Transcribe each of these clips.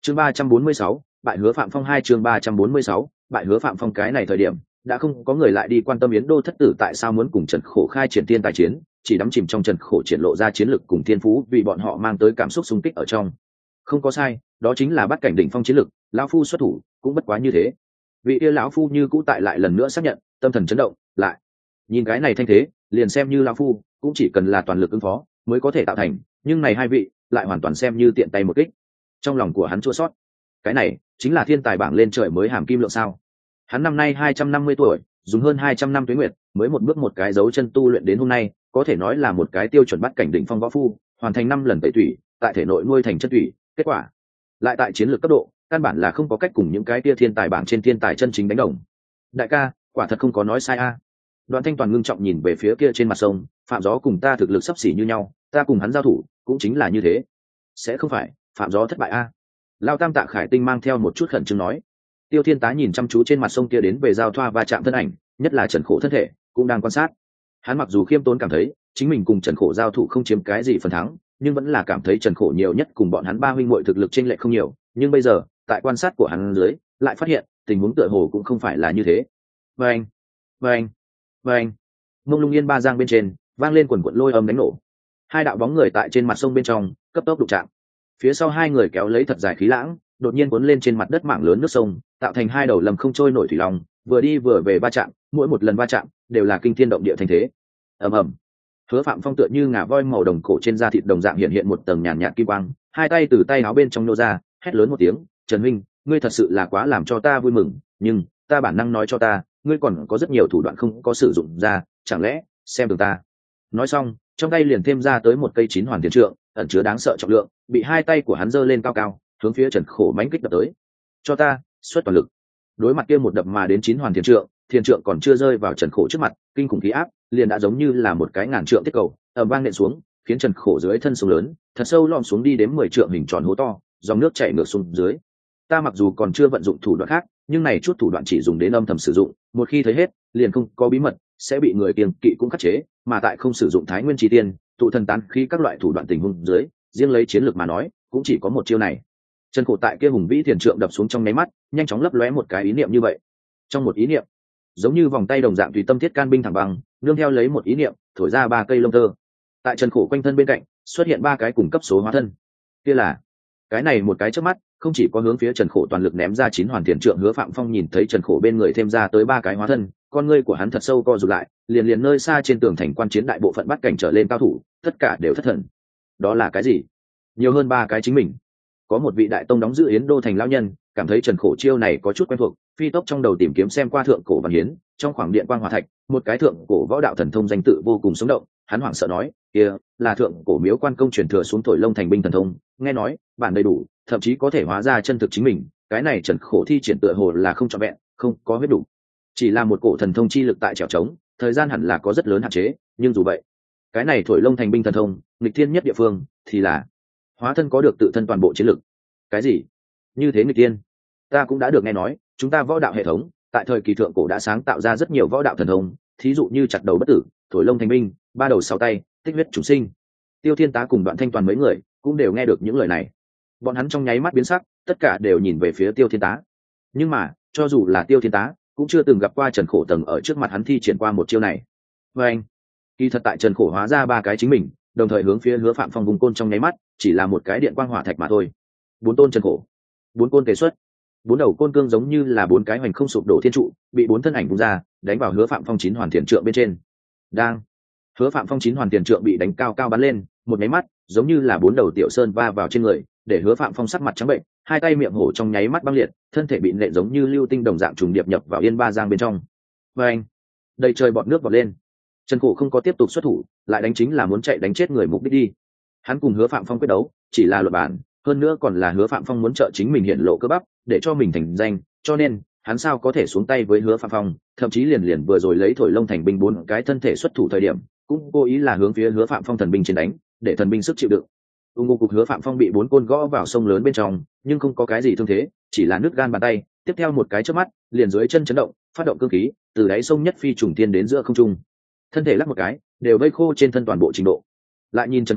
chương 346, bại Hứa Phạm Phong. Chương 346, bại Hứa Phạm Phong. Cái này thời điểm đã không có người lại đi quan tâm Yến Đô thất tử tại sao muốn cùng Trần Khổ khai triển tiên tài chiến, chỉ đắm chìm trong Trần Khổ triển lộ ra chiến lực cùng thiên phú vì bọn họ mang tới cảm xúc xung kích ở trong. Không có sai, đó chính là bắt cảnh đỉnh phong chiến lực, lão phu xuất thủ cũng bất quá như thế. Vị kia lão phu như cũ tại lại lần nữa xác nhận, tâm thần chấn động, lại nhìn cái này thanh thế, liền xem như lão phu cũng chỉ cần là toàn lực ứng phó mới có thể tạo thành, nhưng này hai vị lại hoàn toàn xem như tiện tay một kích. Trong lòng của hắn chua xót, cái này chính là thiên tài bảng lên trời mới hàm kim lượng sao? Hắn năm nay 250 tuổi, dùng hơn 200 năm tuế nguyệt mới một bước một cái dấu chân tu luyện đến hôm nay, có thể nói là một cái tiêu chuẩn bắt cảnh đỉnh phong võ phu, hoàn thành 5 lần tẩy tủy, tại thể nội nuôi thành chất tủy, kết quả lại tại chiến lược cấp độ căn bản là không có cách cùng những cái tia thiên tài bảng trên thiên tài chân chính đánh đồng. Đại ca, quả thật không có nói sai a. Đoạn Thanh Toàn ngưng trọng nhìn về phía kia trên mặt sông, Phạm Gió cùng ta thực lực xấp xỉ như nhau, ta cùng hắn giao thủ cũng chính là như thế, sẽ không phải Phạm Gió thất bại a? Lao Tam Tạ Khải Tinh mang theo một chút khẩn trương nói. Tiêu Thiên Tá nhìn chăm chú trên mặt sông kia đến về giao thoa va chạm thân ảnh, nhất là Trần Khổ thân thể cũng đang quan sát. Hắn mặc dù khiêm tốn cảm thấy chính mình cùng Trần Khổ giao thủ không chiếm cái gì phần thắng, nhưng vẫn là cảm thấy Trần Khổ nhiều nhất cùng bọn hắn ba huynh muội thực lực chênh lệch không nhiều, nhưng bây giờ tại quan sát của hắn dưới lại phát hiện tình huống tựa hồ cũng không phải là như thế. Vâng, vâng, vâng. Mông Lung Yên ba giang bên trên vang lên quần quận lôi âm đánh nổ, hai đạo bóng người tại trên mặt sông bên trong cấp tốc đụng chạm, phía sau hai người kéo lấy thật dài khí lãng đột nhiên cuốn lên trên mặt đất mảng lớn nước sông, tạo thành hai đầu lầm không trôi nổi thủy long, vừa đi vừa về va chạm, mỗi một lần va chạm đều là kinh thiên động địa thành thế. Ầm ầm. Hứa Phạm Phong tựa như ngà voi màu đồng cổ trên da thịt đồng dạng hiện hiện một tầng nhàn nhạt kim quang, hai tay từ tay áo bên trong nô ra, hét lớn một tiếng, "Trần huynh, ngươi thật sự là quá làm cho ta vui mừng, nhưng ta bản năng nói cho ta, ngươi còn có rất nhiều thủ đoạn không có sử dụng ra, chẳng lẽ xem thường ta?" Nói xong, trong tay liền thêm ra tới một cây chín hoàn tiền trượng, ẩn chứa đáng sợ trọng lượng, bị hai tay của hắn giơ lên cao cao, hướng phía Trần Khổ mãnh kích đập tới. "Cho ta, xuất toàn lực." Đối mặt kia một đập mà đến chín hoàn thiên trượng còn chưa rơi vào Trần Khổ trước mặt, kinh khủng khí áp liền đã giống như là một cái ngàn trượng tiết cầu ầm vang nện xuống, khiến Trần Khổ dưới thân sông lớn thật sâu lom xuống đi đến 10 trượng hình tròn hố to, dòng nước chảy ngược xuống dưới. Ta mặc dù còn chưa vận dụng thủ đoạn khác, nhưng này chút thủ đoạn chỉ dùng đến âm thầm sử dụng, một khi thấy hết liền không có bí mật, sẽ bị người kiêng kỵ cũng khắc chế, mà tại không sử dụng Thái Nguyên chi tiên, tụ thần tán khí các loại thủ đoạn tình huống dưới, riêng lấy chiến lược mà nói, cũng chỉ có một chiêu này. Trần Khổ tại kia hùng vĩ thiền trượng đập xuống trong nháy mắt, nhanh chóng lấp lóe một cái ý niệm như vậy. Trong một ý niệm, giống như vòng tay đồng dạng tùy tâm thiết can binh thẳng băng, nương theo lấy một ý niệm, thổi ra ba cây lông tơ. Tại Trần Khổ quanh thân bên cạnh, xuất hiện ba cái cùng cấp số hóa thân. Kia là, cái này một cái trước mắt, không chỉ có hướng phía Trần Khổ toàn lực ném ra chín hoàn tiền trượng. Hứa Phạm Phong nhìn thấy Trần Khổ bên người thêm ra tới ba cái hóa thân, con ngươi của hắn thật sâu co rụt lại, liền liền nơi xa trên tường thành quan chiến đại bộ phận bắt cảnh trở lên cao thủ, tất cả đều thất thần. Đó là cái gì? Nhiều hơn ba cái chính mình. Có một vị đại tông đóng giữ Yến Đô thành lão nhân, cảm thấy Trần Khổ chiêu này có chút quen thuộc, phi tốc trong đầu tìm kiếm xem qua thượng cổ văn hiến, trong khoảng điện quang hỏa thạch, một cái thượng cổ võ đạo thần thông danh tự vô cùng sống động. Hắn hoảng sợ nói, kia là thượng cổ miếu quan công truyền thừa xuống Thổi Lông thành binh thần thông, nghe nói bản đầy đủ, thậm chí có thể hóa ra chân thực chính mình. Cái này Trần Khổ thi triển tựa hồ là không trọn vẹn, không có huyết đủ, chỉ là một cổ thần thông chi lực tại trèo trống, thời gian hẳn là có rất lớn hạn chế, nhưng dù vậy, cái này Thổi Lông thành binh thần thông, nghịch thiên nhất địa phương thì là hóa thân có được tự thân toàn bộ chiến lực. Cái gì? Như thế nghịch tiên? Ta cũng đã được nghe nói, chúng ta võ đạo hệ thống tại thời kỳ thượng cổ đã sáng tạo ra rất nhiều võ đạo thần thông, thí dụ như chặt đầu bất tử, Thổi Lông thành binh, ba đầu sáu tay, tích huyết chủ sinh. Tiêu Thiên Tá cùng Đoạn Thanh Toàn mấy người cũng đều nghe được những lời này. Bọn hắn trong nháy mắt biến sắc, tất cả đều nhìn về phía Tiêu Thiên Tá. Nhưng mà, cho dù là Tiêu Thiên Tá, cũng chưa từng gặp qua Trần Khổ tầng ở trước mặt hắn thi triển qua một chiêu này. Và anh, kỳ thật tại Trần Khổ hóa ra ba cái chính mình, đồng thời hướng phía Hứa Phạm Phong vùng côn trong nháy mắt, chỉ là một cái điện quang hỏa thạch mà thôi. Bốn tôn Trần Khổ, bốn côn tề xuất, bốn đầu côn cương giống như là bốn cái hoành không sụp đổ thiên trụ, bị bốn thân ảnh vung ra, đánh vào Hứa Phạm Phong chín hoàn tiền trượng bên trên. Đang, Hứa Phạm Phong chín hoàn tiền trượng bị đánh cao cao bắn lên, một nháy mắt, giống như là bốn đầu tiểu sơn va vào trên người, để Hứa Phạm Phong sắc mặt trắng bệnh, hai tay miệng hổ trong nháy mắt băng liệt, thân thể bị nện giống như lưu tinh đồng dạng trùng điệp nhập vào yên ba giang bên trong. Và anh, đầy trời bọt nước vọt lên. Trần Khổ không có tiếp tục xuất thủ, lại đánh chính là muốn chạy đánh chết người mục đích đi. Hắn cùng Hứa Phạm Phong quyết đấu, chỉ là luận bản, hơn nữa còn là Hứa Phạm Phong muốn trợ chính mình hiện lộ cơ bắp, để cho mình thành danh, cho nên hắn sao có thể xuống tay với Hứa Phạm Phong, thậm chí liền vừa rồi lấy Thổi Lông thành binh bốn cái thân thể xuất thủ thời điểm, cũng cố ý là hướng phía Hứa Phạm Phong thần binh trên đánh, để thần binh sức chịu đựng. Cục Hứa Phạm Phong bị bốn côn gõ vào sông lớn bên trong, nhưng không có cái gì thương thế, chỉ là nứt gan bàn tay, tiếp theo một cái chớp mắt, liền dưới chân chấn động, phát động cương khí, từ đáy sông nhất phi trùng tiên đến giữa không trung. Thân thể lắc một cái, đều vây khô trên thân toàn bộ trình độ. Lại nhìn Trần Khổ,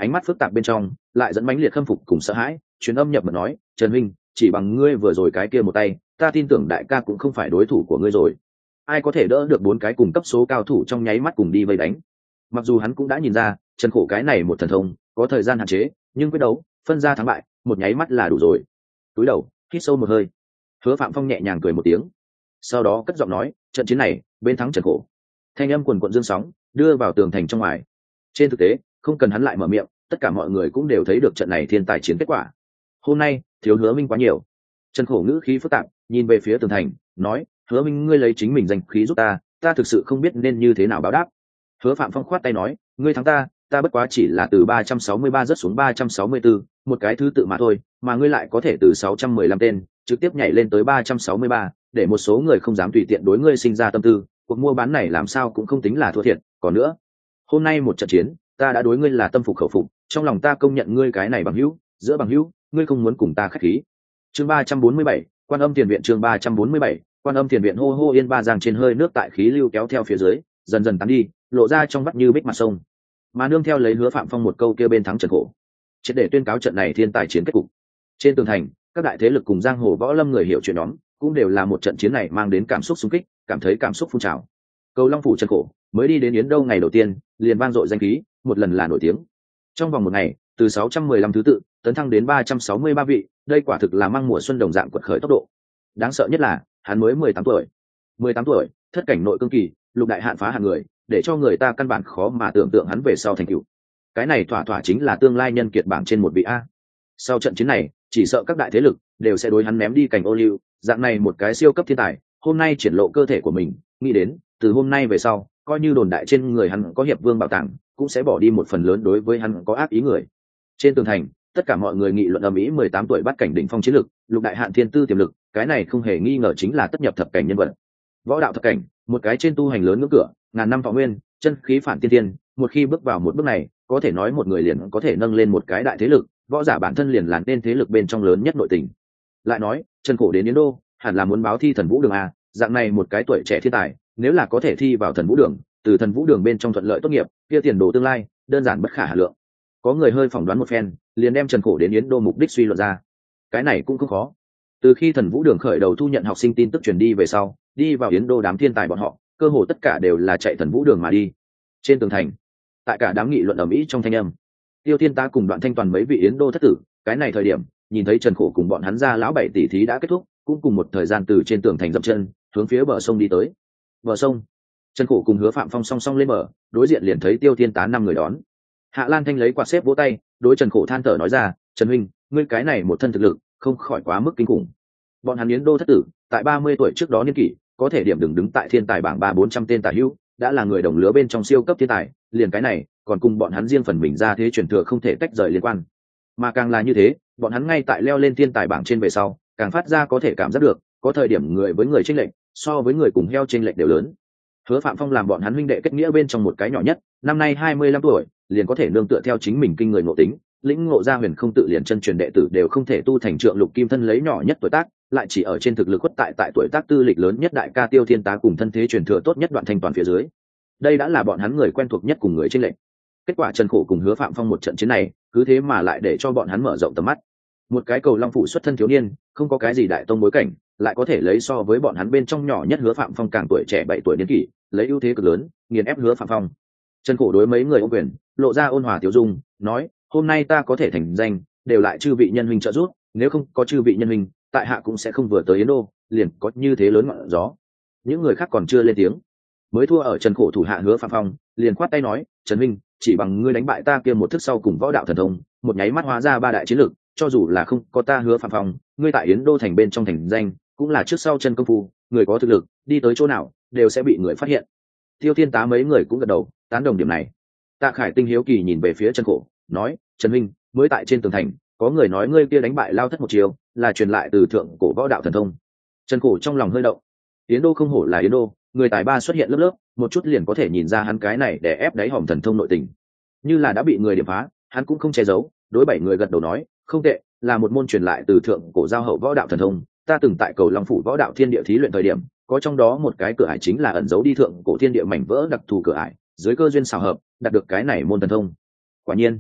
ánh mắt phức tạp bên trong lại dẫn mãnh liệt khâm phục cùng sợ hãi, truyền âm nhập mật nói, Trần Minh, chỉ bằng ngươi vừa rồi cái kia một tay, ta tin tưởng đại ca cũng không phải đối thủ của ngươi rồi. Ai có thể đỡ được 4 cái cùng cấp số cao thủ trong nháy mắt cùng đi vây đánh. Mặc dù hắn cũng đã nhìn ra Trần Khổ cái này một thần thông có thời gian hạn chế, nhưng quyết đấu phân ra thắng bại một nháy mắt là đủ rồi. Túi đầu hít sâu một hơi, Hứa Phạm Phong nhẹ nhàng cười một tiếng, sau đó cất giọng nói, trận chiến này bên thắng Trần Khổ. Thanh âm quần quận dương sóng đưa vào tường thành trong ngoài. Trên thực tế không cần hắn lại mở miệng, tất cả mọi người cũng đều thấy được trận này thiên tài chiến kết quả. Hôm nay thiếu Hứa Minh quá nhiều. Trần Khổ ngữ khí phức tạp nhìn về phía tường thành, nói, Hứa Minh, ngươi lấy chính mình danh khí giúp ta thực sự không biết nên như thế nào báo đáp. Hứa Phạm Phong khoát tay nói, ngươi thắng ta bất quá chỉ là từ 363 rớt xuống 364, một cái thứ tự mà thôi, mà ngươi lại có thể từ 615 tên trực tiếp nhảy lên tới 363, để một số người không dám tùy tiện đối ngươi sinh ra tâm tư, cuộc mua bán này làm sao cũng không tính là thua thiệt. Còn nữa, hôm nay một trận chiến, ta đã đối ngươi là tâm phục khẩu phục, trong lòng ta công nhận ngươi cái này bằng hữu, giữa bằng hữu, ngươi không muốn cùng ta khách khí. Chương 347, Quan Âm Tiền Viện. Chương 347, Quan Âm Tiền Viện. Hô hô yên ba giang trên hơi nước tại khí lưu kéo theo phía dưới, dần dần tán đi, lộ ra trong vắt như bích mặt sông. Mà nương theo lấy Hứa Phạm Phong một câu kia bên thắng Trần Khổ, triệt để tuyên cáo trận này thiên tài chiến kết cục. Trên tường thành, các đại thế lực cùng giang hồ võ lâm người hiểu chuyện nhóm, cũng đều là một trận chiến này mang đến cảm xúc xung kích, cảm thấy cảm xúc phun trào. Cầu Long phủ Trần Khổ mới đi đến Yến Đâu ngày đầu tiên, liền vang dội danh khí, một lần là nổi tiếng. Trong vòng một ngày, từ 615 thứ tự tấn thăng đến 363 vị, đây quả thực là mang mùa xuân đồng dạng quật khởi tốc độ. Đáng sợ nhất là, hắn mới 18 tuổi. 18 tuổi, thất cảnh nội cương kỳ, lục đại hạn phá hàng người, để cho người ta căn bản khó mà tưởng tượng hắn về sau thành tựu. Cái này thỏa thỏa chính là tương lai nhân kiệt bảng trên một vị a. Sau trận chiến này, chỉ sợ các đại thế lực đều sẽ đối hắn ném đi cành ô liu, dạng này một cái siêu cấp thiên tài, hôm nay triển lộ cơ thể của mình, nghĩ đến, từ hôm nay về sau, coi như đồn đại trên người hắn có hiệp vương bảo tàng, cũng sẽ bỏ đi một phần lớn đối với hắn có ác ý người. Trên tường thành, tất cả mọi người nghị luận ầm ĩ 18 tuổi bắt cảnh đỉnh phong chiến lực, lục đại hạn thiên tư tiềm lực, cái này không hề nghi ngờ chính là tất nhập thập cảnh nhân vật. Võ đạo thập cảnh, một cái trên tu hành lớn ngưỡng cửa, ngàn năm thọ nguyên, chân khí phản tiên tiên, một khi bước vào một bước này, có thể nói một người liền có thể nâng lên một cái đại thế lực, võ giả bản thân liền là nên thế lực bên trong lớn nhất nội tình. Lại nói, Trần Khổ đến Yến Đô, hẳn là muốn báo thi Thần Vũ Đường a, dạng này một cái tuổi trẻ thiên tài, nếu là có thể thi vào Thần Vũ Đường, từ Thần Vũ Đường bên trong thuận lợi tốt nghiệp, kia tiền đồ tương lai, đơn giản bất khả hà lượng. Có người hơi phỏng đoán một phen, liền đem Trần Khổ đến Yến Đô mục đích suy luận ra. Cái này cũng không khó. Từ khi Thần Vũ Đường khởi đầu thu nhận học sinh tin tức truyền đi về sau, đi vào Yến Đô đám thiên tài bọn họ, cơ hồ tất cả đều là chạy Thần Vũ Đường mà đi. Trên tường thành, tại cả đám nghị luận ầm ĩ trong thanh âm, Tiêu Thiên Tá cùng Đoạn Thanh Toàn mấy vị Yến Đô thất tử, cái này thời điểm, nhìn thấy Trần Khổ cùng bọn hắn ra lão bảy tỷ thí đã kết thúc, cũng cùng một thời gian từ trên tường thành dậm chân, hướng phía bờ sông đi tới. Bờ sông, Trần Khổ cùng Hứa Phạm Phong song song lên bờ, đối diện liền thấy Tiêu Thiên Tá 5 người đón. Hạ Lan Thanh lấy quạt xếp vỗ tay, đối Trần Khổ than thở nói ra, Trần huynh, ngươi cái này một thân thực lực, không khỏi quá mức kinh khủng. Bọn hắn Yến Đô thất tử, tại 30 tuổi trước đó niên kỷ, có thể điểm đứng tại thiên tài bảng 300-400 tên tả hữu, đã là người đồng lứa bên trong siêu cấp thiên tài, liền cái này, còn cùng bọn hắn riêng phần mình ra thế truyền thừa không thể tách rời liên quan. Mà càng là như thế, bọn hắn ngay tại leo lên thiên tài bảng trên về sau, càng phát ra có thể cảm giác được, có thời điểm người với người chênh lệch, so với người cùng heo chênh lệch đều lớn. Hứa Phạm Phong làm bọn hắn huynh đệ kết nghĩa bên trong một cái nhỏ nhất, năm nay 25 tuổi, liền có thể nương tựa theo chính mình kinh người ngộ tính, lĩnh ngộ ra huyền không tự liền chân truyền đệ tử đều không thể tu thành trượng lục kim thân lấy nhỏ nhất tuổi tác, lại chỉ ở trên thực lực khuất tại tuổi tác tư lịch lớn nhất đại ca Tiêu Thiên Tá cùng thân thế truyền thừa tốt nhất Đoạn Thanh Toàn phía dưới. Đây đã là bọn hắn người quen thuộc nhất cùng người chênh lệch. Kết quả Trần Khổ cùng Hứa Phạm Phong một trận chiến này, cứ thế mà lại để cho bọn hắn mở rộng tầm mắt. Một cái Cầu Long phủ xuất thân thiếu niên, không có cái gì đại tông bối cảnh, lại có thể lấy so với bọn hắn bên trong nhỏ nhất Hứa Phạm Phong càng tuổi trẻ 7 tuổi niên kỷ, lấy ưu thế cực lớn, nghiền ép Hứa Phạm Phong. Trần Khổ đối mấy người ôm quyền, lộ ra ôn hòa tiểu dung, nói: "Hôm nay ta có thể thành danh, đều lại chư vị nhân huynh trợ giúp, nếu không có chư vị nhân huynh, tại hạ cũng sẽ không vừa tới Yến Đô, liền có như thế lớn ngọn gió." Những người khác còn chưa lên tiếng, mới thua ở Trần Khổ thủ hạ Hứa Phạm Phong, liền khoát tay nói: "Trần huynh, chỉ bằng ngươi đánh bại ta kia một thức sau cùng võ đạo thần thông, một nháy mắt hóa ra 3 đại chiến lực, cho dù là không có ta Hứa Phạm Phong, ngươi tại Yến Đô thành bên trong thành danh, cũng là trước sau chân công phu, người có thực lực, đi tới chỗ nào đều sẽ bị người phát hiện." Tiêu Thiên Tá mấy người cũng gật đầu, tán đồng điểm này. Tạ Khải Tinh hiếu kỳ nhìn về phía Trần Khổ, nói: "Trần huynh, mới tại trên tường thành, có người nói ngươi kia đánh bại Lao Thất một chiều, là truyền lại từ thượng cổ võ đạo thần thông." Trần Khổ trong lòng hơi động. Yến Đô không hổ là Yến Đô, người tài ba xuất hiện lớp lớp, một chút liền có thể nhìn ra hắn cái này để ép đáy hòm thần thông nội tình. Như là đã bị người điểm phá, hắn cũng không che giấu, đối 7 người gật đầu nói: "Không tệ, là một môn truyền lại từ thượng cổ giao hậu võ đạo thần thông, ta từng tại Cầu Long phủ võ đạo thiên địa thí luyện thời điểm, có trong đó một cái cửa ải chính là ẩn giấu đi thượng cổ thiên địa mảnh vỡ đặc thù cửa ải, dưới cơ duyên xảo hợp, đạt được cái này môn thần thông." Quả nhiên,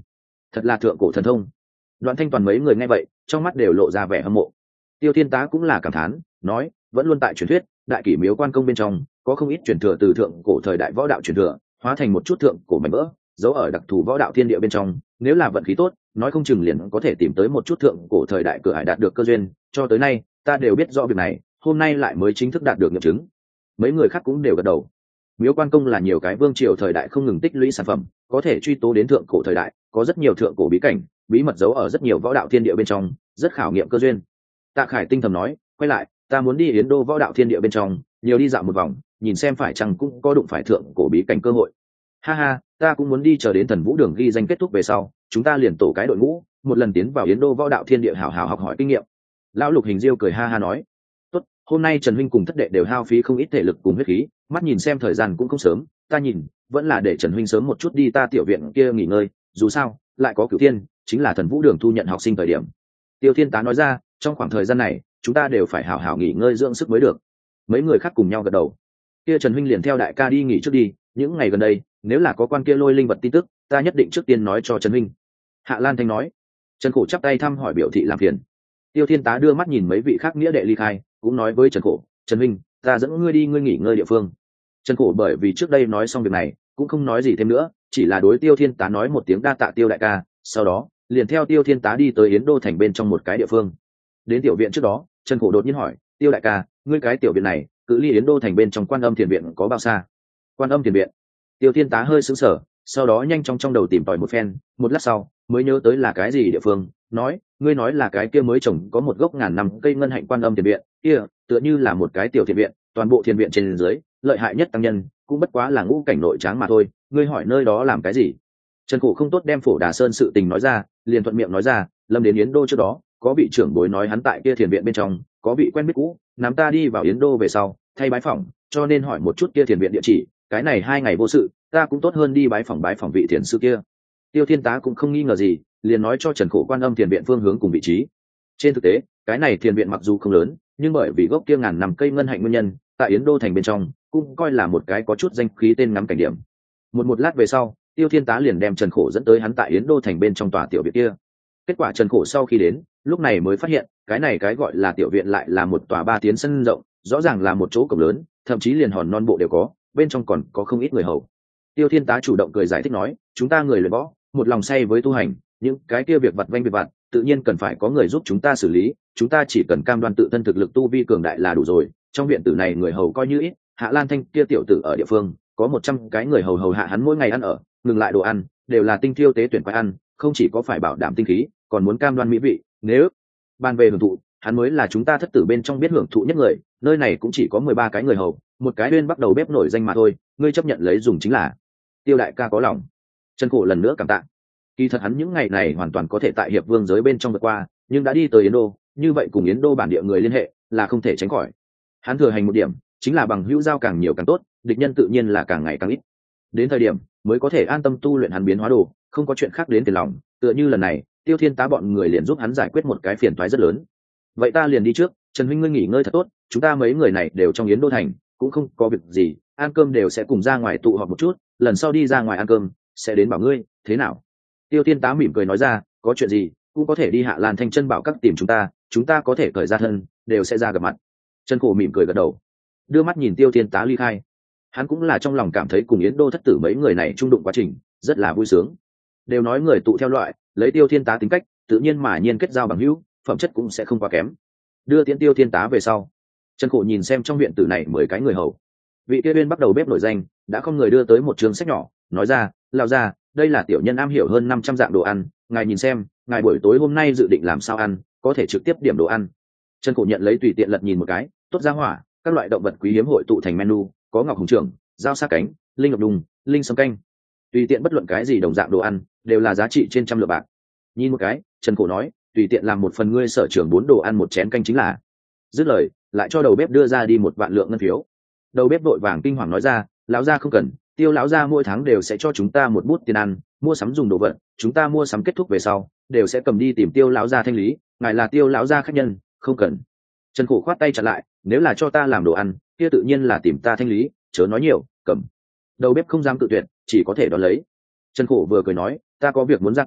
thật là thượng cổ thần thông. Đoạn Thanh Toàn mấy người nghe vậy trong mắt đều lộ ra vẻ hâm mộ. Tiêu Thiên Tá cũng là cảm thán, nói vẫn luôn tại truyền thuyết đại kỷ miếu quan công bên trong có không ít truyền thừa từ thượng cổ thời đại võ đạo truyền thừa hóa thành một chút thượng cổ mảnh vỡ giấu ở đặc thù võ đạo thiên địa bên trong, nếu là vận khí tốt nói không chừng liền có thể tìm tới một chút thượng cổ thời đại cửa ải đạt được cơ duyên. Cho tới nay ta đều biết rõ việc này, hôm nay lại mới chính thức đạt được nghiệm chứng. Mấy người khác cũng đều gật đầu. Miếu quan công là nhiều cái vương triều thời đại không ngừng tích lũy sản phẩm, có thể truy tố đến thượng cổ thời đại, có rất nhiều thượng cổ bí cảnh bí mật giấu ở rất nhiều võ đạo thiên địa bên trong, rất khảo nghiệm cơ duyên. Tạ Khải tinh thầm nói, quay lại ta muốn đi Yến Đô võ đạo thiên địa bên trong nhiều đi dạo một vòng, nhìn xem phải chăng cũng có đụng phải thượng cổ bí cảnh cơ hội. Ha ha, ta cũng muốn đi, chờ đến Thần Vũ Đường ghi danh kết thúc về sau chúng ta liền tổ cái đội ngũ một lần tiến vào Yến Đô võ đạo thiên địa hảo hảo học hỏi kinh nghiệm. Lão Lục Hình Diêu cười ha ha nói, tốt, hôm nay Trần huynh cùng thất đệ đều hao phí không ít thể lực cùng huyết khí, mắt nhìn xem thời gian cũng không sớm, ta nhìn vẫn là để Trần huynh sớm một chút đi ta tiểu viện kia nghỉ ngơi, dù sao lại có Cửu Thiên chính là Thần Vũ Đường thu nhận học sinh thời điểm. Tiêu Thiên Tá nói ra, trong khoảng thời gian này chúng ta đều phải hảo hảo nghỉ ngơi dưỡng sức mới được. Mấy người khác cùng nhau gật đầu. Kia Trần huynh liền theo đại ca đi nghỉ trước đi, những ngày gần đây nếu là có quan kia lôi linh vật tin tức ta nhất định trước tiên nói cho Trần huynh. Hạ Lan Thanh nói. Trần Khổ chắp tay thăm hỏi biểu thị làm phiền. Tiêu Thiên Tá đưa mắt nhìn mấy vị khác nghĩa đệ ly khai, cũng nói với Trần Khổ, Trần huynh ta dẫn ngươi đi ngươi nghỉ ngơi địa phương. Trần Khổ bởi vì trước đây nói xong việc này cũng không nói gì thêm nữa, chỉ là đối Tiêu Thiên Tá nói một tiếng đa tạ Tiêu đại ca, sau đó liền theo Tiêu Thiên Tá đi tới Yến Đô thành bên trong một cái địa phương. Đến tiểu viện trước đó Trần Khổ đột nhiên hỏi, Tiêu đại ca ngươi cái tiểu viện này cự ly Yến Đô thành bên trong Quan Âm Thiền viện có bao xa? Quan Âm Thiền viện. Tiêu Thiên Tá hơi sững sờ, sau đó nhanh chóng trong đầu tìm tòi một phen, một lát sau mới nhớ tới là cái gì địa phương, nói, ngươi nói là cái kia mới trồng có một gốc ngàn năm cây ngân hạnh Quan Âm Thiền viện kia, tựa như là một cái tiểu thiền viện, toàn bộ thiền viện trên dưới lợi hại nhất tăng nhân cũng bất quá là ngũ cảnh nội tráng mà thôi, ngươi hỏi nơi đó làm cái gì? Trần Khổ không tốt đem Phổ Đà Sơn sự tình nói ra, liền thuận miệng nói ra, lâm đến Yến Đô trước đó có vị trưởng bối nói hắn tại kia thiền viện bên trong có vị quen biết cũ nắm ta đi vào Yến Đô về sau thay bái phỏng, cho nên hỏi một chút kia thiền viện địa chỉ, cái này 2 ngày vô sự ta cũng tốt hơn đi bái phỏng vị thiền sư kia. Tiêu Thiên Tá cũng không nghi ngờ gì, liền nói cho Trần Khổ Quan Âm thiền viện phương hướng cùng vị trí. Trên thực tế cái này thiền viện mặc dù không lớn, nhưng bởi vì gốc kia ngàn năm cây ngân hạnh nguyên nhân, tại Yến Đô thành bên trong cũng coi là một cái có chút danh khí tên ngắm cảnh điểm. Một lát về sau Tiêu Thiên Tá liền đem Trần Khổ dẫn tới hắn tại Yến Đô thành bên trong tòa tiểu viện kia. Kết quả Trần Khổ sau khi đến lúc này mới phát hiện cái này cái gọi là tiểu viện lại là một tòa 3 tiến sân rộng, rõ ràng là một chỗ cổng lớn, thậm chí liền hòn non bộ đều có, bên trong còn có không ít người hầu. Tiêu Thiên Tá chủ động cười giải thích nói, chúng ta người luyện võ một lòng say với tu hành, những cái kia việc vặt vanh việc vặt tự nhiên cần phải có người giúp chúng ta xử lý, chúng ta chỉ cần cam đoan tự thân thực lực tu vi cường đại là đủ rồi. Trong viện tử này người hầu coi như ít, Hạ Lan Thanh kia tiểu tử ở địa phương có 100 cái người hầu hầu hạ hắn mỗi ngày ăn ở, ngừng lại đồ ăn đều là tinh thiêu tế tuyển quái ăn, không chỉ có phải bảo đảm tinh khí còn muốn cam đoan mỹ vị. Nếu bàn về hưởng thụ, hắn mới là chúng ta thất tử bên trong biết hưởng thụ nhất người, nơi này cũng chỉ có 13 cái người hầu, một cái bên bắt đầu bếp nổi danh mà thôi, ngươi chấp nhận lấy dùng chính là. Tiêu đại ca có lòng. Trần Khổ lần nữa cảm tạ. Kỳ thật hắn những ngày này hoàn toàn có thể tại hiệp vương giới bên trong vượt qua, nhưng đã đi tới Yến Đô, như vậy cùng Yến Đô bản địa người liên hệ là không thể tránh khỏi. Hắn thừa hành một điểm chính là bằng hữu giao càng nhiều càng tốt, địch nhân tự nhiên là càng ngày càng ít. Đến thời điểm mới có thể an tâm tu luyện hắn biến hóa đồ, không có chuyện khác đến tiền lòng. Tựa như lần này Tiêu Thiên Tá bọn người liền giúp hắn giải quyết một cái phiền toái rất lớn. Vậy ta liền đi trước, Trần huynh ngươi nghỉ ngơi thật tốt, chúng ta mấy người này đều trong Yến Đô thành cũng không có việc gì, ăn cơm đều sẽ cùng ra ngoài tụ họp một chút, lần sau đi ra ngoài ăn cơm sẽ đến bảo ngươi, thế nào? Tiêu Thiên Tá mỉm cười nói ra, có chuyện gì cũng có thể đi Hạ Lan Thanh chân bảo các tìm chúng ta có thể cởi ra thân đều sẽ ra gặp mặt. Trần Khổ mỉm cười gật đầu, đưa mắt nhìn Tiêu Thiên Tá ly khai. Hắn cũng là trong lòng cảm thấy cùng Yến Đô thất tử mấy người này trung đụng quá trình rất là vui sướng. Đều nói người tụ theo loại, lấy Tiêu Thiên Tá tính cách tự nhiên mà nhiên kết giao bằng hữu, phẩm chất cũng sẽ không quá kém. Đưa tiễn Tiêu Thiên Tá về sau, Trần Khổ nhìn xem trong viện tử này 10 cái người hầu. Vị kia bên bắt đầu bếp nổi danh đã không người đưa tới một trường sách nhỏ, nói ra, lão gia, đây là tiểu nhân am hiểu hơn 500 dạng đồ ăn, ngài nhìn xem, ngài buổi tối hôm nay dự định làm sao ăn, có thể trực tiếp điểm đồ ăn. Trần Khổ nhận lấy tùy tiện lật nhìn một cái, tốt ra hỏa, các loại động vật quý hiếm hội tụ thành menu, có ngọc hùng trưởng, dao sát cánh, linh ngọc đùng, linh sâm canh, tùy tiện bất luận cái gì đồng dạng đồ ăn đều là giá trị trên 100 lượng bạc. Nhìn một cái, Trần Khổ nói, tùy tiện làm một phần ngươi sở trường 4 đồ ăn 1 chén canh chính là. Dứt lời lại cho đầu bếp đưa ra đi 1 vạn lượng ngân phiếu. Đầu bếp vội vàng kinh hoàng nói ra, lão gia không cần, Tiêu lão gia mỗi tháng đều sẽ cho chúng ta một bút tiền ăn, mua sắm dùng đồ vật, chúng ta mua sắm kết thúc về sau đều sẽ cầm đi tìm Tiêu lão gia thanh lý, ngài là Tiêu lão gia khách nhân, không cần. Trần Khổ khoát tay chặn lại, nếu là cho ta làm đồ ăn kia tự nhiên là tìm ta thanh lý, chớ nói nhiều, cầm. Đầu bếp không dám tự tuyệt, chỉ có thể đón lấy. Trần Khổ vừa cười nói, ta có việc muốn ra cửa,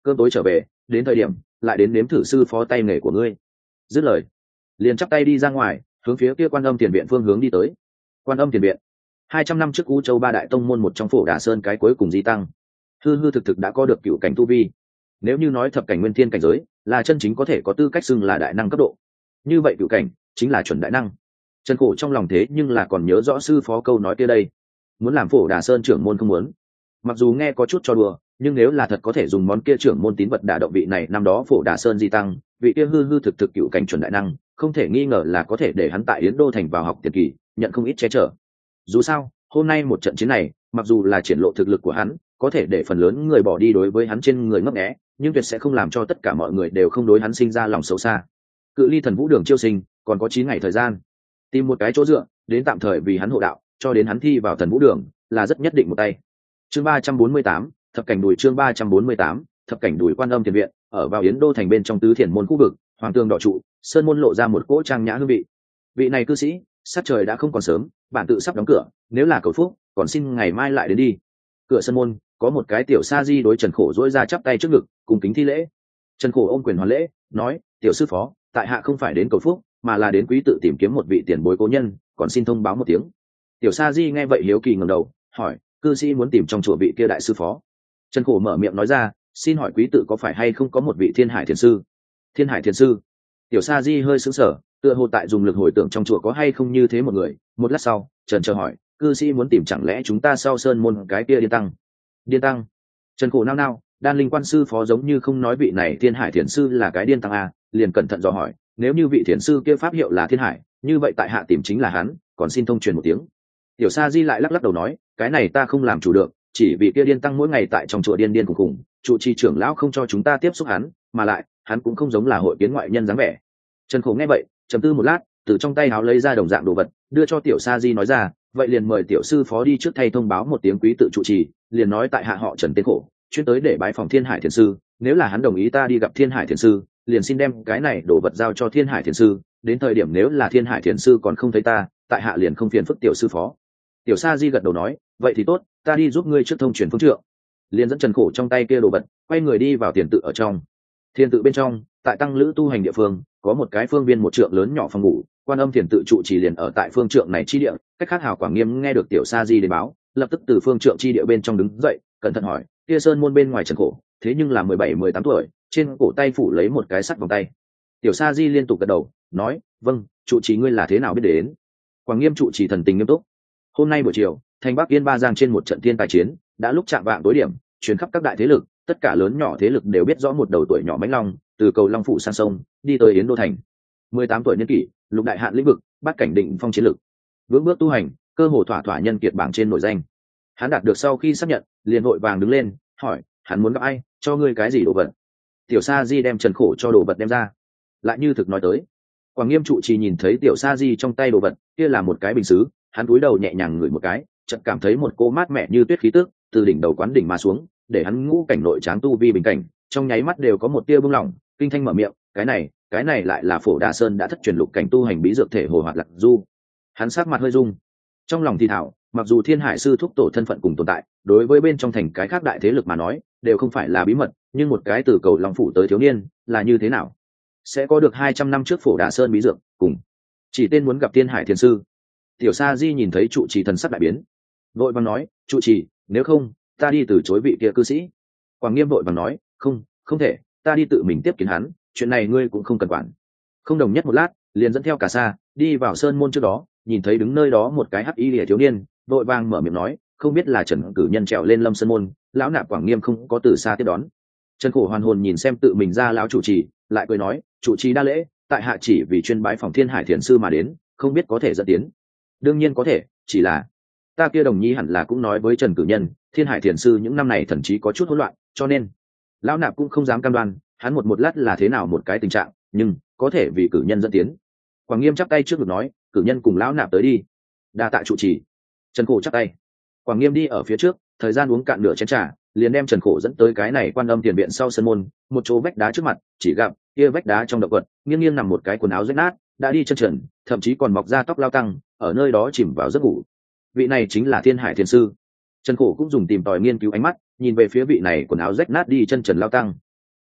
cơm tối trở về, đến thời điểm lại đến nếm thử sư phó tay nghề của ngươi. Dứt lời liền chắp tay đi ra ngoài, hướng phía kia Quan Âm Tiền Viện phương hướng đi tới. Quan Âm Tiền Viện, 200 năm trước U Châu ba đại tông môn một trong Phổ Đà Sơn cái cuối cùng di tăng, hư hư thực thực đã có được cựu cảnh tu vi. Nếu như nói thập cảnh nguyên thiên cảnh giới là chân chính có thể có tư cách xưng là đại năng cấp độ, như vậy cựu cảnh chính là chuẩn đại năng. Trần Khổ trong lòng thế nhưng là còn nhớ rõ sư phó câu nói kia đây, muốn làm Phổ Đà Sơn trưởng môn không muốn. Mặc dù nghe có chút cho đùa, nhưng nếu là thật có thể dùng món kia trưởng môn tín vật đả động vị này năm đó Phổ Đà Sơn di tăng, vị kia hư hư thực thực cựu cảnh chuẩn đại năng, không thể nghi ngờ là có thể để hắn tại Yến Đô thành vào học tiền kỳ, nhận không ít che chở. Dù sao, hôm nay một trận chiến này, mặc dù là triển lộ thực lực của hắn, có thể để phần lớn người bỏ đi đối với hắn trên người ngấp nghé, nhưng tuyệt sẽ không làm cho tất cả mọi người đều không đối hắn sinh ra lòng xấu xa. Cự ly Thần Vũ Đường chiêu sinh, còn có 9 ngày thời gian. Tìm một cái chỗ dựa, đến tạm thời vì hắn hộ đạo, cho đến hắn thi vào Thần Vũ Đường, là rất nhất định một tay. Chương 348, thập cảnh đùi chương 348, thập cảnh đùi Quan Âm Tiền Viện, ở vào Yến Đô thành bên trong tứ thiền môn khu vực, hoàng tường đỏ trụ, sơn môn lộ ra một cỗ trang nhã hương vị. Vị này cư sĩ, sát trời đã không còn sớm, bản tự sắp đóng cửa, nếu là cầu phúc, còn xin ngày mai lại đến đi. Cửa sân môn có một cái tiểu sa di đối Trần Khổ dỗi ra chắp tay trước ngực, cùng kính thi lễ. Trần Khổ ôm quyền hoàn lễ, nói: tiểu sư phó, tại hạ không phải đến cầu phúc, mà là đến quý tự tìm kiếm một vị tiền bối cố nhân, còn xin thông báo một tiếng. Tiểu sa di nghe vậy hiếu kỳ ngẩng đầu, hỏi: cư sĩ muốn tìm trong chùa vị kia đại sư phó? Trần Khổ mở miệng nói ra: xin hỏi quý tự có phải hay không có một vị Thiên Hải Thiền sư? Thiên Hải Thiền sư? Tiểu sa di hơi sững sờ, tựa hồ tại dùng lực hồi tưởng trong chùa có hay không như thế một người. Một lát sau, Trần chờ hỏi: cư sĩ muốn tìm chẳng lẽ chúng ta sau sơn môn cái kia điên tăng? Điên tăng? Trần Khổ nao nao, Đan Linh Quan sư phó giống như không nói vị này Thiên Hải Thiền sư là cái điên tăng à, liền cẩn thận dò hỏi: nếu như vị thiền sư kia pháp hiệu là Thiên Hải, như vậy tại hạ tìm chính là hắn, còn xin thông truyền một tiếng. Tiểu sa di lại lắc lắc đầu nói: cái này ta không làm chủ được, chỉ vì kia điên tăng mỗi ngày tại trong chùa điên điên khủng khủng, trụ trì trưởng lão không cho chúng ta tiếp xúc hắn, mà lại hắn cũng không giống là hội kiến ngoại nhân dáng vẻ. Trần Khổ nghe vậy, trầm tư một lát, từ trong tay áo lấy ra đồng dạng đồ vật, đưa cho tiểu sa di nói ra: vậy liền mời tiểu sư phó đi trước thay thông báo một tiếng quý tự trụ trì, liền nói tại hạ họ Trần tên Khổ, chuyên tới để bái phòng Thiên Hải Thiền sư, nếu là hắn đồng ý ta đi gặp Thiên Hải Thiền sư, liền xin đem cái này đồ vật giao cho Thiên Hải Thiền sư, đến thời điểm nếu là Thiên Hải Thiền sư còn không thấy ta, tại hạ liền không phiền phức tiểu sư phó. Tiểu sa di gật đầu nói: vậy thì tốt, ta đi giúp ngươi trước thông truyền phương trượng. Liền dẫn Trần Khổ trong tay kia đồ vật, quay người đi vào tiền tự ở trong. Thiên tự bên trong, tại tăng lữ tu hành địa phương, có một cái phương viên một trượng lớn nhỏ phòng ngủ, Quan Âm Thiền tự trụ trì liền ở tại phương trượng này chi địa. Cách khác Hào Quảng Nghiêm nghe được tiểu sa di đến báo, lập tức từ phương trượng chi địa bên trong đứng dậy, cẩn thận hỏi: kia sơn môn bên ngoài Trần Khổ, thế nhưng là 17-18 tuổi, trên cổ tay phủ lấy một cái sắt vòng tay. Tiểu sa di liên tục gật đầu, nói: vâng, trụ trì ngươi là thế nào biết đến? Quảng Nghiêm trụ trì thần tình nghiêm túc: hôm nay buổi chiều, thành Bắc Yên Ba Giang trên một trận thiên tài chiến, đã lúc chạm vạng tối điểm, truyền khắp các đại thế lực, tất cả lớn nhỏ thế lực đều biết rõ một đầu tuổi nhỏ mãnh long từ cầu Long phủ sang sông đi tới Yến Đô thành. 18 tuổi niên kỷ, lục đại hạn lĩnh vực, bát cảnh định phong chiến lực, vững bước tu hành, cơ hồ thỏa thỏa nhân kiệt bảng trên nổi danh. Hắn đạt được sau khi xác nhận, liền vội vàng đứng lên, hỏi: hắn muốn gặp ai, cho ngươi cái gì đồ vật? Tiểu sa di đem Trần Khổ cho đồ vật đem ra, lại như thực nói tới. Quảng Nghiêm trụ trì nhìn thấy tiểu sa di trong tay đồ vật, kia là một cái bình sứ, hắn cúi đầu nhẹ nhàng ngửi một cái, chợt cảm thấy một cô mát mẻ như tuyết khí tức từ đỉnh đầu quán đỉnh mà xuống, để hắn ngũ cảnh nội tráng tu vi bình cảnh trong nháy mắt đều có một tia bưng lỏng. Kinh thanh mở miệng: cái này lại là Phổ Đà Sơn đã thất truyền lục cảnh tu hành bí dược thể hồ hoạt lạc du. Hắn sát mặt hơi rung, trong lòng thì thảo, mặc dù Thiên Hải sư thúc tổ thân phận cùng tồn tại, đối với bên trong thành cái khác đại thế lực mà nói đều không phải là bí mật, nhưng một cái từ cầu Long phủ tới thiếu niên là như thế nào sẽ có được 200 năm trước Phổ Đà Sơn bí dược, cùng chỉ tên muốn gặp Thiên Hải Thiền sư. Tiểu sa di nhìn thấy trụ trì thần sắc đại biến, vội vàng nói: trụ trì, nếu không ta đi từ chối vị kia cư sĩ. Quảng Nghiêm vội vàng nói: không thể, ta đi tự mình tiếp kiến hắn, chuyện này ngươi cũng không cần quản. Không đồng nhất một lát, liền dẫn theo cả sa đi vào sơn môn trước đó, nhìn thấy đứng nơi đó một cái hắc y lìa thiếu niên, vội vàng mở miệng nói: không biết là Trần cử nhân trèo lên Lâm Sơn môn. Lão nạp Quảng Nghiêm không có từ xa tiếp đón. Trần Khổ hoàn hồn nhìn xem tự mình ra lão trụ trì, lại cười nói: trụ trì đa lễ, tại hạ chỉ vì chuyên bái phòng Thiên Hải Thiền sư mà đến, không biết có thể dẫn tiến. Đương nhiên có thể, chỉ là ta kia đồng nhi hẳn là cũng nói với Trần cử nhân, Thiên Hải Thiền sư những năm này thần trí có chút hỗn loạn, cho nên lão nạp cũng không dám cam đoan hắn một lát là thế nào một cái tình trạng, nhưng có thể vì cử nhân dẫn tiến. Quảng Nghiêm chắp tay trước ngực nói: cử nhân cùng lão nạp tới đi. Đa tạ trụ trì. Trần Khổ chắp tay. Quảng Nghiêm đi ở phía trước, thời gian uống cạn nửa chén trà, liền đem Trần Khổ dẫn tới cái này Quan Âm Tiền Viện sau sân môn, một chỗ vách đá trước mặt, chỉ gặp kia vách đá trong động quật nghiêng nghiêng nằm một cái quần áo rách nát, đã đi chân trần, thậm chí còn mọc ra tóc lao tăng, ở nơi đó chìm vào giấc ngủ. Vị này chính là Thiên Hải Thiền sư. Trần Khổ cũng dùng tìm tòi nghiên cứu ánh mắt, nhìn về phía vị này quần áo rách nát đi chân trần lao tăng.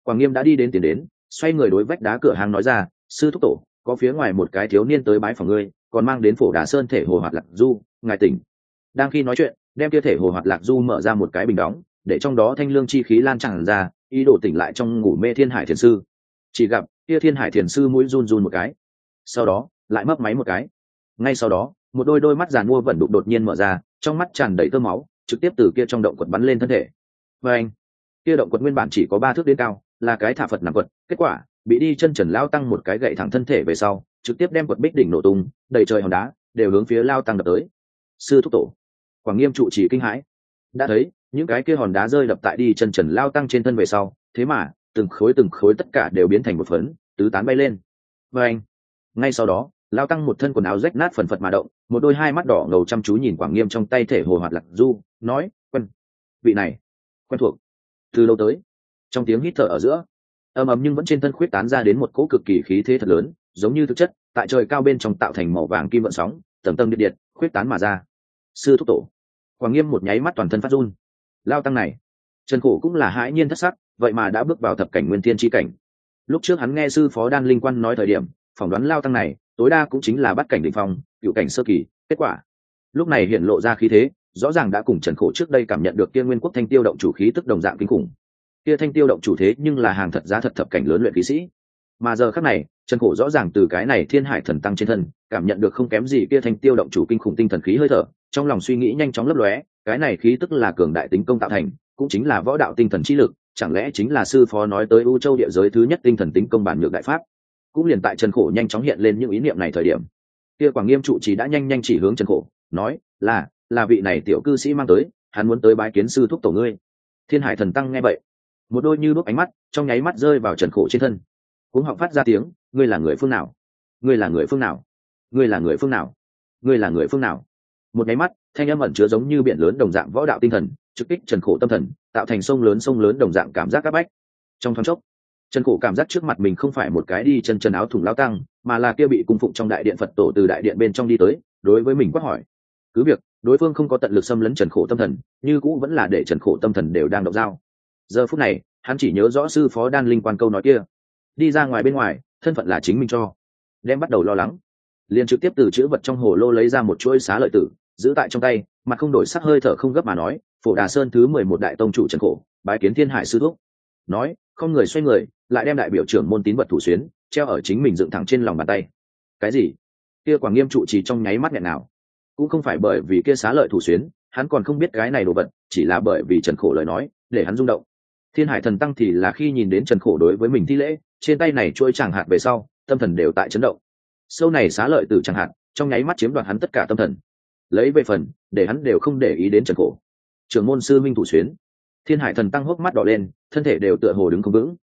Quảng Nghiêm đã đi đến tiến đến, xoay người đối vách đá cửa hàng nói ra, sư thúc tổ, có phía ngoài một cái thiếu niên tới bái phòng ngươi, còn mang đến Phổ Đà Sơn thể hồ hoạt lạc du, ngài tỉnh. Đang khi nói chuyện, đem kia thể hồ hoạt lạc du mở ra một cái bình đóng, để trong đó thanh lương chi khí lan tràn ra, ý đồ tỉnh lại trong ngủ mê Thiên Hải Thiền sư. Chỉ gặp kia Thiên Hải Thiền sư mũi run run một cái, sau đó lại mấp máy một cái. Ngay sau đó, một đôi mắt giàn mua vẫn đục đột nhiên mở ra, trong mắt tràn đầy tơ máu, trực tiếp từ kia trong động quật bắn lên thân thể. Và anh, kia động quật nguyên bản chỉ có 3 thước đến cao, là cái thả Phật nằm quật, kết quả bị đi chân trần lao tăng một cái gậy thẳng thân thể về sau, trực tiếp đem quật bích đỉnh nổ tung, đầy trời hòn đá đều hướng phía lao tăng đập tới. Sư thúc tổ, Quảng Nghiêm trụ trì kinh hãi, đã thấy những cái kia hòn đá rơi đập tại đi chân trần lao tăng trên thân về sau, thế mà từng khối tất cả đều biến thành một phấn, tứ tán bay lên. Và anh, ngay sau đó, lao tăng một thân quần áo rách nát phần phật mà động, một đôi hai mắt đỏ ngầu chăm chú nhìn Quảng Nghiêm trong tay thể hồ hoạt lạc du, nói, quen, vị này quen thuộc, từ lâu tới. Trong tiếng hít thở ở giữa, ầm ầm nhưng vẫn trên thân khuyết tán ra đến một cỗ cực kỳ khí thế thật lớn, giống như thực chất tại trời cao bên trong tạo thành màu vàng kim vận sóng, tầng tầng điện điện khuyết tán mà ra. Sư thúc tổ, Quảng Nghiêm một nháy mắt toàn thân phát run. Lao tăng này, Trần Khổ cũng là hãi nhiên thất sắc, vậy mà đã bước vào thập cảnh nguyên thiên chi cảnh. Lúc trước hắn nghe sư phó Đan Linh Quan nói thời điểm, phỏng đoán lao tăng này tối đa cũng chính là bắt cảnh đỉnh phong, cựu cảnh sơ kỳ. Kết quả lúc này hiện lộ ra khí thế, rõ ràng đã cùng Trần Khổ trước đây cảm nhận được kia nguyên quốc thanh tiêu động chủ khí tức đồng dạng kinh khủng. Kia thanh tiêu động chủ thế nhưng là hàng thật giá thật thập cảnh lớn luyện khí sĩ, mà giờ khắc này Trần Khổ rõ ràng từ cái này Thiên Hải thần tăng trên thân cảm nhận được không kém gì kia thanh tiêu động chủ kinh khủng tinh thần khí hơi thở, trong lòng suy nghĩ nhanh chóng lấp lóe, cái này khí tức là cường đại tính công tạo thành, cũng chính là võ đạo tinh thần chi lực, chẳng lẽ chính là sư phó nói tới U Châu địa giới thứ nhất tinh thần tính công bản nhược đại pháp. Cũng liền tại Trần Khổ nhanh chóng hiện lên những ý niệm này thời điểm, kia Quảng Nghiêm trụ trì đã nhanh chỉ hướng Trần Khổ, nói, là vị này tiểu cư sĩ mang tới, hắn muốn tới bái kiến sư thúc tổ ngươi. Thiên Hải thần tăng nghe vậy, một đôi như đuốc ánh mắt trong nháy mắt rơi vào Trần Khổ trên thân, cũng họng phát ra tiếng, ngươi là người phương nào? Ngươi là người phương nào? Ngươi là người phương nào? Ngươi là người phương nào? Một nháy mắt, thanh âm ẩn chứa giống như biển lớn đồng dạng võ đạo tinh thần, trực kích Trần Khổ tâm thần, tạo thành sông lớn đồng dạng cảm giác áp bách. Trong thoáng chốc, Trần Khổ cảm giác trước mặt mình không phải một cái đi chân trần áo thủng lao tăng, mà là kia bị cung phụng trong đại điện Phật tổ từ đại điện bên trong đi tới, đối với mình quát hỏi. Cứ việc đối phương không có tận lực xâm lấn Trần Khổ tâm thần, như cũ vẫn là để Trần Khổ tâm thần đều đang động dao. Giờ phút này, hắn chỉ nhớ rõ sư phó Đan Linh Quan câu nói kia, đi ra ngoài bên ngoài, thân phận là chính mình cho. Đem bắt đầu lo lắng, liền trực tiếp từ chữ vật trong hồ lô lấy ra một chuỗi xá lợi tử, giữ tại trong tay, mặt không đổi sắc hơi thở không gấp mà nói, Phổ Đà Sơn thứ 11 đại tông chủ Trần Khổ, bái kiến Thiên Hải sư thúc. Nói, không người xoay người, lại đem đại biểu trưởng môn tín vật thủ xuyến treo ở chính mình dựng thẳng trên lòng bàn tay. Cái gì? Kia Quảng Nghiêm trụ trì trong nháy mắt nghẹn nào. Cũng không phải bởi vì kia xá lợi thủ xuyến, hắn còn không biết cái này đồ vật, chỉ là bởi vì Trần Khổ lời nói để hắn rung động. Thiên Hải thần tăng thì là khi nhìn đến Trần Khổ đối với mình thi lễ, trên tay này trôi chẳng hạt về sau, tâm thần đều tại chấn động. Sâu này xá lợi từ chẳng hạt, trong nháy mắt chiếm đoạt hắn tất cả tâm thần. Lấy về phần, để hắn đều không để ý đến Trần Khổ. Trưởng môn sư minh thủ xuyến. Thiên Hải thần tăng hốc mắt đỏ lên, thân thể đều tựa hồ đứng không vững.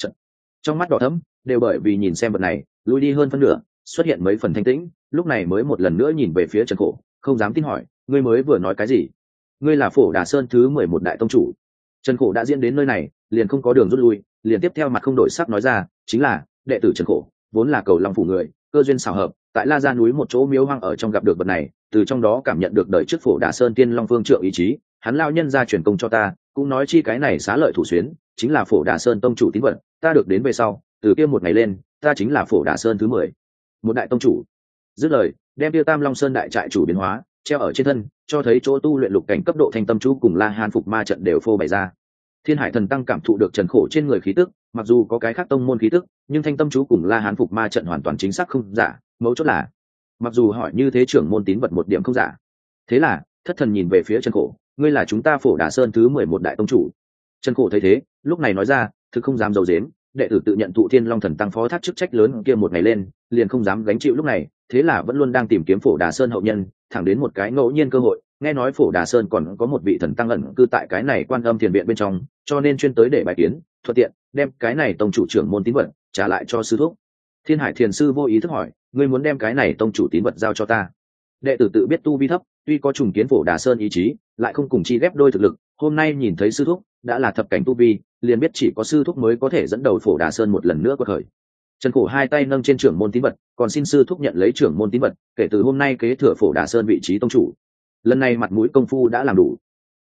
Trong mắt đỏ thẫm, đều bởi vì nhìn xem vật này, lui đi hơn phân nửa, xuất hiện mấy phần thanh tĩnh, lúc này mới một lần nữa nhìn về phía Trần Khổ, không dám tin hỏi, ngươi mới vừa nói cái gì? Ngươi là Phổ Đà Sơn thứ 11 đại tông chủ. Trần Khổ đã diễn đến nơi này, liền không có đường rút lui, liền tiếp theo mặt không đổi sắc nói ra, chính là đệ tử Trần Khổ, vốn là cầu long phủ người, cơ duyên xảo hợp, tại La Gia núi một chỗ miếu hoang ở trong gặp được vật này, từ trong đó cảm nhận được đời trước Phổ Đà Sơn Tiên Long Vương Trượng ý chí, hắn lao nhân ra truyền công cho ta, cũng nói chi cái này xá lợi thủ xuyến, chính là Phổ Đà Sơn tông chủ tín vật, ta được đến về sau, từ kia một ngày lên, ta chính là Phổ Đà Sơn thứ 10, một đại tông chủ. Dứt lời, đem tiêu Tam Long Sơn đại trại chủ biến hóa, treo ở trên thân, cho thấy chỗ tu luyện lục cảnh cấp độ thanh tâm chú cùng La Hán phục ma trận đều phô bày ra. Thiên Hải thần tăng cảm thụ được Trần Khổ trên người khí tức, mặc dù có cái khác tông môn khí tức, nhưng thanh tâm chú cùng La Hán phục ma trận hoàn toàn chính xác không giả, mấu chốt là, mặc dù hỏi như thế trưởng môn tín vật một điểm không giả. Thế là, thất thần nhìn về phía Trần Khổ, ngươi là chúng ta Phổ Đà Sơn thứ 11 đại tông chủ. Trần Khổ thấy thế, lúc này nói ra, thực không dám giấu giếm, đệ tử tự nhận thụ Thiên Long thần tăng phó thác chức trách lớn kia một ngày lên, liền không dám gánh chịu lúc này, thế là vẫn luôn đang tìm kiếm Phổ Đà Sơn hậu nhân, thẳng đến một cái ngẫu nhiên cơ hội, nghe nói Phổ Đà Sơn còn có một vị thần tăng ẩn cư tại cái này Quan Âm Thiền viện bên trong, cho nên chuyên tới để bài kiến, thuận tiện đem cái này tông chủ trưởng môn tín vật trả lại cho sư thúc. Thiên Hải thiền sư vô ý thức hỏi, ngươi muốn đem cái này tông chủ tín vật giao cho ta? Đệ tử tự biết tu vi thấp, tuy có trùng kiến Phổ Đà Sơn ý chí, lại không cùng chi ghép đôi thực lực, hôm nay nhìn thấy sư thúc đã là thập cảnh tu vi, liền biết chỉ có sư thúc mới có thể dẫn đầu Phổ Đà Sơn một lần nữa quật khởi. Trần Khổ hai tay nâng trên trưởng môn tín vật, còn xin sư thúc nhận lấy trưởng môn tín vật, kể từ hôm nay kế thừa Phổ Đà Sơn vị trí tông chủ. Lần này mặt mũi công phu đã làm đủ.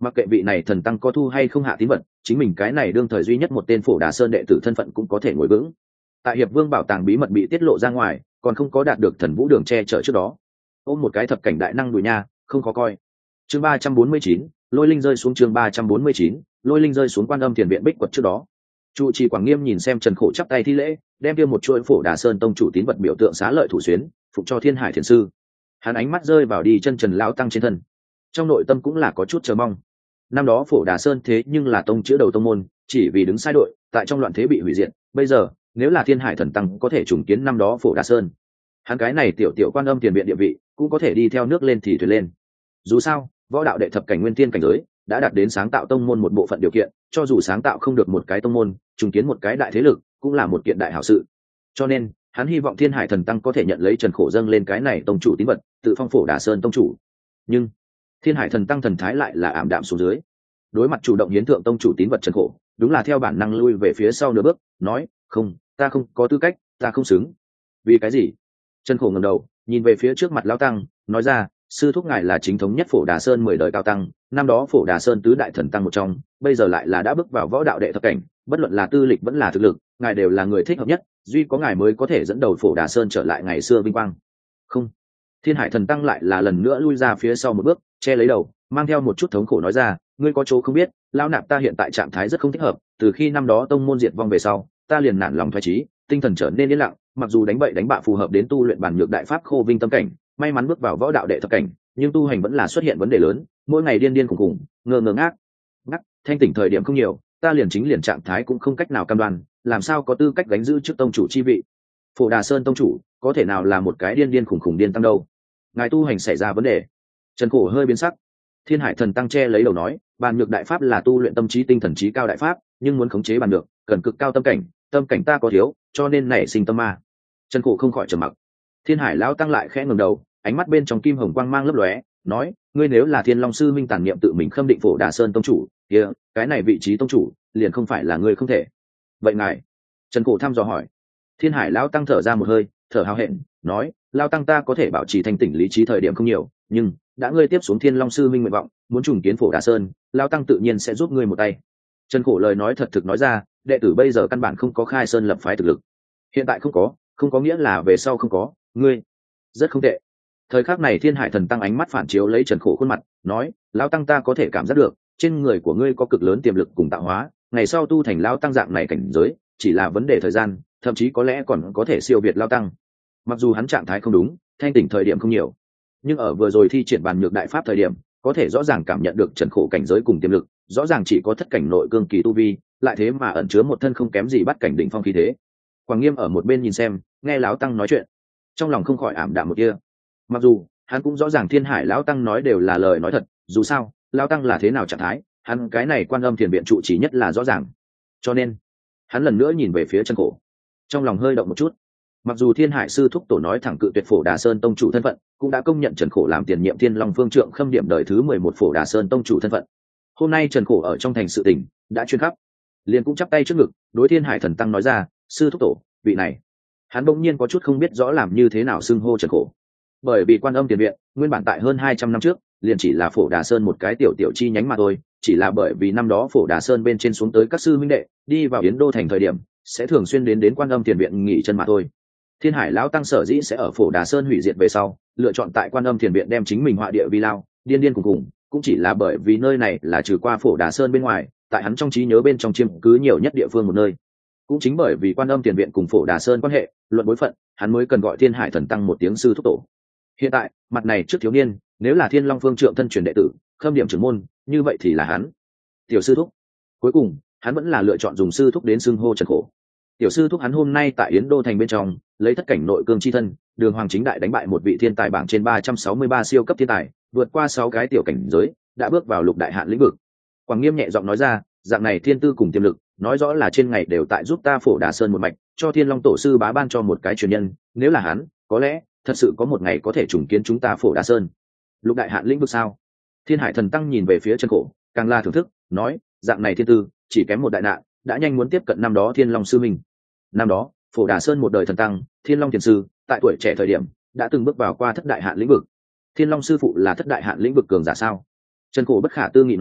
Mặc kệ vị này thần tăng có thu hay không hạ tín vật, chính mình cái này đương thời duy nhất một tên Phổ Đà Sơn đệ tử thân phận cũng có thể ngồi vững. Tại Hiệp Vương bảo tàng bí mật bị tiết lộ ra ngoài, còn không có đạt được Thần Vũ Đường che chở trước đó, ôm một cái thập cảnh đại năng đùi nha, không khó coi. Chương 349, Lôi Linh rơi xuống. Chương 349, Lôi Linh rơi xuống Quan Âm Thiền viện bích quật trước đó. Trụ trì Quảng Nghiêm nhìn xem Trần Khổ chắp tay thi lễ, đem kia một chuỗi Phổ Đà Sơn tông chủ tín vật biểu tượng xá lợi thủ xuyến, phục cho Thiên Hải Thiền sư. Hắn ánh mắt rơi vào đi chân Trần lão tăng trên thân, trong nội tâm cũng là có chút chờ mong. Năm đó Phổ Đà Sơn thế nhưng là tông chữa đầu tông môn, chỉ vì đứng sai đội, tại trong loạn thế bị hủy diệt. Bây giờ, nếu là Thiên Hải thần tăng có thể trùng kiến năm đó Phổ Đà Sơn, hắn cái này tiểu tiểu Quan Âm Tiền viện địa vị cũng có thể đi theo nước lên thì thuyền lên. Dù sao, võ đạo đệ thập cảnh nguyên tiên cảnh giới đã đạt đến sáng tạo tông môn một bộ phận điều kiện, cho dù sáng tạo không được một cái tông môn, trùng kiến một cái đại thế lực cũng là một kiện đại hảo sự. Cho nên, hắn hy vọng Thiên Hải thần tăng có thể nhận lấy Trần Khổ dâng lên cái này tông chủ tín vật, tự phong Phổ Đà Sơn tông chủ. Nhưng Thiên Hải thần tăng thần thái lại là ảm đạm xuống dưới. Đối mặt chủ động hiến thượng tông chủ tín vật Trần Khổ, đúng là theo bản năng lui về phía sau nửa bước, nói: "Không, ta không có tư cách, ta không xứng." "Vì cái gì?" Trần Khổ ngẩng đầu, nhìn về phía trước mặt lão tăng, nói ra: "Sư thúc ngài là chính thống nhất Phổ Đà Sơn 10 đời cao tăng, năm đó Phổ Đà Sơn tứ đại thần tăng một trong, bây giờ lại là đã bước vào võ đạo đệ thập cảnh, bất luận là tư lịch vẫn là thực lực, ngài đều là người thích hợp nhất, duy có ngài mới có thể dẫn đầu Phổ Đà Sơn trở lại ngày xưa vinh quang." "Không." Thiên Hải thần tăng lại là lần nữa lui ra phía sau một bước, che lấy đầu, mang theo một chút thống khổ nói ra: "Ngươi có chỗ không biết, lão nạp ta hiện tại trạng thái rất không thích hợp, từ khi năm đó tông môn diệt vong về sau, ta liền nản lòng thoái chí, tinh thần trở nên yên lặng, mặc dù đánh bậy đánh bạ phù hợp đến tu luyện bản nhược đại pháp khô vinh tâm cảnh, may mắn bước vào võ đạo đệ thập cảnh, nhưng tu hành vẫn là xuất hiện vấn đề lớn, mỗi ngày điên điên khủng khủng, ngơ ngơ ngác ngác, thanh tỉnh thời điểm không nhiều, ta liền trạng thái cũng không cách nào cam đoan, làm sao có tư cách gánh giữ chức tông chủ chi vị. Phổ Đà Sơn tông chủ, có thể nào là một cái điên điên khủng khủng điên tăng đâu? Ngài tu hành xảy ra vấn đề." Trần Khổ hơi biến sắc. Thiên Hải thần tăng che lấy đầu nói: "Bàn nhược đại pháp là tu luyện tâm trí tinh thần trí cao đại pháp, nhưng muốn khống chế bàn nhược, cần cực cao tâm cảnh ta có thiếu, cho nên nảy sinh tâm ma." Trần Khổ không khỏi trầm mặc. Thiên Hải lão tăng lại khẽ ngẩng đầu, ánh mắt bên trong kim hồng quang mang lấp lóe, nói: "Ngươi nếu là Thiên Long sư minh tản niệm tự mình khâm định Phổ Đà Sơn tông chủ, kia, cái này vị trí tông chủ, liền không phải là ngươi không thể." "Vậy ngài?" Trần Khổ thăm dò hỏi. Thiên Hải lão tăng thở ra một hơi, thở hào hẹn, nói: "Lão tăng ta có thể bảo trì thanh tỉnh lý trí thời điểm không nhiều, nhưng đã ngươi tiếp xuống Thiên Long sư minh nguyện vọng, muốn trùng kiến Phổ Đà Sơn, lão tăng tự nhiên sẽ giúp ngươi một tay." Trần Khổ lời nói thật thực nói ra, đệ tử bây giờ căn bản không có khai sơn lập phái thực lực. Hiện tại không có nghĩa là về sau không có, ngươi rất không tệ. Thời khắc này Thiên Hải thần tăng ánh mắt phản chiếu lấy Trần Khổ khuôn mặt, nói: "Lão tăng ta có thể cảm giác được, trên người của ngươi có cực lớn tiềm lực cùng tạo hóa, ngày sau tu thành lão tăng dạng này cảnh giới, chỉ là vấn đề thời gian, thậm chí có lẽ còn có thể siêu việt lão tăng." Mặc dù hắn trạng thái không đúng, thanh tỉnh thời điểm không nhiều, nhưng ở vừa rồi thi triển bàn nhược đại pháp thời điểm, có thể rõ ràng cảm nhận được Trần Khổ cảnh giới cùng tiềm lực, rõ ràng chỉ có thất cảnh nội cương kỳ tu vi, lại thế mà ẩn chứa một thân không kém gì bắt cảnh đỉnh phong khí thế. Quảng Nghiêm ở một bên nhìn xem, nghe lão tăng nói chuyện, trong lòng không khỏi ảm đạm một tia. Mặc dù hắn cũng rõ ràng Thiên Hải lão tăng nói đều là lời nói thật, dù sao lão tăng là thế nào trạng thái, hắn cái này Quan Âm Thiền viện trụ trì nhất là rõ ràng. Cho nên hắn lần nữa nhìn về phía Trần Khổ, trong lòng hơi động một chút. Mặc dù Thiên Hải sư thúc tổ nói thẳng cự tuyệt Phổ Đà Sơn tông chủ thân phận, cũng đã công nhận Trần Khổ làm tiền nhiệm Thiên Long Phương Trượng khâm điểm đời thứ 11 Phổ Đà Sơn tông chủ thân phận. Hôm nay Trần Khổ ở trong thành sự tình đã chuyên khắp, liền cũng chắp tay trước ngực, đối Thiên Hải thần tăng nói ra: "Sư thúc tổ, vị này." Hắn bỗng nhiên có chút không biết rõ làm như thế nào xưng hô Trần Khổ. Bởi vì Quan Âm Tiền viện nguyên bản tại hơn 200 năm trước, liền chỉ là Phổ Đà Sơn một cái tiểu tiểu chi nhánh mà thôi, chỉ là bởi vì năm đó Phổ Đà Sơn bên trên xuống tới các sư huynh đệ, đi vào Yến Đô thành thời điểm, sẽ thường xuyên đến Quan Âm Tiền viện nghỉ chân mà thôi. Thiên Hải lão tăng sở dĩ sẽ ở Phổ Đà Sơn hủy diệt về sau, lựa chọn tại Quan Âm Thiền viện đem chính mình họa địa vi lao, điên điên cùng cùng, cũng chỉ là bởi vì nơi này là trừ qua Phổ Đà Sơn bên ngoài, tại hắn trong trí nhớ bên trong chiêm cứ nhiều nhất địa phương một nơi. Cũng chính bởi vì Quan Âm Thiền viện cùng Phổ Đà Sơn quan hệ, luận bối phận, hắn mới cần gọi Thiên Hải thần tăng một tiếng sư thúc tổ. Hiện tại, mặt này trước thiếu niên, nếu là Thiên Long Phương Trượng thân truyền đệ tử, khâm điểm trưởng môn, như vậy thì là hắn. Tiểu sư thúc. Cuối cùng, hắn vẫn là lựa chọn dùng sư thúc đến xưng hô Trần Khổ. Tiểu sư thúc hắn hôm nay tại Yến Đô thành bên trong, lấy thất cảnh nội cương chi thân, đường hoàng chính đại đánh bại một vị thiên tài bảng trên 363 siêu cấp thiên tài, vượt qua 6 cái tiểu cảnh giới, đã bước vào lục đại hạn lĩnh vực. Quảng Nghiêm nhẹ giọng nói ra: "Dạng này thiên tư cùng tiềm lực, nói rõ là trên ngày đều tại giúp ta Phổ Đà Sơn một mạch, cho Thiên Long tổ sư bá ban cho một cái truyền nhân, nếu là hắn, có lẽ thật sự có một ngày có thể trùng kiến chúng ta Phổ Đà Sơn." Lục đại hạn lĩnh vực sao? Thiên Hải thần tăng nhìn về phía Trần Khổ, càng là thưởng thức, nói: "Dạng này thiên tư, chỉ kém một đại nạn, đã nhanh muốn tiếp cận năm đó Thiên Long sư mình." Năm đó, Phổ Đà Sơn một đời thần tăng, Thiên Long thiền sư, tại tuổi trẻ thời điểm, đã từng bước vào qua thất đại hạn lĩnh vực. Thiên Long sư phụ là thất đại hạn lĩnh vực cường giả sao? Trần Khổ bất khả tư nghị nói: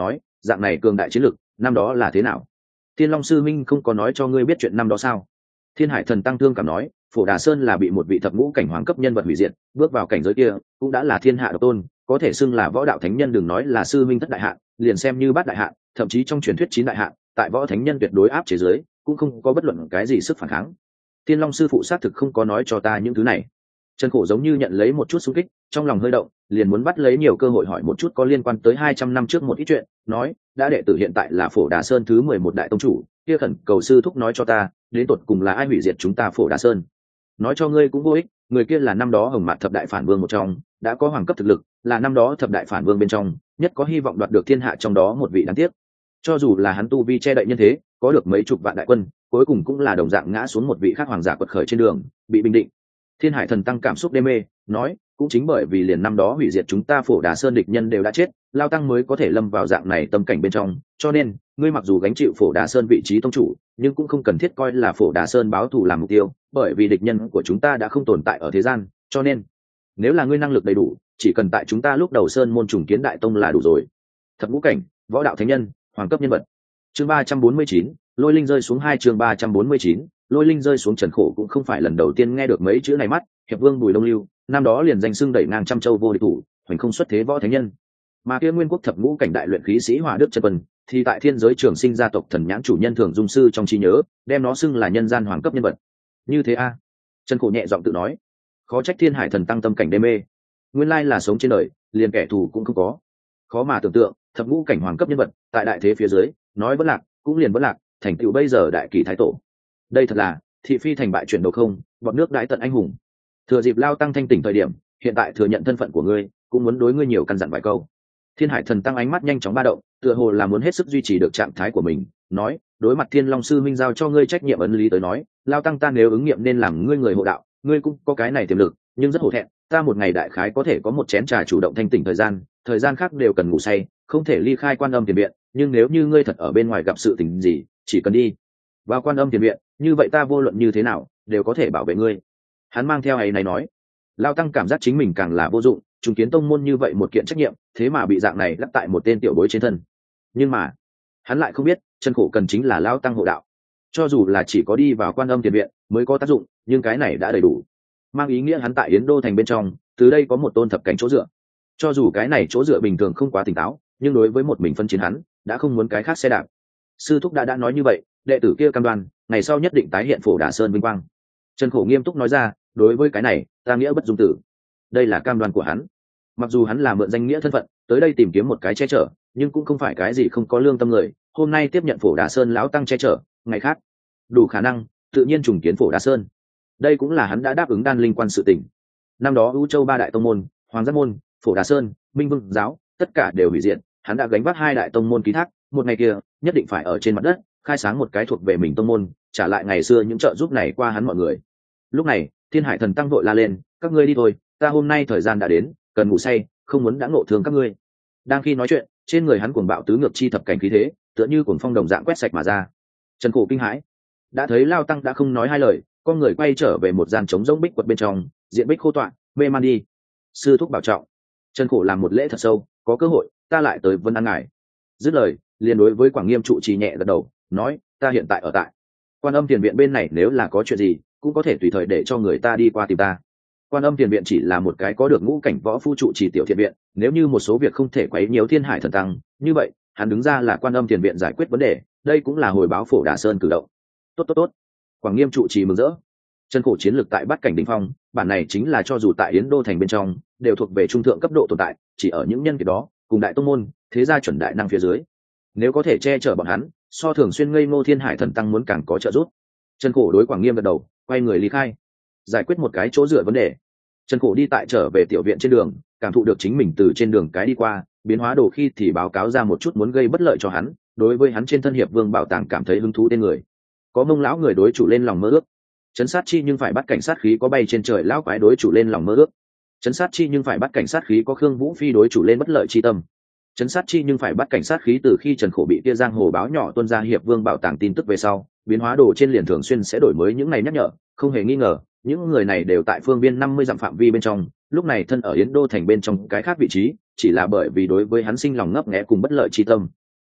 dạng này cường đại chiến lực năm đó là thế nào? Thiên Long sư minh không có nói cho ngươi biết chuyện năm đó sao? Thiên Hải thần tăng thương cảm nói, Phổ Đà Sơn là bị một vị thập ngũ cảnh hoàng cấp nhân vật hủy diệt, bước vào cảnh giới kia cũng đã là thiên hạ độc tôn, có thể xưng là võ đạo thánh nhân, đừng nói là sư minh thất đại hạn, liền xem như bát đại hạn, thậm chí trong truyền thuyết chín đại hạn, tại võ thánh nhân tuyệt đối áp chế giới, cũng không có bất luận cái gì sức phản kháng. Thiên Long sư phụ xác thực không có nói cho ta những thứ này. Trần Khổ giống như nhận lấy một chút xung kích, trong lòng hơi động, liền muốn bắt lấy nhiều cơ hội hỏi một chút có liên quan tới 200 năm trước một ít chuyện, nói, đã đệ tử hiện tại là Phổ Đà Sơn thứ 11 đại tông chủ, kia khẩn cầu sư thúc nói cho ta, đến tột cùng là ai hủy diệt chúng ta Phổ Đà Sơn. Nói cho ngươi cũng vô ích, người kia là năm đó Hồng Mạt thập đại phản vương một trong, đã có hoàng cấp thực lực, là năm đó thập đại phản vương bên trong, nhất có hy vọng đoạt được thiên hạ trong đó một vị đáng tiếc. Cho dù là hắn tu vi che đậy nhân thế, có được mấy chục vạn đại quân, cuối cùng cũng là đồng dạng ngã xuống một vị khác hoàng giả quật khởi trên đường, bị bình định. Thiên Hải thần tăng cảm xúc đê mê, nói, cũng chính bởi vì liền năm đó hủy diệt chúng ta Phổ Đà Sơn địch nhân đều đã chết, lao tăng mới có thể lâm vào dạng này tâm cảnh bên trong, cho nên ngươi mặc dù gánh chịu Phổ Đà Sơn vị trí tông chủ, nhưng cũng không cần thiết coi là Phổ Đà Sơn báo thù làm mục tiêu, bởi vì địch nhân của chúng ta đã không tồn tại ở thế gian, cho nên nếu là ngươi năng lực đầy đủ, chỉ cần tại chúng ta lúc đầu sơn môn trùng kiến đại tông là đủ rồi. Thập ngũ cảnh, võ đạo thánh nhân, hoàng cấp nhân vật. Chương 349, Lôi Linh rơi xuống 2 chương 349, Lôi Linh rơi xuống. Trần Khổ cũng không phải lần đầu tiên nghe được mấy chữ này mắt, hiệp vương Bùi Đông Lưu, năm đó liền danh xưng đẩy ngang trăm châu vô địch thủ, hoành không xuất thế võ thánh nhân. Mà kia nguyên quốc thập ngũ cảnh đại luyện khí sĩ Hỏa Đức Chân Quân, thì tại thiên giới trường sinh gia tộc thần nhãn chủ nhân Thường Dung sư trong trí nhớ, đem nó xưng là nhân gian hoàng cấp nhân vật. Như thế a? Trần Khổ nhẹ giọng tự nói. Khó trách Thiên Hải thần tăng tâm cảnh đê mê. Nguyên lai là sống trên đời, liền kẻ thù cũng không có. Khó mà tưởng tượng, thập ngũ cảnh hoàng cấp nhân vật, tại đại thế phía dưới, nói vẫn lạc, cũng liền vẫn lạc, thành tựu bây giờ đại kỳ thái tổ. Đây thật là thị phi thành bại chuyển đầu không, bọn nước đãi tận anh hùng. Thừa dịp lao tăng thanh tỉnh thời điểm, hiện tại thừa nhận thân phận của ngươi, cũng muốn đối ngươi nhiều căn dặn vài câu. Thiên Hải thần tăng ánh mắt nhanh chóng ba động, tựa hồ là muốn hết sức duy trì được trạng thái của mình, nói, đối mặt Thiên Long sư minh giao cho ngươi trách nhiệm ấn lý tới nói, lao tăng ta nếu ứng nghiệm nên làm ngươi người hộ đạo, ngươi cũng có cái này tiềm lực, nhưng rất hổ thẹn, ta một ngày đại khái có thể có một chén trà chủ động thanh tỉnh thời gian khác đều cần ngủ say, không thể ly khai Quan Âm Tiền viện, nhưng nếu như ngươi thật ở bên ngoài gặp sự tình gì, chỉ cần đi vào Quan Âm Tiền viện, như vậy ta vô luận như thế nào đều có thể bảo vệ ngươi. Hắn mang theo ấy này nói. Lao tăng cảm giác chính mình càng là vô dụng, trùng kiến tông môn như vậy một kiện trách nhiệm, thế mà bị dạng này lắp tại một tên tiểu bối trên thân. Nhưng mà hắn lại không biết, Trần Khổ cần chính là Lao tăng hộ đạo. Cho dù là chỉ có đi vào Quan Âm Tiền viện mới có tác dụng, nhưng cái này đã đầy đủ, mang ý nghĩa hắn tại Yến Đô thành bên trong, từ đây có một tôn thập cảnh chỗ dựa. Cho dù cái này chỗ dựa bình thường không quá tỉnh táo, nhưng đối với một mình phân chiến hắn, đã không muốn cái khác xe đạp. Sư thúc đã nói như vậy, đệ tử kia cam đoan, ngày sau nhất định tái hiện Phổ Đà Sơn vinh quang. Trần Khổ nghiêm túc nói ra, đối với cái này, ta nghĩa bất dung tử. Đây là cam đoan của hắn. Mặc dù hắn là mượn danh nghĩa thân phận, tới đây tìm kiếm một cái che chở, nhưng cũng không phải cái gì không có lương tâm người. Hôm nay tiếp nhận Phổ Đà Sơn lão tăng che chở, ngày khác đủ khả năng, tự nhiên trùng kiến Phổ Đà Sơn. Đây cũng là hắn đã đáp ứng đan linh quan sự tình. Năm đó U Châu ba đại tông môn, Hoàng Giác môn, Phổ Đà Sơn, Minh Vương giáo, tất cả đều hủy diệt, hắn đã gánh vác hai đại tông môn ký thác, một ngày kia, nhất định phải ở trên mặt đất, khai sáng một cái thuộc về mình tông môn, trả lại ngày xưa những trợ giúp này qua hắn mọi người. Lúc này, Thiên Hải thần tăng vội la lên, các ngươi đi thôi, ta hôm nay thời gian đã đến, cần ngủ say, không muốn đã ngộ thương các ngươi. Đang khi nói chuyện, trên người hắn cuồng bạo tứ ngược chi thập cảnh khí thế, tựa như cuồng phong đồng dạng quét sạch mà ra. Trần Khổ kinh hãi, đã thấy Lao tăng đã không nói hai lời, con người quay trở về một gian trống rỗng bích quật bên trong, diện bích khô tọa, mê man đi. Sư thúc bảo trọng. Trần Khổ làm một lễ thật sâu, có cơ hội ta lại tới vân an ngài. Dứt lời, liền đối với Quảng Nghiêm trụ trì nhẹ gật đầu, nói, ta hiện tại ở tại Quan Âm Tiền viện bên này, nếu là có chuyện gì, cũng có thể tùy thời để cho người ta đi qua tìm ta. Quan Âm Tiền viện chỉ là một cái có được ngũ cảnh võ phu trụ trì tiểu thiện viện, nếu như một số việc không thể quấy nhiễu Thiên Hải thần tăng, như vậy hắn đứng ra là Quan Âm Tiền viện giải quyết vấn đề, đây cũng là hồi báo Phổ Đà Sơn cử động. Tốt. Quảng Nghiêm trụ trì mừng rỡ. Trần Khổ chiến lược tại bát cảnh đỉnh phong, bản này chính là cho dù tại Yến Đô thành bên trong, đều thuộc về trung thượng cấp độ tồn tại, chỉ ở những nhân kiệt đó, cùng đại tông môn, thế gia chuẩn đại năng phía dưới. Nếu có thể che chở bọn hắn, so thường xuyên ngây ngô Thiên Hải thần tăng muốn càng có trợ giúp. Trần Khổ đối Quảng Nghiêm gật đầu, quay người ly khai, giải quyết một cái chỗ dựa vấn đề. Trần Khổ đi tại trở về tiểu viện trên đường, cảm thụ được chính mình từ trên đường cái đi qua, biến hóa đồ khi thì báo cáo ra một chút muốn gây bất lợi cho hắn, đối với hắn trên thân hiệp vương bảo tàng cảm thấy hứng thú tên người. Có Mông lão người đối chủ lên lòng mơ ước. Trấn sát chi nhưng phải bắt cảnh sát khí có bay trên trời lão quái đối chủ lên lòng mơ ước. Trấn sát chi nhưng phải bắt cảnh sát khí có Khương Vũ Phi đối chủ lên bất lợi chi tâm. Trấn sát chi nhưng phải bắt cảnh sát khí từ khi Trần Khổ bị kia giang hồ báo nhỏ tuân ra hiệp vương bảo tàng tin tức về sau, biến hóa đồ trên liền thường xuyên sẽ đổi mới những này nhắc nhở, không hề nghi ngờ, những người này đều tại phương biên 50 dặm phạm vi bên trong, lúc này thân ở Yến Đô thành bên trong cái khác vị trí, chỉ là bởi vì đối với hắn sinh lòng ngấp nghé cùng bất lợi chi tâm.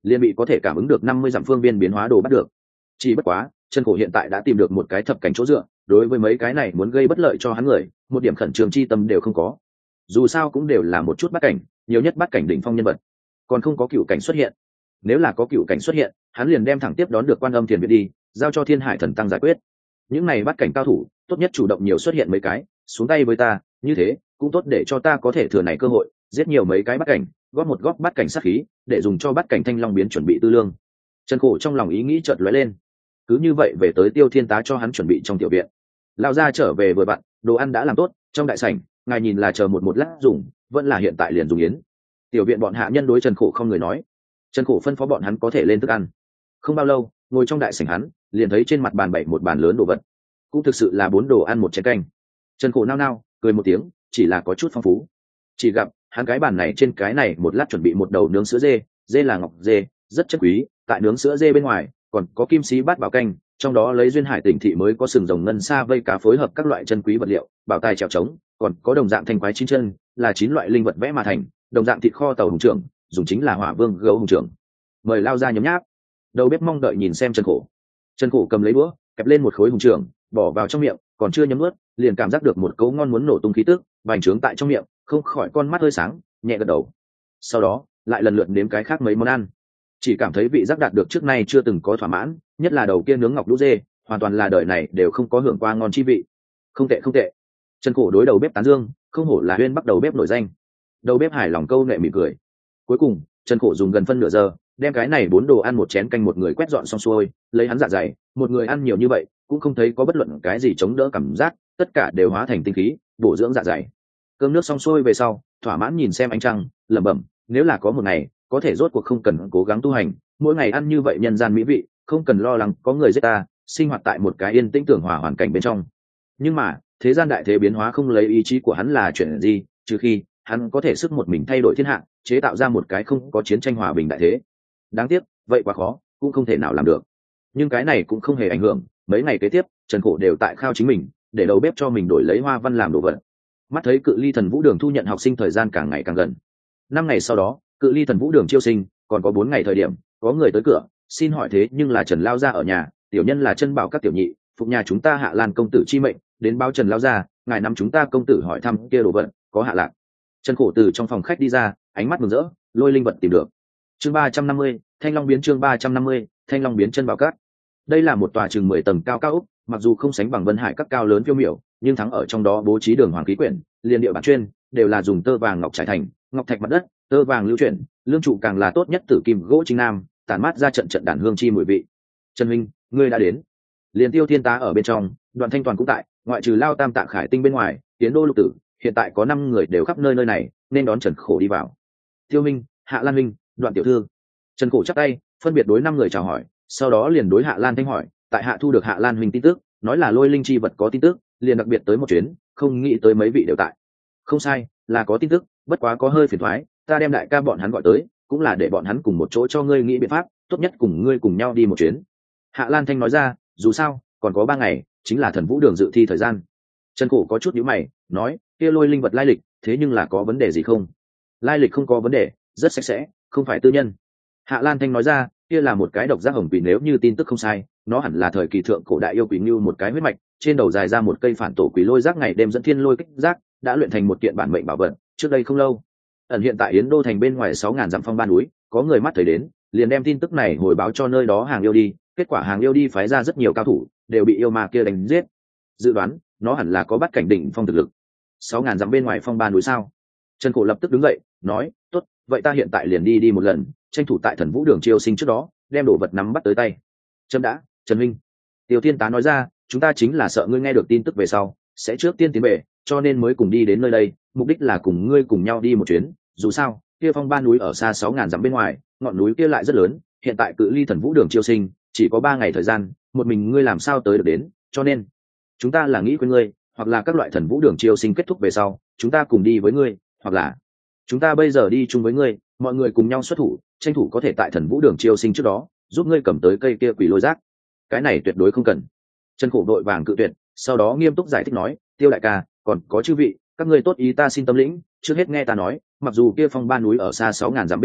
liền bị có thể cảm ứng được 50 dặm phương viên biến hóa đồ bắt được. Chỉ bất quá Trần Khổ hiện tại đã tìm được một cái thập cảnh chỗ dựa, đối với mấy cái này muốn gây bất lợi cho hắn người, một điểm khẩn trương chi tâm đều không có. Dù sao cũng đều là một chút bát cảnh, nhiều nhất bát cảnh đỉnh phong nhân vật, còn không có cựu cảnh xuất hiện. Nếu là có cựu cảnh xuất hiện, hắn liền đem thẳng tiếp đón được Quan Âm Thiền Viện đi, giao cho Thiên Hải Thần Tăng giải quyết. Những này bát cảnh cao thủ, tốt nhất chủ động nhiều xuất hiện mấy cái, xuống tay với ta, như thế cũng tốt để cho ta có thể thừa này cơ hội, giết nhiều mấy cái bát cảnh, góp một góp bát cảnh sát khí, để dùng cho bát cảnh Thanh Long biến chuẩn bị tư lương. Trần Khổ trong lòng ý nghĩ chợt lóe lên. Cứ như vậy về tới Tiêu Thiên Tá cho hắn chuẩn bị trong tiểu viện. Lão gia trở về vừa vặn, đồ ăn đã làm tốt, trong đại sảnh, ngài nhìn là chờ một lát dùng, vẫn là hiện tại liền dùng yến. Tiểu viện bọn hạ nhân đối Trần Khổ không người nói. Trần Khổ phân phó bọn hắn có thể lên thức ăn. Không bao lâu, ngồi trong đại sảnh hắn, liền thấy trên mặt bàn bày một bàn lớn đồ vật. Cũng thực sự là 4 đồ ăn một chén canh. Trần Khổ nao nao, cười một tiếng, chỉ là có chút phong phú. Chỉ gặp, hắn cái bàn này trên cái này một lát chuẩn bị một đầu nướng sữa dê, dê là ngọc dê, rất chất quý, tại nướng sữa dê bên ngoài, còn có kim sĩ bát bảo canh, trong đó lấy duyên hải tỉnh thị mới có sừng rồng ngân sa vây cá phối hợp các loại chân quý vật liệu, bảo tài trèo trống, còn có đồng dạng thanh quái 9 chân, là 9 loại linh vật vẽ mà thành, đồng dạng thịt kho tàu hùng trưởng, dùng chính là hỏa vương gấu hùng trưởng. Mời lao ra nhấm nháp. Đầu bếp mong đợi nhìn xem Trần Khổ. Trần Khổ cầm lấy đũa, kẹp lên một khối hùng trưởng, bỏ vào trong miệng, còn chưa nhấm nuốt, liền cảm giác được một cấu ngon muốn nổ tung khí tức, bành trướng tại trong miệng, không khỏi con mắt hơi sáng, nhẹ gật đầu. Sau đó, lại lần lượt nếm cái khác mấy món ăn. Chỉ cảm thấy vị giác đạt được trước nay chưa từng có thỏa mãn, nhất là đầu kia nướng ngọc lũ dê, hoàn toàn là đời này đều không có hưởng qua ngon chi vị. Không tệ không tệ. Trần Khổ đối đầu bếp tán dương, không hổ là Huyên Bắc đầu bếp nổi danh. Đầu bếp hài lòng câu nệ mỉm cười. Cuối cùng, Trần Khổ dùng gần phân nửa giờ, đem cái này 4 đồ ăn một chén canh một người quét dọn xong xuôi, lấy hắn dạ dày, một người ăn nhiều như vậy, cũng không thấy có bất luận cái gì chống đỡ cảm giác, tất cả đều hóa thành tinh khí, bổ dưỡng dạ dày. Cơm nước xong xuôi về sau, thỏa mãn nhìn xem ánh trăng, lẩm bẩm, nếu là có một ngày, có thể rốt cuộc không cần cố gắng tu hành, mỗi ngày ăn như vậy nhân gian mỹ vị, không cần lo lắng có người giết ta, sinh hoạt tại một cái yên tĩnh tưởng hòa hoàn cảnh bên trong. Nhưng mà, thế gian đại thế biến hóa không lấy ý chí của hắn là chuyện gì, trừ khi hắn có thể sức một mình thay đổi thiên hạ, chế tạo ra một cái không có chiến tranh hòa bình đại thế. Đáng tiếc, vậy quá khó, cũng không thể nào làm được. Nhưng cái này cũng không hề ảnh hưởng, mấy ngày kế tiếp, Trần Khổ đều tại khao chính mình, để đầu bếp cho mình đổi lấy hoa văn làm đồ vật. Mắt thấy Cự Ly Thần Vũ Đường thu nhận học sinh thời gian càng ngày càng gần. 5 ngày sau đó, Cự Ly Thần Vũ Đường chiêu sinh, còn có 4 ngày thời điểm, có người tới cửa, xin hỏi thế nhưng là Trần lao gia ở nhà, tiểu nhân là Chân Bảo các tiểu nhị, phục nhà chúng ta Hạ Lan công tử chi mệnh, đến báo Trần lao gia, ngài nắm chúng ta công tử hỏi thăm kia đồ vật, có hạ lạc. Trần Khổ từ trong phòng khách đi ra, ánh mắt mừng rỡ, lôi linh vật tìm được. Chương 350, Thanh Long biến chương 350, Thanh Long biến Chân Bảo các. Đây là một tòa chừng 10 tầng cao cao ốc, mặc dù không sánh bằng Vân Hải các cao lớn phiêu miểu, nhưng thắng ở trong đó bố trí đường hoàng khí quyển, liên địa bản chuyên, đều là dùng tơ vàng ngọc trải thành, ngọc thạch mặt đất, tơ vàng lưu chuyển, lương trụ càng là tốt nhất tử kim gỗ chính nam, tản mát ra trận trận đàn hương chi mùi vị. Trần huynh, ngươi đã đến. Liên Tiêu Thiên Tá ở bên trong, Đoàn Thanh Toàn cũng tại, ngoại trừ Lao Tam Tạ Khải Tinh bên ngoài, Tiến Đô Lục Tử, hiện tại có 5 người đều khắp nơi nơi này, nên đón Trần Khổ đi vào. Tiêu minh, Hạ Lan minh, Đoạn tiểu thư. Trần Khổ chắp tay, phân biệt đối 5 người chào hỏi, sau đó liền đối Hạ Lan Thanh hỏi, tại hạ thu được Hạ Lan huynh tin tức, nói là lôi linh chi vật có tin tức, liền đặc biệt tới một chuyến, không nghĩ tới mấy vị đều tại. Không sai, là có tin tức, bất quá có hơi phiền toái, ta đem đại ca bọn hắn gọi tới, cũng là để bọn hắn cùng một chỗ cho ngươi nghĩ biện pháp, tốt nhất cùng ngươi cùng nhau đi một chuyến. Hạ Lan Thanh nói ra, dù sao, còn có 3 ngày, chính là Thần Vũ Đường dự thi thời gian. Trần Khổ có chút nhíu mày, nói, kia lôi linh vật lai lịch, thế nhưng là có vấn đề gì không? Lai lịch không có vấn đề, rất sạch sẽ, không phải tư nhân. Hạ Lan Thanh nói ra, kia là một cái độc giác hồng quỷ, nếu như tin tức không sai, nó hẳn là thời kỳ thượng cổ đại yêu quỷ như một cái huyết mạch, trên đầu dài ra một cây phản tổ quỷ lôi giác ngày đêm dẫn thiên lôi kích giác, đã luyện thành một kiện bản mệnh bảo vật, trước đây không lâu. Ẩn hiện tại Yến Đô thành bên ngoài 6000 dặm phong ba núi, có người mắt thấy đến, liền đem tin tức này hồi báo cho nơi đó hàng yêu đi, kết quả hàng yêu đi phái ra rất nhiều cao thủ, đều bị yêu ma kia đánh giết. Dự đoán, nó hẳn là có bắt cảnh đỉnh phong thực lực. 6000 dặm bên ngoài phong ba núi sao? Trần Khổ lập tức đứng dậy, nói, tốt, vậy ta hiện tại liền đi một lần, tranh thủ tại Thần Vũ Đường chiêu sinh trước đó, đem đồ vật nắm bắt tới tay. Chấm đã, Trần huynh. Tiêu Thiên Tá nói ra, chúng ta chính là sợ ngươi nghe được tin tức về sau, sẽ trước tiên tiến về, cho nên mới cùng đi đến nơi đây, mục đích là cùng ngươi cùng nhau đi một chuyến. Dù sao, kia phong ba núi ở xa 6000 dặm bên ngoài, ngọn núi kia lại rất lớn, hiện tại cự ly Thần Vũ Đường chiêu sinh chỉ có 3 ngày thời gian, một mình ngươi làm sao tới được đến, cho nên chúng ta là nghĩ với ngươi, hoặc là các loại Thần Vũ Đường chiêu sinh kết thúc về sau, chúng ta cùng đi với ngươi, hoặc là chúng ta bây giờ đi chung với ngươi, mọi người cùng nhau xuất thủ, tranh thủ có thể tại Thần Vũ Đường chiêu sinh trước đó, giúp ngươi cầm tới cây kia quỷ lôi giác. Cái này tuyệt đối không cần. Trần Khổ đội vàng cự tuyệt, sau đó nghiêm túc giải thích nói, Tiêu đại ca, còn có chư vị, các ngươi tốt ý ta xin tâm lĩnh, trước hết nghe ta nói, mặc dù kia phong ba núi ở xa 6000 dặm bên ngoài,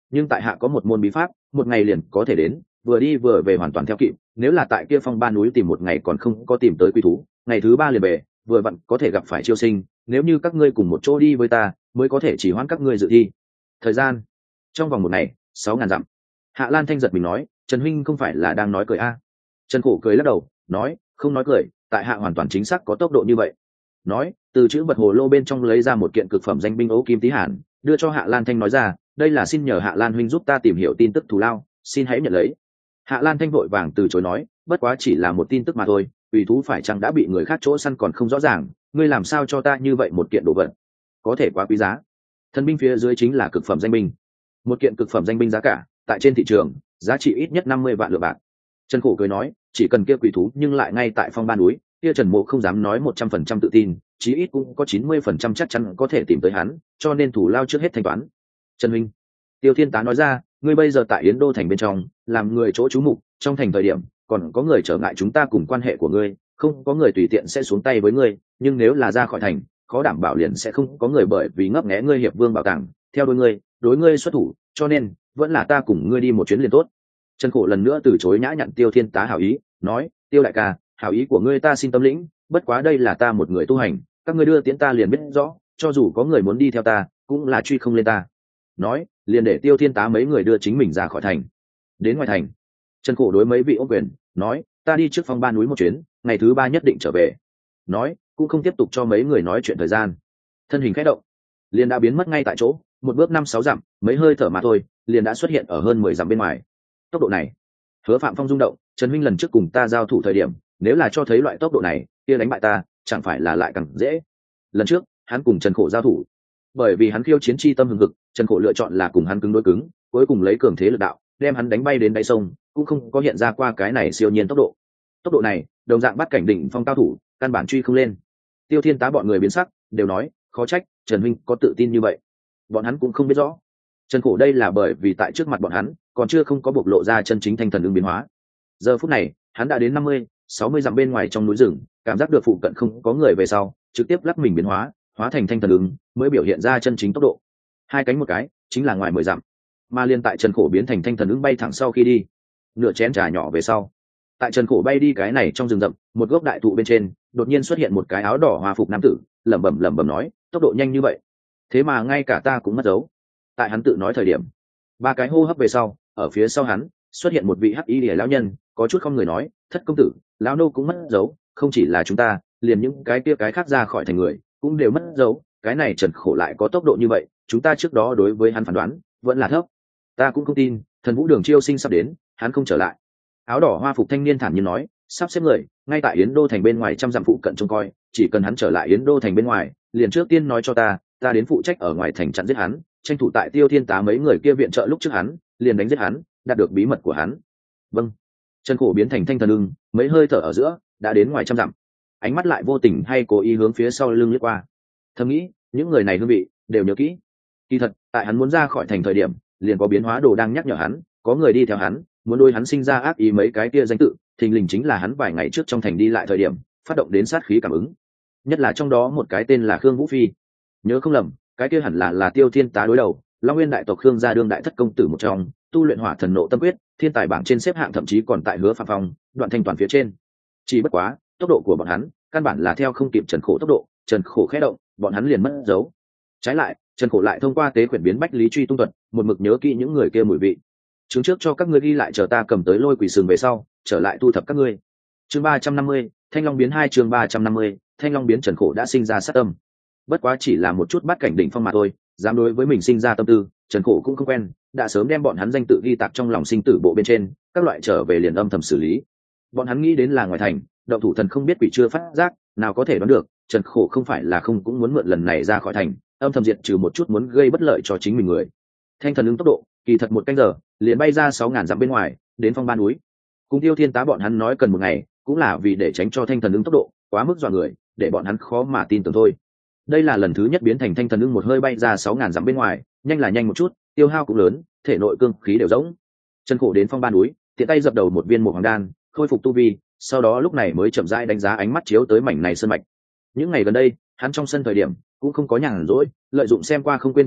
nhưng tại hạ có một môn bí pháp, một ngày liền có thể đến, vừa đi vừa về hoàn toàn theo kịp. Nếu là tại kia phong ba núi tìm một ngày còn không có tìm tới quỷ thú, ngày thứ ba liền về, vừa vặn có thể gặp phải chiêu sinh. Nếu như các ngươi cùng một chỗ đi với ta, mới có thể chỉ hoãn các ngươi dự thi. Thời gian trong vòng một ngày, 6.000 dặm. Hạ Lan Thanh giật mình nói, Trần huynh không phải là đang nói cười a? Trần Khổ cười lắc đầu, nói, không nói cười, tại hạ hoàn toàn chính xác có tốc độ như vậy. Nói, từ chữ vật hồ lô bên trong lấy ra một kiện cực phẩm danh binh ấu kim tí hàn, đưa cho Hạ Lan Thanh nói ra, đây là xin nhờ Hạ Lan huynh giúp ta tìm hiểu tin tức thù lao, xin hãy nhận lấy. Hạ Lan Thanh vội vàng từ chối nói, bất quá chỉ là một tin tức mà thôi, quỷ thú phải chăng đã bị người khác chỗ săn còn không rõ ràng, ngươi làm sao cho ta như vậy một kiện đồ vật, có thể quá quý giá. Thần binh phía dưới chính là cực phẩm danh binh, một kiện cực phẩm danh binh giá cả tại trên thị trường giá trị ít nhất 50 vạn lượng bạc. Trần Khổ cười nói, chỉ cần kia quỷ thú nhưng lại ngay tại phong ba núi, kia Trần Mộ không dám nói 100% tự tin, chí ít cũng có 90% chắc chắn có thể tìm tới hắn, cho nên thủ lao trước hết thanh toán. Trần huynh, Tiêu Thiên Tá nói ra, ngươi bây giờ tại Yến Đô thành bên trong, làm người chỗ trú mục, trong thành thời điểm còn có người trở ngại chúng ta cùng quan hệ của ngươi, không có người tùy tiện sẽ xuống tay với ngươi, nhưng nếu là ra khỏi thành, khó đảm bảo liền sẽ không có người bởi vì ngấp nghé ngươi hiệp vương bảo tàng, theo đối ngươi xuất thủ, cho nên vẫn là ta cùng ngươi đi một chuyến liền tốt. Trần Khổ lần nữa từ chối nhã nhặn Tiêu Thiên Tá hảo ý, nói, Tiêu đại ca, hảo ý của ngươi ta xin tâm lĩnh, bất quá đây là ta một người tu hành, các ngươi đưa tiễn ta liền biết rõ, cho dù có người muốn đi theo ta cũng là truy không lên ta. Nói, liền để Tiêu Thiên Tá mấy người đưa chính mình ra khỏi thành. Đến ngoài thành, Trần Khổ đối mấy vị ốc quyền nói, ta đi trước phong ba núi một chuyến, ngày thứ ba nhất định trở về. Nói, cũng không tiếp tục cho mấy người nói chuyện thời gian, thân hình khẽ động liền đã biến mất ngay tại chỗ, một bước 5-6 dặm, mấy hơi thở mà thôi liền đã xuất hiện ở hơn 10 dặm bên ngoài. Tốc độ này, Hứa Phạm Phong rung động, Trần huynh lần trước cùng ta giao thủ thời điểm, nếu là cho thấy loại tốc độ này, kia đánh bại ta chẳng phải là lại càng dễ. Lần trước hắn cùng Trần Khổ giao thủ, bởi vì hắn khiêu chiến chi tâm hừng hực, Trần Khổ lựa chọn là cùng hắn cứng đối cứng, cuối cùng lấy cường thế lực đạo đem hắn đánh bay đến đáy sông, cũng không có hiện ra qua cái này siêu nhiên tốc độ. Tốc độ này đồng dạng bắt cảnh đỉnh phong cao thủ căn bản truy không lên. Tiêu Thiên Tá bọn người biến sắc, đều nói, khó trách Trần huynh có tự tin như vậy. Bọn hắn cũng không biết rõ, Trần Khổ đây là bởi vì tại trước mặt bọn hắn còn chưa không có bộc lộ ra chân chính thanh thần ứng biến hóa. Giờ phút này hắn đã đến 50-60 dặm bên ngoài trong núi rừng, cảm giác được phụ cận không có người về sau, trực tiếp lắc mình biến hóa, hóa thành thanh thần ứng, mới biểu hiện ra chân chính tốc độ. Hai cánh một cái chính là ngoài 10 dặm, mà liên tại Trần Khổ biến thành thanh thần ứng bay thẳng sau khi đi nửa chén trà nhỏ về sau, tại Trần Khổ bay đi cái này trong rừng rậm, một gốc đại thụ bên trên đột nhiên xuất hiện một cái áo đỏ hòa phục nam tử, lẩm bẩm nói, tốc độ nhanh như vậy, thế mà ngay cả ta cũng mất dấu. Tại hắn tự nói thời điểm, 3 cái hô hấp về sau, ở phía sau hắn xuất hiện một vị hắc y lìa lão nhân, có chút không người nói, thất công tử, lão nô cũng mất dấu, không chỉ là chúng ta, liền những cái kia cái khác ra khỏi thành người cũng đều mất dấu, cái này Trần Khổ lại có tốc độ như vậy, chúng ta trước đó đối với hắn phán đoán vẫn là thấp, ta cũng không tin Thần Vũ Đường chiêu sinh sắp đến hắn không trở lại. Áo đỏ hoa phục thanh niên thản nhiên nói, sắp xếp người ngay tại Yến Đô thành bên ngoài trăm dặm phụ cận trông coi, chỉ cần hắn trở lại Yến Đô thành bên ngoài, liền trước tiên nói cho ta đến phụ trách ở ngoài thành chặn giết hắn, tranh thủ tại Tiêu Thiên Tá mấy người kia viện trợ lúc trước hắn, liền đánh giết hắn, đạt được bí mật của hắn. Vâng. Trần Khổ biến thành thanh thần ưng, mấy hơi thở ở giữa đã đến ngoài trăm dặm, ánh mắt lại vô tình hay cố ý hướng phía sau lưng lướt qua, thầm nghĩ, những người này hương vị đều nhớ kỹ. Kỳ thật tại hắn muốn ra khỏi thành thời điểm, liền có biến hóa đồ đang nhắc nhở hắn, có người đi theo hắn, muốn đôi hắn sinh ra ác ý, mấy cái kia danh tự thình lình chính là hắn vài ngày trước trong thành đi lại thời điểm phát động đến sát khí cảm ứng, nhất là trong đó một cái tên là Khương Vũ Phi. Nhớ không lầm, cái kia hẳn là Tiêu Thiên Tá đối đầu, Long Nguyên đại tộc Khương gia đương đại thất công tử một trong, tu luyện Hỏa Thần Nộ Tâm Quyết, thiên tài bảng trên xếp hạng thậm chí còn tại Hứa Phạm Phong, Đoạn Thanh Toàn phía trên. Chỉ bất quá, tốc độ của bọn hắn căn bản là theo không kịp Trần Khổ tốc độ, Trần Khổ khẽ động, bọn hắn liền mất dấu. Trái lại, Trần Khổ lại thông qua tế quyển biến bách lý truy tung thuật, một mực nhớ kỹ những người kia mùi vị. Chứng trước cho các ngươi ghi lại, chờ ta cầm tới Lôi Quỷ Sừng về sau, trở lại thu thập các ngươi. Chương 350, Thanh Long biến 2, chương 350, Thanh Long biến. Trần Khổ đã sinh ra sát tâm. Bất quá chỉ là một chút bắt cảnh đỉnh phong mà thôi, dám đối với mình sinh ra tâm tư, Trần Khổ cũng không quen, đã sớm đem bọn hắn danh tự ghi tạc trong lòng sinh tử bộ bên trên, các loại trở về liền âm thầm xử lý. Bọn hắn nghĩ đến là ngoài thành, động thủ thần không biết quỷ chưa phát giác, nào có thể đoán được, Trần Khổ không phải là không cũng muốn mượn lần này ra khỏi thành, âm thầm diệt trừ một chút muốn gây bất lợi cho chính mình người. Thanh thần ứng tốc độ, kỳ thật một canh giờ liền bay ra 6.000 dặm bên ngoài, đến phong ba núi. Cùng Tiêu Thiên Tá bọn hắn nói cần một ngày, cũng là vì để tránh cho thanh thần ứng tốc độ quá mức dọa người, để bọn hắn khó mà tin tưởng thôi. Đây là lần thứ nhất biến thành thanh thần ưng một hơi bay ra 6.000 dặm bên ngoài, nhanh là nhanh một chút, tiêu hao cũng lớn, thể nội cương khí đều rỗng. Trần Khổ đến phong ba núi, tiện tay dập đầu một viên mộc hoàng đan, khôi phục tu vi, sau đó lúc này mới chậm rãi đánh giá ánh mắt chiếu tới mảnh này sơn mạch. Những ngày gần đây, hắn trong sân thời điểm cũng không có nhàn rỗi, lợi dụng xem qua không quên ký ức,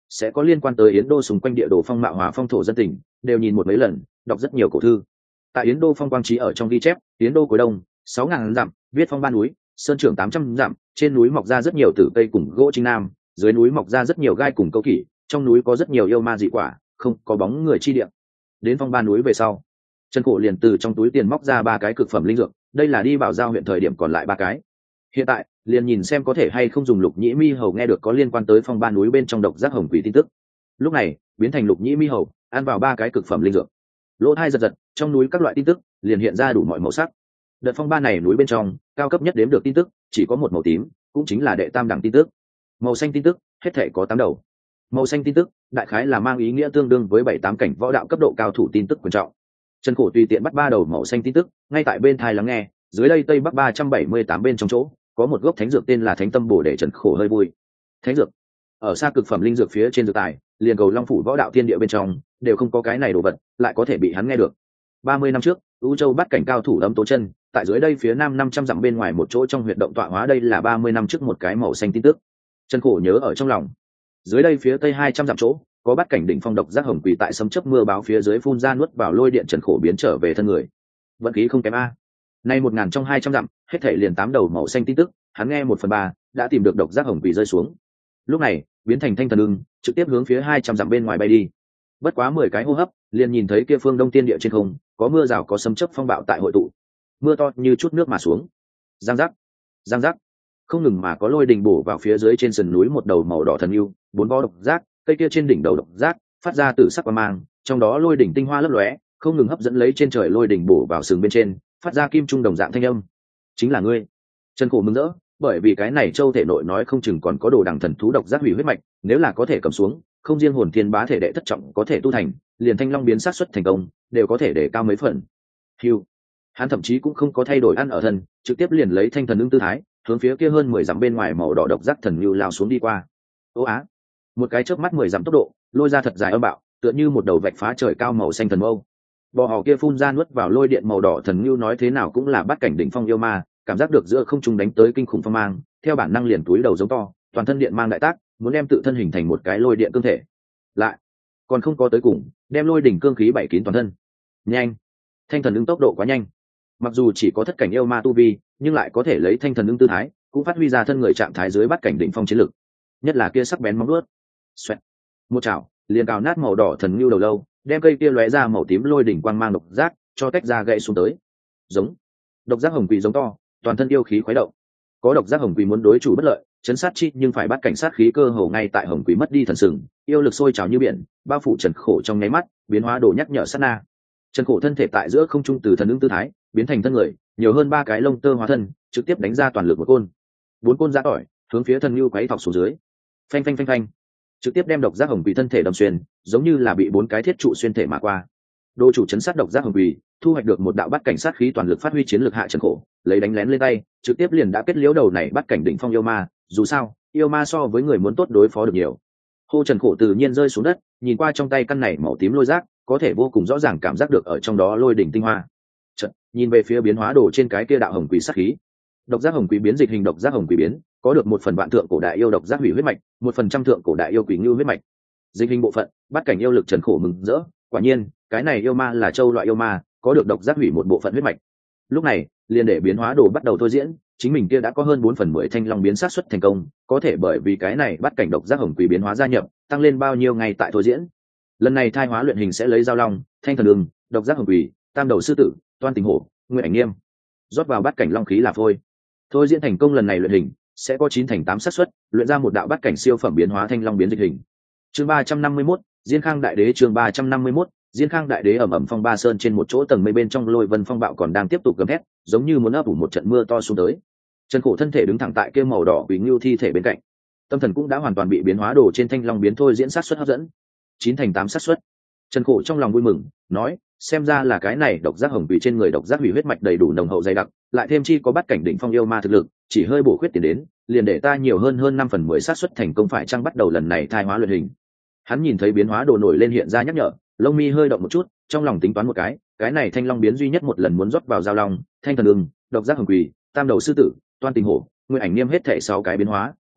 sẽ có liên quan tới Yến Đô xung quanh địa đồ phong mạo hòa phong thổ dân tình, đều nhìn một mấy lần, đọc rất nhiều cổ thư. Tại Yến Đô phong quang trí ở trong ghi chép, Yến Đô cuối đông 6.000 dặm, viết phong ba núi, sơn trưởng 800 dặm, trên núi mọc ra rất nhiều tử cây cùng gỗ trinh nam, dưới núi mọc ra rất nhiều gai cùng câu kỷ, trong núi có rất nhiều yêu ma dị quả, không có bóng người chi địa. Đến phong ba núi về sau, Trần Cổ liền từ trong túi tiền móc ra 3 cái cực phẩm linh dược, đây là đi vào giao huyện thời điểm còn lại 3 cái. Hiện tại, liền nhìn xem có thể hay không dùng Lục Nhĩ Mi Hầu nghe được có liên quan tới phong ba núi bên trong độc giác hồng quỷ tin tức. Lúc này, biến thành Lục Nhĩ Mi Hầu, ăn vào 3 cái cực phẩm linh dược. Lỗ tai giật giật, trong núi các loại tin tức liền hiện ra đủ mọi màu sắc. Đợt phong ba này núi bên trong, cao cấp nhất đếm được tin tức, chỉ có một màu tím, cũng chính là đệ tam đẳng tin tức. Màu xanh tin tức, hết thể có 8 đầu. Màu xanh tin tức, đại khái là mang ý nghĩa tương đương với 7-8 cảnh võ đạo cấp độ cao thủ tin tức quan trọng. Trần Cổ tùy tiện bắt 3 đầu màu xanh tin tức, ngay tại bên tai lắng nghe, dưới đây tây bắc 378 bên trong chỗ, có một gốc thánh dược tên là Thánh Tâm Bổ để Trần Cổ hơi vui. Thánh dược, ở xa cực phẩm linh dược phía trên dược tài, liền cầu Long phủ võ đạo thiên địa bên trong, đều không có cái này đồ vật, lại có thể bị hắn nghe được. 30 năm trước, U Châu bắt cảnh cao thủ Âm Tố Chân, tại dưới đây phía nam 500 dặm bên ngoài một chỗ trong huyệt động tọa hóa, đây là 30 năm trước một cái màu xanh tin tức. Trần Cổ nhớ ở trong lòng. Dưới đây phía tây 200 dặm chỗ, có bắt cảnh đỉnh phong độc giác hồng quỷ tại sấm chớp mưa báo phía dưới phun ra nuốt vào lôi điện. Trần Cổ biến trở về thân người. Vận khí không kém a. Nay 1000 trong 200 dặm, hết thảy liền 8 đầu màu xanh tin tức, hắn nghe 1/3, đã tìm được độc giác hồng quỷ rơi xuống. Lúc này, biến thành thanh thần ưng, trực tiếp hướng phía 200 dặm bên ngoài bay đi. Bất quá 10 cái hô hấp, liền nhìn thấy kia phương đông tiên địa trên không, có mưa rào có sấm chớp phong bạo tại hội tụ. Mưa to như chút nước mà xuống. Giang giác, giang giác, không ngừng mà có lôi đình bổ vào phía dưới trên sườn núi một đầu màu đỏ thần yêu, 4 vó độc giác, cây kia trên đỉnh đầu độc giác, phát ra từ sắc quang mang, trong đó lôi đỉnh tinh hoa lấp lóe, không ngừng hấp dẫn lấy trên trời lôi đỉnh bổ vào sừng bên trên, phát ra kim trung đồng dạng thanh âm. Chính là ngươi. Trần Cổ mừng rỡ, bởi vì cái này châu thể nội nói không chừng còn có đồ đằng thần thú độc giác hủy huyết mạch, nếu là có thể cầm xuống, không riêng hồn thiên bá thể đệ thất trọng có thể tu thành, liền thanh long biến sát xuất thành công, đều có thể để cao mấy phần. Hưu. Hắn thậm chí cũng không có thay đổi ăn ở thân, trực tiếp liền lấy thanh thần ưng tư thái, hướng phía kia hơn 10 dặm bên ngoài màu đỏ độc giác thần lưu lao xuống đi qua. Ô á, một cái chớp mắt 10 dặm tốc độ, lôi ra thật dài âm bạo, tựa như một đầu vạch phá trời cao màu xanh thần mâu. Bò họ kia phun ra nuốt vào lôi điện màu đỏ thần lưu, nói thế nào cũng là bắt cảnh đỉnh phong yêu ma, cảm giác được giữa không trung đánh tới kinh khủng phong mang, theo bản năng liền túi đầu giống to, toàn thân điện mang đại tác, muốn đem tự thân hình thành một cái lôi điện cương thể. Lại, còn không có tới cùng, đem lôi đỉnh cương khí bảy kín toàn thân. Nhanh, thanh thần ưng tốc độ quá nhanh. Mặc dù chỉ có thất cảnh yêu ma tu vi, nhưng lại có thể lấy thanh thần ưng tư thái, cũng phát huy ra thân người trạng thái dưới bắt cảnh đỉnh phong chiến lực. Nhất là kia sắc bén móng vuốt. Xoẹt. Một chảo, liền cào nát màu đỏ thần lưu đầu lâu, đem cây kia lóe ra màu tím lôi đỉnh quang mang độc giác, cho tách ra gãy xuống tới. Giống. Độc giác hồng quỷ giống to, toàn thân yêu khí khuấy động. Có độc giác hồng quỷ muốn đối chủ bất lợi, chấn sát chi nhưng phải bắt cảnh sát khí cơ hồ ngay tại hồng quỷ mất đi thần sừng, yêu lực sôi trào như biển, bao phủ Trần Khổ trong nháy mắt, biến hóa đồ nhắc nhở sát na. Trần Khổ thân thể tại giữa không trung từ thần ứng tư thái, biến thành thân người, nhiều hơn 3 cái lông tơ hóa thân, trực tiếp đánh ra toàn lực một côn. 4 côn giã tỏi, hướng phía thần lưu quấy thọc xuống dưới. Phanh phanh phanh phanh. Trực tiếp đem độc giác hồng quỷ thân thể đâm xuyên, giống như là bị 4 cái thiết trụ xuyên thể mà qua. Đô chủ chấn sát độc giác hồng quỷ, thu hoạch được một đạo bắt cảnh sát khí toàn lực phát huy chiến lược hạ Trần Khổ, lấy đánh lén lên tay, trực tiếp liền đã kết liễu đầu này bắt cảnh đỉnh phong yêu ma, dù sao, yêu ma so với người muốn tốt đối phó được nhiều. Hô Trần Khổ tự nhiên rơi xuống đất, nhìn qua trong tay căn này màu tím lôi giác, có thể vô cùng rõ ràng cảm giác được ở trong đó lôi đỉnh tinh hoa. Chợt, nhìn về phía biến hóa đồ trên cái kia đạo hồng quỷ sát khí. Độc giác hồng quỷ biến dịch hình độc giác hồng quỷ biến, có được 1 phần vạn thượng cổ đại yêu độc giác hủy huyết mạch, 1% thượng cổ đại yêu quỷ ngưu huyết mạch. Dịch hình bộ phận, bắt cảnh yêu lực Trần Khổ mừng rỡ, quả nhiên, cái này yêu ma là châu loại yêu ma, có được độc giác hủy một bộ phận huyết mạch. Lúc này, liền để biến hóa đồ bắt đầu thôi diễn, chính mình kia đã có hơn 4/10 thanh long biến sát xuất thành công, có thể bởi vì cái này bắt cảnh độc giác hồng quỷ biến hóa gia nhập, tăng lên bao nhiêu ngày tại thôi diễn. Lần này thai hóa luyện hình sẽ lấy giao long, thanh thần ưng, độc giác hồng quỷ, tam đầu sư tử, toan tình hổ, nguyên ảnh nghiêm, rót vào bắt cảnh long khí là phôi. Thôi diễn thành công lần này luyện hình, sẽ có 9 thành 8 xác suất luyện ra một đạo bắt cảnh siêu phẩm biến hóa thanh long biến dịch hình. Chương 351, Diên Khang Đại Đế. Chương 351, Diên Khang Đại Đế. ẩm ẩm phong ba sơn trên một chỗ tầng mây bên trong lôi vân phong bạo còn đang tiếp tục gầm thét, giống như muốn ấp ủ một trận mưa to xuống tới. Trần Khổ thân thể đứng thẳng tại kia màu đỏ quỷ ngưu thi thể bên cạnh, tâm thần cũng đã hoàn toàn bị biến hóa đồ trên thanh long biến thôi diễn sát suất hấp dẫn. 9 thành 8 xác suất. Trần Khổ trong lòng vui mừng, nói, xem ra là cái này độc giác hồng quỷ trên người độc giác hủy huyết mạch đầy đủ nồng hậu dày đặc, lại thêm chi có bắt cảnh đỉnh phong yêu ma thực lực, chỉ hơi bổ khuyết tiền đến, liền để ta nhiều hơn 5/10 xác suất thành công phải chăng bắt đầu lần này thai hóa luyện hình. Hắn nhìn thấy biến hóa đồ nổi lên hiện ra nhắc nhở, lông mi hơi động một chút, trong lòng tính toán một cái này thanh long biến duy nhất một lần muốn rót vào giao long, thanh thần ưng, độc giác hồng quỷ, tam đầu sư tử, toan tình hổ, nguyên ảnh niêm hết thể 6 cái biến hóa,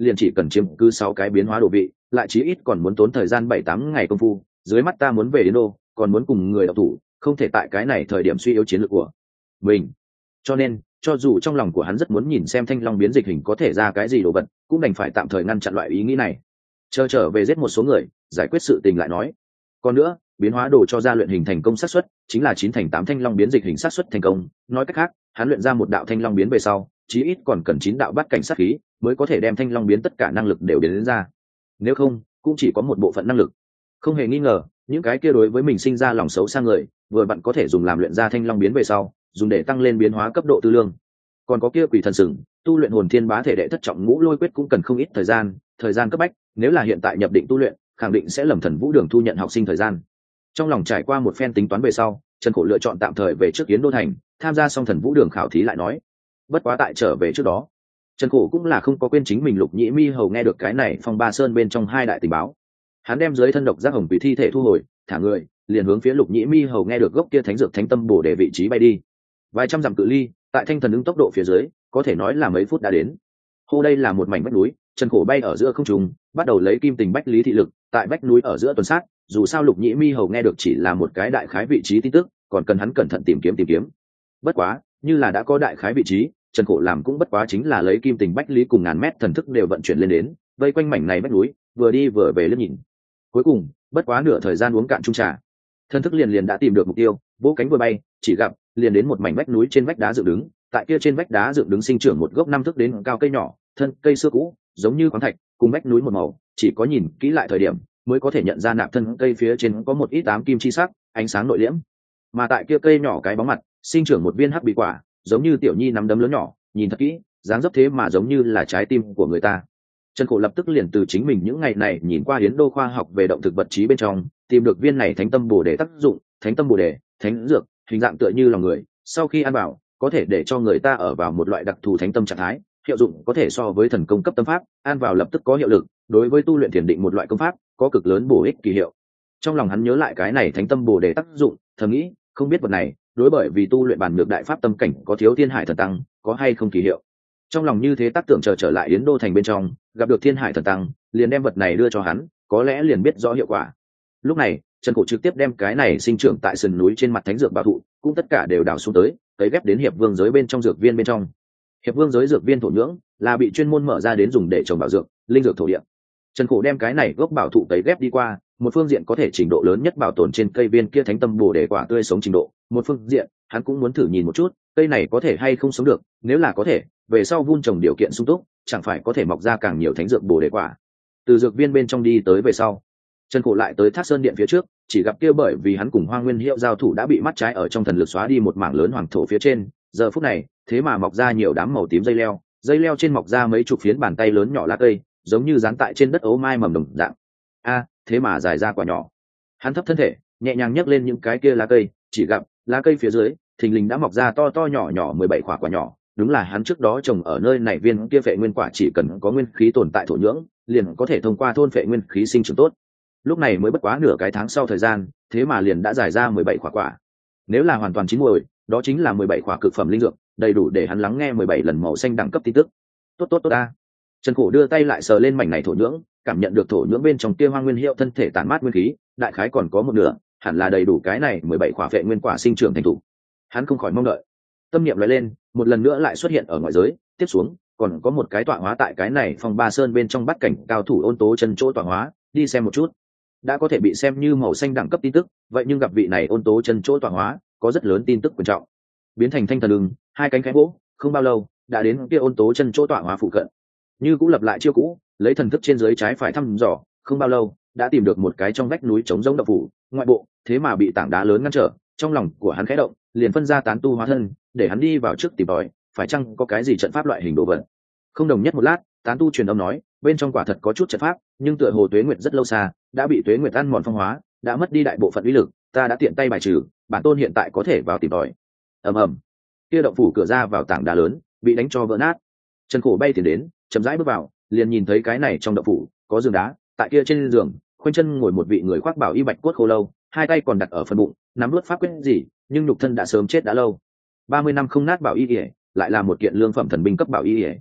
liền chỉ cần chiếm cứ 6 cái biến hóa đồ vị, lại chí ít còn muốn tốn thời gian 7-8 ngày công phu, dưới mắt ta muốn về Yến Đô, còn muốn cùng người đọc thủ, không thể tại cái này thời điểm suy yếu chiến lược của mình. Cho nên, cho dù trong lòng của hắn rất muốn nhìn xem Thanh Long biến dịch hình có thể ra cái gì đồ vật, cũng đành phải tạm thời ngăn chặn loại ý nghĩ này. Chờ trở về giết một số người, giải quyết sự tình lại nói. Còn nữa, biến hóa đồ cho ra luyện hình thành công xác suất chính là 9/8 Thanh Long biến dịch hình xác suất thành công, nói cách khác, hắn luyện ra một đạo Thanh Long biến về sau, chí ít còn cần 9 đạo bắt cảnh sát khí mới có thể đem Thanh Long biến tất cả năng lực đều đến ra. Nếu không, cũng chỉ có một bộ phận năng lực. Không hề nghi ngờ, những cái kia đối với mình sinh ra lòng xấu xa người, vừa vặn có thể dùng làm luyện ra Thanh Long biến về sau, dùng để tăng lên biến hóa cấp độ tư lương. Còn có kia quỷ thần sừng, tu luyện hồn thiên bá thể đệ thất trọng ngũ lôi quyết cũng cần không ít thời gian cấp bách, nếu là hiện tại nhập định tu luyện, khẳng định sẽ lầm thần vũ đường thu nhận học sinh thời gian. Trong lòng trải qua một phen tính toán về sau, Trần Khổ lựa chọn tạm thời về trước Yến Đô thành, tham gia xong thần vũ đường khảo thí lại nói. Bất quá tại trở về trước đó, Trần Khổ cũng là không có quên chính mình Lục Nhĩ Mi hầu nghe được cái này Phong Ba Sơn bên trong 2 đại tình báo. Hắn đem dưới thân độc giác hồng quỷ thi thể thu hồi, thả người, liền hướng phía Lục Nhĩ Mi hầu nghe được gốc kia thánh dược thánh tâm bổ để vị trí bay đi. Vài trăm dặm cự ly, tại thanh thần ứng tốc độ phía dưới, có thể nói là mấy phút đã đến. Hô, đây là một mảnh vách núi, Trần Khổ bay ở giữa không trung, bắt đầu lấy kim tình bách lý thị lực, tại vách núi ở giữa tuần sát, dù sao Lục Nhĩ Mi hầu nghe được chỉ là một cái đại khái vị trí tin tức, còn cần hắn cẩn thận tìm kiếm. Bất quá, như là đã có đại khái vị trí, Trần Khổ làm cũng bất quá chính là lấy kim tình bách lý cùng ngàn mét thần thức đều vận chuyển lên đến, vây quanh mảnh này vách núi, vừa đi vừa về liếc nhìn. Cuối cùng, bất quá nửa thời gian uống cạn chung trà, thần thức liền đã tìm được mục tiêu, vỗ cánh vừa bay, chỉ gặp liền đến một mảnh vách núi trên vách đá dựng đứng, tại kia trên vách đá dựng đứng sinh trưởng một gốc 5 thước đến cao cây nhỏ, thân cây xưa cũ, giống như khoáng thạch, cùng vách núi một màu, chỉ có nhìn kỹ lại thời điểm mới có thể nhận ra nạp thân cây phía trên có một ít ám kim chi sắc, ánh sáng nội liễm. Mà tại kia cây nhỏ cái bóng mặt, sinh trưởng một viên hắc bị quả, giống như tiểu nhi nắm đấm lớn nhỏ, nhìn thật kỹ, dáng dấp thế mà giống như là trái tim của người ta. Trần Khổ lập tức liền từ chính mình những ngày này nhìn qua Yến Đô khoa học về động thực vật trí bên trong, tìm được viên này thánh tâm bồ đề tác dụng, thánh tâm bồ đề, thánh dược, hình dạng tựa như lòng người, sau khi ăn vào, có thể để cho người ta ở vào một loại đặc thù thánh tâm trạng thái, hiệu dụng có thể so với thần công cấp tâm pháp, ăn vào lập tức có hiệu lực, đối với tu luyện thiền định một loại công pháp, có cực lớn bổ ích kỳ hiệu. Trong lòng hắn nhớ lại cái này thánh tâm bồ đề tác dụng, thầm nghĩ, không biết vật này, đối bởi vì tu luyện bản nhược đại pháp tâm cảnh có thiếu thiên hải thần tăng, có hay không kỳ hiệu. Trong lòng như thế tác tưởng trở lại Yến Đô thành bên trong, gặp được thiên hải thần tăng, liền đem vật này đưa cho hắn, có lẽ liền biết rõ hiệu quả. Lúc này, Trần Khổ trực tiếp đem cái này sinh trưởng tại sườn núi trên mặt thánh dược bảo thụ, cũng tất cả đều đào xuống tới, cấy ghép đến hiệp vương giới bên trong dược viên bên trong. Hiệp vương giới dược viên thổ nhưỡng là bị chuyên môn mở ra đến dùng để trồng bảo dược, linh dược thổ địa. Trần Khổ đem cái này gốc bảo thụ cấy ghép đi qua, một phương diện có thể trình độ lớn nhất bảo tồn trên cây viên kia thánh tâm bồ đề quả tươi sống trình độ, một phương diện hắn cũng muốn thử nhìn một chút cây này có thể hay không sống được, nếu là có thể, về sau vun trồng điều kiện sung túc, chẳng phải có thể mọc ra càng nhiều thánh dược bồ đề quả. Từ dược viên bên trong đi tới về sau, Trần Khổ lại tới Thác Sơn điện phía trước, chỉ gặp kia bởi vì hắn cùng Hoa Nguyên Hiệu giao thủ đã bị mắt trái ở trong thần lực xóa đi một mảng lớn hoàng thổ phía trên, giờ phút này, thế mà mọc ra nhiều đám màu tím dây leo trên mọc ra mấy chục phiến bàn tay lớn nhỏ lá cây, giống như dán tại trên đất ấu mai mầm đồng dạng. A, thế mà dài ra quả nhỏ. Hắn thấp thân thể, nhẹ nhàng nhấc lên những cái kia lá cây, chỉ gặp lá cây phía dưới, thình lình đã mọc ra to to nhỏ nhỏ 17 quả nhỏ, đúng là hắn trước đó trồng ở nơi này viên kia phệ nguyên quả chỉ cần có nguyên khí tồn tại thổ nhưỡng, liền có thể thông qua thôn phệ nguyên khí sinh trưởng tốt. Lúc này mới bất quá nửa cái tháng sau thời gian, thế mà liền đã dài ra 17 quả. Nếu là hoàn toàn chín muồi, đó chính là 17 quả cực phẩm linh dược, đầy đủ để hắn lắng nghe 17 lần màu xanh đẳng cấp tin tức. Tốt a. Trần Khổ đưa tay lại sờ lên mảnh này thổ nhưỡng, cảm nhận được thổ nhưỡng bên trong kia Hoa Nguyên Hiệu thân thể tản mát nguyên khí, đại khái còn có một nửa, hẳn là đầy đủ cái này 17 quả phệ nguyên quả sinh trưởng thành thủ. Hắn không khỏi mong đợi. Tâm niệm lóe lên, một lần nữa lại xuất hiện ở ngoại giới, tiếp xuống, còn có một cái tọa hóa tại cái này Phong Ba Sơn bên trong bắt cảnh cao thủ Ôn Tố Chân chỗ tọa hóa, đi xem một chút. Đã có thể bị xem như màu xanh đẳng cấp tin tức, vậy nhưng gặp vị này Ôn Tố Chân chỗ tọa hóa, có rất lớn tin tức quan trọng. Biến thành thanh thần ưng, hai cánh khẽ vỗ, không bao lâu, đã đến kia Ôn Tố Chân chỗ tọa hóa phụ cận. Như cũng lập lại chiêu cũ, lấy thần thức trên dưới trái phải thăm dò, không bao lâu, đã tìm được một cái trong vách núi trống rỗng động phủ, ngoại bộ, thế mà bị tảng đá lớn ngăn trở, trong lòng của hắn khẽ động, liền phân ra tán tu hóa thân, để hắn đi vào trước tìm tòi, phải chăng có cái gì trận pháp loại hình đồ vật. Không đồng nhất một lát, tán tu truyền âm nói, bên trong quả thật có chút trận pháp, nhưng tựa hồ tuế nguyệt rất lâu xa, đã bị tuế nguyệt ăn mòn phong hóa, đã mất đi đại bộ phận uy lực, ta đã tiện tay bài trừ, bản tôn hiện tại có thể vào tìm tòi. Ầm, kia động phủ cửa ra vào tảng đá lớn, bị đánh cho vỡ nát. Trần Khổ bay tiền đến, chậm rãi bước vào, liền nhìn thấy cái này trong động phủ có giường đá, tại kia trên giường, khoanh chân ngồi một vị người khoác bảo y bạch cốt khô lâu, hai tay còn đặt ở phần bụng, nắm nuốt pháp quyết gì, nhưng nhục thân đã sớm chết đã lâu. 30 năm không nát bảo y ỉa, lại là một kiện lương phẩm thần binh cấp bảo y ỉa.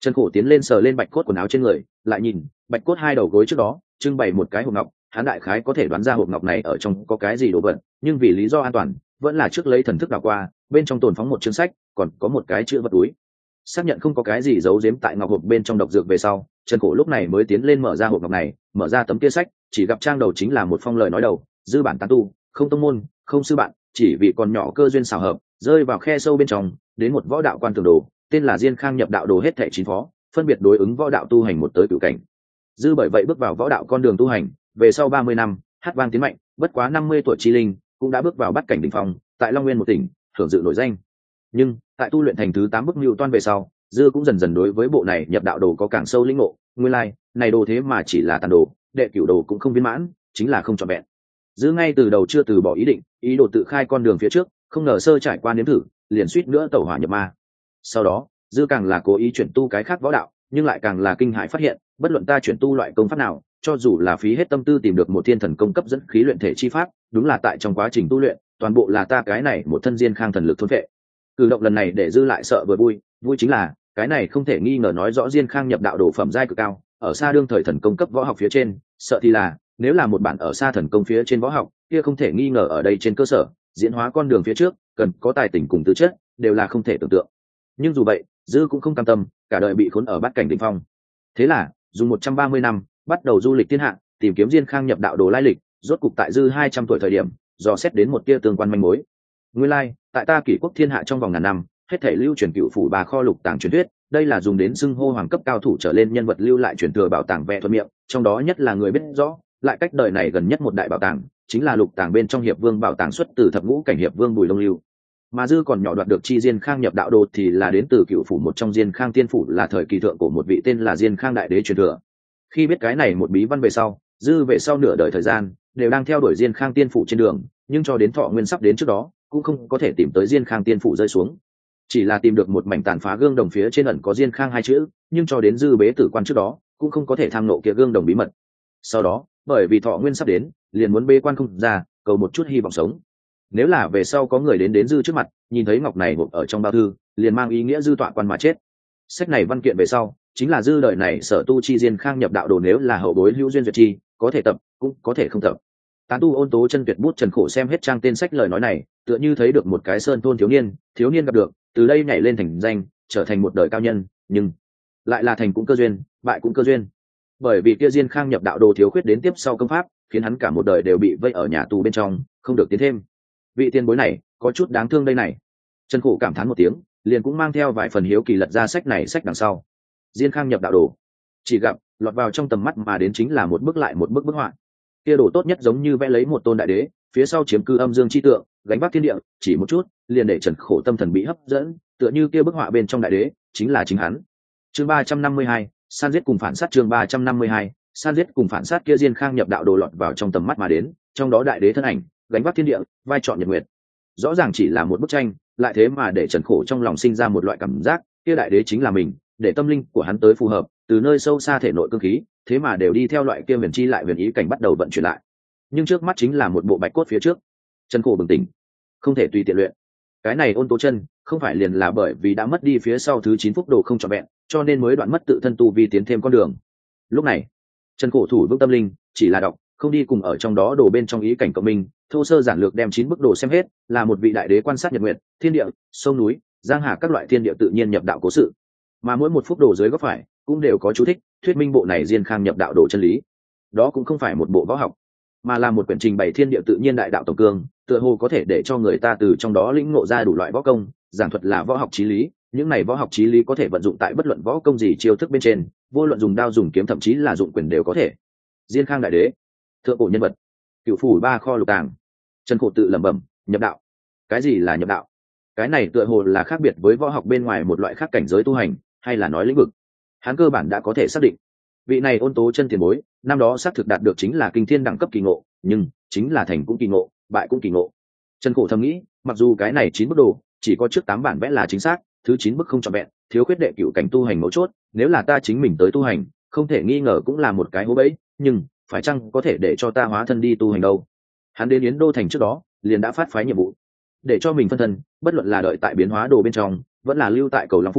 Trần Khổ tiến lên sờ lên bạch cốt quần áo trên người, lại nhìn bạch cốt hai đầu gối trước đó trưng bày một cái hộp ngọc, hắn đại khái có thể đoán ra hộp ngọc này ở trong có cái gì đồ vật, nhưng vì lý do an toàn vẫn là trước lấy thần thức đảo qua, bên trong tồn phóng một chương sách, còn có một cái chữ vật túi. Xác nhận không có cái gì giấu giếm tại ngọc hộp bên trong độc dược về sau, Trần Khổ lúc này mới tiến lên mở ra hộp ngọc này, mở ra tấm kia sách, chỉ gặp trang đầu chính là một phong lời nói đầu: dư bản tán tu, không tông môn, không sư bạn, chỉ vì còn nhỏ cơ duyên xảo hợp, rơi vào khe sâu bên trong, đến một võ đạo quan tường đồ, tên là Diên Khang nhập đạo đồ, hết thảy 9 phó, phân biệt đối ứng võ đạo tu hành một tới cửu cảnh. Dư bởi vậy bước vào võ đạo con đường tu hành, về sau 30 năm, hát vang tiến mạnh, bất quá 50 tuổi chi linh, cũng đã bước vào bát cảnh đỉnh phong, tại Long Nguyên một tỉnh, hưởng dự nổi danh. Nhưng, tại tu luyện thành thứ 8 bức Nưu Toan về sau, Dư cũng dần dần đối với bộ này nhập đạo đồ có càng sâu lĩnh ngộ, nguyên lai, này đồ thế mà chỉ là tàn đồ, đệ cửu đồ cũng không viên mãn, chính là không trọn vẹn. Dư ngay từ đầu chưa từ bỏ ý đồ tự khai con đường phía trước, không ngờ sơ trải qua nếm thử, liền suýt nữa tẩu hỏa nhập ma. Sau đó, Dư càng là cố ý chuyển tu cái khác võ đạo, nhưng lại càng là kinh hãi phát hiện, bất luận ta chuyển tu loại công pháp nào, cho dù là phí hết tâm tư tìm được một thiên thần công cấp dẫn khí luyện thể chi pháp, đúng là tại trong quá trình tu luyện, toàn bộ là ta cái này một thân Diên Khang thần lực thôn phệ. Cử động lần này để Dư lại sợ vừa vui, vui chính là cái này không thể nghi ngờ nói rõ Diên Khang nhập đạo đồ phẩm giai cực cao, ở xa đương thời thần công cấp võ học phía trên, sợ thì là nếu là một bản ở xa thần công phía trên võ học, kia không thể nghi ngờ ở đây trên cơ sở diễn hóa con đường phía trước cần có tài tình cùng tư chất, đều là không thể tưởng tượng. Nhưng dù vậy, Dư cũng không cam tâm, cả đời bị khốn ở bát cảnh đỉnh phong. Thế là, dùng 130 năm, bắt đầu du lịch thiên hạ, tìm kiếm Diên Khang nhập đạo đồ lai lịch, rốt cục tại Dư 200 tuổi thời điểm, dò xét đến một tia tương quan manh mối. Nguyên lai, tại ta Kỷ quốc thiên hạ trong vòng ngàn năm, hết thảy lưu truyền cựu phủ bà kho lục tàng truyền thuyết, đây là dùng đến xưng hô hoàng cấp cao thủ trở lên nhân vật lưu lại truyền thừa bảo tàng vẽ thuận miệng, trong đó nhất là người biết rõ, lại cách đời này gần nhất một đại bảo tàng, chính là lục tàng bên trong hiệp vương bảo tàng xuất từ thập ngũ cảnh hiệp vương Bùi Long Lưu. Mà Dư còn nhỏ đoạt được chi Diên Khang nhập đạo đồ thì là đến từ cựu phủ một trong Diên Khang tiên phủ, là thời kỳ thượng của một vị tên là Diên Khang đại đế truyền thừa. Khi biết cái này một bí văn về sau, Dư về sau nửa đời thời gian đều đang theo đuổi Diên Khang tiên phủ trên đường, nhưng cho đến thọ nguyên sắp đến trước đó, cũng không có thể tìm tới Diên Khang tiên phủ rơi xuống. Chỉ là tìm được một mảnh tàn phá gương đồng phía trên ẩn có Diên Khang hai chữ, nhưng cho đến Dư bế tử quan trước đó, cũng không có thể tham nộ kia gương đồng bí mật. Sau đó, bởi vì thọ nguyên sắp đến, liền muốn bế quan không ra, cầu một chút hy vọng sống. Nếu là về sau có người đến Dư trước mặt, nhìn thấy ngọc này hộp ở trong bao thư, liền mang ý nghĩa Dư tọa quan mà chết. Sách này văn kiện về sau, chính là Dư đời này sở tu chi Diên Khang nhập đạo đồ, nếu là hậu bối hữu duyên duyệt chi, có thể tập, cũng có thể không tập. Tán tu Ôn Tố Chân tuyệt bút Trần Khổ xem hết trang tên sách lời nói này, tựa như thấy được một cái sơn thôn thiếu niên gặp được, từ đây nhảy lên thành danh, trở thành một đời cao nhân, nhưng lại là thành cũng cơ duyên, bại cũng cơ duyên. Bởi vì kia Diên Khang nhập đạo đồ thiếu khuyết đến tiếp sau công pháp, khiến hắn cả một đời đều bị vây ở nhà tù bên trong, không được tiến thêm. Vị tiền bối này có chút đáng thương đây này. Trần Khổ cảm thán một tiếng, liền cũng mang theo vài phần hiếu kỳ lật ra sách này, sách đằng sau Diên Khang nhập đạo đồ, chỉ gặp lọt vào trong tầm mắt mà đến chính là một bức lại một bức họa. Kia đồ tốt nhất giống như vẽ lấy một tôn đại đế, phía sau chiếm cư âm dương chi tượng, gánh vác thiên địa, chỉ một chút liền để Trần Khổ tâm thần bị hấp dẫn, tựa như kia bức họa bên trong đại đế chính là chính hắn. Chương 352, san giết cùng phản sát. Chương 352, san giết cùng phản sát. Kia Diên Khang nhập đạo đồ lọt vào trong tầm mắt mà đến, trong đó đại đế thân ảnh gánh vác thiên địa, vai trọn nhật nguyệt. Rõ ràng chỉ là một bức tranh, lại thế mà để Trần Khổ trong lòng sinh ra một loại cảm giác, kia đại đế chính là mình, để tâm linh của hắn tới phù hợp, từ nơi sâu xa thể nội cương khí, thế mà đều đi theo loại kia huyền chi lại huyền ý cảnh bắt đầu vận chuyển lại. Nhưng trước mắt chính là một bộ bạch cốt phía trước. Trần Khổ bừng tỉnh, không thể tùy tiện luyện. Cái này Ôn Tố Chân không phải liền là bởi vì đã mất đi phía sau thứ 9 phúc đồ không trọn vẹn, cho nên mới đoạn mất tự thân tu vi tiến thêm con đường. Lúc này, Trần Khổ thủ vững tâm linh, chỉ là đọc, không đi cùng ở trong đó đồ bên trong ý cảnh cộng minh, thô sơ giản lược đem 9 bức đồ xem hết, là một vị đại đế quan sát nhật nguyệt, thiên địa, sông núi, giang hà các loại thiên địa tự nhiên nhập đạo cố sự. Mà mỗi một phúc đồ dưới góc phải cũng đều có chú thích, thuyết minh bộ này Diên Khang nhập đạo đồ chân lý. Đó cũng không phải một bộ võ học, mà là một quyển trình bày thiên địa tự nhiên đại đạo tổng cương, tựa hồ có thể để cho người ta từ trong đó lĩnh ngộ ra đủ loại võ công, giảng thuật là võ học chí lý. Những này võ học chí lý có thể vận dụng tại bất luận võ công gì chiêu thức bên trên, vô luận dùng đao dùng kiếm thậm chí là dụng quyền đều có thể. Diên Khang đại đế, thượng cổ nhân vật, cửu phủ ba kho lục tàng. Trần Khổ tự lẩm bẩm, nhập đạo. Cái gì là nhập đạo? Cái này tựa hồ là khác biệt với võ học bên ngoài một loại khác cảnh giới tu hành, hay là nói lĩnh vực. Hắn cơ bản đã có thể xác định, vị này Ôn Tố Chân tiền bối năm đó xác thực đạt được chính là kinh thiên đẳng cấp kỳ ngộ, nhưng chính là thành cũng kỳ ngộ, bại cũng kỳ ngộ. Trần Khổ thầm nghĩ, mặc dù cái này 9 bức đồ chỉ có trước 8 bản vẽ là chính xác, thứ 9 bức không trọn vẹn, thiếu khuyết đệ cửu cảnh tu hành mấu chốt, nếu là ta chính mình tới tu hành, không thể nghi ngờ cũng là một cái hố bẫy, nhưng phải chăng có thể để cho ta hóa thân đi tu hành đâu? Hắn đến Yến Đô thành trước đó, liền đã phát phái nhiệm vụ, để cho mình phân thân, bất luận là đợi tại biến hóa đồ bên trong, vẫn là lưu tại Cầu Long phủ,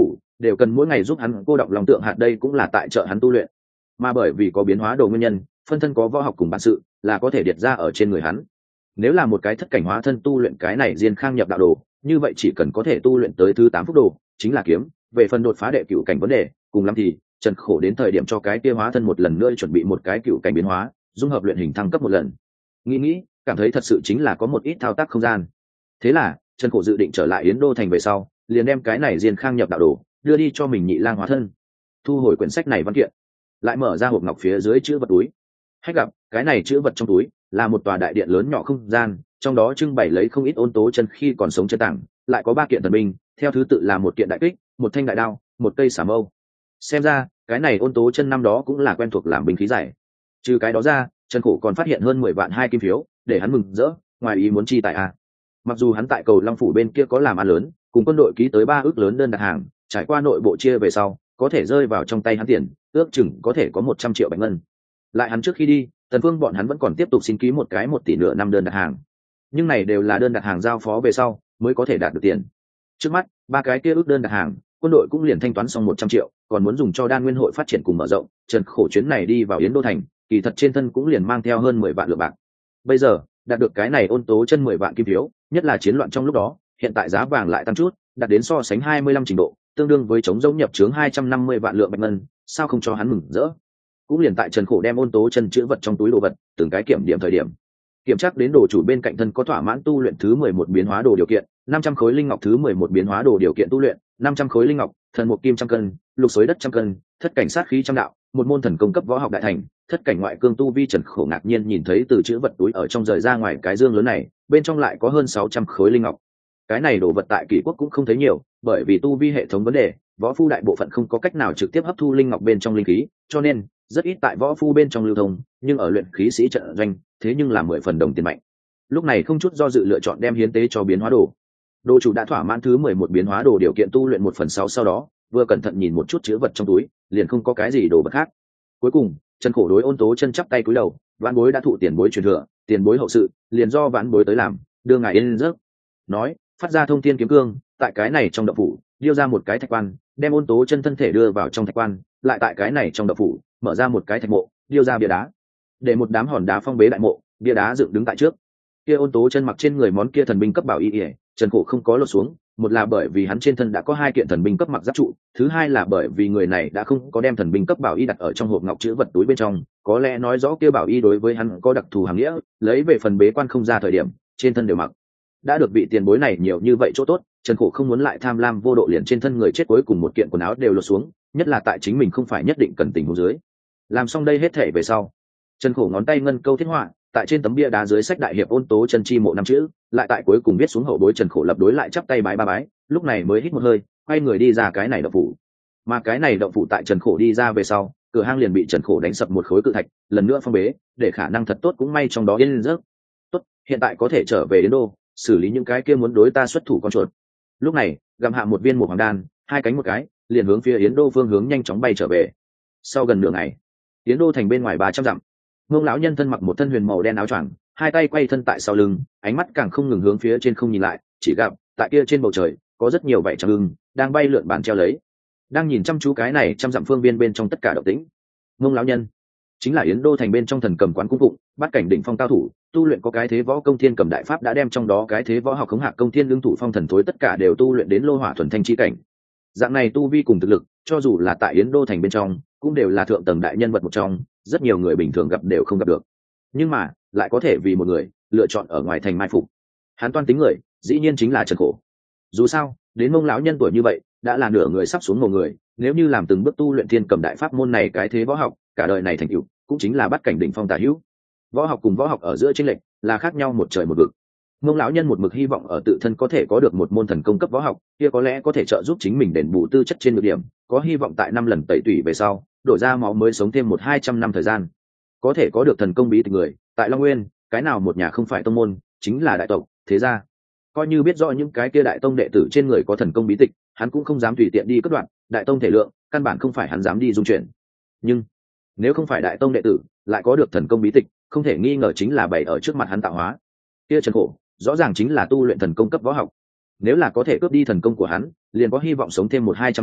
đều cần mỗi ngày giúp hắn cô đọng lòng tượng hạt, đây cũng là tại trợ hắn tu luyện. Mà bởi vì có biến hóa đồ nguyên nhân, phân thân có võ học cùng bản sự là có thể điệt ra ở trên người hắn. Nếu là một cái thất cảnh hóa thân tu luyện cái này diên khang nhập đạo đồ, như vậy chỉ cần có thể tu luyện tới thứ 8 phúc đồ, chính là kiếm. Về phần đột phá đệ cửu cảnh vấn đề, cùng lắm thì Trần Khổ đến thời điểm cho cái kia hóa thân một lần nữa chuẩn bị một cái cửu cảnh biến hóa, dung hợp luyện hình thăng cấp một lần. Nghĩ cảm thấy thật sự chính là có một ít thao tác không gian. Thế là Trần Khổ dự định trở lại Yến Đô thành về sau, liền đem cái này diên khang nhập đạo đồ đưa đi cho mình nhị lang hóa thân. Thu hồi quyển sách này văn kiện, lại mở ra hộp ngọc phía dưới chữ vật túi. Hách gặp cái này chữ vật trong túi là một tòa đại điện lớn nhỏ không gian, trong đó trưng bày lấy không ít ôn tố chân khi còn sống chân tảng, lại có 3 kiện thần binh, theo thứ tự là một kiện đại kích, một thanh đại đao, một cây xả mâu. Xem ra cái này ôn tố chân năm đó cũng là quen thuộc làm binh khí giải. Trừ cái đó ra, Trần Khổ còn phát hiện hơn 10 vạn 2 kim phiếu, để hắn mừng rỡ, ngoài ý muốn chi tại a. Mặc dù hắn tại cầu Long phủ bên kia có làm ăn lớn, cùng quân đội ký tới 3 ước lớn đơn đặt hàng, trải qua nội bộ chia về sau, có thể rơi vào trong tay hắn tiền, ước chừng có thể có 100 triệu bạch ngân. Lại hắn trước khi đi, Tần Phương bọn hắn vẫn còn tiếp tục xin ký một cái 1 tỷ nửa năm đơn đặt hàng. Nhưng này đều là đơn đặt hàng giao phó về sau mới có thể đạt được tiền. Trước mắt, 3 cái kia ước đơn đặt hàng, quân đội cũng liền thanh toán xong 100 triệu, còn muốn dùng cho Đan Nguyên hội phát triển cùng mở rộng, Trần Khổ chuyến này đi vào Yến Đô thành, kỳ thật trên thân cũng liền mang theo hơn 10 vạn lượng bạc. Bây giờ, đạt được cái này ôn tố chân 10 vạn kim phiếu, nhất là chiến loạn trong lúc đó, hiện tại giá vàng lại tăng chút, đạt đến so sánh 25 trình độ, tương đương với chống giống nhập chướng 250 vạn lượng bạch ngân, sao không cho hắn mừng rỡ. Cũng liền tại Trần Khổ đem ôn tố chân chữ vật trong túi đồ vật, từng cái kiểm điểm thời điểm, kiểm tra đến đồ chủ bên cạnh thân có thỏa mãn tu luyện thứ 11 biến hóa đồ điều kiện, 500 khối linh ngọc thứ 11 biến hóa đồ điều kiện tu luyện, 500 khối linh ngọc, thần một kim trăm cân, lục xối đất trăm cân, thất cảnh sát khí trăm đạo, một môn thần công cấp võ học đại thành, thất cảnh ngoại cương tu vi. Trần Khổ ngạc nhiên nhìn thấy từ chữ vật túi ở trong rời ra ngoài cái dương lớn này, bên trong lại có hơn 600 khối linh ngọc. Cái này đồ vật tại Kỷ Quốc cũng không thấy nhiều, bởi vì tu vi hệ thống vấn đề, võ phu đại bộ phận không có cách nào trực tiếp hấp thu linh ngọc bên trong linh khí, cho nên rất ít tại võ phu bên trong lưu thông, nhưng ở luyện khí sĩ trận doanh, thế nhưng là 10 phần đồng tiền mạnh. Lúc này không chút do dự lựa chọn đem hiến tế cho biến hóa đồ. Đồ chủ đã thỏa mãn thứ 11 biến hóa đồ điều kiện tu luyện 1/6, sau đó vừa cẩn thận nhìn một chút chữ vật trong túi, liền không có cái gì đồ vật khác. Cuối cùng, Trần Khổ đối ôn tố chân chắp tay cúi đầu, vãn bối đã thụ tiền bối truyền thừa, tiền bối hậu sự, liền do vãn bối tới làm, đưa ngài yên giấc. Nói, phát ra thông thiên kiếm cương, tại cái này trong động phủ, điêu ra một cái thạch quan, đem ôn tố chân thân thể đưa vào trong thạch quan, lại tại cái này trong động phủ, mở ra một cái thạch mộ, điêu ra bia đá, để một đám hòn đá phong bế đại mộ, bia đá dựng đứng tại trước. Kia ôn tố chân mặc trên người món kia thần binh cấp bảo y, Trần Khổ không có lột xuống, một là bởi vì hắn trên thân đã có 2 kiện thần binh cấp mặc giáp trụ, thứ hai là bởi vì người này đã không có đem thần binh cấp bảo y đặt ở trong hộp ngọc chữ vật túi bên trong, có lẽ nói rõ kia bảo y đối với hắn có đặc thù hàm nghĩa, lấy về phần bế quan không ra thời điểm, trên thân đều mặc. Đã được vị tiền bối này nhiều như vậy chỗ tốt, Trần Khổ không muốn lại tham lam vô độ liền trên thân người chết cuối cùng một kiện quần áo đều lột xuống, nhất là tại chính mình không phải nhất định cần tình huống dưới. Làm xong đây hết thể về sau, Trần Khổ ngón tay ngân câu thiết họa, tại trên tấm bia đá dưới sách đại hiệp ôn tố chân chi mộ 5 chữ, lại tại cuối cùng viết xuống hậu bối. Trần Khổ lập đối lại chắp tay bái 3 bái, lúc này mới hít một hơi, quay người đi ra cái này động phủ. Mà cái này động phủ tại Trần Khổ đi ra về sau, cửa hang liền bị Trần Khổ đánh sập một khối cự thạch, lần nữa phong bế, để khả năng thật tốt cũng may trong đó yên giấc. Tốt, hiện tại có thể trở về đến đô, xử lý những cái kia muốn đối ta xuất thủ con chuột. Lúc này, gặm hạ một viên mục hoàng đan, 2 cánh một cái, liền hướng phía Yến Đô phương hướng nhanh chóng bay trở về. Sau gần nửa ngày, Yến Đô thành bên ngoài 300 dặm, Ngông lão nhân thân mặc một thân huyền màu đen áo choàng, 2 tay quay thân tại sau lưng, ánh mắt càng không ngừng hướng phía trên không nhìn lại, chỉ gặp tại kia trên bầu trời có rất nhiều vảy trắng ưng đang bay lượn bàn treo lấy, đang nhìn chăm chú cái này trăm dặm phương viên bên trong tất cả động tĩnh. Ngông lão nhân chính là Yến Đô thành bên trong thần cầm quán cung phụng, bát cảnh đỉnh phong cao thủ, tu luyện có cái thế võ công thiên cầm đại pháp, đã đem trong đó cái thế võ học khống hạc công thiên lương thủ phong thần thối tất cả đều tu luyện đến lô hỏa thuần thanh chi cảnh. Dạng này tu vi cùng thực lực, cho dù là tại Yến Đô thành bên trong, cũng đều là thượng tầng đại nhân vật một trong, rất nhiều người bình thường gặp đều không gặp được. Nhưng mà, lại có thể vì một người lựa chọn ở ngoài thành mai phục. Hắn toan tính người, dĩ nhiên chính là Trần Khổ. Dù sao, đến Mông lão nhân tuổi như vậy, đã là nửa người sắp xuống mồ người, nếu như làm từng bước tu luyện thiên cầm đại pháp môn này cái thế võ học, cả đời này thành tựu cũng chính là bát cảnh đỉnh phong tả hữu. Võ học cùng võ học ở giữa chênh lệch là khác nhau một trời một vực. Mông lão nhân một mực hy vọng ở tự thân có thể có được một môn thần công cấp võ học, kia có lẽ có thể trợ giúp chính mình đền bù tư chất trên nhược điểm, có hy vọng tại 5 lần tẩy tủy về sau, đổ ra máu mới sống thêm 100-200 năm thời gian. Có thể có được thần công bí tịch người, tại Long Nguyên, cái nào một nhà không phải tông môn, chính là đại tộc, thế gia. Coi như biết rõ những cái kia đại tông đệ tử trên người có thần công bí tịch, hắn cũng không dám tùy tiện đi cất đoạn, đại tông thể lượng, căn bản không phải hắn dám đi dung chuyển. Nhưng nếu không phải đại tông đệ tử, lại có được thần công bí tịch, không thể nghi ngờ chính là bày ở trước mặt hắn tạo hóa. Kia Trần Khổ, rõ ràng chính là tu luyện thần công cấp võ học. Nếu là có thể cướp đi thần công của hắn, liền có hy vọng sống thêm 100-200 năm,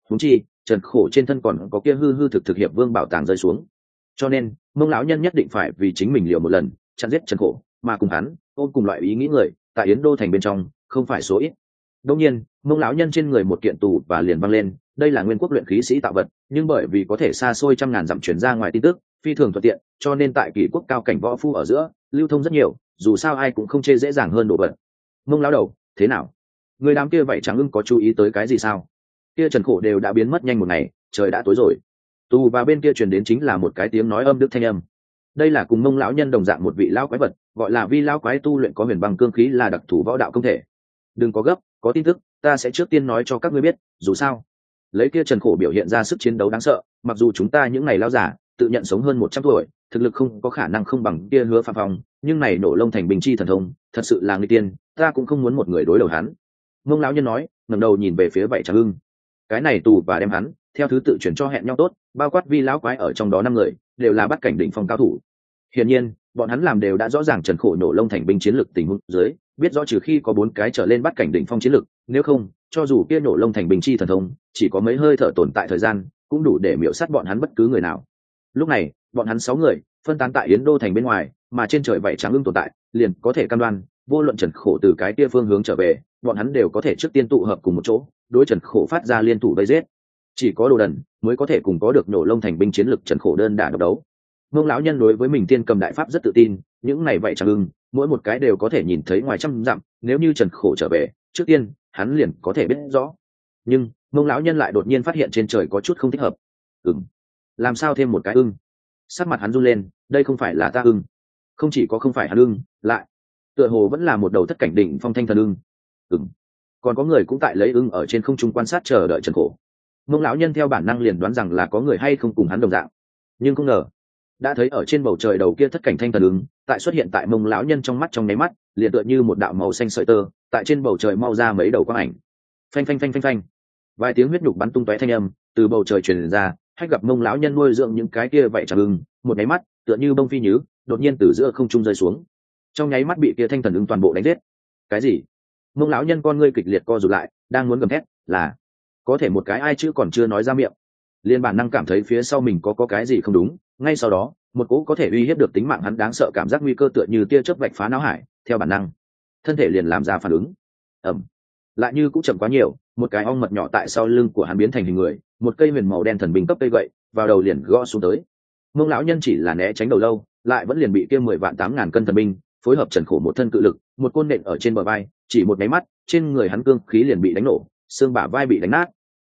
huống chi trần khổ trên thân còn có kia hư hư thực thực hiệp vương bảo tàng rơi xuống, cho nên mông lão nhân nhất định phải vì chính mình liều một lần chặn giết trần khổ, mà cùng hắn ôm cùng loại ý nghĩ người tại yến đô thành bên trong không phải số ít. Đương nhiên mông lão nhân trên người một kiện tù và liền văng lên, đây là nguyên quốc luyện khí sĩ tạo vật, nhưng bởi vì có thể xa xôi trăm ngàn dặm chuyển ra ngoài tin tức phi thường thuận tiện, cho nên tại kỷ quốc cao cảnh võ phu ở giữa lưu thông rất nhiều, dù sao ai cũng không chê dễ dàng hơn đồ vật. Mông lão đầu thế nào, người đám kia vậy trắng ưng có chú ý tới cái gì sao? Kia trần khổ đều đã biến mất nhanh một ngày, trời đã tối rồi. Tù và bên kia truyền đến chính là một cái tiếng nói âm đức thanh âm. Đây là cùng mông lão nhân đồng dạng một vị lão quái vật, gọi là vi lão quái, tu luyện có huyền băng cương khí, là đặc thù võ đạo công thể. Đừng có gấp, có tin tức ta sẽ trước tiên nói cho các ngươi biết. Dù sao lấy kia trần khổ biểu hiện ra sức chiến đấu đáng sợ, mặc dù chúng ta những ngày lão giả tự nhận sống hơn 100 tuổi, thực lực không có khả năng không bằng kia Hứa Phạm Phong, nhưng này nổ lông thành bình chi thần thông thật sự là nguy tiên, ta cũng không muốn một người đối đầu hắn. Mông lão nhân nói, ngẩng đầu nhìn về phía Vậy Tràng Ưng. Cái này tù và đem hắn theo thứ tự chuyển cho hẹn nhau tốt, bao quát vi lão quái ở trong đó 5 người đều là bắt cảnh đỉnh phong cao thủ. Hiển nhiên bọn hắn làm đều đã rõ ràng trần khổ nổ lông thành binh chiến lực tình huống dưới, biết rõ trừ khi có 4 cái trở lên bắt cảnh đỉnh phong chiến lực, nếu không cho dù kia nổ lông thành binh chi thần thông chỉ có mấy hơi thở tồn tại thời gian cũng đủ để miểu sát bọn hắn bất cứ người nào. Lúc này bọn hắn 6 người phân tán tại yến đô thành bên ngoài, mà trên trời Vậy Tràng Ưng tồn tại liền có thể cam đoan vô luận trần khổ từ cái kia phương hướng trở về, bọn hắn đều có thể trước tiên tụ hợp cùng một chỗ đối trần khổ phát ra liên thủ vây giết. Chỉ có đồ đần mới có thể cùng có được nổ lông thành binh chiến lực trần khổ đơn đả độc đấu. Mông lão nhân đối với mình tiên cầm đại pháp rất tự tin, những này Vậy Tràng Ưng mỗi một cái đều có thể nhìn thấy ngoài trăm dặm, nếu như trần khổ trở về trước tiên hắn liền có thể biết rõ. Nhưng mông lão nhân lại đột nhiên phát hiện trên trời có chút không thích hợp. Làm sao thêm một cái ưng? Sắc mặt hắn run lên, đây không phải là ta ưng. Không chỉ có không phải hắn ưng, lại tựa hồ vẫn là một đầu thất cảnh đỉnh phong thanh thần ưng. Còn có người cũng tại lấy ưng ở trên không trung quan sát chờ đợi trần khổ. Mông lão nhân theo bản năng liền đoán rằng là có người hay không cùng hắn đồng dạng, nhưng không ngờ đã thấy ở trên bầu trời đầu kia thất cảnh thanh thần ưng tại xuất hiện tại mông lão nhân trong mắt, trong nháy mắt liền tựa như một đạo màu xanh sợi tơ tại trên bầu trời mau ra mấy đầu quang ảnh. Phanh phanh phanh phanh phanh, vài tiếng huyết nhục bắn tung tóe thanh âm từ bầu trời truyền ra. Hách gặp mông lão nhân nuôi dưỡng những cái kia Vậy Tràng Ưng, một nháy mắt tựa như bông phi nhứ đột nhiên từ giữa không trung rơi xuống, trong nháy mắt bị kia thanh thần ưng toàn bộ đánh giết. Cái gì? Mông lão nhân con ngươi kịch liệt co rụt lại, đang muốn gầm thét là có thể một cái ai chữ còn chưa nói ra miệng, liên bản năng cảm thấy phía sau mình có cái gì không đúng. Ngay sau đó một cỗ có thể uy hiếp được tính mạng hắn đáng sợ cảm giác nguy cơ tựa như tia chớp vạch phá não hải, theo bản năng thân thể liền làm ra phản ứng. Lại như cũng chậm quá nhiều, một cái ong mật nhỏ tại sau lưng của hắn biến thành hình người, một cây huyền màu đen thần binh cấp cây gậy vào đầu liền gõ xuống tới. Mông lão nhân chỉ là né tránh đầu lâu, lại vẫn liền bị kia 10 vạn 8 ngàn cân thần binh phối hợp trần khổ một thân cự lực một côn nện ở trên bờ vai, chỉ một máy mắt trên người hắn cương khí liền bị đánh nổ, xương bả vai bị đánh nát.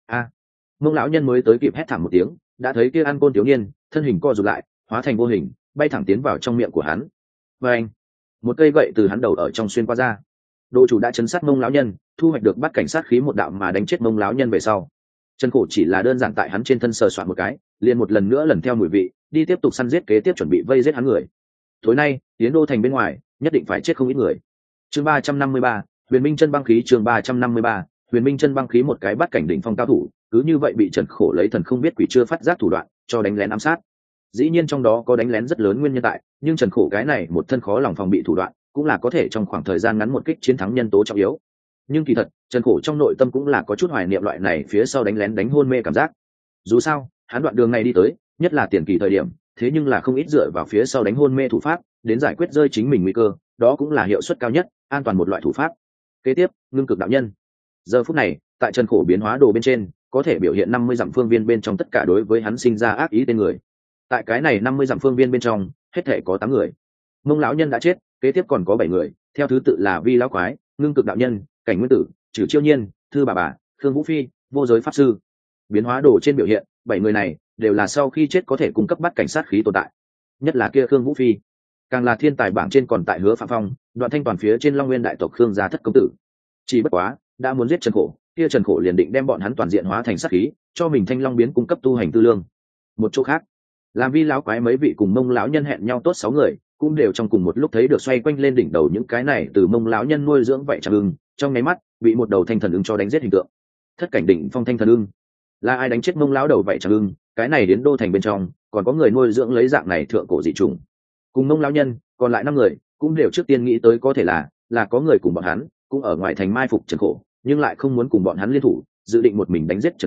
Mông lão nhân mới tới kịp hét thảm một tiếng, đã thấy kia ăn côn thiếu niên thân hình co rụt lại, hóa thành vô hình bay thẳng tiến vào trong miệng của hắn. Và anh, một cây gậy từ hắn đầu ở trong xuyên qua ra. Độ chủ đã chấn sát mông lão nhân, thu hoạch được bắt cảnh sát khí một đạo mà đánh chết mông lão nhân về sau, trần khổ chỉ là đơn giản tại hắn trên thân sờ soạn một cái, liền một lần nữa lần theo mùi vị đi tiếp tục săn giết kế tiếp chuẩn bị vây giết hắn người. Tối nay tiến đô thành bên ngoài nhất định phải chết không ít người. Chương 353, huyền minh chân băng khí. Chương 353, huyền minh chân băng khí. Một cái bắt cảnh đỉnh phong cao thủ cứ như vậy bị trần khổ lấy thần không biết quỷ chưa phát giác thủ đoạn cho đánh lén ám sát. Dĩ nhiên trong đó có đánh lén rất lớn nguyên nhân tại, nhưng trần khổ cái này một thân khó lòng phòng bị thủ đoạn cũng là có thể trong khoảng thời gian ngắn một kích chiến thắng nhân tố trọng yếu. Nhưng kỳ thật trần khổ trong nội tâm cũng là có chút hoài niệm loại này phía sau đánh lén đánh hôn mê cảm giác. Dù sao hắn đoạn đường này đi tới, nhất là tiền kỳ thời điểm, thế nhưng là không ít dựa vào phía sau đánh hôn mê thủ pháp đến giải quyết rơi chính mình nguy cơ, đó cũng là hiệu suất cao nhất, an toàn một loại thủ pháp. Kế tiếp, ngưng cực đạo nhân. Giờ phút này tại trần khổ biến hóa đồ bên trên có thể biểu hiện 50 dặm phương viên bên trong tất cả đối với hắn sinh ra ác ý tên người. Tại cái này 50 dặm phương viên bên trong hết thể có 8 người. Mông lão nhân đã chết, kế tiếp còn có 7 người, theo thứ tự là vi lão quái, ngưng cực đạo nhân, cảnh nguyên tử, trừ chiêu nhiên, thư bà, khương vũ phi, vô giới pháp sư. Biến hóa đồ trên biểu hiện 7 người này đều là sau khi chết có thể cung cấp bắt cảnh sát khí tồn tại, nhất là kia khương vũ phi càng là thiên tài bảng trên còn tại Hứa Phạm Phong, Đoạn Thanh Toàn phía trên Long Nguyên đại tộc Khương gia thất công tử. Chỉ bất quá đã muốn giết trần khổ, kia trần khổ liền định đem bọn hắn toàn diện hóa thành sát khí, cho mình thanh long biến cung cấp tu hành tư lương. Một chỗ khác, làm vi lão quái mấy vị cùng mông lão nhân hẹn nhau tốt 6 người cũng đều trong cùng một lúc thấy được xoay quanh lên đỉnh đầu những cái này từ mông lão nhân nuôi dưỡng Vậy Tràng Ưng, trong nháy mắt bị một đầu thanh thần ưng cho đánh giết hình tượng. Thất cảnh đỉnh phong thanh thần ưng, là ai đánh chết mông lão đầu Vậy Tràng Ưng? Cái này đến đô thành bên trong còn có người nuôi dưỡng lấy dạng này thượng cổ dị trùng. Cùng mông lão nhân còn lại 5 người cũng đều trước tiên nghĩ tới có thể là có người cùng bọn hắn cũng ở ngoài thành mai phục trần khổ, nhưng lại không muốn cùng bọn hắn liên thủ, dự định một mình đánh giết trần khổ,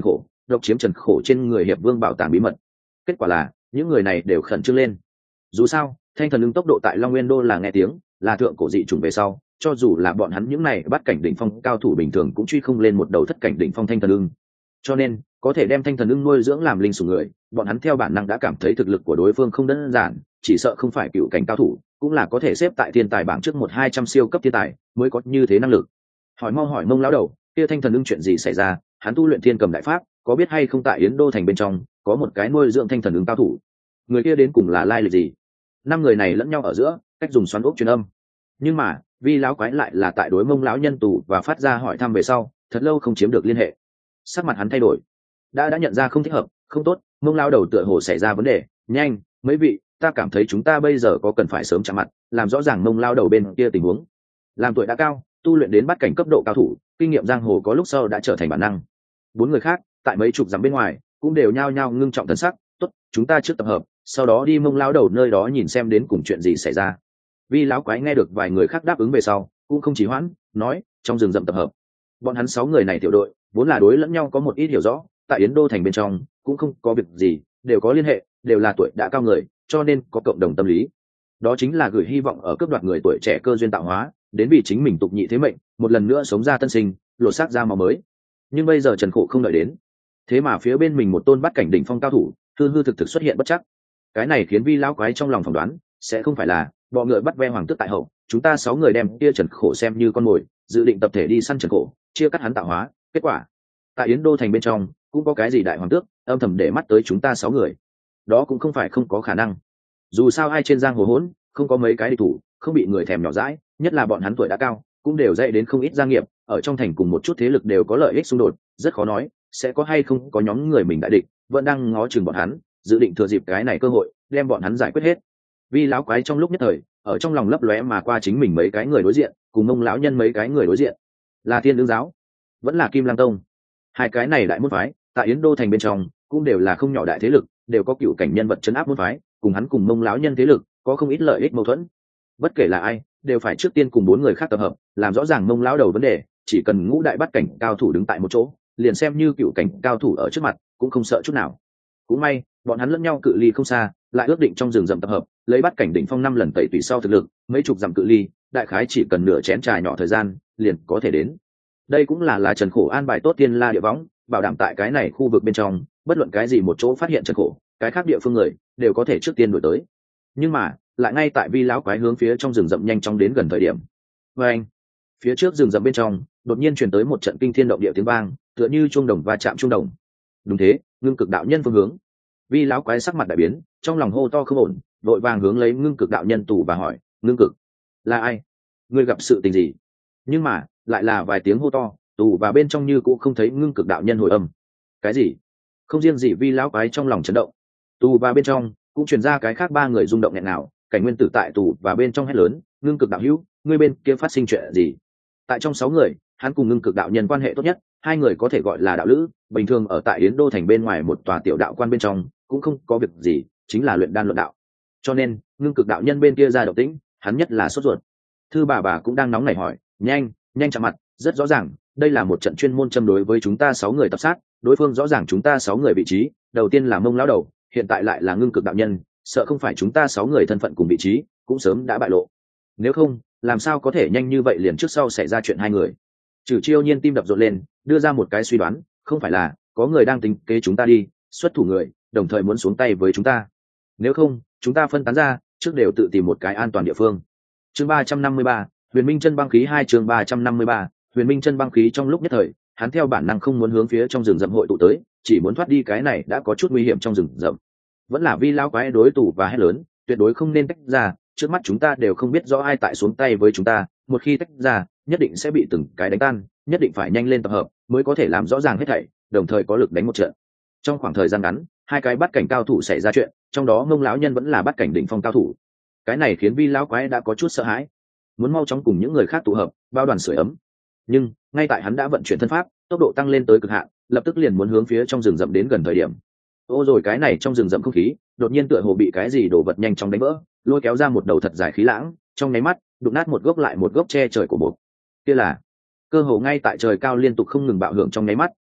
độc chiếm Trần Khổ trên người hiệp vương bảo tàng bí mật. Kết quả là những người này đều khẩn trương lên. Dù sao thanh thần ưng tốc độ tại Long Nguyên Đô là nghe tiếng, là thượng cổ dị chủng về sau, cho dù là bọn hắn những này bắt cảnh đỉnh phong cao thủ bình thường cũng truy không lên một đầu thất cảnh đỉnh phong thanh thần ưng. Cho nên có thể đem thanh thần ưng nuôi dưỡng làm linh sủng người, bọn hắn theo bản năng đã cảm thấy thực lực của đối phương không đơn giản, chỉ sợ không phải cựu cảnh cao thủ cũng là có thể xếp tại thiên tài bảng trước 1-200 siêu cấp thiên tài mới có như thế năng lực. Hỏi mau hỏi Mông lão đầu, kia thanh thần ưng chuyện gì xảy ra? Hắn tu luyện thiên cầm đại pháp, có biết hay không tại Yến Đô thành bên trong có một cái nuôi dưỡng thanh thần ưng cao thủ? Người kia đến cùng là lai lịch gì? Năm người này lẫn nhau ở giữa cách dùng xoắn ốc truyền âm, nhưng mà vi lão quái lại là tại đối Mông lão nhân tù và phát ra hỏi thăm về sau thật lâu không chiếm được liên hệ. Sắc mặt hắn thay đổi, đã nhận ra không thích hợp, không tốt. Mông lão đầu tựa hồ xảy ra vấn đề. Nhanh, mấy vị, ta cảm thấy chúng ta bây giờ có cần phải sớm chạm mặt, làm rõ ràng Mông lão đầu bên kia tình huống. Làm tuổi đã cao, tu luyện đến bắt cảnh cấp độ cao thủ, kinh nghiệm giang hồ có lúc sau đã trở thành bản năng. Bốn người khác tại mấy chục dặm bên ngoài cũng đều nhao nhao ngưng trọng thần sắc. Tốt, chúng ta trước tập hợp, sau đó đi Mông lão đầu nơi đó nhìn xem đến cùng chuyện gì xảy ra. Vi lão quái nghe được vài người khác đáp ứng về sau cũng không trì hoãn, nói trong rừng rậm tập hợp. Bọn hắn 6 người này tiểu đội vốn là đối lẫn nhau có một ít hiểu rõ, tại Yến Đô thành bên trong cũng không có việc gì, đều có liên hệ, đều là tuổi đã cao người, cho nên có cộng đồng tâm lý. Đó chính là gửi hy vọng ở cướp đoạt người tuổi trẻ cơ duyên tạo hóa, đến vì chính mình tục nhị thế mệnh, một lần nữa sống ra tân sinh, lột xác ra màu mới. Nhưng bây giờ Trần Khổ không đợi đến, thế mà phía bên mình một tôn bắt cảnh đỉnh phong cao thủ hư hư thực thực xuất hiện bất chắc. Cái này khiến Vi lão quái trong lòng phỏng đoán sẽ không phải là bọ ngựa bắt ve hoàng tước tại hậu, chúng ta 6 người đem kia Trần Khổ xem như con mồi, dự định tập thể đi săn Trần Khổ, chia cắt hắn tạo hóa. Kết quả tại Yến Đô thành bên trong cũng có cái gì đại hoàng tước âm thầm để mắt tới chúng ta 6 người. Đó cũng không phải không có khả năng, dù sao ai trên giang hồ hỗn không có mấy cái địch thủ không bị người thèm nhỏ dãi, nhất là bọn hắn tuổi đã cao, cũng đều dạy đến không ít gia nghiệp, ở trong thành cùng một chút thế lực đều có lợi ích xung đột, rất khó nói sẽ có hay không có nhóm người mình đại địch vẫn đang ngó chừng bọn hắn, dự định thừa dịp cái này cơ hội đem bọn hắn giải quyết hết. Vi lão quái trong lúc nhất thời ở trong lòng lấp lóe mà qua chính mình mấy cái người đối diện cùng Mông lão nhân mấy cái người đối diện, là Thiên Lương giáo vẫn là Kim Lang tông. Hai cái này đại môn phái tại Yến Đô thành bên trong cũng đều là không nhỏ đại thế lực, đều có cựu cảnh nhân vật trấn áp môn phái, cùng hắn cùng Mông lão nhân thế lực có không ít lợi ích mâu thuẫn. Bất kể là ai đều phải trước tiên cùng 4 người khác tập hợp, làm rõ ràng Mông lão đầu vấn đề. Chỉ cần ngũ đại bắt cảnh cao thủ đứng tại một chỗ, liền xem như cựu cảnh cao thủ ở trước mặt cũng không sợ chút nào. Cũng may bọn hắn lẫn nhau cự ly không xa, lại ước định trong rừng rậm tập hợp, lấy bắt cảnh đỉnh phong 5 lần tẩy tùy sau thực lực, mấy chục dặm cự ly, đại khái chỉ cần nửa chén trà nhỏ thời gian liền có thể đến. Đây cũng là Trần Khổ an bài tốt tiên la địa võng, bảo đảm tại cái này khu vực bên trong, bất luận cái gì một chỗ phát hiện Trần Khổ, cái khác địa phương người đều có thể trước tiên đuổi tới. Nhưng mà lại ngay tại Vi lão quái hướng phía trong rừng rậm nhanh chóng đến gần thời điểm, anh, phía trước rừng rậm bên trong đột nhiên truyền tới một trận kinh thiên động địa tiếng vang, tựa như chuông đồng va chạm chuông đồng. Đúng thế, Ngưng Cực đạo nhân phương hướng. Vi lão quái sắc mặt đại biến, trong lòng hô to không ổn, vội vàng hướng lấy Ngưng Cực đạo nhân tù và hỏi: Ngưng Cực, là ai? Ngươi gặp sự tình gì? Nhưng mà lại là vài tiếng hô to, tù và bên trong như cũng không thấy Ngưng Cực đạo nhân hồi âm. Cái gì? Không riêng gì Vi lão quái trong lòng chấn động, tù và bên trong cũng truyền ra cái khác 3 người rung động nghẹn nào. Cảnh Nguyên Tử tại tù và bên trong hét lớn: Ngưng Cực đạo hữu, ngươi bên kia phát sinh chuyện gì? Tại trong 6 người, hắn cùng Ngưng Cực đạo nhân quan hệ tốt nhất, 2 người có thể gọi là đạo lữ, bình thường ở tại Yến Đô thành bên ngoài một tòa tiểu đạo quan bên trong cũng không có việc gì, chính là luyện đan luận đạo. Cho nên Ngưng Cực đạo nhân bên kia ra động tĩnh, hắn nhất là sốt ruột. Thư bà cũng đang nóng nảy hỏi: nhanh chạm mặt, rất rõ ràng đây là một trận chuyên môn châm đối với chúng ta 6 người tập sát, đối phương rõ ràng chúng ta 6 người vị trí, đầu tiên là Mông lão đầu, hiện tại lại là Ngưng Cực đạo nhân, sợ không phải chúng ta 6 người thân phận cùng vị trí cũng sớm đã bại lộ. Nếu không làm sao có thể nhanh như vậy liền trước sau xảy ra chuyện 2 người? Trừ Chiêu Nhiên tim đập rộn lên, đưa ra một cái suy đoán: không phải là có người đang tính kế chúng ta đi, xuất thủ người đồng thời muốn xuống tay với chúng ta? Nếu không chúng ta phân tán ra, trước đều tự tìm một cái an toàn địa phương. Chương 353, Huyền Minh chân băng khí 2. Chương 353, Huyền Minh chân băng khí. Trong lúc nhất thời, hắn theo bản năng không muốn hướng phía trong rừng rậm hội tụ tới, chỉ muốn thoát đi cái này đã có chút nguy hiểm trong rừng rậm. Vẫn là Vi lão quái đối tù và hét lớn: tuyệt đối không nên tách ra, trước mắt chúng ta đều không biết rõ ai tại xuống tay với chúng ta, một khi tách ra nhất định sẽ bị từng cái đánh tan, nhất định phải nhanh lên tập hợp mới có thể làm rõ ràng hết thảy, đồng thời có lực đánh một trận. Trong khoảng thời gian ngắn, 2 cái bắt cảnh cao thủ xảy ra chuyện, trong đó Mông lão nhân vẫn là bắt cảnh đỉnh phong cao thủ. Cái này khiến Vi lão quái đã có chút sợ hãi, muốn mau chóng cùng những người khác tụ hợp, bao đoàn sưởi ấm. Nhưng ngay tại hắn đã vận chuyển thân pháp, tốc độ tăng lên tới cực hạn, lập tức liền muốn hướng phía trong rừng rậm đến gần thời điểm, rồi cái này trong rừng rậm không khí đột nhiên tựa hồ bị cái gì đổ vật nhanh chóng đánh vỡ, lôi kéo ra một đầu thật dài khí lãng, trong nháy mắt đụng nát một gốc lại một gốc che trời của một. Kia là cơ hồ ngay tại trời cao liên tục không ngừng bạo hưởng trong nháy mắt,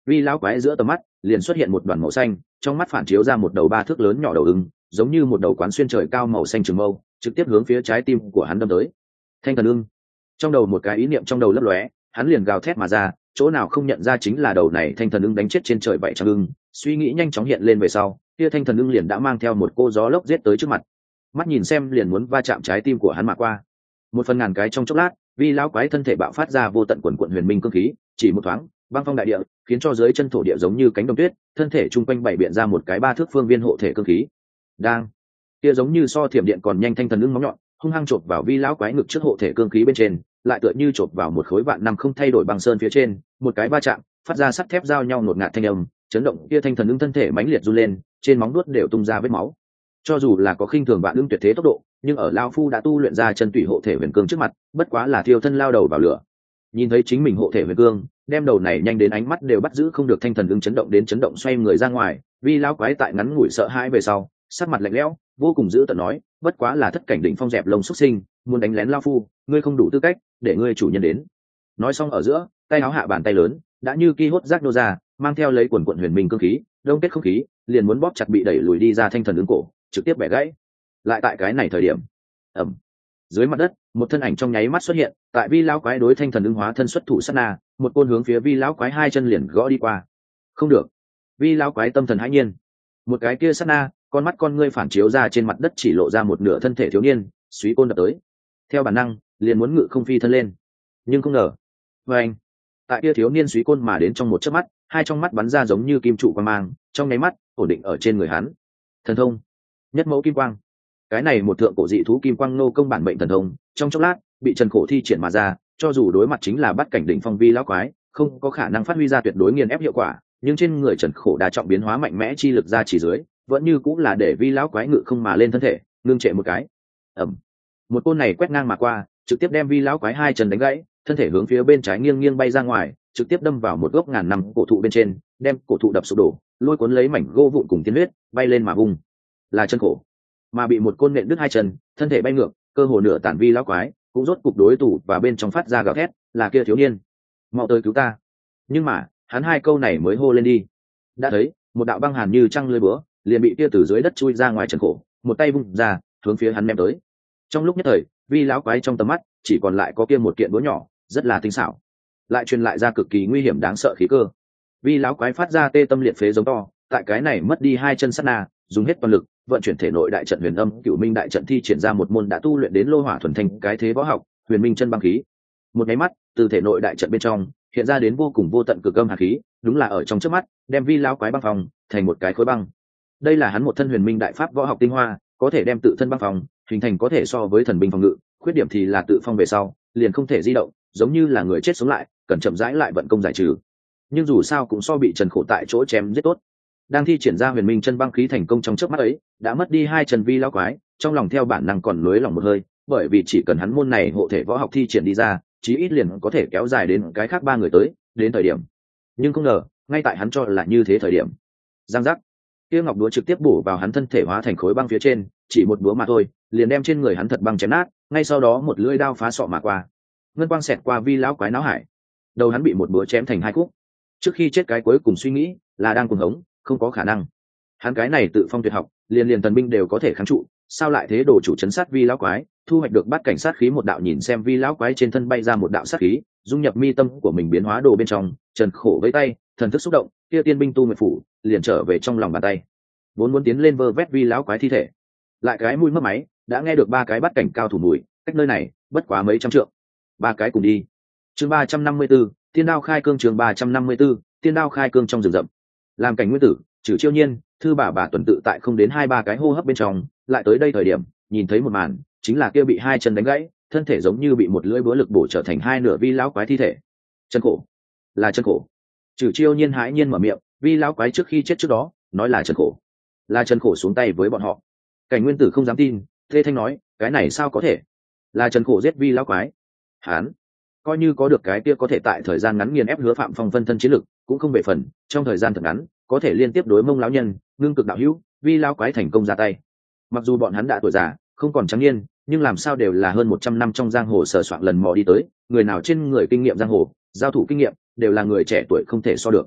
Vi lão quái giữa tầm mắt liền xuất hiện một đoàn màu xanh, trong mắt phản chiếu ra một đầu 3 thước lớn nhỏ đầu ưng, giống như một đầu quán xuyên trời cao màu xanh trường mâu, trực tiếp hướng phía trái tim của hắn đâm tới. Thanh thần ưng. Trong đầu một cái ý niệm trong đầu lấp lóe, hắn liền gào thét mà ra, chỗ nào không nhận ra chính là đầu này thanh thần ưng đánh chết trên trời vậy trăng ưng. Suy nghĩ nhanh chóng hiện lên về sau, kia thanh thần ưng liền đã mang theo một cô gió lốc giết tới trước mặt. Mắt nhìn xem liền muốn va chạm trái tim của hắn mà qua. Một phần ngàn cái trong chốc lát, Vi lão quái thân thể bạo phát ra vô tận quần quần huyền minh cương khí, chỉ một thoáng, băng phong đại địa, khiến cho dưới chân thổ địa giống như cánh đồng tuyết, thân thể trung quanh bảy biện ra một cái 3 thước phương viên hộ thể cương khí. Đang, kia giống như so thiểm điện còn nhanh thanh thần ưng móng nhọn, hung hăng chộp vào Vi lão quái ngực trước hộ thể cương khí bên trên, lại tựa như chộp vào một khối vạn năm không thay đổi băng sơn phía trên, một cái va chạm, phát ra sắt thép giao nhau nột ngạt thanh âm, chấn động kia thanh thần ưng thân thể mãnh liệt run lên, trên móng vuốt đều tung ra vết máu. Cho dù là có khinh thường vạn ưng tuyệt thế tốc độ, nhưng ở lão phu đã tu luyện ra chân tủy hộ thể huyền cương trước mặt, bất quá là thiêu thân lao đầu vào lửa. Nhìn thấy chính mình hộ thể huyền cương, đem đầu này nhanh đến ánh mắt đều bắt giữ không được thanh thần ưng chấn động đến chấn động xoay người ra ngoài, Vi lão quái tại ngắn ngủi sợ hãi về sau, sắc mặt lạnh lẽo, vô cùng dữ tợn nói, bất quá là thất cảnh đỉnh phong dẹp lông xuất sinh, muốn đánh lén lão phu, ngươi không đủ tư cách, để ngươi chủ nhân đến. Nói xong ở giữa, tay áo hạ bàn tay lớn, đã như ki hốt rác nô ra, mang theo lấy quần quần huyền minh cương khí, đông kết không khí, liền muốn bóp chặt bị đẩy lùi đi ra thanh thần ưng cổ, trực tiếp bẻ gãy. Lại tại cái này thời điểm, ầm, dưới mặt đất, một thân ảnh trong nháy mắt xuất hiện, tại Vi lão quái đối thanh thần ưng hóa thân xuất thủ sát na, một côn hướng phía Vi lão quái 2 chân liền gõ đi qua. Không được. Vi lão quái tâm thần hãi nhiên. Một cái kia sát na, con mắt con ngươi phản chiếu ra trên mặt đất chỉ lộ ra một nửa thân thể thiếu niên, suý côn đập tới. Theo bản năng, liền muốn ngự không phi thân lên. Nhưng không ngờ, anh, tại kia thiếu niên suý côn mà đến trong một chớp mắt, hai trong mắt bắn ra giống như kim trụ quang mang, trong nháy mắt ổn định ở trên người hắn. Thần thông, nhất mẫu kim quang. Cái này một thượng cổ dị thú kim quang nô công bản mệnh thần thông, trong chốc lát bị Trần Khổ thi triển mà ra, cho dù đối mặt chính là bắt cảnh đỉnh phong Vi lão quái, không có khả năng phát huy ra tuyệt đối nghiền ép hiệu quả, nhưng trên người Trần Khổ đa trọng biến hóa mạnh mẽ chi lực ra chỉ dưới, vẫn như cũng là để Vi lão quái ngự không mà lên thân thể, ngưng trệ một cái. Ầm. Một côn này quét ngang mà qua, trực tiếp đem Vi lão quái 2 chân đánh gãy, thân thể hướng phía bên trái nghiêng nghiêng bay ra ngoài, trực tiếp đâm vào một gốc ngàn năm cổ thụ bên trên, đem cổ thụ đập sụp đổ, lôi cuốn lấy mảnh gỗ vụn cùng tiên huyết, bay lên mà vung. Là Trần Khổ, mà bị một côn nện đứt 2 chân, thân thể bay ngược, cơ hồ nửa tản Vi lão quái, cũng rốt cục đối thủ và bên trong phát ra gào thét, là kia thiếu niên, mau tới cứu ta. Nhưng mà, hắn 2 câu này mới hô lên đi, đã thấy một đạo băng hàn như trăng lưới búa liền bị kia từ dưới đất chui ra ngoài Trần Khổ, một tay vung ra, hướng phía hắn ném tới. Trong lúc nhất thời, Vi lão quái trong tầm mắt chỉ còn lại có kia một kiện búa nhỏ, rất là tinh xảo, lại truyền lại ra cực kỳ nguy hiểm đáng sợ khí cơ. Vi lão quái phát ra tê tâm liệt phế giống to, tại cái này mất đi 2 chân sát na, dùng hết toàn lực vận chuyển thể nội đại trận huyền âm cửu minh đại trận thi triển ra một môn đã tu luyện đến lô hỏa thuần thanh cái thế võ học huyền minh chân băng khí. Một nháy mắt, từ thể nội đại trận bên trong hiện ra đến vô cùng vô tận cực âm hàn khí, đúng là ở trong trước mắt đem Vi lão quái băng phòng thành một cái khối băng. Đây là hắn một thân huyền minh đại pháp võ học tinh hoa, có thể đem tự thân băng phòng hình thành có thể so với thần binh phòng ngự, khuyết điểm thì là tự phong về sau liền không thể di động, giống như là người chết sống lại, cần chậm rãi lại vận công giải trừ. Nhưng dù sao cũng so bị Trần Khổ tại chỗ chém giết tốt. Đang thi triển ra huyền minh chân băng khí thành công trong chớp mắt ấy, đã mất đi 2 chân Vi lão quái, trong lòng theo bản năng còn lưới lòng một hơi, bởi vì chỉ cần hắn môn này hộ thể võ học thi triển đi ra, chí ít liền có thể kéo dài đến cái khác 3 người tới, đến thời điểm. Nhưng không ngờ, ngay tại hắn cho là như thế thời điểm, giang giác, kia ngọc đũa trực tiếp bổ vào hắn thân thể hóa thành khối băng phía trên, chỉ một búa mà thôi, liền đem trên người hắn thật băng chém nát, ngay sau đó một lưỡi đao phá sọ mà qua. Ngân quang xẹt qua Vi lão quái não hải, đầu hắn bị một búa chém thành 2 khúc. Trước khi chết cái cuối cùng suy nghĩ là đang cuồng hống, không có khả năng. Hắn cái này tự phong tuyệt học, liền thần binh đều có thể kháng trụ, sao lại thế đồ chủ chấn sát Vi lão quái, thu hoạch được bắt cảnh sát khí một đạo, nhìn xem Vi lão quái trên thân bay ra một đạo sát khí, dung nhập mi tâm của mình biến hóa đồ bên trong, Trần Khổ với tay, thần thức xúc động, kia tiên binh tu nguyệt phủ liền trở về trong lòng bàn tay. Vốn muốn tiến lên vơ vét Vi lão quái thi thể, lại cái mũi mất máy, đã nghe được 3 cái bắt cảnh cao thủ mùi, cách nơi này bất quá mấy trăm trượng. 3 cái cùng đi. Chương 354, Tiên đao khai cương. Chương 354, Tiên đao khai cương. Trong rừng rậm, làm cảnh nguyên tử Trử Chiêu Nhiên, Thư bà tuần tự tại không đến 2-3 cái hô hấp bên trong, lại tới đây thời điểm, nhìn thấy một màn, chính là kia bị 2 chân đánh gãy, thân thể giống như bị một lưỡi búa lực bổ trở thành 2 nửa Vi lão quái thi thể. Trần Khổ, là Trần Khổ. Trử Chiêu Nhiên hãi nhiên mở miệng, Vi lão quái trước khi chết trước đó, nói là Trần Khổ. Là Trần Khổ xuống tay với bọn họ. Cảnh nguyên tử không dám tin, thê thanh nói, cái này sao có thể? Là Trần Khổ giết Vi lão quái. Hán, coi như có được cái kia có thể tại thời gian ngắn nghiền ép Hứa Phạm Phong phân thân chiến lực, cũng không về phần, trong thời gian thật ngắn, có thể liên tiếp đối Mông lão nhân, ngưng cực đạo hữu, Vi lão quái thành công ra tay. Mặc dù bọn hắn đã tuổi già, không còn trắng niên, nhưng làm sao đều là hơn 100 năm trong giang hồ sờ soạn lần mò đi tới, người nào trên người kinh nghiệm giang hồ, giao thủ kinh nghiệm, đều là người trẻ tuổi không thể so được.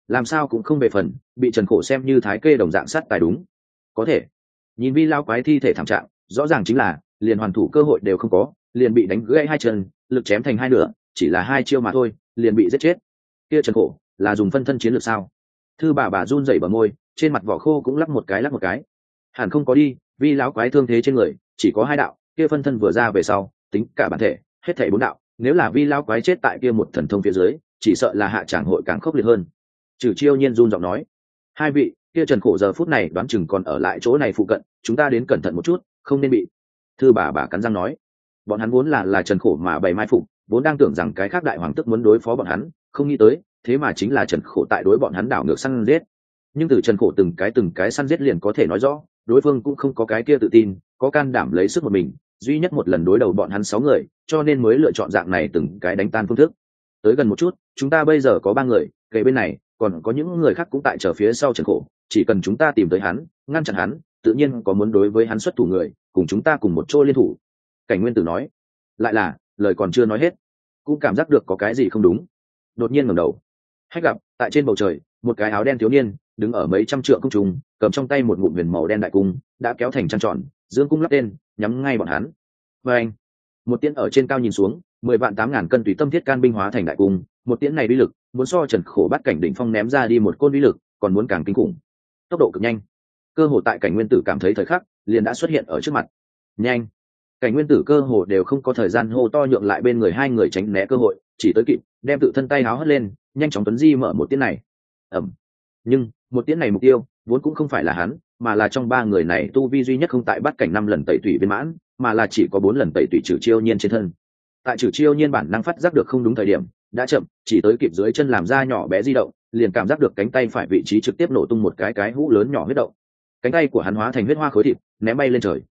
làm sao cũng không về phần bị trần khổ xem như thái kê đồng dạng sát tài đúng. Có thể nhìn vi lao quái thi thể thảm trạng, rõ ràng chính là liền hoàn thủ cơ hội đều không có, liền bị đánh gãy hai chân, lực chém thành hai nửa, chỉ là hai chiêu mà thôi liền bị giết chết. Kia trần khổ là dùng phân thân chiến lược sao? Thư bà run rẩy bờ môi, trên mặt vỏ khô cũng lắc một cái. Hẳn không có đi, vi lão quái thương thế trên người chỉ có hai đạo, kia phân thân vừa ra về sau tính cả bản thể hết thảy bốn đạo, nếu là vi lão quái chết tại kia một thần thông phía dưới, chỉ sợ là hạ tràng hội càng khốc liệt hơn. Trừ Chiêu Nhiên run giọng nói, hai vị, kia trần khổ giờ phút này đoán chừng còn ở lại chỗ này phụ cận, chúng ta đến cẩn thận một chút, không nên bị. Thư bà cắn răng nói, bọn hắn vốn là trần khổ mà bày mai phục, vốn đang tưởng rằng cái khác đại hoàng tức muốn đối phó bọn hắn, không nghĩ tới thế mà chính là trần khổ tại đối bọn hắn đảo ngược săn giết. Nhưng từ trần khổ từng cái săn giết liền có thể nói rõ đối phương cũng không có cái kia tự tin, có can đảm lấy sức một mình duy nhất một lần đối đầu bọn hắn 6 người, cho nên mới lựa chọn dạng này từng cái đánh tan phương thức. Tới gần một chút, chúng ta bây giờ có 3 người kề bên này, còn có những người khác cũng tại chờ phía sau trần khổ, chỉ cần chúng ta tìm tới hắn, ngăn chặn hắn, tự nhiên có muốn đối với hắn xuất thủ người cùng chúng ta cùng một chỗ liên thủ. Cảnh Nguyên Tử nói. Lại là lời còn chưa nói hết, cũng cảm giác được có cái gì không đúng, đột nhiên ngẩng đầu. Hách gặp tại trên bầu trời một cái áo đen thiếu niên đứng ở mấy trăm trượng cung trùng, cầm trong tay một ngụm huyền màu đen đại cung đã kéo thành trăng tròn, dương cung lắp tên nhắm ngay bọn hắn. Và anh một tiễn ở trên cao nhìn xuống, 10,800,000 cân tùy tâm thiết can binh hóa thành đại cung, một tiễn này uy lực muốn so trần khổ bắt cảnh đỉnh phong ném ra đi một côn uy lực còn muốn càng kinh khủng. Tốc độ cực nhanh, cơ hồ tại Cảnh Nguyên Tử cảm thấy thời khắc liền đã xuất hiện ở trước mặt. Nhanh, Cảnh Nguyên Tử cơ hồ đều không có thời gian hô to nhượng lại bên người hai người tránh né cơ hội, chỉ tới kịp đem tự thân tay háo hất lên, nhanh chóng tuấn di mở một tiễn này. ẩm Nhưng một tiễn này mục tiêu vốn cũng không phải là hắn, mà là trong 3 người này tu vi duy nhất không tại bắt cảnh 5 lần tẩy tủy viên mãn, mà là chỉ có 4 lần tẩy tủy Trừ Chiêu Nhiên trên thân. Tại Trừ Chiêu Nhiên bản năng phát giác được không đúng thời điểm, đã chậm, chỉ tới kịp dưới chân làm ra nhỏ bé di động, liền cảm giác được cánh tay phải vị trí trực tiếp nổ tung một cái hũ lớn nhỏ huyết động. Cánh tay của hắn hóa thành huyết hoa khối thịt, ném bay lên trời.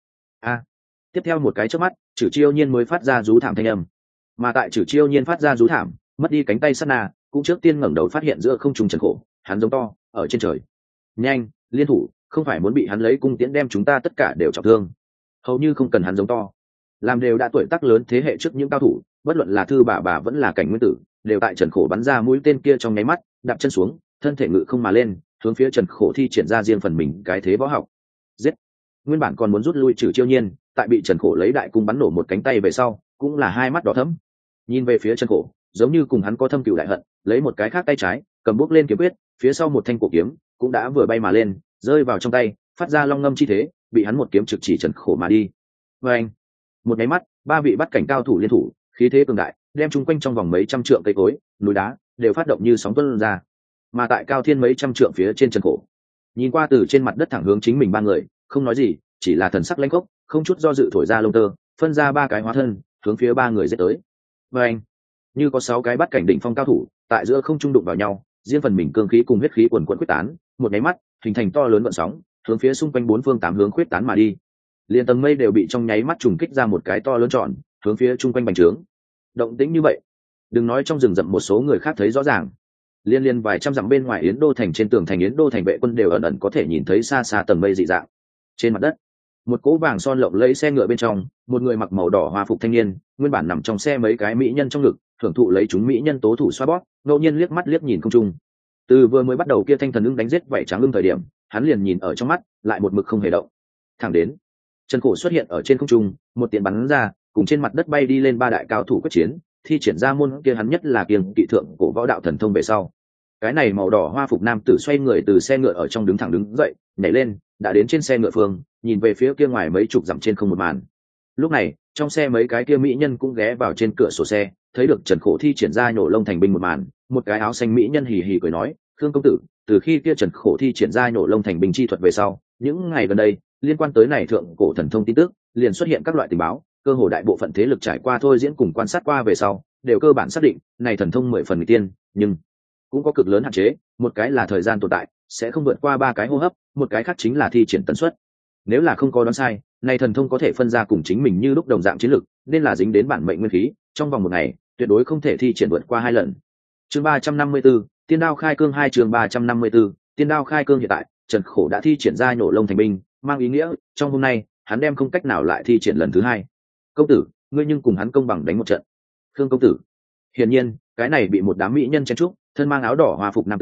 Tiếp theo một cái chớp mắt, Trừ Chiêu Nhiên mới phát ra rú thảm thanh âm. Mà tại Trừ Chiêu Nhiên phát ra rú thảm, mất đi cánh tay sát na, cũng trước tiên ngẩng đầu phát hiện giữa không trung trần khổ, hắn giống to ở trên trời. Nhanh, liên thủ, không phải muốn bị hắn lấy cung tiễn đem chúng ta tất cả đều trọng thương. Hầu như không cần hắn giống to, làm đều đã tuổi tác lớn thế hệ trước những cao thủ, bất luận là Thư bà vẫn là Cảnh Nguyên Tử, đều tại trần khổ bắn ra mũi tên kia trong nháy mắt đạp chân xuống, thân thể ngự không mà lên, hướng phía trần khổ thi triển ra riêng phần mình cái thế võ học. Giết! Nguyên bản còn muốn rút lui Trừ Chiêu Nhiên, tại bị trần khổ lấy đại cung bắn nổ một cánh tay về sau, cũng là hai mắt đỏ thẫm, nhìn về phía trần khổ, giống như cùng hắn có thâm cừu đại hận, lấy một cái khác tay trái cầm bước lên kiếm quyết, phía sau một thanh cổ kiếm cũng đã vừa bay mà lên, rơi vào trong tay, phát ra long ngâm chi thế, bị hắn một kiếm trực chỉ trần khổ mà đi. Và anh, một nháy mắt, 3 vị bắt cảnh cao thủ liên thủ, khí thế cường đại, đem chung quanh trong vòng mấy trăm trượng cây cối, núi đá đều phát động như sóng tuôn ra. Mà tại cao thiên mấy trăm trượng phía trên trần khổ, nhìn qua từ trên mặt đất thẳng hướng chính mình 3 người, không nói gì, chỉ là thần sắc lãnh khốc, không chút do dự thổi ra lông tơ, phân ra 3 cái hóa thân, hướng phía 3 người giết tới. Và anh, như có 6 cái bắt cảnh đỉnh phong cao thủ tại giữa không trung đụng vào nhau, riêng phần mình cương khí cùng huyết khí quần quần quyết tán, một nháy mắt hình thành to lớn gợn sóng, hướng phía xung quanh 4 phương 8 hướng quyết tán mà đi. Liên tầng mây đều bị trong nháy mắt trùng kích ra một cái to lớn tròn, hướng phía chung quanh bành trướng. Động tĩnh như vậy, đừng nói trong rừng rậm một số người khác thấy rõ ràng, liên vài trăm dặm bên ngoài Yến Đô thành trên tường thành Yến Đô thành vệ quân đều ẩn ẩn có thể nhìn thấy xa xa tầng mây dị dạng. Trên mặt đất, một cỗ vàng son lộng lẫy xe ngựa bên trong, một người mặc màu đỏ hoa phục thanh niên, nguyên bản nằm trong xe mấy cái mỹ nhân trong ngực, thưởng thụ lấy chúng mỹ nhân tố thủ xoa bóp, ngẫu nhiên liếc mắt liếc nhìn không trung. Từ vừa mới bắt đầu kia thanh thần ưng đánh giết vảy trắng ưng thời điểm, hắn liền nhìn ở trong mắt, lại một mực không hề động. Thẳng đến trần khổ xuất hiện ở trên không trung, một tiễn bắn ra, cùng trên mặt đất bay đi lên 3 đại cao thủ quyết chiến, thi triển ra môn kia hắn nhất là kiêng kỵ thượng cổ võ đạo thần thông về sau. Cái này màu đỏ hoa phục nam tử xoay người từ xe ngựa ở trong đứng thẳng đứng dậy, nhảy lên, đã đến trên xe ngựa phương, nhìn về phía kia ngoài mấy chục dặm trên không một màn. Lúc này, trong xe mấy cái kia mỹ nhân cũng ghé vào trên cửa sổ xe, thấy được trần khổ thi triển ra nhổ lông thành binh một màn, một cái áo xanh mỹ nhân hì hì cười nói, khương công tử, từ khi kia trần khổ thi triển ra nhổ lông thành binh chi thuật về sau, những ngày gần đây liên quan tới này thượng cổ thần thông tin tức liền xuất hiện các loại tình báo, cơ hồ đại bộ phận thế lực trải qua thôi diễn cùng quan sát qua về sau, đều cơ bản xác định này thần thông 10 phần người tiên, nhưng cũng có cực lớn hạn chế, một cái là thời gian tồn tại sẽ không vượt qua 3 cái hô hấp, một cái khác chính là thi triển tần suất. Nếu là không có đoán sai, này thần thông có thể phân ra cùng chính mình như lúc đồng dạng chiến lực, nên là dính đến bản mệnh nguyên khí, trong vòng 1 ngày tuyệt đối không thể thi triển vượt qua 2 lần. Chương 354, Tiên đao khai cương 2. Chương 354, Tiên đao khai cương. Hiện tại trần khổ đã thi triển ra nhổ lông thành binh, mang ý nghĩa trong hôm nay hắn đem không cách nào lại thi triển lần thứ 2. Công tử, ngươi nhưng cùng hắn công bằng đánh một trận. Khương công tử. Hiển nhiên cái này bị một đám mỹ nhân chen trúc, thân mang áo đỏ hoa phục nam tử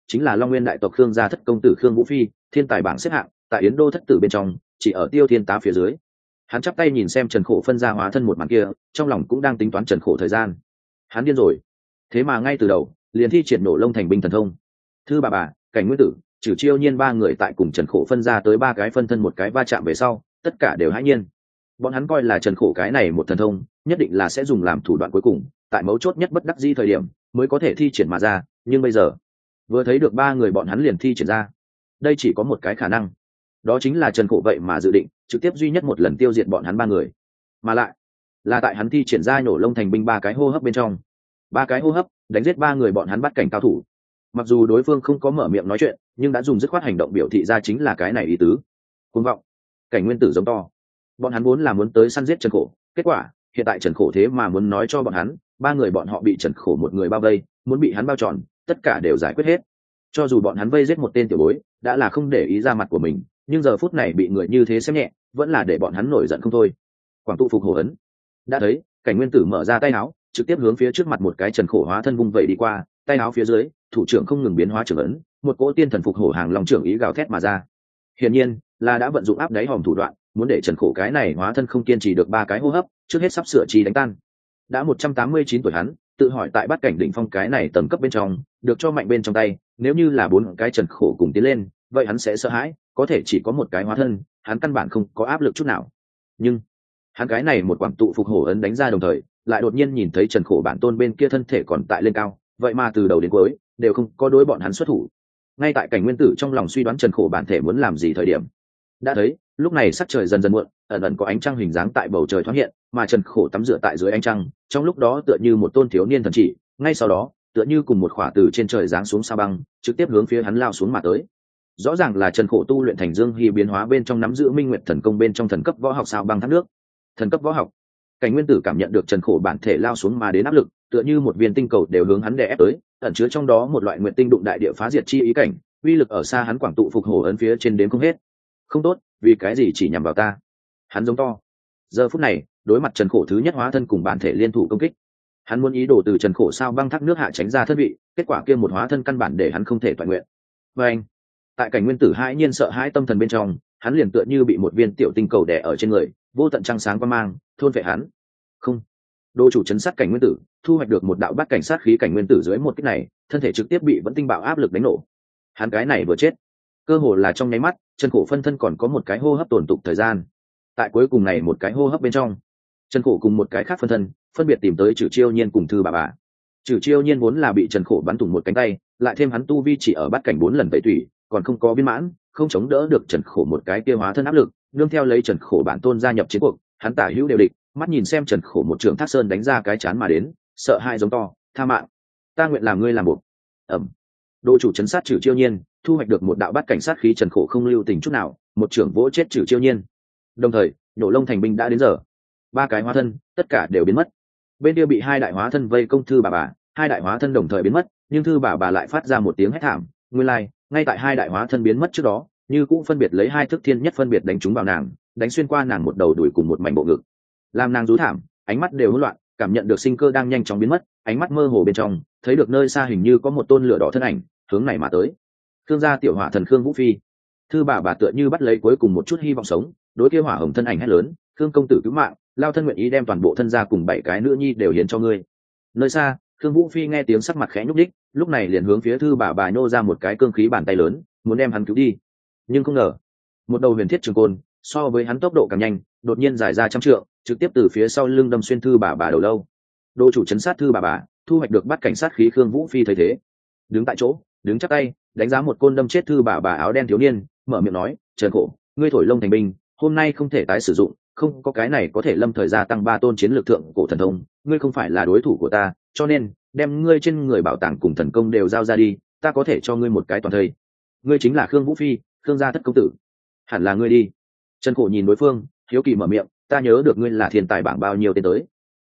chính là Long Nguyên đại tộc Khương gia thất công tử Khương Vũ Phi, thiên tài bảng xếp hạng, tại Yến Đô thất tử bên trong, chỉ ở Tiêu Thiên Tá phía dưới. Hắn chắp tay nhìn xem Trần Khổ phân ra hóa thân một màn kia, trong lòng cũng đang tính toán Trần Khổ thời gian. Hắn điên rồi, thế mà ngay từ đầu liền thi triển nổ lông thành binh thần thông. Thư bà, Cảnh Nguyên Tử, Trử Chiêu Nhiên ba người tại cùng Trần Khổ phân ra tới ba cái phân thân một cái va chạm về sau, tất cả đều hãi nhiên. Bọn hắn coi là Trần Khổ cái này một thần thông, nhất định là sẽ dùng làm thủ đoạn cuối cùng, tại mấu chốt nhất bất đắc dĩ thời điểm mới có thể thi triển mà ra, nhưng bây giờ vừa thấy được ba người bọn hắn liền thi triển ra, đây chỉ có một cái khả năng, đó chính là Trần Khổ vậy mà dự định trực tiếp duy nhất một lần tiêu diệt bọn hắn ba người, mà lại là tại hắn thi triển ra nổ lông thành binh ba cái hô hấp bên trong. Ba cái hô hấp đánh giết ba người bọn hắn bắt cảnh cao thủ. Mặc dù đối phương không có mở miệng nói chuyện, nhưng đã dùng dứt khoát hành động biểu thị ra chính là cái này ý tứ. Cuồng vọng. Cảnh Nguyên Tử giống to. Bọn hắn vốn là muốn tới săn giết Trần Khổ, kết quả hiện tại Trần Khổ thế mà muốn nói cho bọn hắn ba người bọn họ bị Trần Khổ một người bao vây, muốn bị hắn bao trọn, tất cả đều giải quyết hết. Cho dù bọn hắn vây giết một tên tiểu bối đã là không để ý ra mặt của mình, nhưng giờ phút này bị người như thế xem nhẹ, vẫn là để bọn hắn nổi giận không thôi. Quảng tụ phục hổ ấn. Đã thấy Cảnh Nguyên Tử mở ra tay áo, trực tiếp hướng phía trước mặt một cái Trần Khổ hóa thân vung vẩy đi qua, tay áo phía dưới thủ trưởng không ngừng biến hóa trưởng ấn, một cỗ tiên thần phục hổ hàng long trưởng ý gào thét mà ra. Hiển nhiên là đã vận dụng áp đáy hòm thủ đoạn, muốn để Trần Khổ cái này hóa thân không kiên trì được ba cái hô hấp, trước hết sắp sửa chi đánh tan. Đã 189 tuổi hắn, tự hỏi tại bát cảnh đỉnh phong cái này tầm cấp bên trong, được cho mạnh bên trong tay, nếu như là bốn cái Trần Khổ cùng tiến lên, vậy hắn sẽ sợ hãi, có thể chỉ có một cái hóa thân, hắn căn bản không có áp lực chút nào. Nhưng hắn cái này một quảng tụ phục hổ ấn đánh ra đồng thời, lại đột nhiên nhìn thấy Trần Khổ bản tôn bên kia thân thể còn tại lên cao, vậy mà từ đầu đến cuối đều không có đối bọn hắn xuất thủ. Ngay tại Cảnh Nguyên Tử trong lòng suy đoán Trần Khổ bản thể muốn làm gì thời điểm, đã thấy lúc này sắc trời dần dần muộn, ẩn ẩn có ánh trăng hình dáng tại bầu trời thoáng hiện, mà Trần Khổ tắm rửa tại dưới ánh trăng, trong lúc đó tựa như một tôn thiếu niên thần chỉ, ngay sau đó tựa như cùng một khỏa từ trên trời giáng xuống sao băng, trực tiếp hướng phía hắn lao xuống mà tới. Rõ ràng là Trần Khổ tu luyện thành Dương Hy biến hóa bên trong nắm giữ Minh Nguyệt thần công bên trong thần cấp võ học sao băng thác nước. Thần cấp võ học. Cảnh Nguyên Tử cảm nhận được Trần Khổ bản thể lao xuống mà đến áp lực, tựa như một viên tinh cầu đều hướng hắn đè ép tới, ẩn chứa trong đó một loại nguyện tinh đụng đại địa phá diệt chi ý cảnh, uy lực ở xa hắn quảng tụ phục hổ ấn phía trên đến không hết. Không tốt, vì cái gì chỉ nhằm vào ta? Hắn giống to. Giờ phút này, đối mặt Trần Khổ thứ nhất hóa thân cùng bản thể liên thủ công kích, hắn muốn ý đồ từ Trần Khổ sao băng thác nước hạ tránh ra thân vị, kết quả kia một hóa thân căn bản để hắn không thể toàn nguyện. Và anh, tại Cảnh Nguyên Tử hãi nhiên sợ hãi tâm thần bên trong, hắn liền tựa như bị một viên tiểu tinh cầu đè ở trên người, vô tận trăng sáng quang mang thôn vệ hắn. Không, đô chủ chấn sát Cảnh Nguyên Tử, thu hoạch được một đạo bát cảnh sát khí Cảnh Nguyên Tử dưới một kích này, thân thể trực tiếp bị vẫn tinh bạo áp lực đánh nổ. Hắn cái này vừa chết, cơ hồ là trong nháy mắt, Trần Khổ phân thân còn có một cái hô hấp tổn tục thời gian. Tại cuối cùng này một cái hô hấp bên trong, Trần Khổ cùng một cái khác phân thân phân biệt tìm tới Trử Chiêu Nhiên cùng Thư bà. Trử Chiêu Nhiên vốn là bị Trần Khổ bắn thủng một cánh tay, lại thêm hắn tu vi chỉ ở bát cảnh 4 lần tẩy tủy, còn không có viên mãn, không chống đỡ được Trần Khổ một cái kia hóa thân áp lực, nương theo lấy Trần Khổ bản tôn gia nhập chiến cuộc, hắn tả hữu đều địch, mắt nhìn xem Trần Khổ một trường Thác Sơn đánh ra cái chán mà đến, sợ hãi giống to, tha mạng, ta nguyện làm ngươi làm buộc. Ẩm. Đô chủ chấn sát Trử Chiêu Nhiên, thu hoạch được một đạo bát cảnh sát khí Trần Khổ không lưu tình chút nào, một trưởng vỗ chết Trử Chiêu Nhiên. Đồng thời, nổ lông thành binh đã đến giờ, ba cái hóa thân tất cả đều biến mất. Bên kia bị hai đại hóa thân vây công Thư bà, hai đại hóa thân đồng thời biến mất, nhưng Thư bà lại phát ra một tiếng hét thảm, nguyên lai, ngay tại hai đại hóa thân biến mất trước đó, như cũng phân biệt lấy hai thức thiên nhất phân biệt đánh trúng vào nàng, đánh xuyên qua nàng một đầu đuổi cùng một mảnh bộ ngực, làm nàng rú thảm, ánh mắt đều hỗn loạn, cảm nhận được sinh cơ đang nhanh chóng biến mất, ánh mắt mơ hồ bên trong thấy được nơi xa hình như có một tôn lửa đỏ thân ảnh hướng này mà tới. Khương gia tiểu hỏa thần Khương Vũ Phi. Thư bà tựa như bắt lấy cuối cùng một chút hy vọng sống, đối kia hỏa hồng thân ảnh hét lớn, Khương công tử cứu mạng, lao thân nguyện ý đem toàn bộ thân gia cùng 7 cái nữ nhi đều hiến cho ngươi. Nơi xa, Khương Vũ Phi nghe tiếng sắc mặt khẽ nhúc nhích, lúc này liền hướng phía Thư bà nhô ra một cái cương khí bàn tay lớn, muốn đem hắn cứu đi. Nhưng không ngờ, một đầu huyền thiết trường côn, so với hắn tốc độ càng nhanh, đột nhiên giải ra trăm trượng, trực tiếp từ phía sau lưng đâm xuyên Thư bà đầu lâu. Đô chủ chấn sát Thư bà, thu hoạch được bắt cảnh sát khí Khương Vũ Phi thấy thế, đứng tại chỗ, đứng chắc tay, đánh giá một côn đâm chết Thư bà áo đen thiếu niên, mở miệng nói, Trần Khổ, ngươi thổi lông thành binh, hôm nay không thể tái sử dụng, không có cái này có thể lâm thời gia tăng 3 tôn chiến lược thượng cổ thần thông, ngươi không phải là đối thủ của ta, cho nên đem ngươi trên người bảo tàng cùng thần công đều giao ra đi, ta có thể cho ngươi một cái toàn thây. Ngươi chính là Khương Vũ Phi, Khương gia thất công tử, hẳn là ngươi đi. Trần Khổ nhìn đối phương, hiếu kỳ mở miệng, ta nhớ được ngươi là thiên tài bảng bao nhiêu tên tới?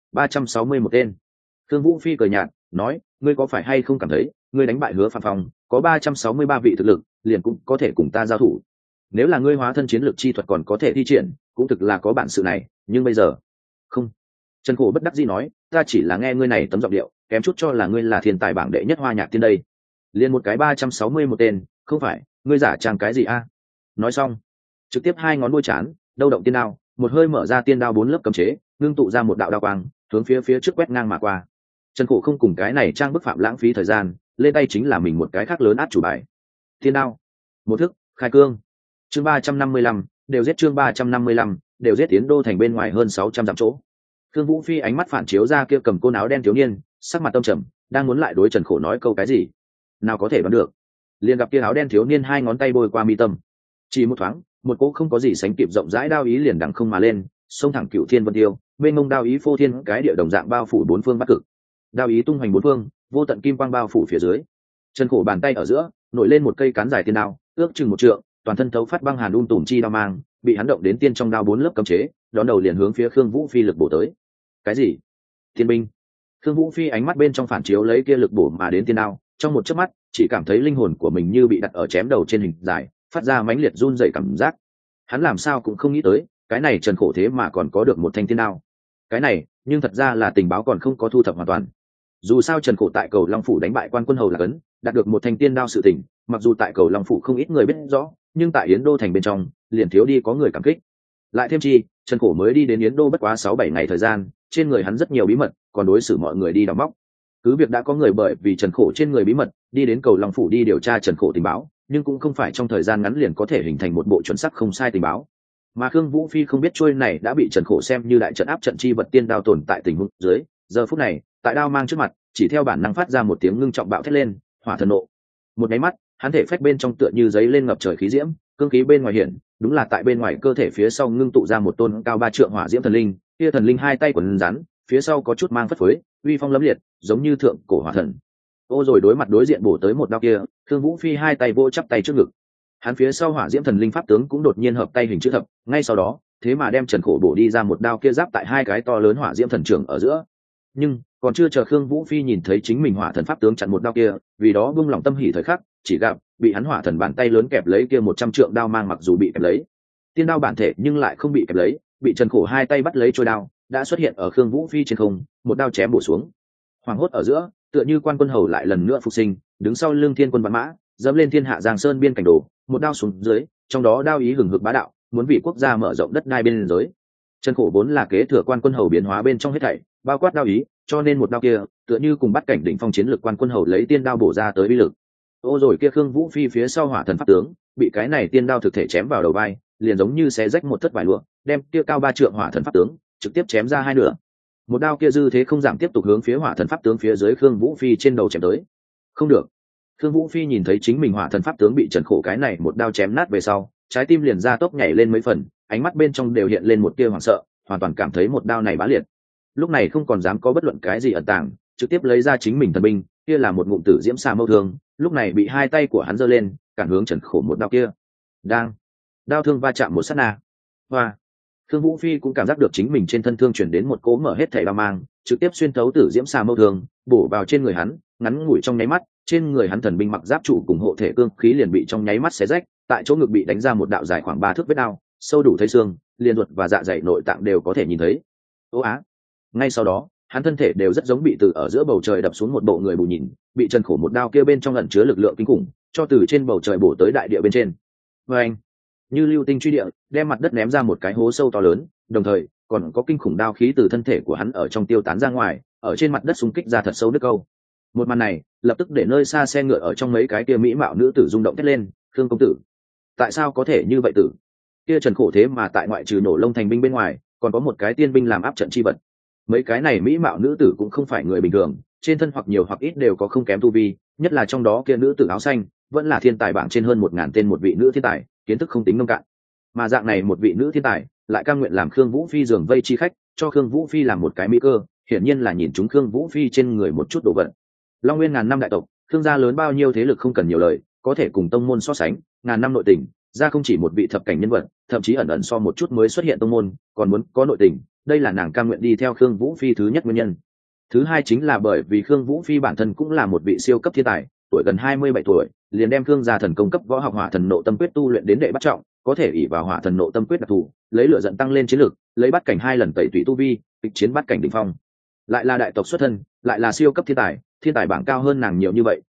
361 tên. Khương Vũ Phi cười nhạt, nói, ngươi có phải hay không cảm thấy, ngươi đánh bại Hứa Phạm Phong, có 363 vị thực lực, liền cũng có thể cùng ta giao thủ. Nếu là ngươi hóa thân chiến lược chi thuật còn có thể thi triển, cũng thực là có bản sự này, nhưng bây giờ, không. Trần Khổ bất đắc dĩ nói, ta chỉ là nghe ngươi này tấm giọng điệu, kém chút cho là ngươi là thiên tài bảng đệ nhất Hoa Nhạc Tiên đây. liền một cái 360 một tên, không phải ngươi giả trang cái gì a? Nói xong trực tiếp hai ngón bôi chán, đâu động tiên đao, một hơi mở ra tiên đao 4 lớp cấm chế, ngưng tụ ra một đạo đao quang hướng phía trước quét ngang mà qua. Trần Khổ không cùng cái này trang bức phạm lãng phí thời gian, lên tay chính là mình một cái khác lớn át chủ bài. Tiên đao một thức khai cương. Chương 355, đều giết. Chương 355, đều giết. Tiến đô thành bên ngoài hơn 600 dặm chỗ, Thương Vũ Phi ánh mắt phản chiếu ra kia cầm côn áo đen thiếu niên, sắc mặt tâm trầm, đang muốn lại đối Trần Khổ nói câu cái gì, nào có thể đoán được, liền gặp kia áo đen thiếu niên hai ngón tay bôi qua mi tâm, chỉ một thoáng, một cỗ không có gì sánh kịp rộng rãi đao ý liền đằng không mà lên, xông thẳng Cửu Thiên Vân Tiêu, mênh mông đao ý phô thiên cái địa đồng dạng bao phủ bốn phương bắc cực, đao ý tung hoành bốn phương, vô tận kim quang bao phủ phía dưới. Trần Khổ bàn tay ở giữa nổi lên một cây cán dài tiên đao, ước chừng 1 trượng, toàn thân thấu phát băng hàn tủm chi đao mang, bị hắn động đến tiên trong đao 4 lớp cấm chế, đón đầu liền hướng phía Khương Vũ Phi lực bổ tới. Cái gì? Thiên binh? Khương Vũ Phi ánh mắt bên trong phản chiếu lấy kia lực bổ mà đến tiên đao, trong một chớp mắt, chỉ cảm thấy linh hồn của mình như bị đặt ở chém đầu trên hình dài, phát ra mãnh liệt run rẩy cảm giác. Hắn làm sao cũng không nghĩ tới, cái này Trần Khổ thế mà còn có được một thanh tiên đao. Cái này, nhưng thật ra là tình báo còn không có thu thập hoàn toàn. Dù sao Trần Khổ tại Cầu Long phủ đánh bại Quan Quân Hầu Lạc Ấn, đạt được một thanh tiên đao sự tình, mặc dù tại Cầu Long phủ không ít người biết rõ, nhưng tại Yến Đô thành bên trong, liền thiếu đi có người cảm kích. Lại thêm chi, Trần Khổ mới đi đến Yến Đô bất quá 6-7 ngày thời gian, trên người hắn rất nhiều bí mật, còn đối xử mọi người đi đào móc. Cứ việc đã có người bởi vì Trần Khổ trên người bí mật, đi đến Cầu Long phủ đi điều tra Trần Khổ tình báo, nhưng cũng không phải trong thời gian ngắn liền có thể hình thành một bộ chuẩn xác không sai tình báo. Mà Khương Vũ Phi không biết trôi này đã bị Trần Khổ xem như đại trận áp trận chi vật tiên đao tồn tại tình huống dưới, giờ phút này, tại đao mang trước mặt, chỉ theo bản năng phát ra một tiếng ngưng trọng bạo thét lên, hỏa thần nộ. Một cái mắt, hắn thể phách bên trong tựa như giấy lên ngập trời khí diễm, cương khí bên ngoài hiện, đúng là tại bên ngoài cơ thể phía sau ngưng tụ ra một tôn cao 3 trượng hỏa diễm thần linh, kia thần linh hai tay quấn rắn, phía sau có chút mang phất phới, uy phong lẫm liệt, giống như thượng cổ hỏa thần. Ô rồi đối mặt đối diện bổ tới một đao kia, Khương Vũ Phi hai tay vỗ chắp tay trước ngực. Hắn phía sau hỏa diễm thần linh pháp tướng cũng đột nhiên hợp tay hình chữ thập, ngay sau đó, thế mà đem Trần Khổ bổ đi ra một đao kia giáp tại hai cái to lớn hỏa diễm thần trưởng ở giữa. Nhưng còn chưa chờ Khương Vũ Phi nhìn thấy chính mình hỏa thần pháp tướng chặn một đao kia, vì đó buông lòng tâm hỉ thời khắc, chỉ gặp bị hắn hỏa thần bàn tay lớn kẹp lấy kia 100 trượng đao mang, mặc dù bị kẹp lấy tiên đao bản thể nhưng lại không bị kẹp lấy, bị Trần Khổ hai tay bắt lấy trôi đao, đã xuất hiện ở Khương Vũ Phi trên không, một đao chém bổ xuống. Hoàng hốt ở giữa, tựa như Quan Quân Hầu lại lần nữa phục sinh, đứng sau lưng Thiên Quân Vạn Mã, dẫm lên thiên hạ giang sơn biên cảnh đồ, một đao xuống dưới, trong đó đao ý hừng hực bá đạo, muốn vì quốc gia mở rộng đất đai bên giới. Trần Khổ vốn là kế thừa Quan Quân Hầu biến hóa bên trong hết thảy, bao quát đao ý, cho nên một đao kia tựa như cùng bắt cảnh đỉnh phong chiến lược Quan Quân Hầu lấy tiên đao bổ ra tới uy lực. Ô rồi kia Khương Vũ Phi phía sau hỏa thần pháp tướng, bị cái này tiên đao thực thể chém vào đầu vai, liền giống như xé rách một thất vải lụa, đem kia cao 3 trượng hỏa thần pháp tướng trực tiếp chém ra hai nửa. Một đao kia dư thế không giảm tiếp tục hướng phía hỏa thần pháp tướng phía dưới Khương Vũ Phi trên đầu chém tới. Không được. Khương Vũ Phi nhìn thấy chính mình hỏa thần pháp tướng bị Trần Khổ cái này một đao chém nát về sau, trái tim liền ra tốc nhảy lên mấy phần, ánh mắt bên trong đều hiện lên một tia hoảng sợ, hoàn toàn cảm thấy một đao này bá liệt. Lúc này không còn dám có bất luận cái gì ẩn tàng, trực tiếp lấy ra chính mình thần binh, kia là một ngụm tử diễm xà mâu thương, lúc này bị hai tay của hắn giơ lên, cản hướng Trần Khổ một đao kia. Đang, đao thương va chạm một sát na. Hoa. Khương Vũ Phi cũng cảm giác được chính mình trên thân thương chuyển đến một cỗ mở hết thảy đao mang, trực tiếp xuyên thấu tử diễm xà mâu thương, bổ vào trên người hắn, ngắn ngủi trong nháy mắt, trên người hắn thần binh mặc giáp trụ cùng hộ thể cương khí liền bị trong nháy mắt xé rách, tại chỗ ngực bị đánh ra một đạo dài khoảng 3 thước vết đao, sâu đủ thấy xương, liền ruột và dạ dày nội tạng đều có thể nhìn thấy. Ô á! Ngay sau đó, hắn thân thể đều rất giống bị từ ở giữa bầu trời đập xuống một bộ người bù nhìn, bị Trần Khổ một đao kia bên trong ẩn chứa lực lượng kinh khủng, cho từ trên bầu trời bổ tới đại địa bên trên. Và anh, như lưu tinh truy địa, đem mặt đất ném ra một cái hố sâu to lớn, đồng thời còn có kinh khủng đao khí từ thân thể của hắn ở trong tiêu tán ra ngoài, ở trên mặt đất xung kích ra thật sâu nước câu. Một màn này lập tức để nơi xa xe ngựa ở trong mấy cái kia mỹ mạo nữ tử rung động thét lên, Khương công tử, tại sao có thể như vậy tử? Kia Trần Khổ thế mà tại ngoại trừ nổ lông thành binh bên ngoài, còn có một cái tiên binh làm áp trận chi vật. Mấy cái này mỹ mạo nữ tử cũng không phải người bình thường, trên thân hoặc nhiều hoặc ít đều có không kém tu vi, nhất là trong đó kia nữ tử áo xanh vẫn là thiên tài bảng trên hơn 1000 tên một vị nữ thiên tài, kiến thức không tính nông cạn. Mà dạng này một vị nữ thiên tài lại cam nguyện làm Khương Vũ Phi giường vây chi khách, cho Khương Vũ Phi làm một cái mỹ cơ, hiển nhiên là nhìn chúng Khương Vũ Phi trên người một chút đồ vật. Long Nguyên ngàn năm đại tộc, Khương gia lớn bao nhiêu thế lực không cần nhiều lời, có thể cùng tông môn so sánh, ngàn năm nội tình, ra không chỉ một vị thập cảnh nhân vật, thậm chí ẩn ẩn so một chút mới xuất hiện tông môn, còn muốn có nội tình, đây là nàng cam nguyện đi theo Khương Vũ Phi thứ nhất nguyên nhân. Thứ hai chính là bởi vì Khương Vũ Phi bản thân cũng là một vị siêu cấp thiên tài, tuổi gần 27 tuổi, liền đem Khương gia thần công cấp võ học Hỏa Thần Nộ Tâm Quyết tu luyện đến đệ bắt trọng, có thể ỷ vào Hỏa Thần Nộ Tâm Quyết đặc thù, lấy lửa giận tăng lên chiến lực, lấy bắt cảnh 2 lần tẩy tùy tu vi, kịch chiến bắt cảnh đỉnh phong. Lại là đại tộc xuất thân, lại là siêu cấp thiên tài bảng cao hơn nàng nhiều như vậy,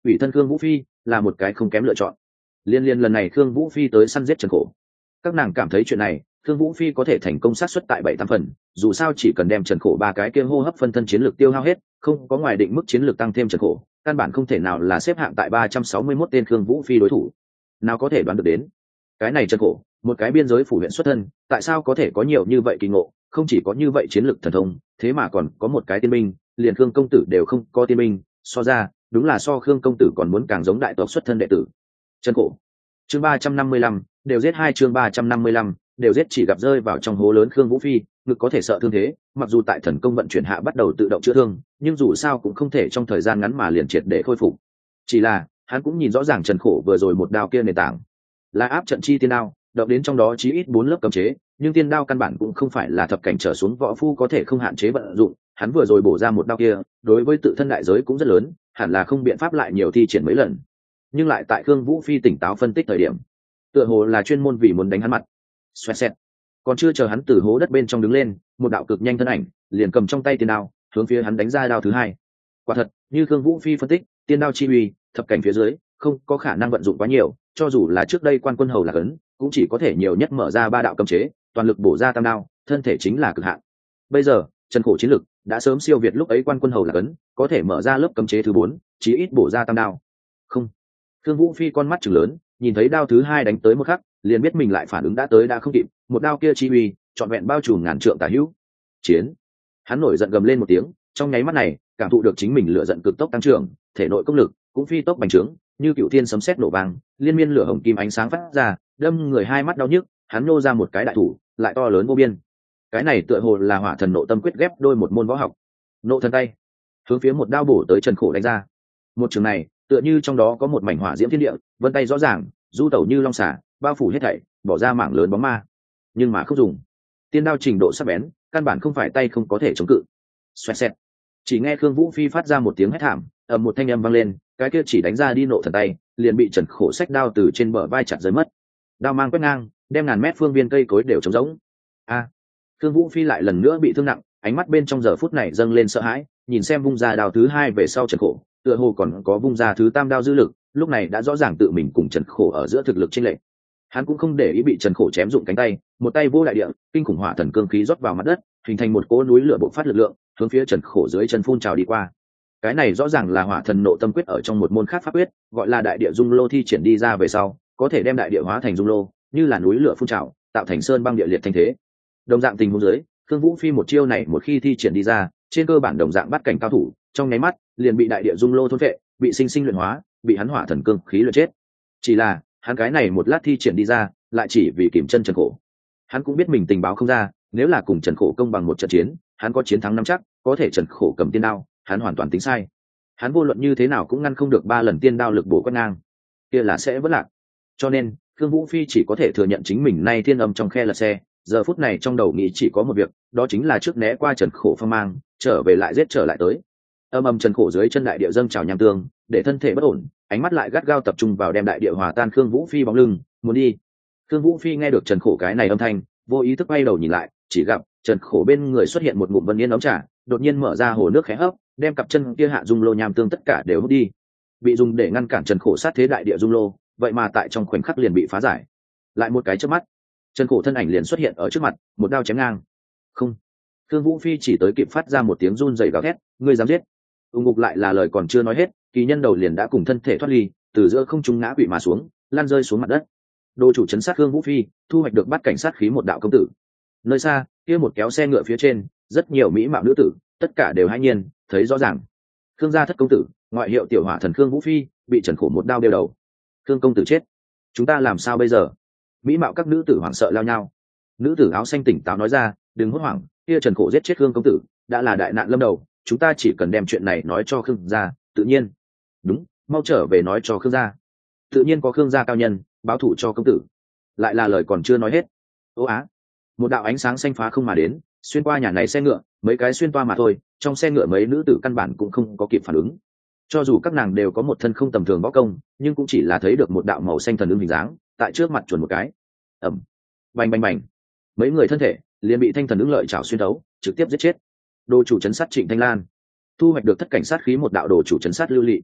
ủy thân Khương Vũ Phi là một cái không kém lựa chọn. Liên lần này Khương Vũ Phi tới săn giết Trần Khổ, các nàng cảm thấy chuyện này Khương Vũ Phi có thể thành công xác suất tại 7-8 phần, dù sao chỉ cần đem Trần Khổ ba cái kia hô hấp phân thân chiến lược tiêu hao hết, không có ngoài định mức chiến lược tăng thêm Trần Khổ, căn bản không thể nào là xếp hạng tại 361 tên Khương Vũ Phi đối thủ. Nào có thể đoán được đến, cái này Trần Khổ, một cái biên giới phủ huyện xuất thân, tại sao có thể có nhiều như vậy kỳ ngộ, không chỉ có như vậy chiến lược thần thông, thế mà còn có một cái tiên binh, liền Khương công tử đều không có tiên binh, so ra, đúng là so Khương công tử còn muốn càng giống đại tộc xuất thân đệ tử. Trần Khổ. Chương 355, đều giết hai chương 355, đều giết chỉ gặp rơi vào trong hố lớn Khương Vũ Phi, ngực có thể sợ thương thế, mặc dù tại thần công vận chuyển hạ bắt đầu tự động chữa thương, nhưng dù sao cũng không thể trong thời gian ngắn mà liền triệt để khôi phục. Chỉ là, hắn cũng nhìn rõ ràng Trần Khổ vừa rồi một đao kia nền tảng, là áp trận chi tiên đao, động đến trong đó chí ít 4 lớp cấm chế, nhưng tiên đao căn bản cũng không phải là thập cảnh trở xuống võ phu có thể không hạn chế vận dụng, hắn vừa rồi bổ ra một đao kia, đối với tự thân đại giới cũng rất lớn, hẳn là không biện pháp lại nhiều thi triển mấy lần. Nhưng lại tại Khương Vũ Phi tỉnh táo phân tích thời điểm, tựa hồ là chuyên môn vì muốn đánh hắn mặt. Xoẹt xẹt. Còn chưa chờ hắn từ hố đất bên trong đứng lên, một đạo cực nhanh thân ảnh liền cầm trong tay tiên đao, hướng phía hắn đánh ra đao thứ hai. Quả thật, như Khương Vũ Phi phân tích, tiên đao chi uy, thập cảnh phía dưới, không có khả năng vận dụng quá nhiều, cho dù là trước đây Quan Quân Hầu là cấn, cũng chỉ có thể nhiều nhất mở ra 3 đạo cấm chế, toàn lực bổ ra tam đao, thân thể chính là cực hạn. Bây giờ, Trần Khổ chiến lực đã sớm siêu việt lúc ấy Quan Quân Hầu là cấn, có thể mở ra lớp cấm chế thứ 4, chí ít bổ ra tam đao. Không. Khương Vũ Phi con mắt trừng lớn, nhìn thấy đao thứ hai đánh tới một khắc, liền biết mình lại phản ứng đã tới đã không kịp, một đao kia chi uy, trọn vẹn bao trùm ngàn trượng tả hữu. Chiến. Hắn nổi giận gầm lên một tiếng, trong nháy mắt này, cảm thụ được chính mình lửa giận cực tốc tăng trưởng, thể nội công lực cũng phi tốc bành trướng, như cựu thiên sấm sét nổ vang, liên miên lửa hồng kim ánh sáng phát ra, đâm người hai mắt đau nhức, hắn nô ra một cái đại thủ, lại to lớn vô biên. Cái này tựa hồ là Hỏa Thần Nộ Tâm Quyết ghép đôi một môn võ học. Nộ thần tay, hướng phía một đao bổ tới Trần Khổ đánh ra. Một trường này, tựa như trong đó có một mảnh hỏa diễm thiên địa, vân tay rõ ràng, du tẩu như long xả, bao phủ hết thảy, bỏ ra mảng lớn bóng ma. Nhưng mà không dùng. Tiên đao trình độ sắc bén, căn bản không phải tay không có thể chống cự. Xoẹt xẹt. Chỉ nghe Khương Vũ Phi phát ra một tiếng hét thảm, ầm một thanh âm vang lên, cái kia chỉ đánh ra đi nộ thần tay, liền bị Trần Khổ xách đao từ trên bờ vai chặt rơi mất. Đao mang quét ngang, đem ngàn mét phương viên cây cối đều trống rỗng. A. Khương Vũ Phi lại lần nữa bị thương nặng, ánh mắt bên trong giờ phút này dâng lên sợ hãi, nhìn xem vung ra đao thứ hai về sau Trần Khổ, tựa hồ còn có vung ra thứ tam đao dư lực, lúc này đã rõ ràng tự mình cùng Trần Khổ ở giữa thực lực chênh lệch. Hắn cũng không để ý bị Trần Khổ chém dụng cánh tay, một tay vô đại địa, kinh khủng hỏa thần cương khí rót vào mặt đất, hình thành một cỗ núi lửa bộc phát lực lượng, hướng phía Trần Khổ dưới chân phun trào đi qua. Cái này rõ ràng là Hỏa Thần Nộ Tâm Quyết ở trong một môn khác pháp quyết, gọi là Đại Địa Dung Lô thi triển đi ra về sau, có thể đem đại địa hóa thành dung lô, như là núi lửa phun trào, tạo thành sơn băng địa liệt thanh thế. Đồng dạng tình huống dưới, Khương Vũ Phi một chiêu này một khi thi triển đi ra, trên cơ bản đồng dạng bắt cảnh cao thủ, trong nháy mắt liền bị đại địa dung lô thôn phệ, bị sinh sinh luyện hóa, bị hắn hỏa thần cương khí luyện chết. Chỉ là, hắn cái này một lát thi triển đi ra, lại chỉ vì kìm chân Trần Khổ. Hắn cũng biết mình tình báo không ra, nếu là cùng Trần Khổ công bằng một trận chiến, hắn có chiến thắng nắm chắc, có thể Trần Khổ cầm tiên đao, hắn hoàn toàn tính sai. Hắn vô luận như thế nào cũng ngăn không được 3 lần tiên đao lực bổ quét ngang, kia là sẽ vỡ lạc. Cho nên, Khương Vũ Phi chỉ có thể thừa nhận chính mình nay thiên âm trong khe lật xe, giờ phút này trong đầu nghĩ chỉ có một việc, đó chính là trước né qua Trần Khổ phong mang, trở về lại giết trở lại tới. Âm Trần Khổ dưới chân đại địa dâng trào nham tương, để thân thể bất ổn, ánh mắt lại gắt gao tập trung vào đem đại địa hòa tan Khương Vũ Phi bóng lưng, muốn đi. Khương Vũ Phi nghe được Trần Khổ cái này âm thanh, vô ý thức quay đầu nhìn lại, chỉ gặp Trần Khổ bên người xuất hiện một ngụm vân yên ấm trà, đột nhiên mở ra hồ nước khẽ hấp, đem cặp chân kia hạ dung lô nham tương tất cả đều hút đi. Bị dùng để ngăn cản Trần Khổ sát thế đại địa dung lô, vậy mà tại trong khoảnh khắc liền bị phá giải. Lại một cái chớp mắt, Trần Khổ thân ảnh liền xuất hiện ở trước mặt, một đao chém ngang. Không. Khương Vũ Phi chỉ tới kịp phát ra một tiếng run rẩy gào thét, ngươi dám giết? Ngục lại là lời còn chưa nói hết, kỳ nhân đầu liền đã cùng thân thể thoát ly, từ giữa không trung ngã quỵ mà xuống, lăn rơi xuống mặt đất. Đô chủ trấn sát Khương Vũ Phi, thu hoạch được bắt cảnh sát khí một đạo công tử. Nơi xa, kia một kéo xe ngựa phía trên, rất nhiều mỹ mạo nữ tử, tất cả đều hãi nhiên, thấy rõ ràng. Khương gia thất công tử, ngoại hiệu tiểu hỏa thần Khương Vũ Phi, bị Trần Khổ một đao đeo đầu. Khương công tử chết, chúng ta làm sao bây giờ? Mỹ mạo các nữ tử hoảng sợ lao nhau. Nữ tử áo xanh tỉnh táo nói ra, đừng hốt hoảng, kia Trần Khổ giết chết Khương công tử, đã là đại nạn lâm đầu, chúng ta chỉ cần đem chuyện này nói cho Khương gia, tự nhiên. Đúng, mau trở về nói cho Khương gia. Tự nhiên có Khương gia cao nhân báo thù cho công tử. Lại là lời còn chưa nói hết. Ô á, một đạo ánh sáng xanh phá không mà đến, xuyên qua nhà này xe ngựa, mấy cái xuyên toa mà thôi, trong xe ngựa mấy nữ tử căn bản cũng không có kịp phản ứng. Cho dù các nàng đều có một thân không tầm thường võ công, nhưng cũng chỉ là thấy được một đạo màu xanh thần ưng hình dáng tại trước mặt chuẩn một cái. Ẩm, bành bành bành, mấy người thân thể liền bị thanh thần ưng lợi chảo xuyên thấu, trực tiếp giết chết. Đồ chủ trấn sát Trịnh Thanh Lan thu hoạch được thất cảnh sát khí một đạo đồ chủ trấn sát Lưu Lị.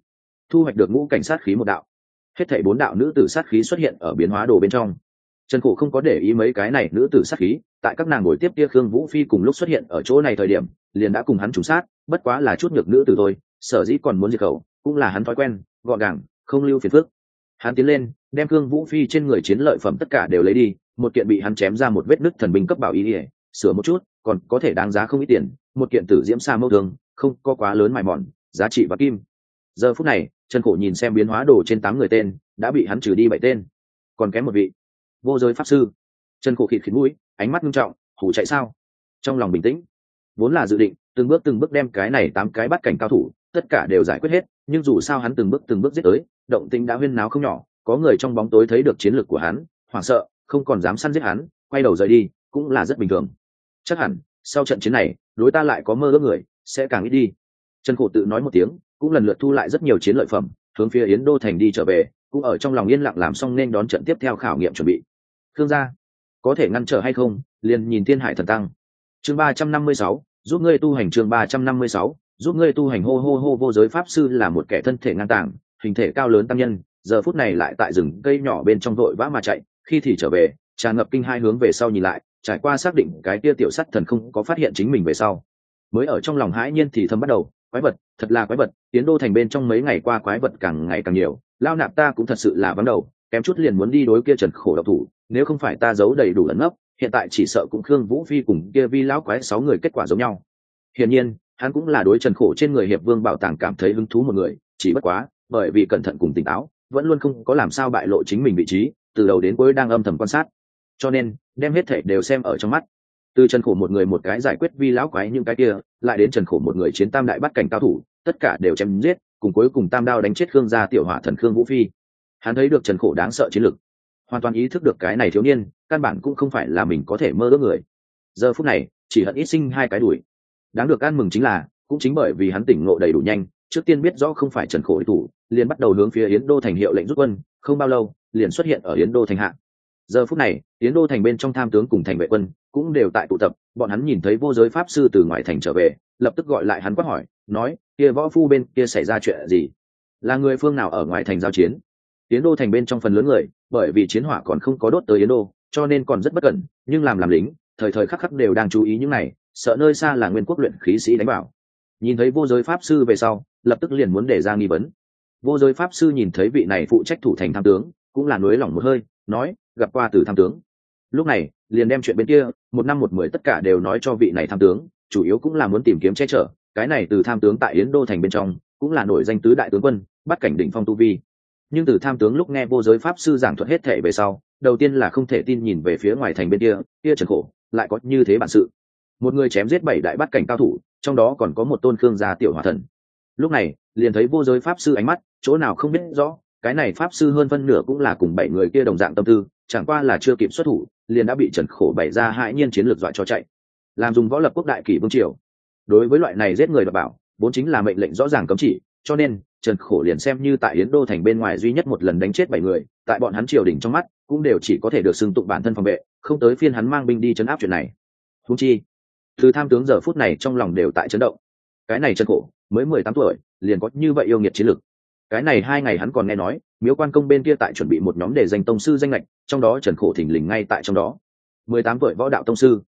thu hoạch được ngũ cảnh sát khí một đạo. Hết thảy 4 đạo nữ tử sát khí xuất hiện ở biến hóa đồ bên trong. Trần Khổ không có để ý mấy cái này nữ tử sát khí, tại các nàng ngồi tiếp kia Khương Vũ Phi cùng lúc xuất hiện ở chỗ này thời điểm, liền đã cùng hắn trùng sát, bất quá là chút nhược nữ tử thôi, sở dĩ còn muốn diệt khẩu, cũng là hắn thói quen, gọn gàng, không lưu phiền phức. Hắn tiến lên, đem Khương Vũ Phi trên người chiến lợi phẩm tất cả đều lấy đi, một kiện bị hắn chém ra một vết nứt thần binh cấp bảo y, sửa một chút, còn có thể đáng giá không ít tiền, một kiện tử diễm sa mâu thương, không có quá lớn mài mòn, giá trị và kim. Giờ phút này, Trần Khổ nhìn xem biến hóa đồ trên 8 người tên, đã bị hắn trừ đi 7 tên, còn kém một vị. Vô giới pháp sư. Trần Khổ khịt khịt mũi, ánh mắt nghiêm trọng, hủ chạy sao? Trong lòng bình tĩnh, vốn là dự định từng bước đem cái này 8 cái bắt cảnh cao thủ tất cả đều giải quyết hết, nhưng dù sao hắn từng bước giết tới, động tĩnh đã huyên náo không nhỏ, có người trong bóng tối thấy được chiến lược của hắn, hoảng sợ, không còn dám săn giết hắn, quay đầu rời đi, cũng là rất bình thường. Chắc hẳn sau trận chiến này, đối ta lại có mơ ước người sẽ càng ít đi. Trần Khổ tự nói một tiếng, cũng lần lượt thu lại rất nhiều chiến lợi phẩm, hướng phía Yến Đô thành đi trở về, cũng ở trong lòng yên lặng làm xong nên đón trận tiếp theo khảo nghiệm chuẩn bị. Khương gia có thể ngăn trở hay không, liền nhìn Thiên Hải thần tăng. Chương 356, giúp ngươi tu hành. Chương 356, giúp ngươi tu hành. Hô. Vô giới pháp sư là một kẻ thân thể ngang tàng, hình thể cao lớn tăng nhân, giờ phút này lại tại rừng cây nhỏ bên trong vội vã mà chạy, khi thì trở về, tràn ngập kinh hai hướng về sau nhìn lại, trải qua xác định cái tia tiểu sắt thần không có phát hiện chính mình về sau, mới ở trong lòng hãi nhiên thì thầm bắt đầu, quái vật, thật là quái vật, Tiến Đô thành bên trong mấy ngày qua quái vật càng ngày càng nhiều, lao nạp ta cũng thật sự là vắng đầu, kém chút liền muốn đi đối kia Trần Khổ độc thủ, nếu không phải ta giấu đầy đủ lẫn ngấp, hiện tại chỉ sợ cũng Khương Vũ Phi cùng kia vi lão quái 6 người kết quả giống nhau. Hiển nhiên, hắn cũng là đối Trần Khổ trên người hiệp vương bảo tàng cảm thấy hứng thú một người, chỉ bất quá, bởi vì cẩn thận cùng tỉnh táo, vẫn luôn không có làm sao bại lộ chính mình vị trí, từ đầu đến cuối đang âm thầm quan sát, cho nên đem hết thảy đều xem ở trong mắt. Từ Trần Khổ một người một cái giải quyết vi lão quái những cái kia, lại đến Trần Khổ một người chiến tam đại bắt cảnh cao thủ, tất cả đều chém giết, cùng cuối cùng tam đao đánh chết Khương gia tiểu hỏa thần Khương Vũ Phi. Hắn thấy được Trần Khổ đáng sợ chiến lực, hoàn toàn ý thức được cái này thiếu niên căn bản cũng không phải là mình có thể mơ ước người. Giờ phút này chỉ hận ít sinh 2 cái đuổi. Đáng được ăn mừng chính là, cũng chính bởi vì hắn tỉnh ngộ đầy đủ nhanh, trước tiên biết rõ không phải Trần Khổ đối thủ, liền bắt đầu hướng phía Yến Đô thành hiệu lệnh rút quân, không bao lâu liền xuất hiện ở Yến Đô thành hạ. Giờ phút này Yến Đô thành bên trong tham tướng cùng thành vệ quân cũng đều tại tụ tập, bọn hắn nhìn thấy vô giới pháp sư từ ngoài thành trở về, lập tức gọi lại hắn quát hỏi, nói, kia võ phu bên kia xảy ra chuyện gì, là người phương nào ở ngoài thành giao chiến? Yến Đô thành bên trong phần lớn người, bởi vì chiến hỏa còn không có đốt tới Yến Đô, cho nên còn rất bất cẩn, nhưng làm lính, thời thời khắc khắc đều đang chú ý những này, sợ nơi xa là nguyên quốc luyện khí sĩ đánh vào. Nhìn thấy vô giới pháp sư về sau, lập tức liền muốn để ra nghi vấn. Vô giới pháp sư nhìn thấy vị này phụ trách thủ thành tham tướng, cũng là nuối lòng một hơi, nói, gặp qua Từ tham tướng. Lúc này liền đem chuyện bên kia 1 năm 1 10 tất cả đều nói cho vị này tham tướng, chủ yếu cũng là muốn tìm kiếm che chở. Cái này Từ tham tướng tại Yến Đô thành bên trong cũng là nổi danh tứ đại tướng quân, bắt cảnh đỉnh phong tu vi. Nhưng Từ tham tướng lúc nghe vô giới pháp sư giảng thuật hết thể về sau, đầu tiên là không thể tin nhìn về phía ngoài thành bên kia, kia Trần Khổ lại có như thế bản sự, một người chém giết 7 đại bắt cảnh cao thủ, trong đó còn có một tôn Khương gia tiểu hỏa thần. Lúc này liền thấy vô giới pháp sư ánh mắt chỗ nào không biết rõ, cái này pháp sư hơn phân nửa cũng là cùng 7 người kia đồng dạng tâm tư, chẳng qua là chưa kịp xuất thủ, liền đã bị Trần Khổ bày ra hãi nhiên chiến lược dọa cho chạy, làm dùng võ lập quốc đại kỷ vương triều. Đối với loại này giết người đoạt bảo, vốn chính là mệnh lệnh rõ ràng cấm chỉ, cho nên Trần Khổ liền xem như tại Yến Đô thành bên ngoài duy nhất một lần đánh chết 7 người, tại bọn hắn triều đình trong mắt cũng đều chỉ có thể được xưng tụng bản thân phòng vệ, không tới phiên hắn mang binh đi trấn áp chuyện này. Huống chi, Từ tham tướng giờ phút này trong lòng đều tại chấn động. Cái này Trần Khổ mới 18 tuổi, liền có như vậy yêu nghiệt chiến lực. Cái này 2 ngày hắn còn nghe nói, Miếu Quan Công bên kia tại chuẩn bị một nhóm để danh tông sư danh lệch, trong đó Trần Khổ thình lình ngay tại trong đó. 18 tuổi võ đạo tông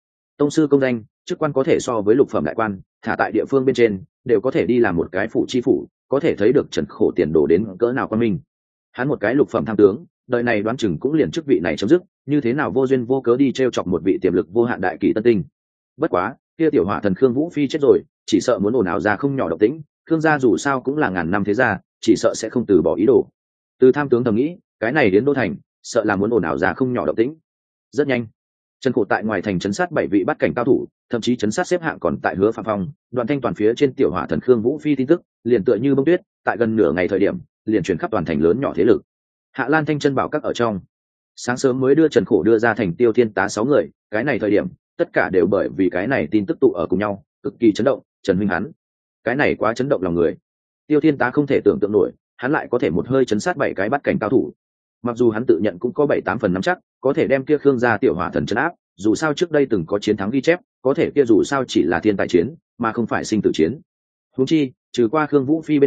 sư công danh, chức quan có thể so với lục phẩm đại quan, thả tại địa phương bên trên đều có thể đi làm một cái phụ chi phủ, có thể thấy được Trần Khổ tiền đồ đến cỡ nào quan minh. Hắn một cái lục phẩm tham tướng, đời này đoán chừng cũng liền chức vị này chấm dứt, như thế nào vô duyên vô cớ đi trêu chọc một vị tiềm lực vô hạn đại kỳ tân tinh. Bất quá, kia tiểu hỏa thần Khương Vũ Phi chết rồi, chỉ sợ muốn ồn ào ra không nhỏ động tĩnh, Khương gia dù sao cũng là ngàn năm thế gia, chỉ sợ sẽ không từ bỏ ý đồ. Từ tham tướng thầm nghĩ, cái này đến Đô thành, sợ là muốn ồn ào ra không nhỏ động tĩnh. Rất nhanh, Trần Khổ tại ngoài thành trấn sát 7 vị bắt cảnh cao thủ, thậm chí trấn sát xếp hạng còn tại Hứa Phạm Phong, Đoàn Thanh toàn phía trên tiểu hỏa thần Khương Vũ Phi tin tức, liền tựa như bông tuyết, tại gần nửa ngày thời điểm, liền truyền khắp toàn thành lớn nhỏ thế lực. Hạ Lan Thanh chân bảo các ở trong, sáng sớm mới đưa Trần Khổ đưa ra thành Tiêu Thiên tá 6 người, cái này thời điểm, tất cả đều bởi vì cái này tin tức tụ ở cùng nhau, cực kỳ chấn động. Trần huynh hắn, cái này quá chấn động lòng người. Tiêu Thiên tá không thể tưởng tượng nổi, hắn lại có thể một hơi trấn sát 7 cái bắt cảnh cao thủ. Mặc dù hắn tự nhận cũng có 7-8 phần nắm chắc, có thể đem kia Khương gia tiểu hỏa thần trấn áp, dù sao trước đây từng có chiến thắng ghi chép, có thể kia dù sao chỉ là thiên tài chiến, mà không phải sinh tử chiến. Huống chi, trừ qua Khương Vũ Phi bên ngoài,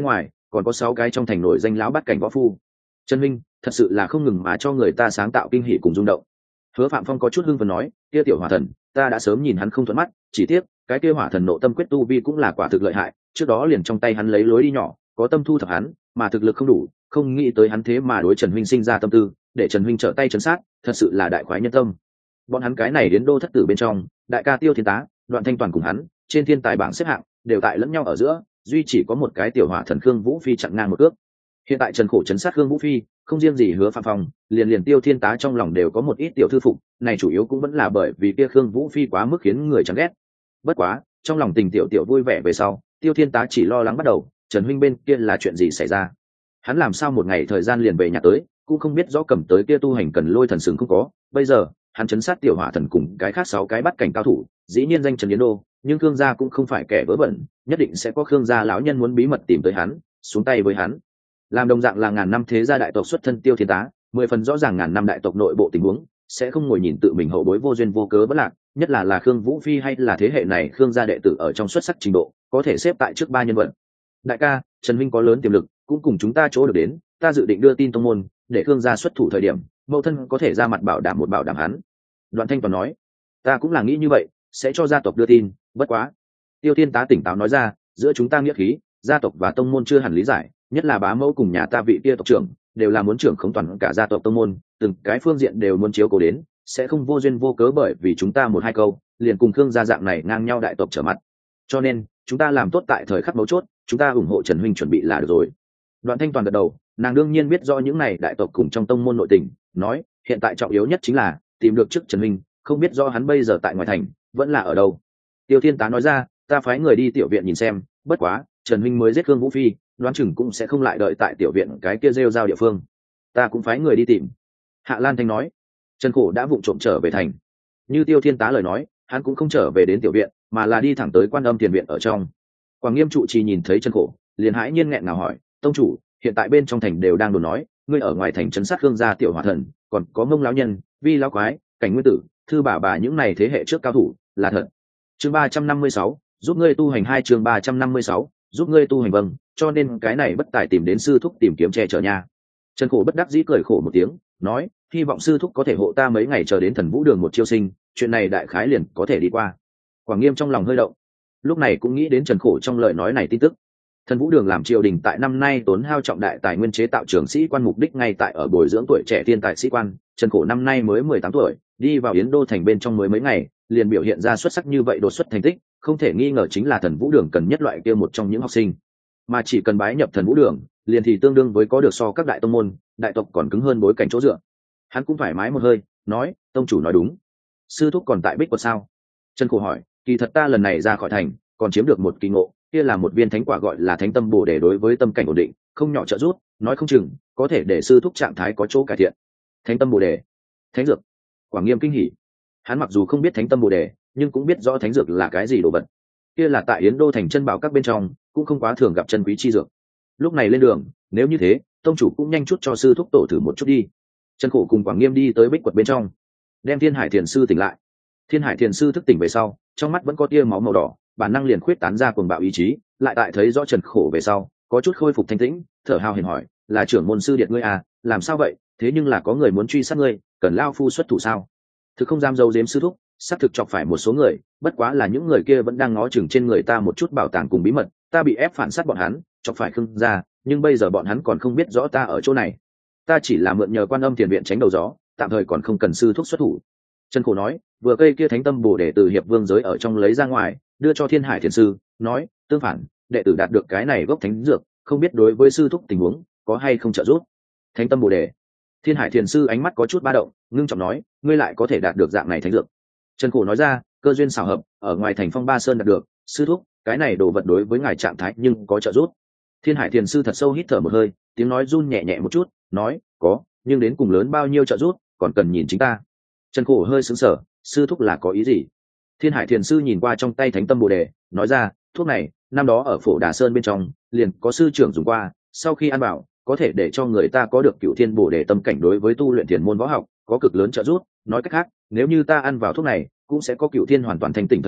còn có 6 cái trong thành nổi danh lão bắt cảnh võ phu. Trần Minh thật sự là không ngừng mà cho người ta sáng tạo kinh hỉ cùng rung động. Hứa Phạm Phong có chút hưng phấn nói, kia tiểu hỏa thần ta đã sớm nhìn hắn không thuận mắt, chỉ tiếc cái kia hỏa thần nộ tâm quyết tu vi cũng là quả thực lợi hại, trước đó liền trong tay hắn lấy lối đi nhỏ có tâm thu thập hắn, mà thực lực không đủ, không nghĩ tới hắn thế mà đối Trần Huynh sinh ra tâm tư, để Trần Huynh trở tay trấn sát, thật sự là đại khoái nhân tâm. Bọn hắn cái này đến đô thất tử bên trong, đại ca Tiêu Thiên Tá, Đoạn Thanh Toàn cùng hắn trên thiên tài bảng xếp hạng đều tại lẫn nhau ở giữa, duy chỉ có một cái tiểu hỏa thần Khương Vũ Phi chặn ngang một cước. Hiện tại Trần Khổ trấn sát Khương Vũ Phi, không riêng gì Hứa Phạm Phong, liền Tiêu Thiên Tá trong lòng đều có một ít tiểu thư phục, này chủ yếu cũng vẫn là bởi vì kia Khương Vũ Phi quá mức khiến người chán ghét. Bất quá, trong lòng tình tiểu vui vẻ về sau, Tiêu Thiên Tá chỉ lo lắng bắt đầu, Trần Huynh bên kia là chuyện gì xảy ra? Hắn làm sao một ngày thời gian liền về nhà tới, cũng không biết rõ cầm tới kia tu hành cần lôi thần sừng không có, bây giờ hắn chấn sát tiểu hỏa thần cùng cái khác 6 cái bắt cảnh cao thủ, dĩ nhiên danh Trần Yến Đô, nhưng Khương gia cũng không phải kẻ vớ vẩn, nhất định sẽ có Khương gia lão nhân muốn bí mật tìm tới hắn, xuống tay với hắn. Làm đồng dạng là ngàn năm thế gia đại tộc xuất thân Tiêu Thiên Tá, 10 phần rõ ràng ngàn năm đại tộc nội bộ tình huống, sẽ không ngồi nhìn tự mình hậu bối vô duyên vô cớ bất lạc, nhất là Khương Vũ Phi hay là thế hệ này Khương gia đệ tử ở trong xuất sắc trình độ, có thể xếp tại trước 3 nhân vật. Đại ca, Trần Minh có lớn tiềm lực, cũng cùng chúng ta chỗ được đến, ta dự định đưa tin tông môn, để Khương gia xuất thủ thời điểm, mẫu thân có thể ra mặt bảo đảm hắn. Đoạn Thanh Toàn nói, ta cũng là nghĩ như vậy, sẽ cho gia tộc đưa tin, bất quá. Tiêu Thiên Tá tỉnh táo nói ra, giữa chúng ta nghĩa khí, gia tộc và tông môn chưa hẳn lý giải, nhất là bá mẫu cùng nhà ta vị kia tộc trưởng, đều là muốn trưởng khống toàn cả gia tộc tông môn, từng cái phương diện đều muốn chiếu cố đến, sẽ không vô duyên vô cớ bởi vì chúng ta một hai câu, liền cùng Khương gia dạng này ngang nhau đại tộc trở mặt. Cho nên, chúng ta làm tốt tại thời khắc mấu chốt, chúng ta ủng hộ Trần Huynh chuẩn bị là được rồi. Đoạn Thanh Toàn gật đầu, nàng đương nhiên biết rõ những này đại tộc cùng trong tông môn nội tình, nói, hiện tại trọng yếu nhất chính là tìm được trước Trần Huynh, không biết rõ hắn bây giờ tại ngoài thành, vẫn là ở đâu. Tiêu Thiên Tá nói ra, ta phái người đi tiểu viện nhìn xem, bất quá, Trần Huynh mới giết Khương Vũ Phi, đoán chừng cũng sẽ không lại đợi tại tiểu viện cái kia rêu rao địa phương. Ta cũng phái người đi tìm. Hạ Lan Thanh nói, Trần Khổ đã vụng trộm trở về thành. Như Tiêu Thiên Tá lời nói, hắn cũng không trở về đến tiểu viện, mà là đi thẳng tới Quan Âm Tiền viện ở trong. Quảng Nghiêm trụ trì nhìn thấy Trần Khổ, liền hãi nhiên nghẹn ngào hỏi, tông chủ, hiện tại bên trong thành đều đang đồn nói, ngươi ở ngoài thành trấn sát Khương gia tiểu hỏa thần, còn có Mông lão nhân, Vi lão quái, Cảnh Nguyên tử, Thư bà những này thế hệ trước cao thủ, là thật. Chương 356, giúp ngươi tu hành, 2 chương 356, giúp ngươi tu hành, vâng, cho nên cái này bất tài tìm đến sư thúc tìm kiếm che chở nha. Trần Khổ bất đắc dĩ cười khổ một tiếng, nói, hy vọng sư thúc có thể hộ ta mấy ngày chờ đến Thần Vũ Đường một chiêu sinh, chuyện này đại khái liền có thể đi qua. Quảng Nghiêm trong lòng hơi động, lúc này cũng nghĩ đến Trần Khổ trong lời nói này tin tức. Thần Vũ Đường làm triều đình tại năm nay tốn hao trọng đại tài nguyên chế tạo trưởng sĩ quan, mục đích ngay tại ở bồi dưỡng tuổi trẻ thiên tài sĩ quan. Trần Khổ năm nay mới 18 tuổi, đi vào Yến Đô thành bên trong mới mấy ngày, liền biểu hiện ra xuất sắc như vậy, đột xuất thành tích, không thể nghi ngờ chính là Thần Vũ Đường cần nhất loại kia một trong những học sinh. Mà chỉ cần bái nhập Thần Vũ Đường, liền thì tương đương với có được so các đại tông môn, đại tộc còn cứng hơn bối cảnh chỗ dựa. Hắn cũng thoải mái một hơi, nói, tông chủ nói đúng. Sư thúc còn tại Bích Quật sao? Trần Khổ hỏi, kỳ thật ta lần này ra khỏi thành, còn chiếm được một kỳ ngộ, kia là một viên thánh quả gọi là Thánh Tâm Bồ Đề, đối với tâm cảnh ổn định, không nhỏ trợ giúp, nói không chừng có thể để sư thúc trạng thái có chỗ cải thiện. Thánh Tâm Bồ Đề, thánh dược. Quảng Nghiêm kinh hỉ. Hắn mặc dù không biết Thánh Tâm Bồ Đề, nhưng cũng biết rõ thánh dược là cái gì đồ vật. Kia là tại Yến Đô thành chân bảo các bên trong, cũng không quá thường gặp chân quý chi dược. Lúc này lên đường, nếu như thế, tông chủ cũng nhanh chút cho sư thúc tổ thử một chút đi. Trần Khổ cùng Quảng Nghiêm đi tới Bích Quật bên trong, đem Thiên Hải Thiền sư tỉnh lại. Thiên Hải Thiền sư thức tỉnh về sau, trong mắt vẫn có tia máu màu đỏ, bản năng liền khuyết tán ra cuồng bạo ý chí, lại tại thấy rõ Trần Khổ về sau, có chút khôi phục thanh tĩnh, thở hào hển hỏi, là trưởng môn sư điện ngươi à, làm sao vậy, thế nhưng là có người muốn truy sát ngươi, cần lao phu xuất thủ sao? Thực không dám giấu giếm sư thúc, xác thực chọc phải một số người, bất quá là những người kia vẫn đang ngó chừng trên người ta một chút bảo tàng cùng bí mật, ta bị ép phản sát bọn hắn, chọc phải Khương gia, nhưng bây giờ bọn hắn còn không biết rõ ta ở chỗ này. Ta chỉ là mượn nhờ Quan Âm Tiền viện tránh đầu gió, tạm thời còn không cần sư thúc xuất thủ. Trần Khổ nói, vừa cây kia Thánh Tâm Bồ Đề từ hiệp vương giới ở trong lấy ra ngoài, đưa cho Thiên Hải Thiền sư, nói, tương phản, đệ tử đạt được cái này gốc thánh dược, không biết đối với sư thúc tình huống có hay không trợ giúp. Thánh Tâm Bồ Đề. Thiên Hải Thiền sư ánh mắt có chút ba động, ngưng trọng nói, ngươi lại có thể đạt được dạng này thánh dược. Trần Khổ nói ra, cơ duyên xảo hợp, ở ngoài thành Phong Ba Sơn đạt được, sư thúc, cái này đồ vật đối với ngài trạng thái nhưng có trợ giúp. Thiên Hải Thiền sư thật sâu hít thở một hơi, tiếng nói run nhẹ nhẹ một chút, nói, có, nhưng đến cùng lớn bao nhiêu trợ giúp, còn cần nhìn chính ta. Trần Khổ hơi sững sờ, sư thúc là có ý gì? Thiên Hải Thiền sư nhìn qua trong tay Thánh Tâm Bồ Đề, nói ra, thuốc này năm đó ở Phổ Đà Sơn bên trong liền có sư trưởng dùng qua, sau khi ăn vào có thể để cho người ta có được Cửu Thiên Bồ Đề tâm cảnh, đối với tu luyện thiền môn võ học có cực lớn trợ giúp. Nói cách khác, nếu như ta ăn vào thuốc này, cũng sẽ có Cửu Thiên hoàn toàn thanh tỉnh thời gian,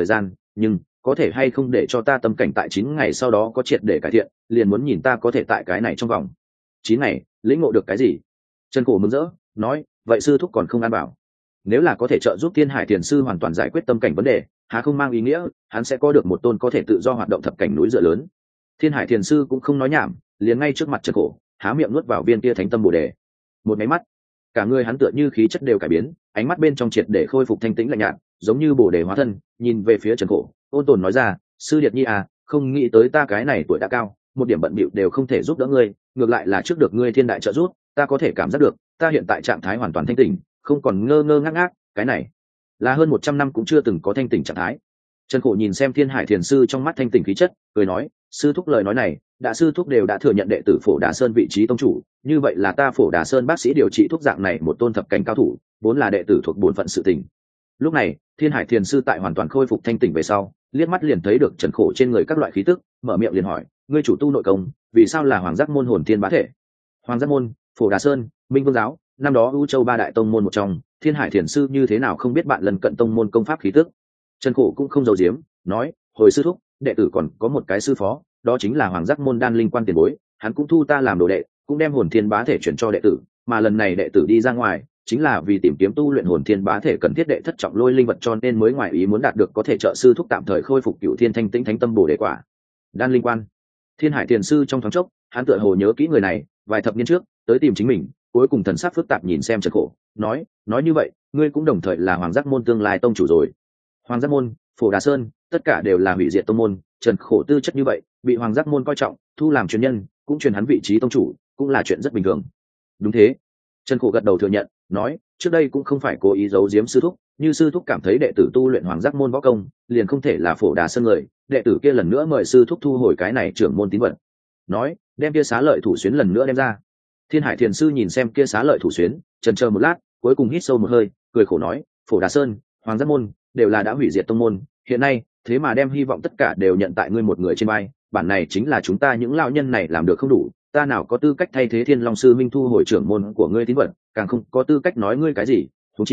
nhưng có thể hay không để cho ta tâm cảnh tại 9 ngày sau đó có triệt để cải thiện, liền muốn nhìn ta có thể tại cái này trong vòng 9 ngày lĩnh ngộ được cái gì. Trần Cổ mừng rỡ nói, vậy sư thúc còn không an bảo, nếu là có thể trợ giúp Thiên Hải Thiền sư hoàn toàn giải quyết tâm cảnh vấn đề, há không mang ý nghĩa hắn sẽ có được một tôn có thể tự do hoạt động thập cảnh núi dựa lớn. Thiên Hải Thiền sư cũng không nói nhảm, liền ngay trước mặt Trần Cổ há miệng nuốt vào viên kia thánh tâm bồ đề. Một máy mắt, cả người hắn tựa như khí chất đều cải biến, ánh mắt bên trong triệt để khôi phục thanh tĩnh lạnh nhạt, giống như bồ đề hóa thân, nhìn về phía Trần Cổ ôn tồn nói ra, sư điệt nhi à, không nghĩ tới ta cái này tuổi đã cao, một điểm bận bịu đều không thể giúp đỡ ngươi, ngược lại là trước được ngươi thiên đại trợ giúp, ta có thể cảm giác được ta hiện tại trạng thái hoàn toàn thanh tỉnh, không còn ngơ ngơ ngác ngác, cái này là hơn 100 năm cũng chưa từng có thanh tỉnh trạng thái. Trần Cổ nhìn xem Thiên Hải Thiền sư trong mắt thanh tỉnh khí chất, cười nói, sư thúc lời nói này, đã sư thúc đều đã thừa nhận đệ tử Phổ Đà Sơn vị trí tông chủ, như vậy là ta Phổ Đà Sơn bác sĩ điều trị thuốc dạng này một tôn thập cảnh cao thủ, vốn là đệ tử thuộc bổn phận sự tình. Lúc này, Thiên Hải Thiền sư tại hoàn toàn khôi phục thanh tỉnh về sau, liếc mắt liền thấy được Trần Cổ trên người các loại khí tức, mở miệng liền hỏi, ngươi chủ tu nội công, vì sao là Hoàng Giác môn hồn thiên bá thể? Hoàng Giác môn, Phổ Đà Sơn, Minh Vương giáo, năm đó U Châu ba đại tông môn một trong, Thiên Hải Thiền sư như thế nào không biết bạn lần cận tông môn công pháp khí tức? Trần Cổ cũng không giấu giếm, nói, hồi sư thúc, đệ tử còn có một cái sư phó, đó chính là Hoàng Giác môn đan linh quan tiền bối, hắn cũng thu ta làm đồ đệ, cũng đem hồn thiên bá thể chuyển cho đệ tử, mà lần này đệ tử đi ra ngoài, chính là vì tìm kiếm tu luyện hồn thiên bá thể cần thiết đệ thất trọng lôi linh vật, cho nên mới ngoài ý muốn đạt được có thể trợ sư thúc tạm thời khôi phục cửu thiên thanh tĩnh thánh tâm bổ đệ quả. Đan linh quan. Thiên Hải Thiền sư trong thoáng chốc, hắn tựa hồ nhớ kỹ người này, vài thập niên trước tới tìm chính mình, cuối cùng thần sắc phức tạp nhìn xem Trần Cổ, nói như vậy, ngươi cũng đồng thời là Hoàng Giác môn tương lai tông chủ rồi. Hoàng Giác môn, Phổ Đà Sơn, tất cả đều là hủy diệt tông môn, Trần Cổ tư chất như vậy, bị Hoàng Giác môn coi trọng, thu làm truyền nhân, cũng truyền hắn vị trí tông chủ, cũng là chuyện rất bình thường. Đúng thế. Trần Cổ gật đầu thừa nhận, nói, trước đây cũng không phải cố ý giấu giếm sư thúc, như sư thúc cảm thấy đệ tử tu luyện Hoàng Giác môn võ công, liền không thể là Phổ Đà Sơn người, đệ tử kia lần nữa mời sư thúc thu hồi cái này trưởng môn tín vật. Nói, đem kia xá lợi thủ xuyến lần nữa đem ra. Thiên Hải Thiền sư nhìn xem kia xá lợi thủ xuyến, chần chờ một lát, cuối cùng hít sâu một hơi, cười khổ nói, Phổ Đà Sơn, Hoàng Giác môn đều là đã hủy diệt tông môn, hiện nay thế mà đem hy vọng tất cả đều nhận tại ngươi một người trên vai, bản này chính là chúng ta những lão nhân này làm được không đủ, ta nào có tư cách thay thế Thiên Long sư minh thu hồi trưởng môn của ngươi tín vật, càng không có tư cách nói ngươi cái gì.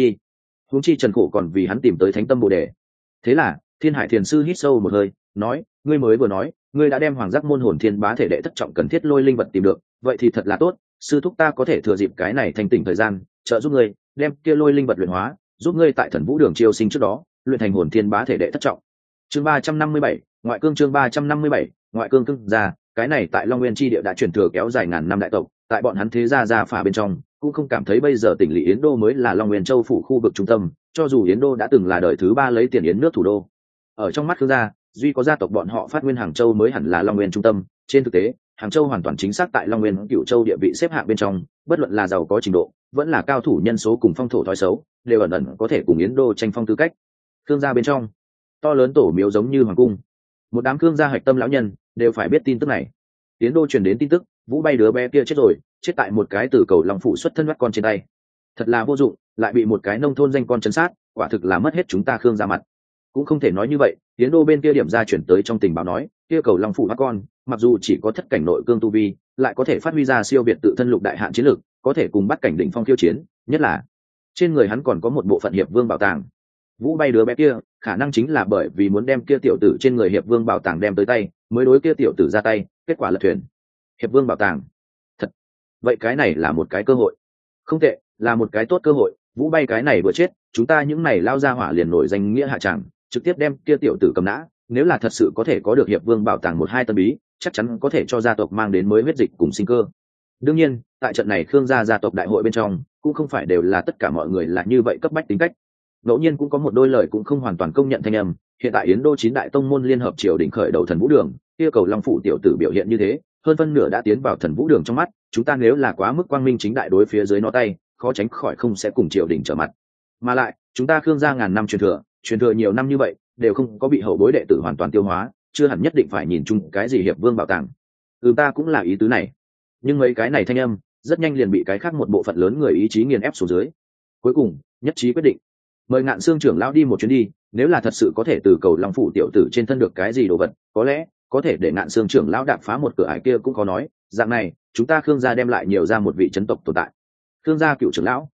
Huống chi Trần Cổ còn vì hắn tìm tới thánh tâm bồ đề. Thế là Thiên Hải Thiền sư hít sâu một hơi, nói, ngươi mới vừa nói ngươi đã đem Hoàng Giác môn hồn thiên bá thể đệ thất trọng cần thiết lôi linh vật tìm được, vậy thì thật là tốt, sư thúc ta có thể thừa dịp cái này thành tỉnh thời gian, trợ giúp ngươi đem kia lôi linh vật luyện hóa, giúp ngươi tại Thần Vũ Đường chiêu sinh trước đó luyện thành hồn thiên bá thể đệ thất trọng. Chương 357, ngoại cương. Chương 357, ngoại cương cương ra, cái này tại Long Nguyên chi địa đã truyền thừa kéo dài ngàn năm đại tộc, tại bọn hắn thế gia phả bên trong, cũng không cảm thấy bây giờ tỉnh lỵ Yến Đô mới là Long Nguyên Châu phủ khu vực trung tâm, cho dù Yến Đô đã từng là đời thứ 3 lấy tiền yến nước thủ đô. Ở trong mắt Khương gia, duy có gia tộc bọn họ phát nguyên Hàng Châu mới hẳn là Long Nguyên trung tâm, trên thực tế, Hàng Châu hoàn toàn chính xác tại Long Nguyên Cửu Châu địa vị xếp hạng bên trong, bất luận là giàu có trình độ, vẫn là cao thủ nhân số cùng phong thổ thói xấu, đều ẩn ẩn có thể cùng Yến Đô tranh phong tư cách. Khương gia bên trong, to lớn tổ miếu giống như hoàng cung, một đám Khương gia hạch tâm lão nhân đều phải biết tin tức này. Yến Đô truyền đến tin tức, Vũ Bay đứa bé kia chết rồi, chết tại một cái từ cầu Long phủ xuất thân bắt con trên tay. Thật là vô dụng, lại bị một cái nông thôn danh con trấn sát, quả thực là mất hết chúng ta Khương gia mặt. Cũng không thể nói như vậy, Yến Đô bên kia điểm ra chuyển tới trong tình báo nói, kia cầu Long phủ bắt con, mặc dù chỉ có thất cảnh nội cương tu vi, lại có thể phát huy ra siêu việt tự thân lục đại hạn chiến lực, có thể cùng bắt cảnh đỉnh phong khiêu chiến, nhất là trên người hắn còn có một bộ phận hiệp vương bảo tàng. Vũ Bay đứa bé kia, khả năng chính là bởi vì muốn đem kia tiểu tử trên người hiệp vương bảo tàng đem tới tay, mới đối kia tiểu tử ra tay, kết quả lật thuyền. Hiệp vương bảo tàng, thật, vậy cái này là một cái cơ hội, không tệ, là một cái tốt cơ hội. Vũ Bay cái này vừa chết, chúng ta những này lao ra hỏa liền nổi danh nghĩa hạ tràng, trực tiếp đem kia tiểu tử cầm nã. Nếu là thật sự có thể có được hiệp vương bảo tàng 1-2 tân bí, chắc chắn có thể cho gia tộc mang đến mới huyết dịch cùng sinh cơ. Đương nhiên, tại trận này Khương gia tộc đại hội bên trong, cũng không phải đều là tất cả mọi người là như vậy cấp bách tính cách. Ngẫu nhiên cũng có một đôi lời cũng không hoàn toàn công nhận thanh âm. Hiện tại Yến Đô 9 đại tông môn liên hợp triều đình khởi đầu Thần Vũ Đường, yêu cầu Long phủ tiểu tử biểu hiện như thế, hơn phân nửa đã tiến vào Thần Vũ Đường trong mắt, chúng ta nếu là quá mức quang minh chính đại đối phía dưới nó tay, khó tránh khỏi không sẽ cùng triều đình trở mặt. Mà lại, chúng ta Khương gia ngàn năm truyền thừa nhiều năm như vậy, đều không có bị hậu bối đệ tử hoàn toàn tiêu hóa, chưa hẳn nhất định phải nhìn chung cái gì hiệp vương bảo tàng. Ta cũng là ý tứ này, nhưng mấy cái này thanh âm rất nhanh liền bị cái khác một bộ phận lớn người ý chí nghiền ép xuống dưới. Cuối cùng nhất trí quyết định, mời Ngạn Xương trưởng lão đi một chuyến đi, nếu là thật sự có thể từ cầu Long phủ tiểu tử trên thân được cái gì đồ vật, có lẽ có thể để Ngạn Xương trưởng lão đạp phá một cửa ải kia cũng có nói, dạng này chúng ta Khương gia đem lại nhiều ra một vị chấn tộc tồn tại. Khương gia cựu trưởng lão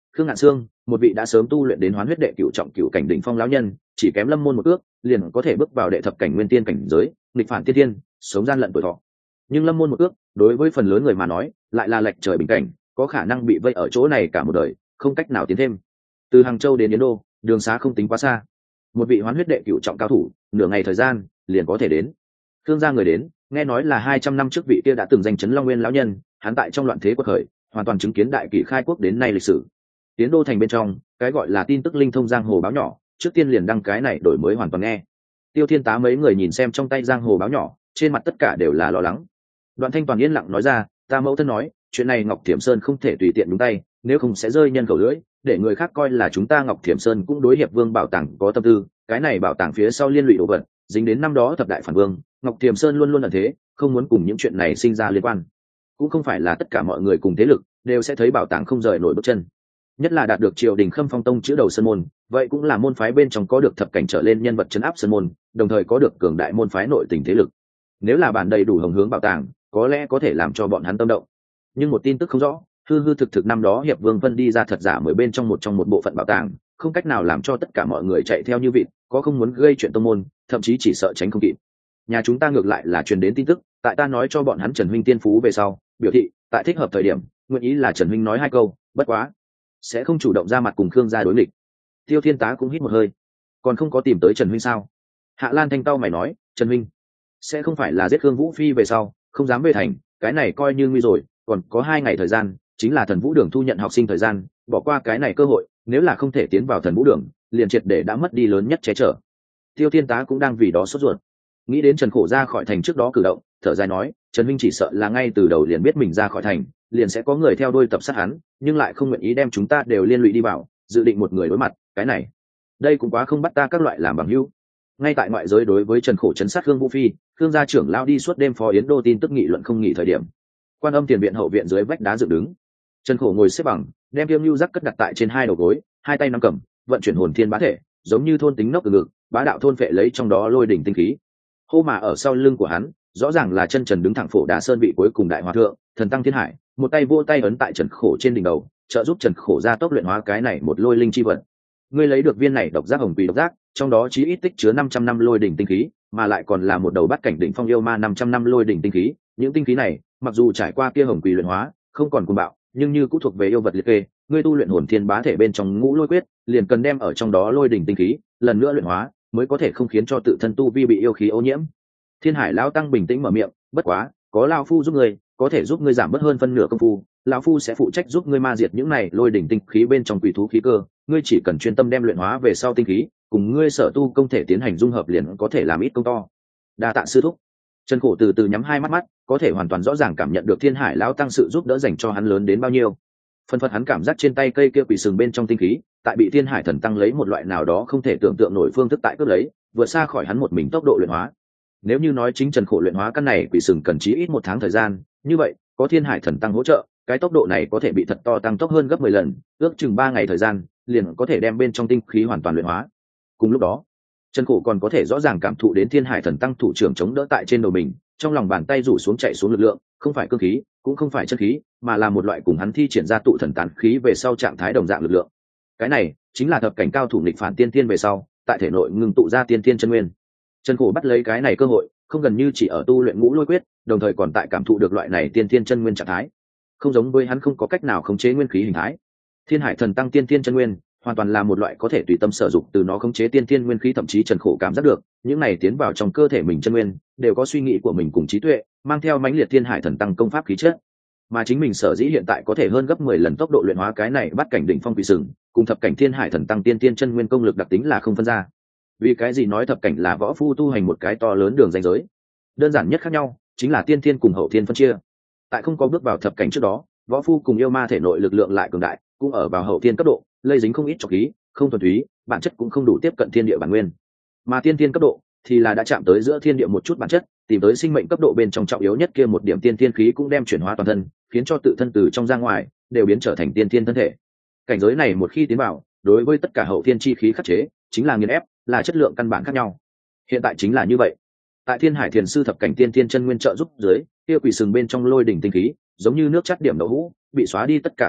Khương Ngạn Sương, một vị đã sớm tu luyện đến hoán huyết đệ cửu trọng cửu cảnh đỉnh phong lão nhân, chỉ kém Lâm Môn một ước, liền có thể bước vào đệ thập cảnh nguyên tiên cảnh giới, nghịch phản tiên tiên, sống gian lận tuổi thọ. Nhưng Lâm Môn một ước, đối với phần lớn người mà nói, lại là lệch trời bình cảnh, có khả năng bị vây ở chỗ này cả một đời, không cách nào tiến thêm. Từ Hàng Châu đến Yến Đô, đường xá không tính quá xa. Một vị hoán huyết đệ cửu trọng cao thủ, nửa ngày thời gian, liền có thể đến. Khương gia người đến, nghe nói là 200 năm trước vị kia đã từng danh chấn Long Nguyên lão nhân, hắn tại trong loạn thế quật khởi, hoàn toàn chứng kiến đại kỷ khai quốc đến nay lịch sử. Tiến đô thành bên trong, cái gọi là tin tức linh thông giang hồ báo nhỏ, trước tiên liền đăng cái này đổi mới hoàn toàn nghe. Tiêu Thiên Tá mấy người nhìn xem trong tay giang hồ báo nhỏ, trên mặt tất cả đều là lo lắng. Đoạn Thanh Toàn yên lặng nói ra, ta mẫu thân nói, chuyện này Ngọc Thiểm Sơn không thể tùy tiện nhúng tay, nếu không sẽ rơi nhân khẩu lưỡi, để người khác coi là chúng ta Ngọc Thiểm Sơn cũng đối hiệp vương bảo tàng có tâm tư, cái này bảo tàng phía sau liên lụy đồ vật, dính đến năm đó thập đại phản vương, Ngọc Thiểm Sơn luôn luôn là thế, không muốn cùng những chuyện này sinh ra liên quan. Cũng không phải là tất cả mọi người cùng thế lực đều sẽ thấy bảo tàng không rời nổi bước chân, nhất là đạt được triều đình Khâm Phong Tông chữ đầu sơn môn, vậy cũng là môn phái bên trong có được thập cảnh trở lên nhân vật chấn áp sơn môn, đồng thời có được cường đại môn phái nội tình thế lực. Nếu là bản đầy đủ hồng hướng bảo tàng, có lẽ có thể làm cho bọn hắn tâm động. Nhưng một tin tức không rõ, hư hư thực thực năm đó hiệp vương Vân đi ra thật giả mới bên trong một bộ phận bảo tàng, không cách nào làm cho tất cả mọi người chạy theo như vịt, có không muốn gây chuyện tông môn, thậm chí chỉ sợ tránh không kịp. Nhà chúng ta ngược lại là truyền đến tin tức, tại ta nói cho bọn hắn Trần huynh tiên phú về sau, biểu thị tại thích hợp thời điểm, nguyện ý là Trần huynh nói hai câu, bất quá sẽ không chủ động ra mặt cùng Khương gia đối nghịch. Tiêu Thiên Tá cũng hít một hơi, còn không có tìm tới Trần huynh sao? Hạ Lan Thanh tao mày nói, Trần huynh sẽ không phải là giết Khương Vũ Phi về sau không dám về thành, cái này coi như nguy rồi, còn có 2 ngày thời gian, chính là Thần Vũ Đường thu nhận học sinh thời gian, bỏ qua cái này cơ hội, nếu là không thể tiến vào Thần Vũ Đường, liền triệt để đã mất đi lớn nhất che chở. Tiêu Thiên Tá cũng đang vì đó sốt ruột, nghĩ đến Trần Khổ ra khỏi thành trước đó cử động, thở dài nói, Trần huynh chỉ sợ là ngay từ đầu liền biết mình ra khỏi thành, liền sẽ có người theo đuôi tập sát hắn, nhưng lại không nguyện ý đem chúng ta đều liên lụy đi vào, dự định một người đối mặt, cái này, đây cũng quá không bắt ta các loại làm bằng hữu. Ngay tại ngoại giới đối với Trần Khổ chấn sát Khương Vũ Phi, Khương gia trưởng lao đi suốt đêm phó Yến Đô tin tức nghị luận không nghỉ thời điểm. Quan Âm tiền viện hậu viện dưới vách đá dựng đứng, Trần Khổ ngồi xếp bằng, đem Kiêm Nưu Giác cất đặt tại trên 2 đầu gối, 2 tay nắm cầm, vận chuyển hồn thiên bá thể, giống như thôn tính nốc từ ngực, bá đạo thôn phệ lấy trong đó lôi đỉnh tinh khí. Hô mà ở sau lưng của hắn, rõ ràng là chân trần đứng thẳng Phổ Đà Sơn vị cuối cùng đại hòa thượng, thần tăng thiên hải, một tay vô tay ấn tại Trần Khổ trên đỉnh đầu, trợ giúp Trần Khổ ra tốc luyện hóa cái này một lôi linh chi vật. Ngươi lấy được viên này độc giác hồng quỷ độc giác, trong đó chí ít tích chứa 500 năm lôi đỉnh tinh khí, mà lại còn là một đầu bát cảnh đỉnh phong yêu ma 500 năm lôi đỉnh tinh khí, những tinh khí này, mặc dù trải qua kia hồng quỷ luyện hóa, không còn cuồng bạo, nhưng như cũng thuộc về yêu vật liệt kê, ngươi tu luyện hồn thiên bá thể bên trong ngũ lôi quyết, liền cần đem ở trong đó lôi đỉnh tinh khí, lần nữa luyện hóa, mới có thể không khiến cho tự thân tu vi bị yêu khí ô nhiễm. Thiên Hải lão tăng bình tĩnh mở miệng, bất quá, có lão phu giúp ngươi, có thể giúp ngươi giảm bớt hơn phân nửa công phu, lão phu sẽ phụ trách giúp ngươi ma diệt những này lôi đỉnh tinh khí bên trong quỷ thú khí cơ, ngươi chỉ cần chuyên tâm đem luyện hóa về sau tinh khí, cùng ngươi sở tu công thể tiến hành dung hợp liền có thể làm ít công to. Đa tạ sư thúc. Trần Khổ từ từ nhắm 2 mắt, có thể hoàn toàn rõ ràng cảm nhận được Thiên Hải lão tăng sự giúp đỡ dành cho hắn lớn đến bao nhiêu. Phân phật hắn cảm giác trên tay cây kia quỷ sừng bên trong tinh khí, tại bị Thiên Hải thần tăng lấy một loại nào đó không thể tưởng tượng nổi phương thức tại cướp lấy, vượt xa khỏi hắn một mình tốc độ luyện hóa. Nếu như nói chính Trần Khổ luyện hóa căn này quỷ sừng cần chí ít 1 tháng thời gian, như vậy, có Thiên Hải thần tăng hỗ trợ, cái tốc độ này có thể bị thật to tăng tốc hơn gấp 10 lần, ước chừng 3 ngày thời gian, liền có thể đem bên trong tinh khí hoàn toàn luyện hóa. Cùng lúc đó, Trần Khổ còn có thể rõ ràng cảm thụ đến Thiên Hải thần tăng thủ trưởng chống đỡ tại trên đầu mình, trong lòng bàn tay rủ xuống chạy xuống lực lượng, không phải cương khí, cũng không phải chân khí, mà là một loại cùng hắn thi triển ra tụ thần tán khí về sau trạng thái đồng dạng lực lượng. Cái này chính là thập cảnh cao thủ nghịch phản tiên tiên về sau, tại thể nội ngưng tụ ra tiên tiên chân nguyên. Trần Khổ bắt lấy cái này cơ hội, không gần như chỉ ở tu luyện ngũ lôi quyết, đồng thời còn tại cảm thụ được loại này tiên tiên chân nguyên trạng thái. Không giống với hắn không có cách nào khống chế nguyên khí hình thái. Thiên Hải thần tăng tiên tiên chân nguyên, hoàn toàn là một loại có thể tùy tâm sử dụng từ nó khống chế tiên tiên nguyên khí, thậm chí Trần Khổ cảm giác được, những này tiến vào trong cơ thể mình chân nguyên, đều có suy nghĩ của mình cùng trí tuệ, mang theo mãnh liệt Thiên Hải thần tăng công pháp khí chất. Mà chính mình sở dĩ hiện tại có thể hơn gấp 10 lần tốc độ luyện hóa cái này bắt cảnh đỉnh phong quỷ sừng, cùng thập cảnh Thiên Hải thần tăng tiên tiên chân nguyên công lực đặc tính là không phân ra. Vì cái gì nói thập cảnh là võ phu tu hành một cái to lớn đường ranh giới? Đơn giản nhất khác nhau chính là tiên thiên cùng hậu thiên phân chia. Tại không có bước vào thập cảnh trước đó, võ phu cùng yêu ma thể nội lực lượng lại cường đại, cũng ở vào hậu thiên cấp độ, lây dính không ít trọc khí, không thuần túy, bản chất cũng không đủ tiếp cận thiên địa bản nguyên. Mà tiên thiên cấp độ thì là đã chạm tới giữa thiên địa một chút bản chất, tìm tới sinh mệnh cấp độ bên trong trọng yếu nhất kia một điểm tiên thiên khí cũng đem chuyển hóa toàn thân, khiến cho tự thân từ trong ra ngoài đều biến trở thành tiên thiên thân thể. Cảnh giới này một khi tiến vào, đối với tất cả hậu thiên chi khí khắc chế, chính là nghiền ép, là chất lượng căn bản khác nhau. Hiện tại chính là như vậy. Tại Thiên Hải Thiền sư thập cảnh tiên tiên chân nguyên trợ giúp dưới, kia quỷ sừng bên trong lôi đỉnh tinh khí, giống như nước chát điểm đậu hũ, bị xóa đi tất cả tạp chất,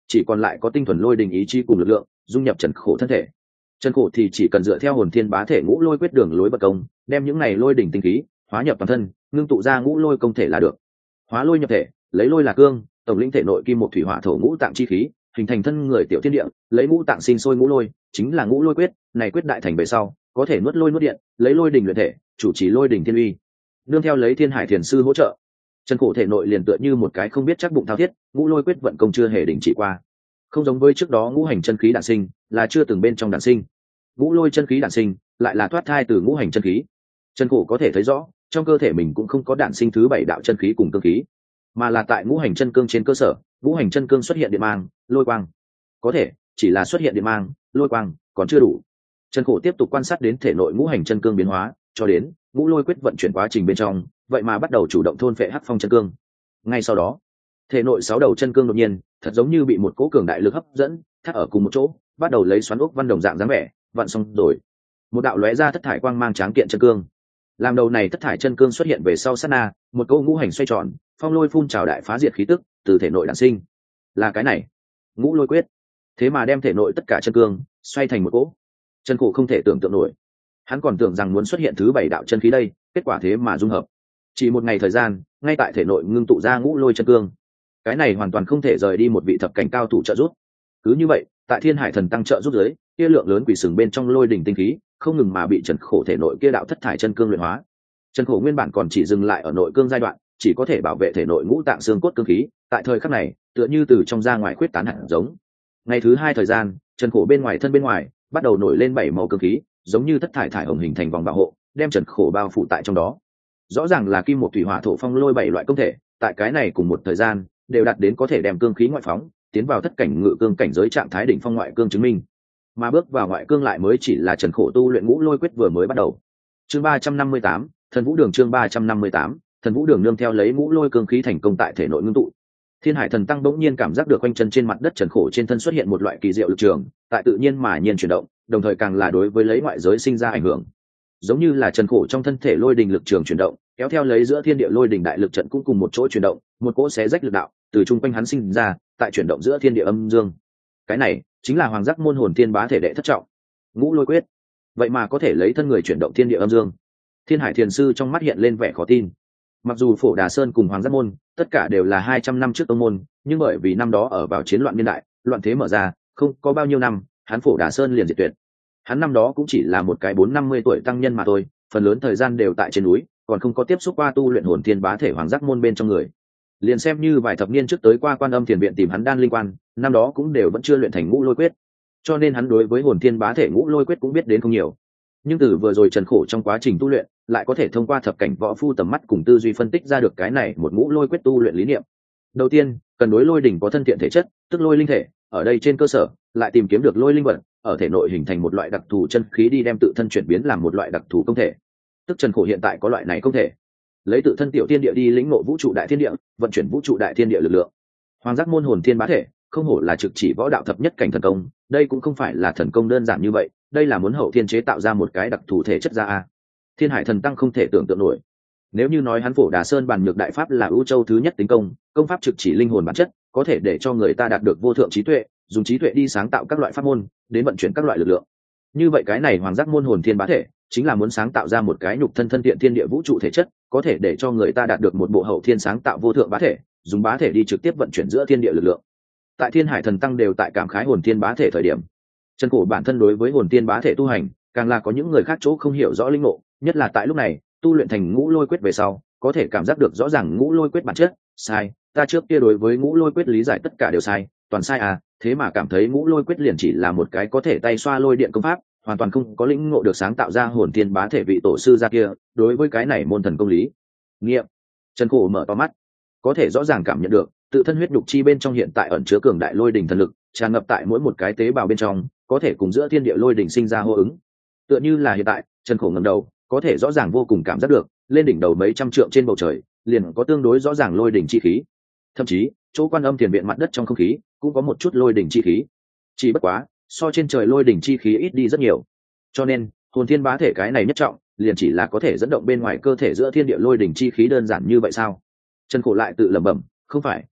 chỉ còn lại có tinh thuần lôi đình ý chí cùng lực lượng dung nhập trần khổ thân thể. Trần khổ thì chỉ cần dựa theo hồn thiên bá thể ngũ lôi quyết đường lối bật công, đem những này lôi đỉnh tinh khí hóa nhập toàn thân, ngưng tụ ra ngũ lôi công thể là được. Hóa lôi nhập thể, lấy lôi là cương, tổng lĩnh thể nội kim một thủy hỏa thổ ngũ tạng chi khí, hình thành thân người tiểu thiên địa, lấy ngũ tạng sinh sôi ngũ lôi, chính là ngũ lôi quyết. Này quyết đại thành về sau, có thể nuốt lôi nuốt điện, lấy lôi đỉnh luyện thể, chủ trì lôi đỉnh thiên uy. Nương theo lấy Thiên Hải Thiền sư hỗ trợ, Trần khổ thể nội liền tựa như một cái không biết chắc bụng thao thiết, ngũ lôi quyết vận công chưa hề đình chỉ qua. Không giống với trước đó ngũ hành chân khí đản sinh, là chưa từng bên trong đản sinh. Ngũ lôi chân khí đản sinh, lại là thoát thai từ ngũ hành chân khí. Trần khổ có thể thấy rõ, trong cơ thể mình cũng không có đản sinh thứ 7 đạo chân khí cùng cương khí, mà là tại ngũ hành chân cương trên cơ sở, ngũ hành chân cương xuất hiện điện mang, lôi quang. Có thể, chỉ là xuất hiện điện mang, lôi quang, còn chưa đủ. Trần khổ tiếp tục quan sát đến thể nội ngũ hành chân cương biến hóa, cho đến ngũ lôi quyết vận chuyển quá trình bên trong, vậy mà bắt đầu chủ động thôn phệ hắc phong chân cương. Ngay sau đó, thể nội 6 đầu chân cương đột nhiên, thật giống như bị một cỗ cường đại lực hấp dẫn, thắt ở cùng một chỗ, bắt đầu lấy xoắn ốc văn đồng dạng dáng vẻ, vặn xong rồi. Một đạo lóe ra thất thải quang mang tráng kiện chân cương. Làm đầu này thất thải chân cương xuất hiện về sau sát na, một câu ngũ hành xoay tròn, phong lôi phun trào đại phá diệt khí tức từ thể nội đản sinh. Là cái này, ngũ lôi quyết. Thế mà đem thể nội tất cả chân cương xoay thành một cỗ. Trần khổ không thể tưởng tượng nổi. Hắn còn tưởng rằng muốn xuất hiện thứ 7 đạo chân khí đây, kết quả thế mà dung hợp. Chỉ một ngày thời gian, ngay tại thể nội ngưng tụ ra ngũ lôi chân cương. Cái này hoàn toàn không thể rời đi một vị thập cảnh cao thủ trợ giúp. Cứ như vậy, tại Thiên Hải Thần tăng trợ giúp dưới, kia lượng lớn quỷ sừng bên trong lôi đỉnh tinh khí, không ngừng mà bị Trần khổ thể nội kia đạo thất thải chân cương luyện hóa. Trần khổ nguyên bản còn chỉ dừng lại ở nội cương giai đoạn, chỉ có thể bảo vệ thể nội ngũ tạng xương cốt cương khí, tại thời khắc này, tựa như từ trong ra ngoài khuyết tán hạt giống. Ngày thứ 2 thời gian, Trần khổ bên ngoài thân bên ngoài bắt đầu nổi lên 7 màu cương khí, giống như thất thải thải hồng hình thành vòng bảo hộ, đem Trần khổ bao phủ tại trong đó. Rõ ràng là kim một thủy hỏa thổ phong lôi 7 loại công thể, tại cái này cùng một thời gian đều đạt đến có thể đem cương khí ngoại phóng, tiến vào thất cảnh ngự cương cảnh giới trạng thái đỉnh phong ngoại cương chứng minh. Mà bước vào ngoại cương lại mới chỉ là Trần khổ tu luyện ngũ lôi quyết vừa mới bắt đầu. Chương 358, Thần Vũ Đường. Chương 358, Thần Vũ Đường. Nương theo lấy ngũ lôi cương khí thành công tại thể nội ngưng tụ, Thiên Hải Thần tăng bỗng nhiên cảm giác được quanh chân trên mặt đất Trần khổ trên thân xuất hiện một loại kỳ diệu lực trường, tại tự nhiên mà nhiên chuyển động, đồng thời càng là đối với lấy ngoại giới sinh ra ảnh hưởng. Giống như là Trần khổ trong thân thể lôi đình lực trường chuyển động, kéo theo lấy giữa thiên địa lôi đình đại lực trận cũng cùng một chỗ chuyển động, một cỗ xé rách lực đạo từ trung quanh hắn sinh ra, tại chuyển động giữa thiên địa âm dương. Cái này chính là Hoàng Giác môn hồn thiên bá thể đệ thất trọng, ngũ lôi quyết. Vậy mà có thể lấy thân người chuyển động thiên địa âm dương. Thiên Hải Thiền sư trong mắt hiện lên vẻ khó tin. Mặc dù Phổ Đà Sơn cùng Hoàng Giác môn tất cả đều là 200 năm trước tông môn, nhưng bởi vì năm đó ở vào chiến loạn niên đại, loạn thế mở ra, không có bao nhiêu năm, hắn Phổ Đà Sơn liền diệt tuyệt. Hắn năm đó cũng chỉ là một cái 450 tuổi tăng nhân mà thôi, phần lớn thời gian đều tại trên núi, còn không có tiếp xúc qua tu luyện hồn thiên bá thể Hoàng Giác môn bên trong người. Liền xem như vài thập niên trước tới qua Quan Âm Thiền viện tìm hắn đan linh quan, năm đó cũng đều vẫn chưa luyện thành ngũ lôi quyết, cho nên hắn đối với hồn thiên bá thể ngũ lôi quyết cũng biết đến không nhiều. Nhưng từ vừa rồi Trần khổ trong quá trình tu luyện, lại có thể thông qua thập cảnh võ phu tầm mắt cùng tư duy phân tích ra được cái này một ngũ lôi quyết tu luyện lý niệm. Đầu tiên, cần đối lôi đỉnh có thân thiện thể chất, tức lôi linh thể, ở đây trên cơ sở lại tìm kiếm được lôi linh vật, ở thể nội hình thành một loại đặc thù chân khí đi đem tự thân chuyển biến làm một loại đặc thù công thể. Tức Trần khổ hiện tại có loại này công thể, lấy tự thân tiểu thiên địa đi lĩnh ngộ vũ trụ đại thiên địa, vận chuyển vũ trụ đại thiên địa lực lượng. Hoàng Giác môn hồn thiên bá thể không hổ là trực chỉ võ đạo thập nhất cảnh thần công, đây cũng không phải là thần công đơn giản như vậy, đây là muốn hậu thiên chế tạo ra một cái đặc thù thể chất ra a. Thiên Hải Thần tăng không thể tưởng tượng nổi. Nếu như nói hắn Phổ Đà Sơn bản nhược đại pháp là ưu châu thứ nhất tính công, công pháp trực chỉ linh hồn bản chất, có thể để cho người ta đạt được vô thượng trí tuệ, dùng trí tuệ đi sáng tạo các loại pháp môn, đến vận chuyển các loại lực lượng. Như vậy cái này Hoàng Giác môn hồn thiên bá thể chính là muốn sáng tạo ra một cái nhục thân thân thiện thiên địa vũ trụ thể chất, có thể để cho người ta đạt được một bộ hậu thiên sáng tạo vô thượng bá thể, dùng bá thể đi trực tiếp vận chuyển giữa thiên địa lực lượng. Tại Thiên Hải Thần tăng đều tại cảm khái hồn thiên bá thể thời điểm, Trần khổ bản thân đối với hồn thiên bá thể tu hành, càng là có những người khác chỗ không hiểu rõ linh ngộ, nhất là tại lúc này, tu luyện thành ngũ lôi quyết về sau, có thể cảm giác được rõ ràng ngũ lôi quyết bản chất. Sai, ta trước kia đối với ngũ lôi quyết lý giải tất cả đều sai, toàn sai à, thế mà cảm thấy ngũ lôi quyết liền chỉ là một cái có thể tay xoa lôi điện công pháp, hoàn toàn không có lĩnh ngộ được sáng tạo ra hồn thiên bá thể vị tổ sư ra kia đối với cái này môn thần công lý nghiệm. Trần khổ mở to mắt, có thể rõ ràng cảm nhận được tự thân huyết nhục chi bên trong hiện tại ẩn chứa cường đại lôi đỉnh thần lực, tràn ngập tại mỗi một cái tế bào bên trong, có thể cùng giữa thiên địa lôi đỉnh sinh ra hô ứng. Tựa như là hiện tại, Trần khổ ngẩng đầu, có thể rõ ràng vô cùng cảm giác được, lên đỉnh đầu mấy trăm trượng trên bầu trời, liền có tương đối rõ ràng lôi đỉnh chi khí. Thậm chí, chỗ Quan Âm Thiền viện mặt đất trong không khí, cũng có một chút lôi đỉnh chi khí. Chỉ bất quá, so trên trời lôi đỉnh chi khí ít đi rất nhiều. Cho nên, hồn thiên bá thể cái này nhất trọng, liền chỉ là có thể dẫn động bên ngoài cơ thể giữa thiên địa lôi đỉnh chi khí đơn giản như vậy sao? Trần khổ lại tự lẩm bẩm, không phải,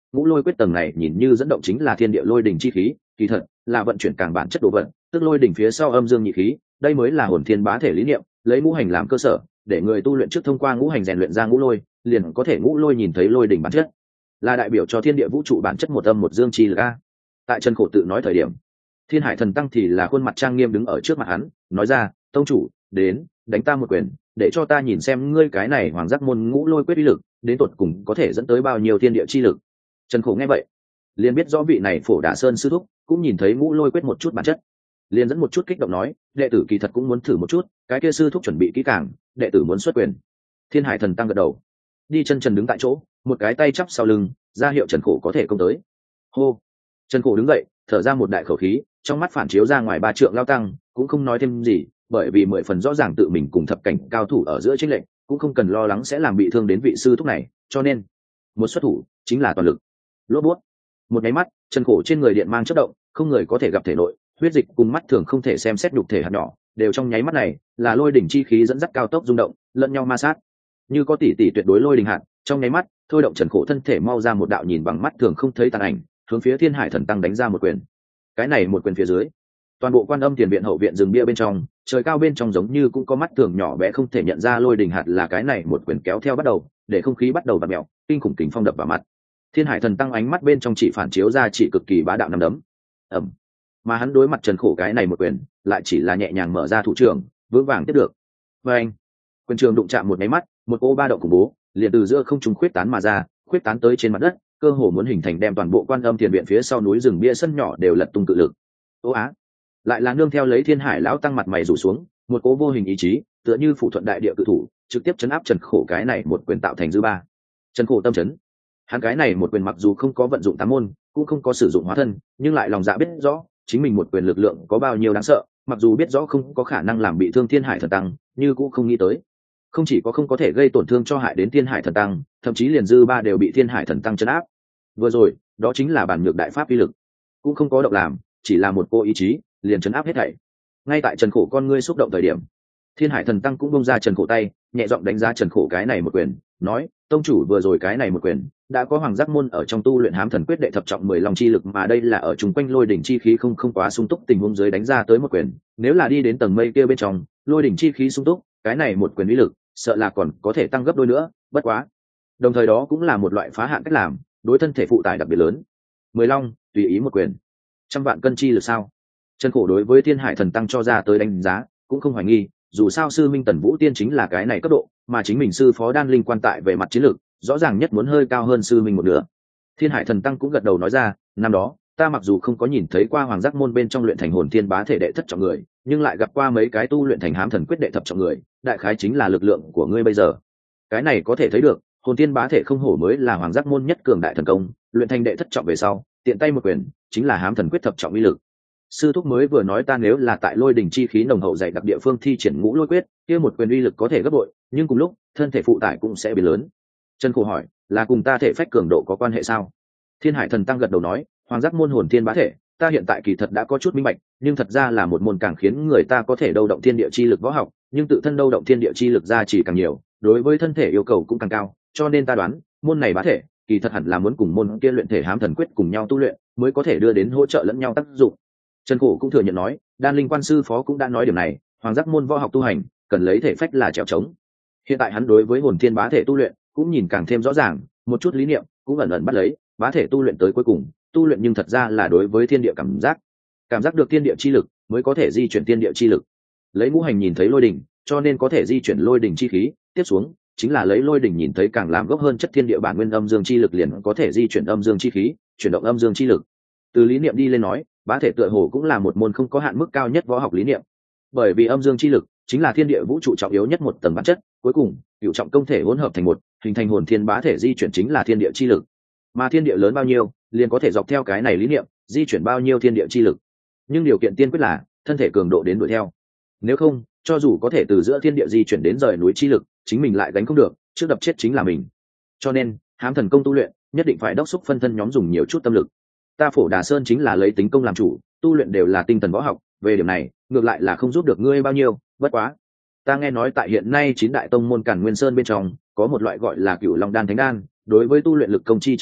ngũ lôi quyết tầng này nhìn như dẫn động chính là thiên địa lôi đỉnh chi khí, kỳ thật là vận chuyển càng bản chất đồ vật, tức lôi đỉnh phía sau âm dương nhị khí, đây mới là hồn thiên bá thể lý niệm, lấy ngũ hành làm cơ sở, để người tu luyện trước thông qua ngũ hành rèn luyện ra ngũ lôi, liền có thể ngũ lôi nhìn thấy lôi đỉnh bản chất, là đại biểu cho thiên địa vũ trụ bản chất một âm một dương chi lực a. Tại Trần Khổ tự nói thời điểm, Thiên Hải Thần Tăng thì là khuôn mặt trang nghiêm đứng ở trước mặt hắn, nói ra, tông chủ, đến, đánh ta một quyền, để cho ta nhìn xem ngươi cái này hoàng giác môn ngũ lôi quyết uy lực, đến tột cùng có thể dẫn tới bao nhiêu thiên địa chi lực. Trần Khổ nghe vậy, liền biết rõ vị này Phổ Đả Sơn sư thúc cũng nhìn thấy ngũ lôi quyết một chút bản chất, liền dẫn một chút kích động nói, đệ tử kỳ thật cũng muốn thử một chút, cái kia sư thúc chuẩn bị kỹ càng, đệ tử muốn xuất quyền. Thiên Hải Thần Tăng gật đầu, đi chân trần đứng tại chỗ, một cái tay chắp sau lưng, ra hiệu Trần Khổ có thể công tới. Hô. Trần Khổ đứng dậy, thở ra một đại khẩu khí, trong mắt phản chiếu ra ngoài ba trượng lao tăng, cũng không nói thêm gì, bởi vì mười phần rõ ràng tự mình cùng thập cảnh cao thủ ở giữa chênh lệch, cũng không cần lo lắng sẽ làm bị thương đến vị sư thúc này, cho nên một xuất thủ chính là toàn lực. Lốp bút. Một cái mắt, Trần Khổ trên người điện mang chớp động, không người có thể gặp thể nội, huyết dịch cùng mắt thường không thể xem xét nhục thể hạt nhỏ, đều trong nháy mắt này, là lôi đỉnh chi khí dẫn dắt cao tốc rung động, lẫn nhau ma sát. Như có tỷ tỷ tuyệt đối lôi đỉnh hạt, trong nháy mắt, thôi động Trần Khổ thân thể mau ra một đạo nhìn bằng mắt thường không thấy tàn ảnh, hướng phía Thiên Hải Thần Tăng đánh ra một quyền. Cái này một quyền phía dưới, toàn bộ Quan Âm tiền viện hậu viện rừng bia bên trong, trời cao bên trong giống như cũng có mắt thường nhỏ bé không thể nhận ra lôi đỉnh hạt là cái này một quyền kéo theo bắt đầu, để không khí bắt đầu vặn mèo, kinh khủng kình phong đập vào mặt. Thiên Hải Thần Tăng ánh mắt bên trong chỉ phản chiếu ra chỉ cực kỳ bá đạo năm đấm. Ầm. Mà hắn đối mặt Trần Khổ cái này một quyền, lại chỉ là nhẹ nhàng mở ra thủ trưởng, vững vàng tiếp được. Và anh, quyền trường đụng chạm một cái mắt, một ô ba động khủng bố, liền từ giữa không trung khuyết tán mà ra, khuyết tán tới trên mặt đất, cơ hồ muốn hình thành đem toàn bộ Quan Âm tiền viện phía sau núi rừng bia sân nhỏ đều lật tung cự lực. Ô á, lại là nương theo lấy Thiên Hải lão tăng mặt mày rủ xuống, một cố vô hình ý chí, tựa như phụ thuận đại địa cự thủ, trực tiếp chấn áp Trần Khổ cái này một quyền tạo thành dư ba. Trần Khổ tâm chấn. Hắn cái này một quyền mặc dù không có vận dụng tám môn, cũng không có sử dụng hóa thân, nhưng lại lòng dạ biết rõ, chính mình một quyền lực lượng có bao nhiêu đáng sợ, mặc dù biết rõ không có khả năng làm bị thương Thiên Hải Thần Tăng, nhưng cũng không nghĩ tới. Không chỉ có không có thể gây tổn thương cho hại đến Thiên Hải Thần Tăng, thậm chí liền dư ba đều bị Thiên Hải Thần Tăng trấn áp. Vừa rồi, đó chính là bản nhược đại pháp uy lực, cũng không có động làm, chỉ là một cô ý chí, liền trấn áp hết thảy. Ngay tại Trần Khổ con ngươi xúc động thời điểm, Thiên Hải Thần Tăng cũng bung ra Trần Khổ tay, nhẹ giọng đánh giá Trần Khổ cái này một quyền, nói, tông chủ vừa rồi cái này một quyền, đã có hoàng giác môn ở trong tu luyện hám thần quyết đệ thập trọng 10 long chi lực, mà đây là ở chung quanh lôi đỉnh chi khí không quá sung túc tình huống dưới đánh ra tới một quyền, nếu là đi đến tầng mây kia bên trong, lôi đỉnh chi khí sung túc, cái này một quyền uy lực, sợ là còn có thể tăng gấp đôi nữa, bất quá. Đồng thời đó cũng là một loại phá hạn cách làm, đối thân thể phụ tải đặc biệt lớn. 10 long, tùy ý một quyền. Trăm vạn cân chi lực sao? Trần Khổ đối với Thiên Hải Thần Tăng cho ra tới đánh giá, cũng không hoài nghi, dù sao sư minh Tần Vũ Tiên chính là cái này cấp độ, mà chính mình sư phó Đan Linh quan tại về mặt chiến lược, rõ ràng nhất muốn hơi cao hơn sư minh một nửa. Thiên Hải Thần Tăng cũng gật đầu nói ra, năm đó, ta mặc dù không có nhìn thấy qua hoàng giác môn bên trong luyện thành hồn thiên bá thể đệ thất trọng người, nhưng lại gặp qua mấy cái tu luyện thành hám thần quyết đệ thập trọng người, đại khái chính là lực lượng của ngươi bây giờ. Cái này có thể thấy được, hồn thiên bá thể không hổ mới là hoàng giác môn nhất cường đại thần công, luyện thành đệ thất trọng về sau, tiện tay một quyền, chính là hám thần quyết thập trọng uy lực. Sư thúc mới vừa nói ta nếu là tại lôi đỉnh chi khí nồng hậu dày đặc địa phương thi triển ngũ lôi quyết, kia một quyền uy lực có thể gấp bội, nhưng cùng lúc thân thể phụ tải cũng sẽ biến lớn. Trần Khổ hỏi, là cùng ta thể phách cường độ có quan hệ sao? Thiên Hải Thần Tăng gật đầu nói, hoàng giác môn hồn thiên bá thể, ta hiện tại kỳ thật đã có chút minh bạch, nhưng thật ra là một môn càng khiến người ta có thể đâu động thiên địa chi lực võ học, nhưng tự thân đâu động thiên địa chi lực ra chỉ càng nhiều, đối với thân thể yêu cầu cũng càng cao, cho nên ta đoán, môn này bá thể, kỳ thật hẳn là muốn cùng môn kia luyện thể hám thần quyết cùng nhau tu luyện, mới có thể đưa đến hỗ trợ lẫn nhau tác dụng. Trần Khổ cũng thừa nhận nói, Đan Linh quan sư phó cũng đã nói điểm này, hoàng giác môn võ học tu hành, cần lấy thể phách là trèo trống. Hiện tại hắn đối với hồn thiên bá thể tu luyện, cũng nhìn càng thêm rõ ràng, một chút lý niệm cũng ẩn ẩn bắt lấy, bá thể tu luyện tới cuối cùng, tu luyện nhưng thật ra là đối với thiên địa cảm giác được thiên địa chi lực, mới có thể di chuyển thiên địa chi lực. Lấy ngũ hành nhìn thấy lôi đỉnh, cho nên có thể di chuyển lôi đỉnh chi khí, tiếp xuống chính là lấy lôi đỉnh nhìn thấy càng làm gốc hơn chất thiên địa bản nguyên âm dương chi lực liền có thể di chuyển âm dương chi khí, chuyển động âm dương chi lực. Từ lý niệm đi lên nói, bá thể tựa hồ cũng là một môn không có hạn mức cao nhất võ học lý niệm, bởi vì âm dương chi lực chính là thiên địa vũ trụ trọng yếu nhất một tầng bản chất, cuối cùng cửu trọng công thể hỗn hợp thành một, hình thành hồn thiên bá thể di chuyển chính là thiên địa chi lực, mà thiên địa lớn bao nhiêu liền có thể dọc theo cái này lý niệm di chuyển bao nhiêu thiên địa chi lực, nhưng điều kiện tiên quyết là thân thể cường độ đến đuổi theo, nếu không cho dù có thể từ giữa thiên địa di chuyển đến rời núi chi lực, chính mình lại gánh không được, trước đập chết chính là mình. Cho nên hám thần công tu luyện nhất định phải đốc xúc phân thân nhóm dùng nhiều chút tâm lực. Ta Phổ Đà Sơn chính là lấy tính công làm chủ, tu luyện đều là tinh thần võ học, về điểm này ngược lại là không giúp được ngươi bao nhiêu, bất quá ta nghe nói tại hiện nay 9 đại tông môn Càn Nguyên Sơn bên trong có một loại gọi là Cửu Long đan thánh đan, đối với tu luyện lực công chi trợ giúp,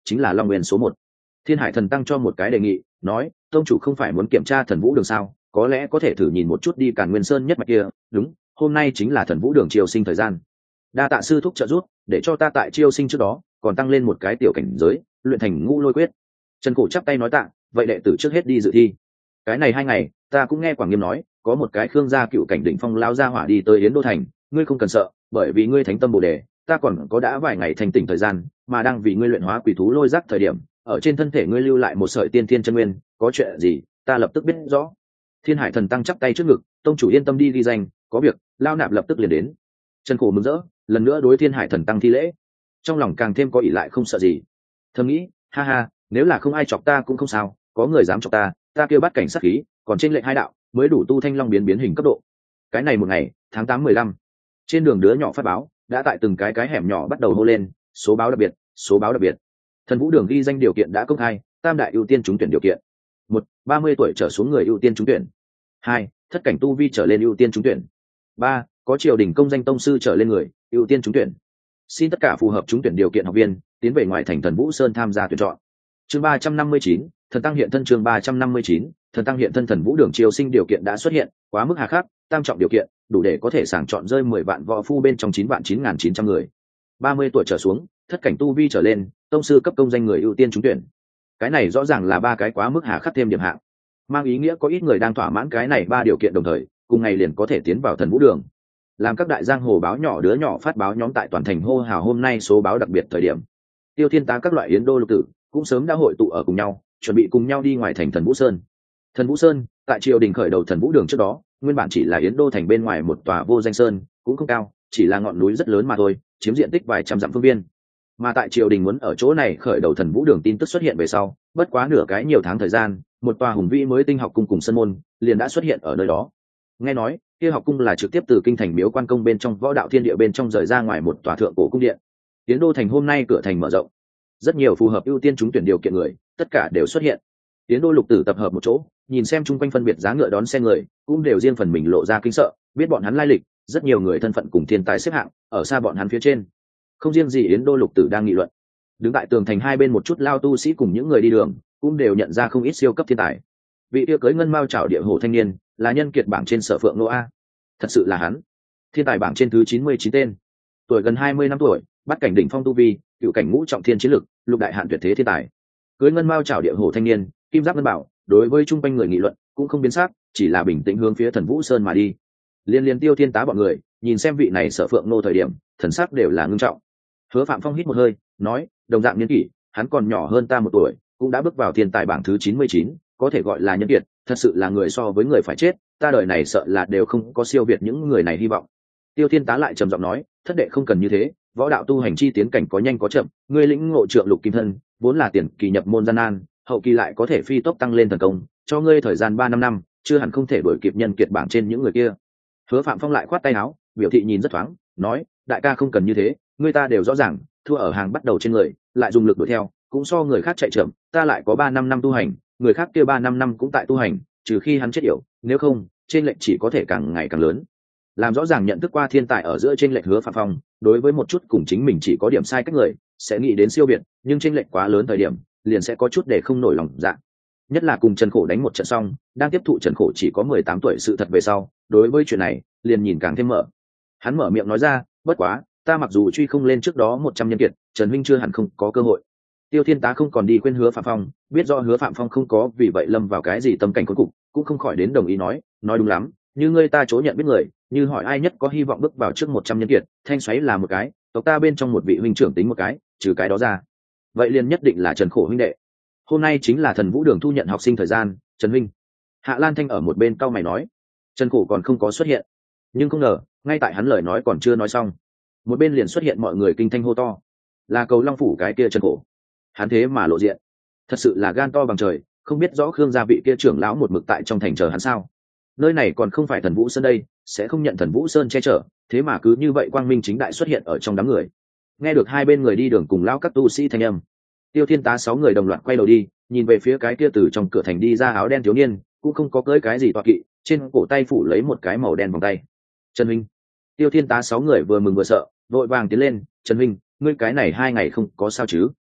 chính là long nguyên số một. Thiên Hải Thần Tăng cho một cái đề nghị, nói tông chủ không phải muốn kiểm tra thần vũ đường sao, có lẽ có thể thử nhìn một chút đi Càn Nguyên Sơn nhất mạch kia. Đúng, hôm nay chính là thần vũ đường chiêu sinh thời gian. Đa tạ sư thúc trợ giúp, để cho ta tại chiêu sinh trước đó còn tăng lên một cái tiểu cảnh giới, luyện thành ngũ lôi quyết. Trần Cổ chắp tay nói tạ, vậy đệ tử trước hết đi dự thi. Cái này 2 ngày ta cũng nghe Quảng Nghiêm nói có một cái Khương gia cựu cảnh đỉnh phong lao ra hỏa đi tới Yến Đô thành, ngươi không cần sợ, bởi vì ngươi thánh tâm bồ đề, ta còn có đã vài ngày thành tỉnh thời gian, mà đang vì ngươi luyện hóa quỷ thú lôi giác thời điểm, ở trên thân thể ngươi lưu lại một sợi tiên thiên chân nguyên, có chuyện gì ta lập tức biết rõ. Thiên Hải Thần Tăng chắp tay trước ngực, tông chủ yên tâm đi ghi danh, có việc lao nạp lập tức liền đến. Trần Cổ mừng rỡ, lần nữa đối Thiên Hải Thần Tăng thi lễ, trong lòng càng thêm có ỷ lại không sợ gì. Thầm nghĩ, ha ha, nếu là không ai chọc ta cũng không sao, có người dám chọc ta, ta kêu bắt cảnh sát khí, còn trên lệnh 2 đạo mới đủ tu thanh long biến hình cấp độ. Cái này một ngày, tháng 8-15, trên đường đứa nhỏ phát báo đã tại từng cái hẻm nhỏ bắt đầu hô lên số báo đặc biệt, số báo đặc biệt. Thần vũ đường ghi danh điều kiện đã công khai, tam đại ưu tiên trúng tuyển điều kiện: 1. 30 tuổi trở xuống người ưu tiên trúng tuyển; 2. thất cảnh tu vi trở lên ưu tiên trúng tuyển; 3. có triều đình công danh tông sư trở lên người ưu tiên trúng tuyển. Xin tất cả phù hợp trúng tuyển điều kiện học viên tiến về ngoài thành Thần Vũ Sơn tham gia tuyển chọn. Chương 359, thần tăng hiện thân. Chương 359, thần tăng hiện thân. Thần vũ đường chiêu sinh điều kiện đã xuất hiện, quá mức hà khắc, tam trọng điều kiện đủ để có thể sàng chọn rơi 10 vạn võ phu bên trong 9.900 người. 30 tuổi trở xuống, thất cảnh tu vi trở lên, tông sư cấp công danh người ưu tiên trúng tuyển. Cái này rõ ràng là 3 cái quá mức hà khắc thêm điểm hạng, mang ý nghĩa có ít người đang thỏa mãn cái này 3 điều kiện đồng thời, cùng ngày liền có thể tiến vào thần vũ đường. Làm các đại giang hồ báo nhỏ đứa nhỏ phát báo nhóm tại toàn thành hô hào hôm nay số báo đặc biệt thời điểm, Tiêu Thiên Tá các loại Yến Đô lục tử cũng sớm đã hội tụ ở cùng nhau, chuẩn bị cùng nhau đi ngoài thành Thần Vũ Sơn. Thần Vũ Sơn tại triều đình khởi đầu thần vũ đường trước đó, nguyên bản chỉ là Yến Đô thành bên ngoài một tòa vô danh sơn, cũng không cao, chỉ là ngọn núi rất lớn mà thôi, chiếm diện tích vài trăm dặm phương viên. Mà tại triều đình muốn ở chỗ này khởi đầu thần vũ đường tin tức xuất hiện về sau, bất quá nửa cái nhiều tháng thời gian, một tòa hùng vĩ mới tinh học cung cùng sân môn liền đã xuất hiện ở nơi đó. Nghe nói kia học cung là trực tiếp từ kinh thành Miếu Quan Công bên trong võ đạo thiên địa bên trong rời ra ngoài một tòa thượng cổ cung điện. Yến Đô thành hôm nay cửa thành mở rộng, rất nhiều phù hợp ưu tiên trúng tuyển điều kiện người tất cả đều xuất hiện. Yến Đô lục tử tập hợp một chỗ, nhìn xem chung quanh phân biệt giá ngựa đón xe người, cũng đều riêng phần mình lộ ra kinh sợ, biết bọn hắn lai lịch, rất nhiều người thân phận cùng thiên tài xếp hạng ở xa bọn hắn phía trên. Không riêng gì Yến Đô lục tử đang nghị luận, đứng tại tường thành hai bên một chút lao tu sĩ cùng những người đi đường cũng đều nhận ra không ít siêu cấp thiên tài. Vị kia cưới ngân mao chảo địa hổ thanh niên là nhân kiệt bảng trên Sở Phượng Nô A, thật sự là hắn. Thiên tài bảng trên thứ 99 tên, tuổi gần 20 năm tuổi, bắt cảnh đỉnh phong tu vi, cựu cảnh ngũ trọng thiên chiến lực, lục đại hạn tuyệt thế thiên tài. Cưới ngân mao chảo địa hổ thanh niên, kim giáp ngân bảo, đối với chung quanh người nghị luận cũng không biến sắc, chỉ là bình tĩnh hướng phía Thần Vũ Sơn mà đi. Liên Tiêu Thiên Tá bọn người nhìn xem vị này Sở Phượng Nô thời điểm, thần sắc đều là ngưng trọng. Hứa Phạm Phong hít một hơi, nói, đồng dạng niên kỷ, hắn còn nhỏ hơn ta 1 tuổi, cũng đã bước vào thiên tài bảng thứ 99, có thể gọi là nhân kiệt, thật sự là người so với người phải chết, ta đời này sợ là đều không có siêu việt những người này hy vọng. Tiêu Thiên Tá lại trầm giọng nói, thất đệ không cần như thế, võ đạo tu hành chi tiến cảnh có nhanh có chậm, ngươi lĩnh ngộ trượng lục kim thân, vốn là tiền kỳ nhập môn gian nan, hậu kỳ lại có thể phi tốc tăng lên thần công, cho ngươi thời gian 3-5 năm, chưa hẳn không thể đuổi kịp nhân kiệt bảng trên những người kia. Hứa Phạm Phong lại khoát tay áo, biểu thị nhìn rất thoáng, nói, đại ca không cần như thế, ngươi ta đều rõ ràng, thua ở hàng bắt đầu trên người, lại dùng lực đuổi theo, cũng so người khác chạy chậm, ta lại có 3-5 năm tu hành, người khác kia 3-5 năm cũng tại tu hành, trừ khi hắn chết yểu, nếu không, trên lệnh chỉ có thể càng ngày càng lớn. Làm rõ ràng nhận thức qua thiên tài ở giữa trên lệnh Hứa Phạm Phong, đối với một chút cùng chính mình chỉ có điểm sai cách người, sẽ nghĩ đến siêu việt, nhưng trên lệnh quá lớn thời điểm, liền sẽ có chút để không nổi lòng dạ. Nhất là cùng Trần Khổ đánh một trận xong, đang tiếp thụ Trần Khổ chỉ có 18 tuổi sự thật về sau, đối với chuyện này, liền nhìn càng thêm mở. Hắn mở miệng nói ra, bất quá, ta mặc dù truy không lên trước đó 100 nhân kiệt, Trần huynh chưa hẳn không có cơ hội. Tiêu Thiên Tá không còn đi khuyên Hứa Phạm Phong, biết do Hứa Phạm Phong không có vì vậy lâm vào cái gì tâm cảnh cuối cùng, cũng không khỏi đến đồng ý nói đúng lắm, như ngươi ta chỗ nhận biết người, như hỏi ai nhất có hy vọng bước vào trước 100 nhân kiệt, Thanh Xoáy là một cái, tộc ta bên trong một vị huynh trưởng tính một cái, trừ cái đó ra, vậy liền nhất định là Trần Khổ huynh đệ. Hôm nay chính là Thần Vũ Đường thu nhận học sinh thời gian, Trần huynh. Hạ Lan Thanh ở một bên cau mày nói, Trần Khổ còn không có xuất hiện, nhưng không ngờ, ngay tại hắn lời nói còn chưa nói xong, một bên liền xuất hiện mọi người kinh thanh hô to, là Cầu Long phủ cái kia Trần Khổ. Hắn thế mà lộ diện, thật sự là gan to bằng trời, không biết rõ Khương gia vị kia trưởng lão một mực tại trong thành chờ hắn sao? Nơi này còn không phải Thần Vũ Sơn đây, sẽ không nhận Thần Vũ Sơn che chở, thế mà cứ như vậy quang minh chính đại xuất hiện ở trong đám người. Nghe được hai bên người đi đường cùng lão các tu sĩ thanh âm, Tiêu Thiên Tá 6 người đồng loạt quay đầu đi, nhìn về phía cái kia từ trong cửa thành đi ra áo đen thiếu niên, cũng không có cưỡi cái gì tọa kỵ, trên cổ tay phủ lấy một cái màu đen vòng tay. Trần huynh. Tiêu Thiên Tá 6 người vừa mừng vừa sợ, vội vàng tiến lên, Trần huynh, ngươi cái này 2 ngày không có sao chứ?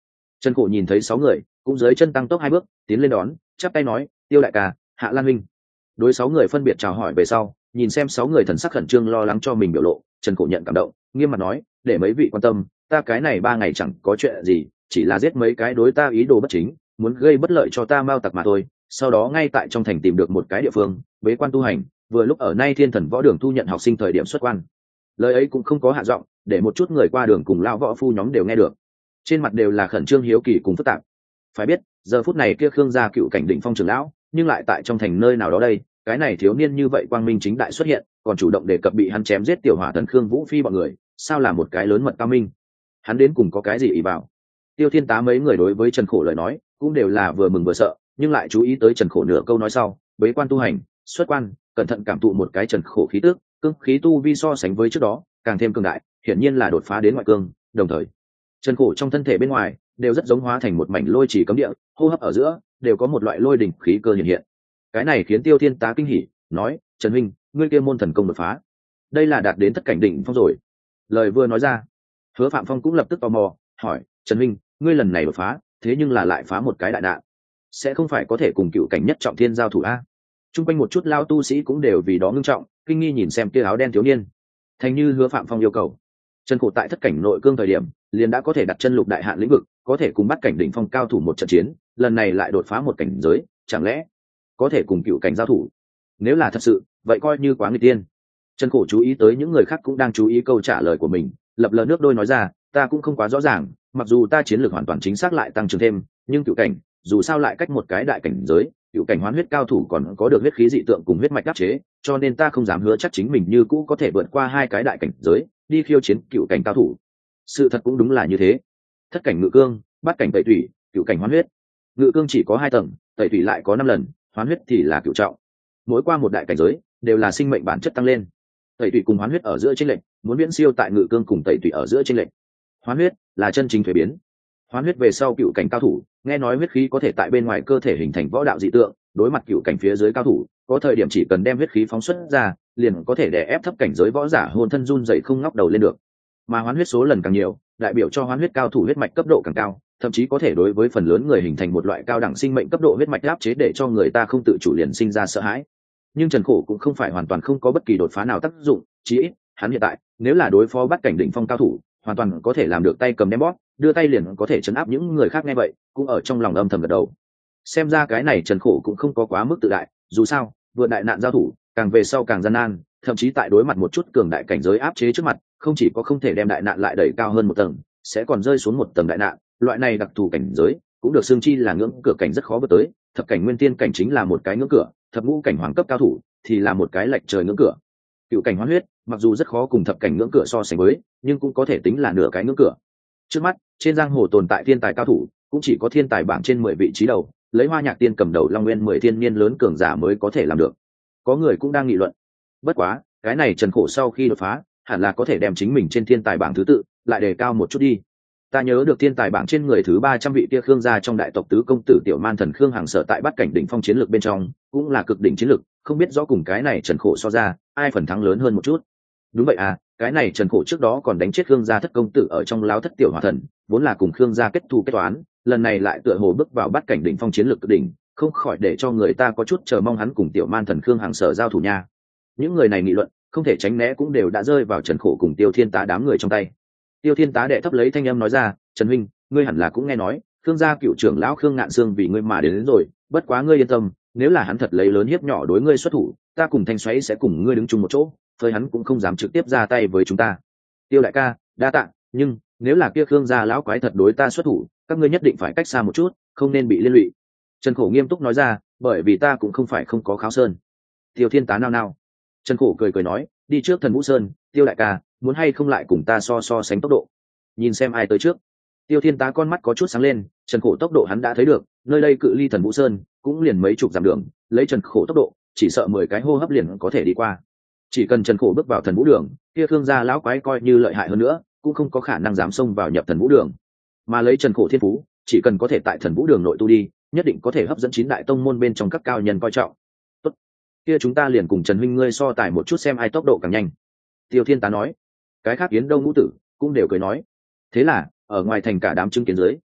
Trần Khổ nhìn thấy 6 người cũng dưới chân tăng tốc 2 bước tiến lên đón, chắp tay nói: Tiêu đại ca, Hạ Lan huynh. Đối 6 người phân biệt chào hỏi về sau, nhìn xem 6 người thần sắc khẩn trương lo lắng cho mình biểu lộ, Trần Khổ nhận cảm động, nghiêm mặt nói: để mấy vị quan tâm, ta cái này 3 ngày chẳng có chuyện gì, chỉ là giết mấy cái đối ta ý đồ bất chính, muốn gây bất lợi cho ta Mao Tặc mà thôi. Sau đó ngay tại trong thành tìm được một cái địa phương bế quan tu hành, vừa lúc ở nay Thiên Thần Võ Đường thu nhận học sinh thời điểm xuất quan. Lời ấy cũng không có hạ giọng, để một chút người qua đường cùng lão võ phu nhóm đều nghe được, trên mặt đều là khẩn trương hiếu kỳ cùng phức tạp. Phải biết giờ phút này kia Khương gia cựu cảnh đỉnh phong trưởng lão, nhưng lại tại trong thành nơi nào đó đây, cái này thiếu niên như vậy quang minh chính đại xuất hiện, còn chủ động đề cập bị hắn chém giết tiểu hỏa thần Khương Vũ Phi bọn người, sao là một cái lớn mật cao minh. Hắn đến cùng có cái gì ỷ vào? Tiêu Thiên Tá mấy người đối với Trần Khổ lời nói cũng đều là vừa mừng vừa sợ, nhưng lại chú ý tới Trần Khổ nửa câu nói sau: bế quan tu hành, xuất quan, cẩn thận cảm thụ một cái Trần Khổ khí tức, cương khí tu vi so sánh với trước đó càng thêm cường đại, hiển nhiên là đột phá đến ngoại cương. Đồng thời Trần Khổ trong thân thể bên ngoài đều rất giống hóa thành một mảnh lôi chỉ cấm địa, hô hấp ở giữa đều có một loại lôi đỉnh khí cơ hiện hiện. Cái này khiến Tiêu Thiên Tá kinh hỉ, nói: Trần huynh, ngươi kia môn thần công đột phá, đây là đạt đến thất cảnh đỉnh phong rồi. Lời vừa nói ra, Hứa Phạm Phong cũng lập tức tò mò hỏi: Trần huynh, ngươi lần này đột phá, thế nhưng là lại phá một cái đại nạn, sẽ không phải có thể cùng cựu cảnh nhất trọng thiên giao thủ a? Trung quanh một chút lao tu sĩ cũng đều vì đó ngưng trọng, kinh nghi nhìn xem kia áo đen thiếu niên. Thành như Hứa Phạm Phong yêu cầu, Trần Khổ tại thất cảnh nội cương thời điểm liền đã có thể đặt chân lục đại hạn lĩnh vực, có thể cùng bắt cảnh đỉnh phong cao thủ một trận chiến, lần này lại đột phá một cảnh giới, chẳng lẽ có thể cùng cựu cảnh giao thủ? Nếu là thật sự, vậy coi như quá nghịch tiên. Trần Khổ chú ý tới những người khác cũng đang chú ý câu trả lời của mình, lập lờ nước đôi nói ra: ta cũng không quá rõ ràng, mặc dù ta chiến lược hoàn toàn chính xác lại tăng trưởng thêm, nhưng cựu cảnh dù sao lại cách một cái đại cảnh giới, cựu cảnh hoán huyết cao thủ còn có được huyết khí dị tượng cùng huyết mạch áp chế, cho nên ta không dám hứa chắc chính mình như cũ có thể vượt qua 2 cái đại cảnh giới đi khiêu chiến cựu cảnh cao thủ. Sự thật cũng đúng là như thế. Thất cảnh ngự cương, bát cảnh tẩy thủy, cựu cảnh hoán huyết. Ngự cương chỉ có 2 tầng, tẩy thủy lại có 5 lần, hoán huyết thì là cựu trọng. Mỗi qua một đại cảnh giới đều là sinh mệnh bản chất tăng lên. Tẩy thủy cùng hoán huyết ở giữa chênh lệch muốn viễn siêu tại ngự cương cùng tẩy thủy ở giữa chênh lệch. Hoán huyết là chân chính thuế biến. Hoán huyết về sau cựu cảnh cao thủ, nghe nói huyết khí có thể tại bên ngoài cơ thể hình thành võ đạo dị tượng, đối mặt cựu cảnh phía dưới cao thủ, có thời điểm chỉ cần đem huyết khí phóng xuất ra, liền có thể đè ép thấp cảnh giới võ giả hồn thân run dậy không ngóc đầu lên được. Mà hoán huyết số lần càng nhiều, đại biểu cho hoán huyết cao thủ huyết mạch cấp độ càng cao, thậm chí có thể đối với phần lớn người hình thành một loại cao đẳng sinh mệnh cấp độ huyết mạch áp chế, để cho người ta không tự chủ liền sinh ra sợ hãi. Nhưng Trần Khổ cũng không phải hoàn toàn không có bất kỳ đột phá nào tác dụng, chí ít hắn hiện tại nếu là đối phó bắt cảnh đỉnh phong cao thủ, hoàn toàn có thể làm được tay cầm đem bóp, đưa tay liền có thể chấn áp những người khác. Nghe vậy cũng ở trong lòng âm thầm gật đầu. Xem ra cái này Trần Khổ cũng không có quá mức tự đại, dù sao vượt đại nạn giao thủ, càng về sau càng gian nan, thậm chí tại đối mặt một chút cường đại cảnh giới áp chế trước mặt, không chỉ có không thể đem đại nạn lại đẩy cao hơn một tầng, sẽ còn rơi xuống một tầng đại nạn. Loại này đặc thù cảnh giới cũng được xương chi là ngưỡng cửa cảnh rất khó vượt tới, thập cảnh nguyên tiên cảnh chính là một cái ngưỡng cửa, thập ngũ cảnh hoàng cấp cao thủ thì là một cái lệch trời ngưỡng cửa. Cựu cảnh hoán huyết mặc dù rất khó cùng thập cảnh ngưỡng cửa so sánh với, nhưng cũng có thể tính là nửa cái ngưỡng cửa. Trước mắt trên giang hồ tồn tại thiên tài cao thủ cũng chỉ có thiên tài bảng trên 10 vị trí đầu, lấy Hoa Nhạc Tiên cầm đầu Long Nguyên 10 thiên niên lớn cường giả mới có thể làm được. Có người cũng đang nghị luận, bất quá cái này Trần Khổ sau khi đột phá hẳn là có thể đem chính mình trên thiên tài bảng thứ tự lại đề cao một chút đi. Ta nhớ được thiên tài bảng trên người thứ 300 vị kia Khương gia trong đại tộc tứ công tử Tiểu Man Thần Khương Hằng sở tại bát cảnh đỉnh phong chiến lược bên trong cũng là cực đỉnh chiến lược, không biết rõ cùng cái này Trần Khổ so ra ai phần thắng lớn hơn một chút. Đúng vậy à, cái này Trần Khổ trước đó còn đánh chết Khương gia thất công tử ở trong Láo Thất Tiểu Hỏa Thần, vốn là cùng Khương gia kết thù kết toán, lần này lại tựa hồ bước vào bát cảnh đỉnh phong chiến lược cực đỉnh, không khỏi để cho người ta có chút chờ mong hắn cùng Tiểu Man Thần Khương Hằng sở giao thủ nha. Những người này nghị luận không thể tránh né cũng đều đã rơi vào Trần Khổ cùng Tiêu Thiên Tá đám người trong tay. Tiêu Thiên Tá đệ thấp lấy thanh âm nói ra: Trần huynh, ngươi hẳn là cũng nghe nói Khương gia cựu trưởng lão Khương Ngạn Sương vì ngươi mà đến rồi, bất quá ngươi yên tâm, nếu là hắn thật lấy lớn hiếp nhỏ đối ngươi xuất thủ, ta cùng Thanh Xoáy sẽ cùng ngươi đứng chung một chỗ, phơi hắn cũng không dám trực tiếp ra tay với chúng ta. Tiêu đại ca, đa tạ, nhưng nếu là kia Khương gia lão quái thật đối ta xuất thủ, các ngươi nhất định phải cách xa một chút, không nên bị liên lụy. Trần Khổ nghiêm túc nói ra: bởi vì ta cũng không phải không có Kháo Sơn. Tiêu Thiên Tá nao nao. Trần Khổ cười cười nói: đi trước Thần Vũ Sơn, Tiêu đại ca, muốn hay không lại cùng ta so sánh tốc độ, nhìn xem ai tới trước. Tiêu Thiên Tá con mắt có chút sáng lên, Trần Khổ tốc độ hắn đã thấy được, nơi đây cự ly Thần Vũ Sơn cũng liền mấy chục dặm đường, lấy Trần Khổ tốc độ chỉ sợ 10 cái hô hấp liền có thể đi qua. Chỉ cần Trần Khổ bước vào Thần Vũ Đường, kia Khương gia lão quái coi như lợi hại hơn nữa cũng không có khả năng dám xông vào nhập Thần Vũ Đường. Mà lấy Trần Khổ thiên phú, chỉ cần có thể tại Thần Vũ Đường nội tu đi, nhất định có thể hấp dẫn 9 đại tông môn bên trong các cao nhân coi trọng. Tốt, kia chúng ta liền cùng Trần huynh ngươi so tài một chút xem ai tốc độ càng nhanh. Tiêu Thiên Tá nói. Cái khác Yến Đông ngũ tử cũng đều cười nói. Thế là ở ngoài thành cả đám chứng kiến dưới,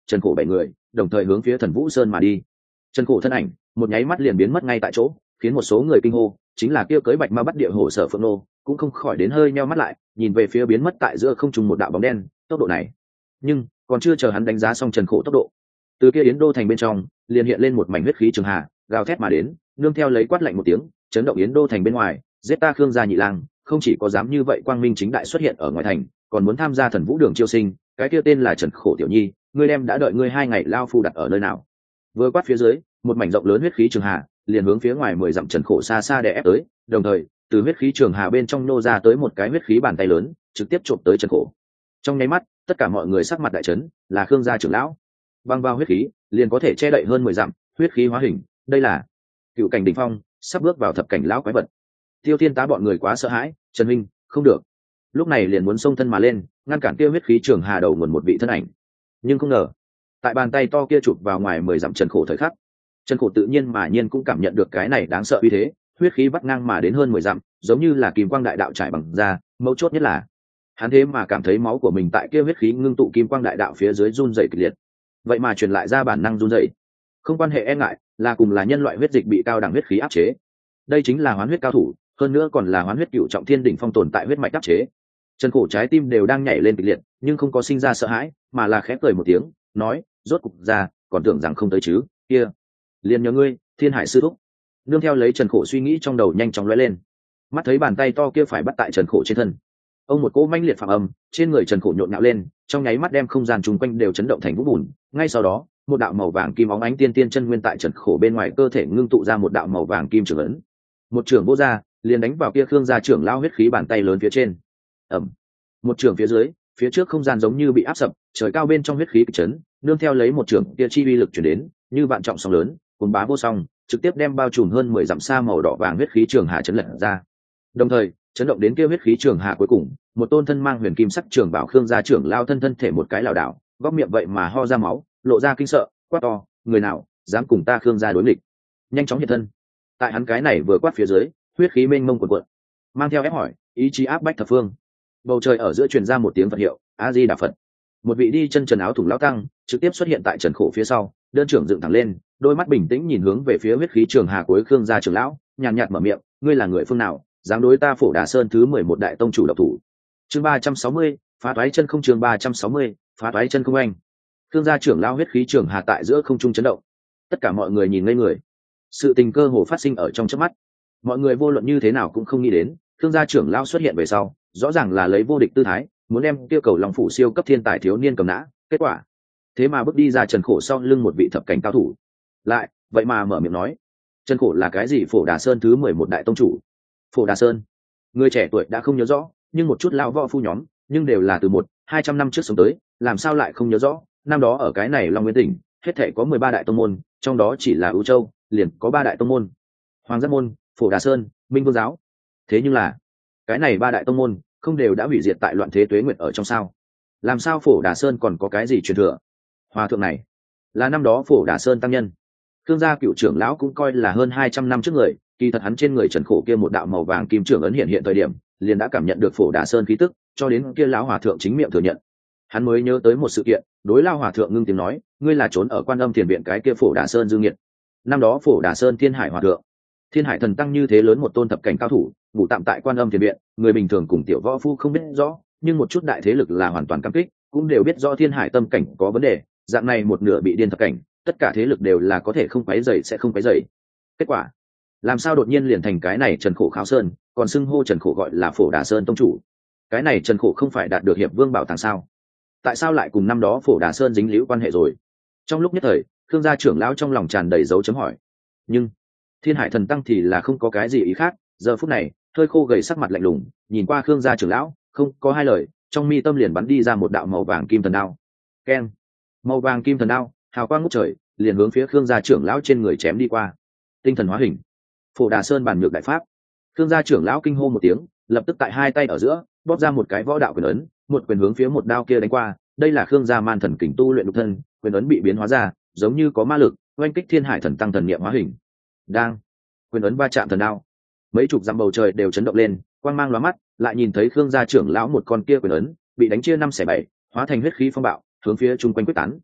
Trần Khổ 7 người đồng thời hướng phía Thần Vũ Sơn mà đi. Trần Khổ thân ảnh một nháy mắt liền biến mất ngay tại chỗ, khiến một số người kinh hô, chính là kia cưới bạch ma bắt địa hổ Sở Phượng Nô cũng không khỏi đến hơi nheo mắt lại, nhìn về phía biến mất tại giữa không trung một đạo bóng đen, tốc độ này. Nhưng còn chưa chờ hắn đánh giá xong Trần Khổ tốc độ, từ kia Yến Đô thành bên trong liền hiện lên một mảnh huyết khí trường hà, gào thét mà đến, nương theo lấy quát lạnh một tiếng, chấn động Yến Đô thành bên ngoài, giết ta Khương gia nhị lang, không chỉ có dám như vậy quang minh chính đại xuất hiện ở ngoài thành, còn muốn tham gia Thần Vũ Đường chiêu sinh, cái kia tên là Trần Khổ tiểu nhi, ngươi đem đã đợi ngươi 2 ngày lao phu đặt ở nơi nào? Vừa quát phía dưới, một mảnh rộng lớn huyết khí trường hà liền hướng phía ngoài 10 dặm Trần Khổ xa xa đè ép tới, đồng thời từ huyết khí trường hà bên trong nô ra tới một cái huyết khí bàn tay lớn, trực tiếp chộp tới Trần Khổ. Trong nháy mắt, tất cả mọi người sắc mặt đại chấn, là Khương gia trưởng lão, băng vào huyết khí liền có thể che đậy hơn 10 dặm, huyết khí hóa hình, đây là cựu cảnh đỉnh phong, sắp bước vào thập cảnh lão quái vật. Tiêu Thiên Tá bọn người quá sợ hãi, Trần Minh, không được. Lúc này liền muốn xông thân mà lên, ngăn cản kia huyết khí trường hà đầu nguồn một vị thân ảnh. Nhưng không ngờ, tại bàn tay to kia chụp vào ngoài 10 dặm Trần Khổ thời khắc, Trần Khổ tự nhiên mà nhiên cũng cảm nhận được cái này đáng sợ uy thế, huyết khí vắt ngang mà đến hơn 10 dặm, giống như là kim quang đại đạo trải bằng da, mấu chốt nhất là hắn thế mà cảm thấy máu của mình tại kia huyết khí ngưng tụ kim quang đại đạo phía dưới run rẩy kịch liệt. Vậy mà truyền lại ra bản năng run rẩy. Không quan hệ e ngại, là cùng là nhân loại huyết dịch bị cao đẳng huyết khí áp chế. Đây chính là hoán huyết cao thủ, hơn nữa còn là hoán huyết cựu trọng thiên đỉnh phong tồn tại huyết mạch áp chế. Trần Khổ trái tim đều đang nhảy lên kịch liệt, nhưng không có sinh ra sợ hãi, mà là khẽ cười một tiếng, nói, rốt cục ra, còn tưởng rằng không tới chứ, kia, liền nhờ ngươi, Thiên Hải sư thúc. Nương theo lấy Trần Khổ suy nghĩ trong đầu nhanh chóng lóe lên, mắt thấy bàn tay to kia phải bắt tại Trần Khổ trên thân, ông một cỗ manh liệt phạm âm trên người Trần Khổ nhộn nhạo lên, trong nháy mắt đem không gian chung quanh đều chấn động thành vũng bùn. Ngay sau đó, một đạo màu vàng kim óng ánh tiên tiên chân nguyên tại Trần Khổ bên ngoài cơ thể ngưng tụ ra một đạo màu vàng kim trường ấn, một trường vô ra liền đánh vào kia Khương gia trưởng lao huyết khí bàn tay lớn phía trên. ầm, một trường phía dưới, phía trước không gian giống như bị áp sập, trời cao bên trong huyết khí kịch chấn, nương theo lấy một trường kia chi uy lực chuyển đến, như vạn trọng sóng lớn, cuốn bá vô song, trực tiếp đem bao trùm hơn 10 dặm xa màu đỏ vàng huyết khí trường hà chấn lật ra. Đồng thời, chấn động đến kia huyết khí trường hà cuối cùng, một tôn thân mang huyền kim sắc trường bảo Khương gia trưởng lao thân thể một cái lảo đảo, góc miệng vậy mà ho ra máu, lộ ra kinh sợ, quát to, người nào dám cùng ta Khương gia đối nghịch? Nhanh chóng hiện thân. Tại hắn cái này vừa quát phía dưới, huyết khí mênh mông cuồn cuộn, mang theo ép hỏi, ý chí áp bách thập phương. Bầu trời ở giữa truyền ra một tiếng Phật hiệu, A Di Đà Phật. Một vị đi chân trần áo thủng lão tăng trực tiếp xuất hiện tại Trần Khổ phía sau, đơn trưởng dựng thẳng lên, đôi mắt bình tĩnh nhìn hướng về phía huyết khí trường hà cuối Khương gia trưởng lão, nhàn nhạt mở miệng, ngươi là người phương nào, dám đối ta Phổ Đà Sơn thứ 11 đại tông chủ độc thủ? Chương 360, phá toái chân không, chương 360, phá toái chân không anh. Khương gia trưởng lão huyết khí trường hà tại giữa không trung chấn động. Tất cả mọi người nhìn ngây người. Sự tình cơ hồ phát sinh ở trong chớp mắt. Mọi người vô luận như thế nào cũng không nghĩ đến, Khương gia trưởng lão xuất hiện về sau, rõ ràng là lấy vô địch tư thái, muốn đem tiêu cầu Long phủ siêu cấp thiên tài thiếu niên cầm nã, kết quả thế mà bước đi ra Trần Khổ sau lưng một vị thập cảnh cao thủ. Lại, vậy mà mở miệng nói, Trần Khổ là cái gì Phổ Đà Sơn thứ 11 đại tông chủ? Phổ Đà Sơn, người trẻ tuổi đã không nhớ rõ, nhưng một chút lao võ phu nhóm, nhưng đều là từ 100-200 năm trước sống tới, làm sao lại không nhớ rõ, năm đó ở cái này Long Nguyên tỉnh, hết thảy có 13 đại tông môn, trong đó chỉ là Ưu Châu, liền có 3 đại tông môn. Hoàng Giác môn, Phổ Đà Sơn, Minh Vương giáo. Thế nhưng là, cái này 3 đại tông môn không đều đã hủy diệt tại loạn thế tuế nguyệt ở trong sao? Làm sao Phổ Đà Sơn còn có cái gì truyền thừa? Hòa thượng này là năm đó Phổ Đà Sơn tăng nhân. Khương gia cựu trưởng lão cũng coi là hơn 200 năm trước người, kỳ thật hắn trên người Trần Khổ kia một đạo màu vàng kim trưởng ấn hiện thời điểm, liền đã cảm nhận được Phổ Đà Sơn khí tức, cho đến kia lão hòa thượng chính miệng thừa nhận. Hắn mới nhớ tới một sự kiện, đối lao hòa thượng ngưng tiếng nói, ngươi là trốn ở Quan Âm Thiền viện cái kia Phổ Đà Sơn dương nghiệt. Năm đó Phổ Đà Sơn Thiên Hải hòa thượng, Thiên Hải thần tăng như thế lớn một tôn thập cảnh cao thủ, ngủ tạm tại Quan Âm Thiền viện, người bình thường cùng tiểu võ phu không biết rõ, nhưng một chút đại thế lực là hoàn toàn cam kích, cũng đều biết rõ Thiên Hải tâm cảnh có vấn đề, dạng này một nửa bị điên thập cảnh, tất cả thế lực đều là có thể không quấy rầy sẽ không quấy rầy. Kết quả, làm sao đột nhiên liền thành cái này Trần Khổ Kháo Sơn, còn xưng hô Trần Khổ gọi là Phổ Đà Sơn tông chủ? Cái này Trần Khổ không phải đạt được hiệp vương bảo tàng sao? Tại sao lại cùng năm đó Phổ Đà Sơn dính líu quan hệ rồi? Trong lúc nhất thời, Khương gia trưởng lão trong lòng tràn đầy dấu chấm hỏi. Nhưng Thiên Hải thần tăng thì là không có cái gì ý khác, giờ phút này, hơi khô gầy sắc mặt lạnh lùng, nhìn qua Khương gia trưởng lão, không có hai lời, trong mi tâm liền bắn đi ra một đạo màu vàng kim thần đao. Keng! Màu vàng kim thần đao, hào quang ngút trời, liền hướng phía Khương gia trưởng lão trên người chém đi qua. Tinh thần hóa hình, Phổ Đà Sơn bản nhược đại pháp. Khương gia trưởng lão kinh hô một tiếng, lập tức tại hai tay ở giữa bóp ra một cái võ đạo quyền ấn, một quyền hướng phía một đao kia đánh qua. Đây là Khương gia man thần kình tu luyện độc thân, quyền ấn bị biến hóa ra, giống như có ma lực, oanh kích Thiên Hải thần tăng thần niệm hóa hình. Đang quyền ấn va chạm thần đao, mấy chục dặm bầu trời đều chấn động lên, quang mang lóa mắt, lại nhìn thấy Khương gia trưởng lão một con kia quyền ấn bị đánh chia 5 xẻ 7, hóa thành huyết khí phong bạo, hướng phía chung quanh quyết tán.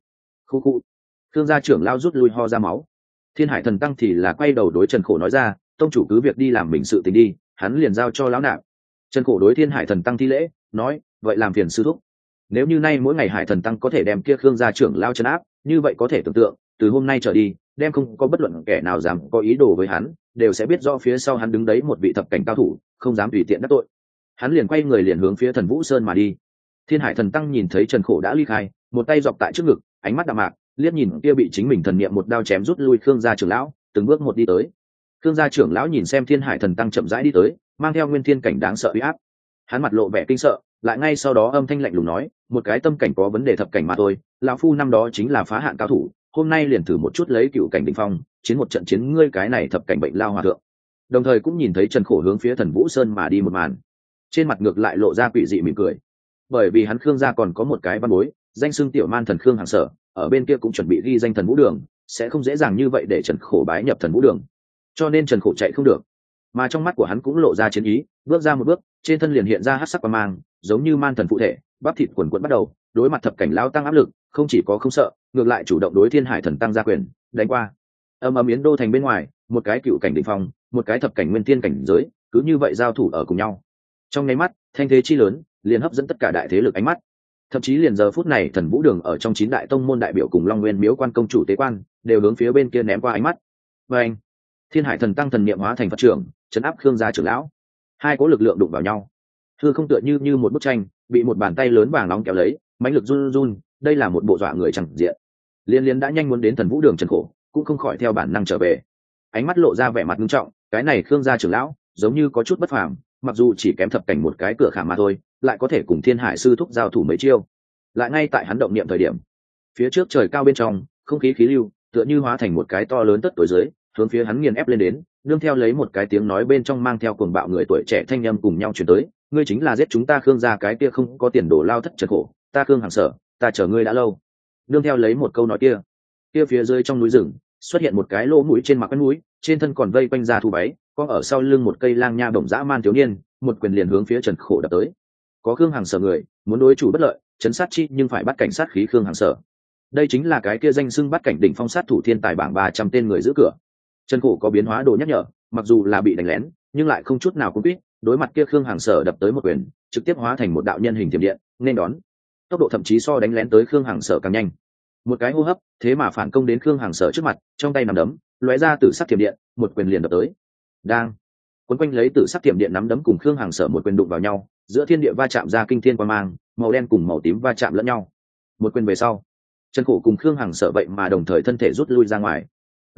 khu khu. Khương gia trưởng lao rút lui ho ra máu. Thiên Hải Thần Tăng thì là quay đầu đối Trần Khổ nói ra, tông chủ cứ việc đi làm mình sự tình đi, hắn liền giao cho lão nạp. Trần Khổ đối Thiên Hải Thần Tăng thi lễ, nói, vậy làm phiền sư thúc. Nếu như nay mỗi ngày Hải Thần Tăng có thể đem kia Khương gia trưởng lao trấn áp, như vậy có thể tưởng tượng, từ hôm nay trở đi, đem không có bất luận kẻ nào dám có ý đồ với hắn, đều sẽ biết rõ phía sau hắn đứng đấy một vị thập cảnh cao thủ, không dám tùy tiện đắc tội. Hắn liền quay người liền hướng phía Thần Vũ Sơn mà đi. Thiên Hải Thần Tăng nhìn thấy Trần Khổ đã ly khai, một tay dọc tại trước ngực, ánh mắt đạm mạc, liếc nhìn kia bị chính mình thần niệm một đao chém rút lui Khương gia trưởng lão, từng bước một đi tới. Khương gia trưởng lão nhìn xem Thiên Hải Thần Tăng chậm rãi đi tới, mang theo nguyên thiên cảnh đáng sợ uy áp. Hắn mặt lộ vẻ kinh sợ, lại ngay sau đó âm thanh lạnh lùng nói, một cái tâm cảnh có vấn đề thập cảnh mà thôi, lão phu năm đó chính là phá hạn cao thủ, hôm nay liền thử một chút lấy cựu cảnh đỉnh phong, chiến một trận chiến ngươi cái này thập cảnh bệnh lao hòa thượng. Đồng thời cũng nhìn thấy Trần Khổ hướng phía Thần Vũ Sơn mà đi một màn, trên mặt ngược lại lộ ra quỷ dị mỉm cười, bởi vì hắn Khương gia còn có một cái văn bối, danh xưng tiểu man thần Khương Hàng Sở, ở bên kia cũng chuẩn bị ghi danh Thần Vũ Đường, sẽ không dễ dàng như vậy để Trần Khổ bái nhập Thần Vũ Đường, cho nên Trần Khổ chạy không được. Mà trong mắt của hắn cũng lộ ra chiến ý, bước ra một bước, trên thân liền hiện ra hắc sắc quang mang, giống như man thần phụ thể, bắp thịt quần quật bắt đầu, đối mặt thập cảnh lão tăng áp lực, không chỉ có không sợ, ngược lại chủ động đối Thiên Hải Thần Tăng ra quyền, đánh qua. Âm ầm Yến Đô thành bên ngoài, một cái cựu cảnh đỉnh phong, một cái thập cảnh nguyên tiên cảnh giới, cứ như vậy giao thủ ở cùng nhau. Trong nháy mắt, thanh thế chi lớn, liền hấp dẫn tất cả đại thế lực ánh mắt. Thậm chí liền giờ phút này Thần Vũ Đường ở trong 9 đại tông môn đại biểu cùng Long Nguyên Miếu quan công chủ tế quan, đều hướng phía bên kia ném qua ánh mắt. Và anh, Thiên Hải Thần Tăng thần niệm hóa thành Phật trưởng, trấn áp Khương gia trưởng lão. Hai cỗ lực lượng đụng vào nhau, hư không tựa như một bức tranh, bị một bàn tay lớn vàng nóng kéo lấy, mãnh lực run run, đây là một bộ dọa người chẳng diện. Liên Liên đã nhanh muốn đến Thần Vũ Đường Trần Khổ, cũng không khỏi theo bản năng trở về. Ánh mắt lộ ra vẻ mặt nghiêm trọng, cái này Khương gia trưởng lão, giống như có chút bất phàm, mặc dù chỉ kém thập cảnh một cái cửa khả mà thôi, lại có thể cùng Thiên Hải sư thúc giao thủ mấy chiêu. Lại ngay tại hắn động niệm thời điểm, phía trước trời cao bên trong, không khí khí lưu, tựa như hóa thành một cái to lớn tất tối dưới, hướng phía hắn nghiền ép lên đến, nương theo lấy một cái tiếng nói bên trong mang theo cuồng bạo người tuổi trẻ thanh âm cùng nhau truyền tới, ngươi chính là giết chúng ta Khương gia cái kia không có tiền đổ lao thất Trần Khổ, ta Khương Hàng Sở, ta chờ ngươi đã lâu. Nương theo lấy một câu nói kia, phía dưới trong núi rừng xuất hiện một cái lỗ mũi trên mặt cái núi, trên thân còn vây quanh ra thu váy, có ở sau lưng một cây lang nha bổng dã man thiếu niên, một quyền liền hướng phía Trần Khổ đập tới. Có Khương Hàng Sở người, muốn đối chủ bất lợi, chấn sát chi nhưng phải bắt cảnh sát khí Khương Hàng Sở. Đây chính là cái kia danh xưng bắt cảnh đỉnh phong sát thủ thiên tài bảng 300 tên người giữ cửa. Trần Khổ có biến hóa đồ nhắc nhở, mặc dù là bị đánh lén, nhưng lại không chút nào cũng biết, đối mặt kia Khương Hàng Sở đập tới một quyền, trực tiếp hóa thành một đạo nhân hình thiểm điện, nên đón. Tốc độ thậm chí so đánh lén tới Khương Hàng Sở càng nhanh. Một cái hô hấp, thế mà phản công đến Khương Hàng Sở trước mặt, trong tay nắm đấm, lóe ra tử sắc thiểm điện, một quyền liền đập tới. Đang quấn quanh lấy tử sắc thiểm điện nắm đấm cùng Khương Hàng Sở một quyền đụng vào nhau, giữa thiên địa va chạm ra kinh thiên quang mang, màu đen cùng màu tím va chạm lẫn nhau. Một quyền về sau, Trần Khổ cùng Khương Hàng Sở vậy mà đồng thời thân thể rút lui ra ngoài.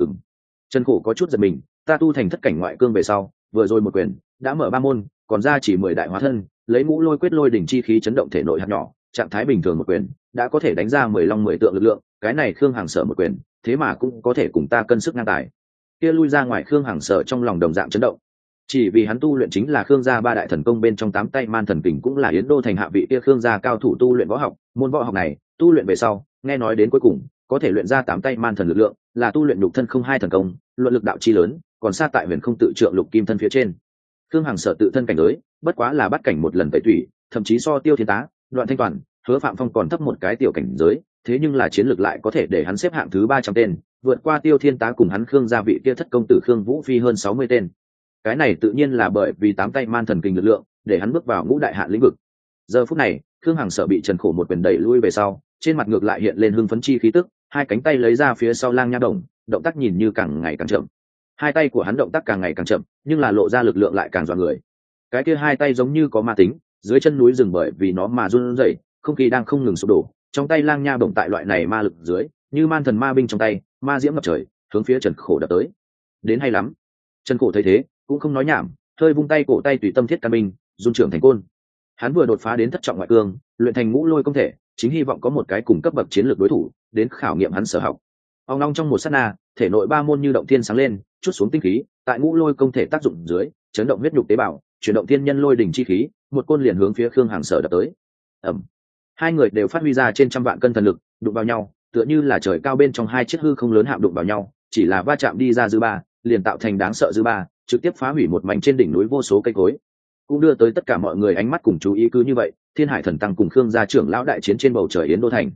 Trần Khổ có chút giật mình, ta tu thành thất cảnh ngoại cương về sau, vừa rồi một quyền đã mở 3 môn, còn ra chỉ 10 đại hóa thân, lấy ngũ lôi quyết lôi đỉnh chi khí chấn động thể nội hạt nhỏ, trạng thái bình thường một quyền đã có thể đánh ra 10 long 10 tượng lực lượng, cái này Khương Hàng Sở một quyền, thế mà cũng có thể cùng ta cân sức ngang tài. Kia lui ra ngoài Khương Hàng Sở trong lòng đồng dạng chấn động. Chỉ vì hắn tu luyện chính là Khương gia 3 đại thần công bên trong 8 tay man thần kình, cũng là Yến Đô thành hạ vị kia Khương gia cao thủ tu luyện võ học, môn võ học này, tu luyện về sau, nghe nói đến cuối cùng có thể luyện ra 8 tay man thần lực lượng, là tu luyện nhục thân không hai thần công, luận lực đạo chi lớn, còn xa tại huyền không tự trượng lục kim thân phía trên. Khương Hàng Sở tự thân cảnh giới, bất quá là bắt cảnh một lần tẩy thủy, thậm chí so Tiêu Thiên Tá, Đoạn Thanh Toàn, Hứa Phạm Phong còn thấp một cái tiểu cảnh giới, thế nhưng là chiến lược lại có thể để hắn xếp hạng thứ 300 tên, vượt qua Tiêu Thiên Tá cùng hắn Khương gia vị kia thất công tử Khương Vũ Phi hơn 60 tên. Cái này tự nhiên là bởi vì 8 tay man thần kình lực lượng, để hắn bước vào ngũ đại hạn lĩnh vực. Giờ phút này, Khương Hàng Sở bị Trần Khổ một quyền đẩy lui về sau, trên mặt ngược lại hiện lên hưng phấn chi khí tức, hai cánh tay lấy ra phía sau lang nha đồng, động tác nhìn như càng ngày càng chậm. Hai tay của hắn động tác càng ngày càng chậm, nhưng là lộ ra lực lượng lại càng dọa người. Cái kia hai tay giống như có ma tính, dưới chân núi rừng bởi vì nó mà run rẩy, không khí đang không ngừng sụp đổ. Trong tay lang nha bổng tại loại này ma lực dưới, như man thần ma binh trong tay, ma diễm ngập trời, hướng phía Trần Khổ đập tới. Đến hay lắm. Trần Khổ thấy thế, cũng không nói nhảm, hơi vung tay cổ tay tùy tâm thiết căn binh, dung trưởng thành côn. Hắn vừa đột phá đến thất trọng ngoại cương, luyện thành ngũ lôi công thể, chính hy vọng có một cái cùng cấp bậc chiến lược đối thủ đến khảo nghiệm hắn sở học. Ông long trong một sát na, thể nội 3 môn như động thiên sáng lên, chút xuống tinh khí, tại ngũ lôi công thể tác dụng dưới, chấn động huyết nhục tế bào, chuyển động thiên nhân lôi đỉnh chi khí, một côn liền hướng phía Khương Hàng Sở đập tới. Ầm. Hai người đều phát huy ra trên trăm vạn cân thần lực, đụng vào nhau, tựa như là trời cao bên trong hai chiếc hư không lớn hạm đụng vào nhau, chỉ là va chạm đi ra dư ba, liền tạo thành đáng sợ dư ba, trực tiếp phá hủy một mảnh trên đỉnh núi vô số cây cối, cũng đưa tới tất cả mọi người ánh mắt cùng chú ý. Cứ như vậy, Thiên Hải Thần Tăng cùng Khương gia trưởng lão đại chiến trên bầu trời Yến Đô thành.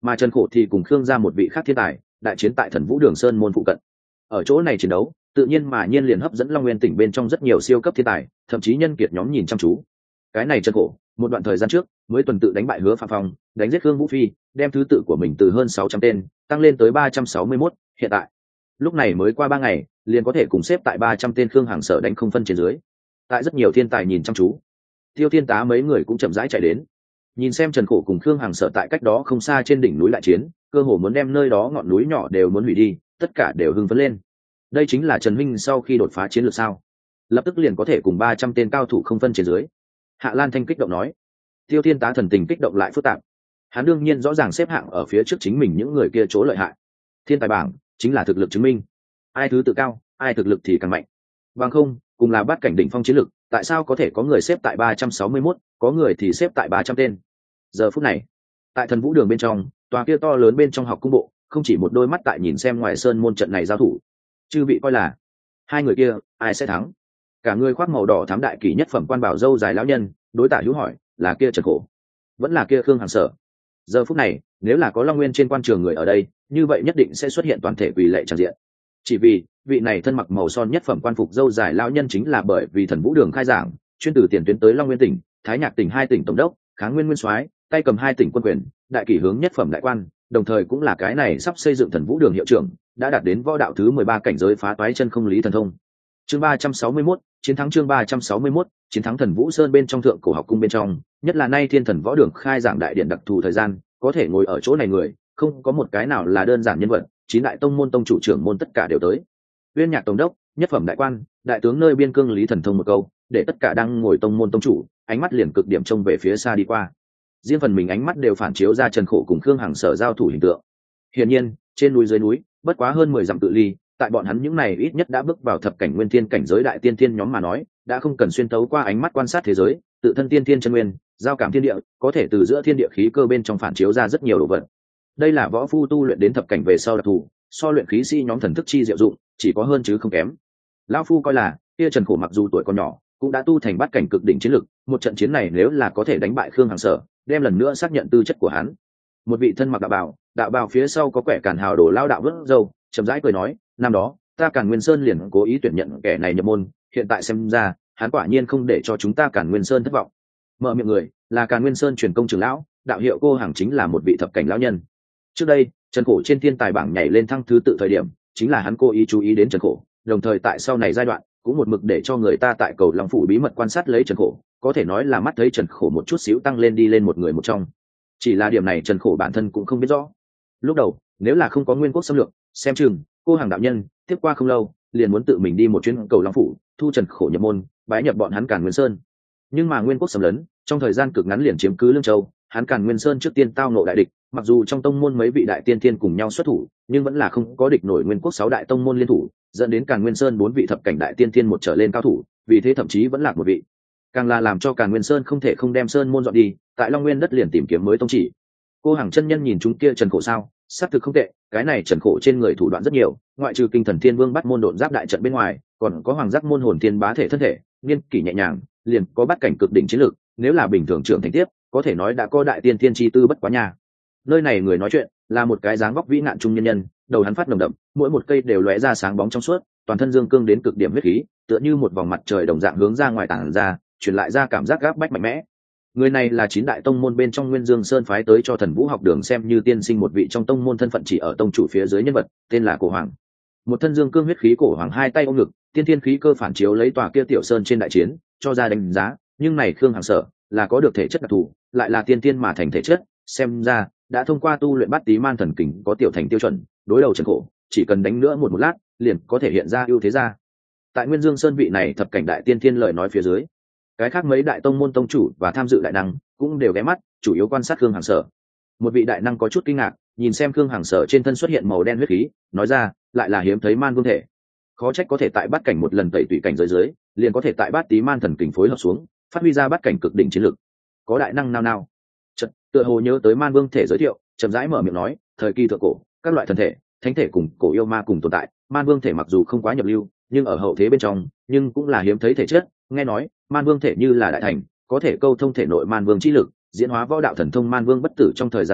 mà Trần Khổ thì cùng Khương gia một vị khác thiên tài đại chiến tại Thần Vũ Đường Sơn môn phụ cận. Ở chỗ này chiến đấu tự nhiên mà nhiên liền hấp dẫn Long Nguyên tỉnh bên trong rất nhiều siêu cấp thiên tài, thậm chí nhân kiệt nhóm nhìn chăm chú. Cái này Trần Khổ một đoạn thời gian trước mới tuần tự đánh bại Hứa Phạm Phong, đánh giết Khương Vũ Phi, đem thứ tự của mình từ hơn 600 tên tăng lên tới 361, hiện tại lúc này mới qua 3 ngày liền có thể cùng xếp tại 300 tên Khương Hằng Sở đánh không phân trên dưới. Tại rất nhiều thiên tài nhìn chăm chú, Tiêu Thiên Tá mấy người cũng chậm rãi chạy đến, nhìn xem Trần Khổ cùng Khương Hằng Sở tại cách đó không xa trên đỉnh núi đại chiến, cơ hồ muốn đem nơi đó ngọn núi nhỏ đều muốn hủy đi, tất cả đều hưng phấn lên. Đây chính là Trần Minh sau khi đột phá chiến lược sao? Lập tức liền có thể cùng 300 tên cao thủ không phân trên dưới. Hạ Lan Thanh kích động nói. Tiêu Thiên Tá thần tình kích động lại phức tạp. Hắn đương nhiên rõ ràng xếp hạng ở phía trước chính mình những người kia chỗ lợi hại. Thiên tài bảng chính là thực lực chứng minh, ai thứ tự cao, ai thực lực thì càng mạnh. Bằng không, cùng là bát cảnh đỉnh phong chiến lực, tại sao có thể có người xếp tại 361, có người thì xếp tại 300 tên. Giờ phút này, tại Thần Vũ Đường bên trong, tòa kia to lớn bên trong học cung bộ, không chỉ một đôi mắt tại nhìn xem ngoài sơn môn trận này giao thủ. Chư vị coi là hai người kia ai sẽ thắng? Cả người khoác màu đỏ thám đại kỷ nhất phẩm quan bảo dâu dài lão nhân, đối Tả Hữu hỏi, là kia Trần Khổ, vẫn là kia Khương Hằng Sở? Giờ phút này, nếu là có Long Nguyên trên quan trường người ở đây, như vậy nhất định sẽ xuất hiện toàn thể quỳ lệ tràn diện. Chỉ vì vị này thân mặc màu son nhất phẩm quan phục dâu dài lão nhân chính là bởi vì Thần Vũ Đường khai giảng, chuyên từ tiền tuyến tới Long Nguyên tỉnh, Thái Nhạc tỉnh hai tỉnh tổng đốc, Kháng Nguyên nguyên soái, tay cầm hai tỉnh quân quyền, đại kỷ hướng nhất phẩm đại quan, đồng thời cũng là cái này sắp xây dựng Thần Vũ Đường hiệu trưởng, đã đạt đến võ đạo thứ 13 cảnh giới phá toái chân không lý thần thông. Chương 361, chiến thắng chương 361, chiến thắng Thần Vũ Sơn bên trong thượng cổ học cung bên trong, nhất là nay Thiên Thần Võ Đường khai giảng đại điện đặc thù thời gian, có thể ngồi ở chỗ này người, không có một cái nào là đơn giản nhân vật, chín đại tông môn tông chủ trưởng môn tất cả đều tới. Uyên Nhạc tổng đốc, nhất phẩm đại quan, đại tướng nơi biên cương lý thần thông một câu, để tất cả đang ngồi tông môn tông chủ, ánh mắt liền cực điểm trông về phía xa đi qua. Riêng phần mình ánh mắt đều phản chiếu ra Trần Khổ cùng Khương Hằng Sở giao thủ hình tượng. Hiển nhiên, trên núi dưới núi, bất quá hơn 10 dặm cự ly, tại bọn hắn những này ít nhất đã bước vào thập cảnh nguyên thiên cảnh giới đại tiên thiên nhóm mà nói, đã không cần xuyên tấu qua ánh mắt quan sát thế giới, tự thân tiên thiên chân nguyên, giao cảm thiên địa, có thể từ giữa thiên địa khí cơ bên trong phản chiếu ra rất nhiều đồ vật. Đây là võ phu tu luyện đến thập cảnh về sau đặc thù, so luyện khí sĩ nhóm thần thức chi diệu dụng, chỉ có hơn chứ không kém. Lão phu coi là, kia Trần Khổ mặc dù tuổi còn nhỏ, cũng đã tu thành bát cảnh cực đỉnh chiến lực, một trận chiến này nếu là có thể đánh bại Khương Hằng Sở, đem lần nữa xác nhận tư chất của hắn. Một vị thân mặc đạo bào phía sau có quẻ Càn Hào đổ lao đạo vớt râu, chậm rãi cười nói, năm đó ta Càn Nguyên Sơn liền cố ý tuyển nhận kẻ này nhập môn, hiện tại xem ra hắn quả nhiên không để cho chúng ta Càn Nguyên Sơn thất vọng. Mở miệng người là Càn Nguyên Sơn truyền công trưởng lão, đạo hiệu Cô Hằng chính là một vị thập cảnh lão nhân. Trước đây Trần Khổ trên thiên tài bảng nhảy lên thăng thứ tự thời điểm, chính là hắn cố ý chú ý đến Trần Khổ, đồng thời tại sau này giai đoạn cũng một mực để cho người ta tại Cầu Long phủ bí mật quan sát lấy Trần Khổ, có thể nói là mắt thấy Trần Khổ một chút xíu tăng lên đi lên một người một trong. Chỉ là điểm này Trần Khổ bản thân cũng không biết rõ. Lúc đầu nếu là không có Nguyên Quốc xâm lược, xem chừng Cô Hằng đạo nhân tiếp qua không lâu liền muốn tự mình đi một chuyến Cầu Long phủ, thu Trần Khổ nhập môn, bái nhập bọn hắn Càn Nguyên Sơn. Nhưng mà Nguyên Quốc xâm lấn, trong thời gian cực ngắn liền chiếm cứ Lương Châu, hắn Càn Nguyên Sơn trước tiên tao nộ đại địch, mặc dù trong tông môn mấy vị đại tiên thiên cùng nhau xuất thủ, nhưng vẫn là không có địch nổi Nguyên Quốc 6 đại tông môn liên thủ, dẫn đến Càn Nguyên Sơn 4 vị thập cảnh đại tiên thiên một trở lên cao thủ, vì thế thậm chí vẫn lạc một vị. Càng là làm cho Càn Nguyên Sơn không thể không đem sơn môn dọn đi, tại Long Nguyên đất liền tìm kiếm mới tông chỉ. Cô Hằng chân nhân nhìn chúng kia Trần Khổ sao, xác thực không tệ, cái này Trần Khổ trên người thủ đoạn rất nhiều, ngoại trừ Kinh Thần Thiên Vương bắt môn độn giáp đại trận bên ngoài, còn có Hoàng Giác môn hồn thiên bá thể thân thể, niên kỷ nhẹ nhàng, liền có bắt cảnh cực đỉnh chiến lược, nếu là bình thường trưởng thành tiếp, có thể nói đã có đại tiên thiên chi tư bất quá nhà. Nơi này người nói chuyện là một cái dáng vóc vĩ nạn trung nhân nhân, đầu hắn phát nồng đậm, mỗi một cây đều lóe ra sáng bóng trong suốt, toàn thân dương cương đến cực điểm huyết khí, tựa như một vòng mặt trời đồng dạng hướng ra ngoài tản ra, truyền lại ra cảm giác gáp bách mạnh mẽ. Người này là chín đại tông môn bên trong Nguyên Dương Sơn phái tới cho Thần Vũ học đường xem như tiên sinh một vị trong tông môn thân phận chỉ ở tông chủ phía dưới nhân vật, tên là Cổ Hoàng. Một thân dương cương huyết khí Cổ Hoàng hai tay ôm ngực, tiên thiên khí cơ phản chiếu lấy tòa kia tiểu sơn trên đại chiến, cho ra đánh giá, nhưng này Khương Hằng Sở là có được thể chất đặc thù, lại là tiên tiên mà thành thể chất, xem ra đã thông qua tu luyện Bát Tí Man thần kình có tiểu thành tiêu chuẩn, đối đầu Trần Khổ, chỉ cần đánh nữa một lát, liền có thể hiện ra ưu thế ra. Tại Nguyên Dương Sơn vị này thập cảnh đại tiên thiên lời nói phía dưới, cái khác mấy đại tông môn tông chủ và tham dự đại năng cũng đều ghé mắt, chủ yếu quan sát Khương Hằng Sở. Một vị đại năng có chút kinh ngạc, nhìn xem Khương Hằng Sở trên thân xuất hiện màu đen huyết khí, nói ra, lại là hiếm thấy man vương thể. Khó trách có thể tại bát cảnh một lần tẩy tùy cảnh dưới, liền có thể tại Bát Tí Man thần kình phối hợp xuống, phát huy ra bát cảnh cực đỉnh chiến lực. Có đại năng nào chợt tựa hồ nhớ tới man vương thể giới thiệu, chậm rãi mở miệng nói, thời kỳ thượng cổ, các loại thần thể, thánh thể cùng cổ yêu ma cùng tồn tại, man vương thể mặc dù không quá nhập lưu, nhưng ở hậu thế bên trong, nhưng cũng là hiếm thấy thể chất. Nghe nói man vương thể như là đại thành, có thể câu thông thể nội man vương chi lực, diễn hóa võ đạo thần thông man vương bất tử trong thời gian ngắn,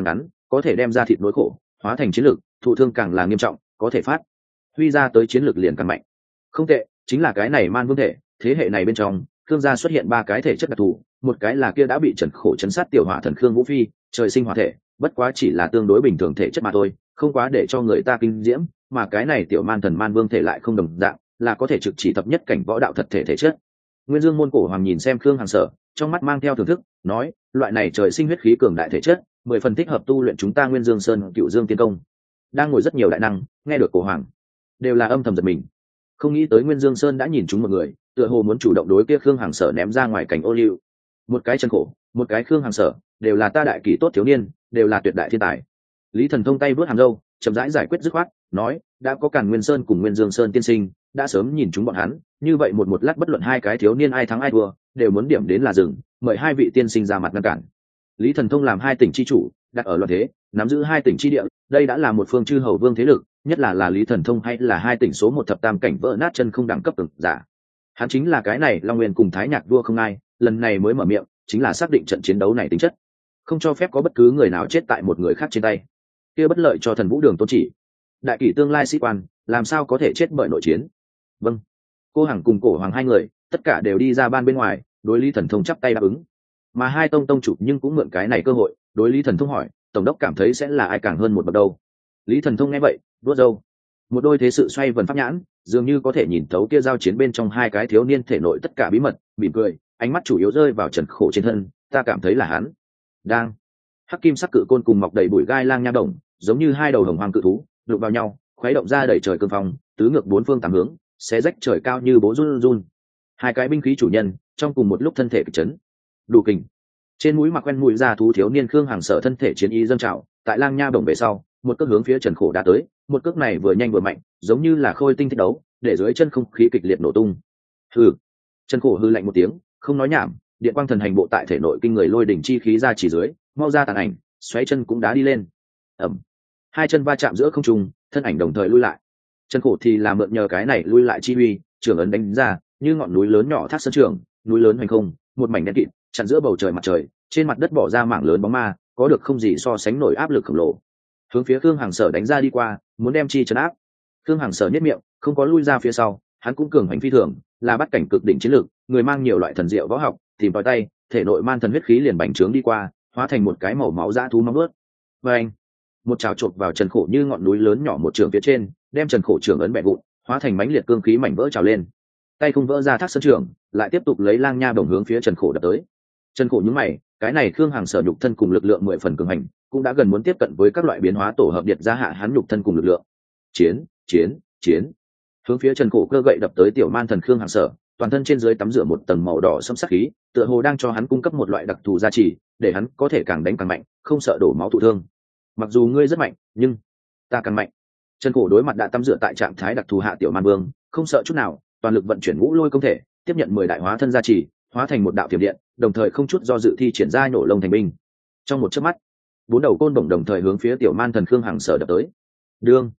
có thể đem ra thịt nỗi khổ hóa thành chiến lược, thụ thương càng là nghiêm trọng có thể phát huy ra tới chiến lược liền càng mạnh. Không tệ, chính là cái này man vương thể. Thế hệ này bên trong Khương gia xuất hiện ba cái thể chất đặc thù, một cái là kia đã bị trần khổ chấn sát tiểu hỏa thần Khương Vũ Phi, trời sinh hỏa thể, bất quá chỉ là tương đối bình thường thể chất mà thôi, không quá để cho người ta kinh diễm, mà cái này tiểu man thần man vương thể lại không đồng dạng, là có thể trực chỉ thập nhất cảnh võ đạo thật thể thể chất. Nguyên Dương môn cổ hoàng nhìn xem Khương Hằng Sở, trong mắt mang theo thưởng thức, nói, loại này trời sinh huyết khí cường đại thể chất, 10 phần thích hợp tu luyện chúng ta Nguyên Dương Sơn Cựu Dương Tiên Công. Đang ngồi rất nhiều đại năng, nghe được cổ hoàng, đều là âm thầm giật mình. Không nghĩ tới Nguyên Dương Sơn đã nhìn chúng một người, tựa hồ muốn chủ động đối kia Khương Hằng Sở ném ra ngoài cảnh ô liu. Một cái chân khổ, một cái Khương Hằng Sở, đều là ta đại kỳ tốt thiếu niên, đều là tuyệt đại thiên tài. Lý Thần Thông tay vớt hàm râu, chậm rãi giải quyết dứt khoát, nói, đã có Càn Nguyên Sơn cùng Nguyên Dương Sơn tiên sinh, đã sớm nhìn chúng bọn hắn, như vậy một lát bất luận hai cái thiếu niên ai thắng ai thua, đều muốn điểm đến là rừng, mời hai vị tiên sinh ra mặt ngăn cản. Lý Thần Thông làm hai tỉnh chi chủ, đặt ở loạn thế, nắm giữ hai tỉnh chi địa, đây đã là một phương chư hầu vương thế lực, nhất là Lý Thần Thông hay là hai tỉnh số một thập tam cảnh vỡ nát chân không đẳng cấp từng giả. Hắn chính là cái này Long Nguyên cùng Thái Nhạc vua không ai, lần này mới mở miệng, chính là xác định trận chiến đấu này tính chất, không cho phép có bất cứ người nào chết tại một người khác trên tay, kia bất lợi cho Thần Vũ Đường tôn chỉ. Đại kỷ tương lai sĩ quan, làm sao có thể chết bởi nội chiến? Vâng. Cô Hằng cùng cổ hoàng hai người, tất cả đều đi ra ban bên ngoài, đối Lý Thần Thông chắp tay đáp ứng. Mà hai tông chủ nhưng cũng mượn cái này cơ hội, đối Lý Thần Thông hỏi, tổng đốc cảm thấy sẽ là ai càng hơn một bậc đâu? Lý Thần Thông nghe vậy, vuốt râu, một đôi thế sự xoay vần pháp nhãn, dường như có thể nhìn thấu kia giao chiến bên trong hai cái thiếu niên thể nội tất cả bí mật, mỉm cười, ánh mắt chủ yếu rơi vào Trần Khổ trên thân, ta cảm thấy là hắn. Đang hắc kim sắc cự côn cùng mọc đầy bụi gai lang nha đồng, giống như hai đầu hồng hoàng cự thú, đụng vào nhau, khuấy động ra đẩy trời cương phong, tứ ngược bốn phương tám hướng, xé rách trời cao như bố run run. Hai cái binh khí chủ nhân, trong cùng một lúc thân thể kịch chấn, đủ kình. Trên mũi mặc quen mũi ra thú thiếu niên Khương Hằng Sở thân thể chiến ý dâng trào, tại lang nha đồng về sau, một cước hướng phía Trần Khổ đã tới, một cước này vừa nhanh vừa mạnh, giống như là khôi tinh thích đấu, để dưới chân không khí kịch liệt nổ tung. Hừ. Trần Khổ hừ lạnh một tiếng, không nói nhảm, điện quang thần hành bộ tại thể nội kinh người lôi đỉnh chi khí ra chỉ dưới, mau ra tàn ảnh, xoáy chân cũng đá đi lên. Ầm. Hai chân va chạm giữa không trung, thân ảnh đồng thời lui lại. Trần Khổ thì là mượn nhờ cái này lui lại chi uy, trường ấn đánh ra, như ngọn núi lớn nhỏ thác sơn trường, núi lớn hoành không, một mảnh đen kịt, chặn giữa bầu trời mặt trời, trên mặt đất bỏ ra mảng lớn bóng ma, có được không gì so sánh nổi áp lực khổng lồ. Hướng phía Khương Hằng Sở đánh ra đi qua, muốn đem chi trấn áp. Khương Hằng Sở nhếch miệng, không có lui ra phía sau, hắn cũng cường hành phi thường, là bắt cảnh cực đỉnh chiến lược, người mang nhiều loại thần diệu võ học, tìm vào tay, thể nội man thần huyết khí liền bành trướng đi qua, hóa thành một cái màu máu dã thú móng vuốt. Và anh, một trào chộp vào Trần Khổ như ngọn núi lớn nhỏ một trường phía trên, đem Trần Khổ trường ấn bẻ vụn, hóa thành mãnh liệt cương khí mảnh vỡ trào lên. Tay không vỡ ra thác sơn trường, lại tiếp tục lấy lang nha đồng hướng phía Trần Khổ đập tới. Trần Khổ nhướng mày, cái này Khương Hằng Sở nhục thân cùng lực lượng 10 phần cường hành, cũng đã gần muốn tiếp cận với các loại biến hóa tổ hợp điệt ra hạ hắn nhục thân cùng lực lượng. Chiến. Hướng phía Trần Khổ cơ gậy đập tới tiểu man thần Khương Hằng Sở, toàn thân trên dưới tắm rửa một tầng màu đỏ sẫm sắc khí, tựa hồ đang cho hắn cung cấp một loại đặc thù gia trì, để hắn có thể càng đánh càng mạnh, không sợ đổ máu thụ thương. Mặc dù ngươi rất mạnh, nhưng ta càng mạnh. Trần Khổ đối mặt đã tắm rửa tại trạng thái đặc thù hạ tiểu man vương, không sợ chút nào, toàn lực vận chuyển ngũ lôi công thể, tiếp nhận 10 đại hóa thân gia trì, hóa thành một đạo tiềm điện, đồng thời không chút do dự thi triển ra nổ lông thành binh. Trong một chớp mắt, 4 đầu côn đồng đồng thời hướng phía tiểu man thần Khương Hằng Sở đập tới. Đương,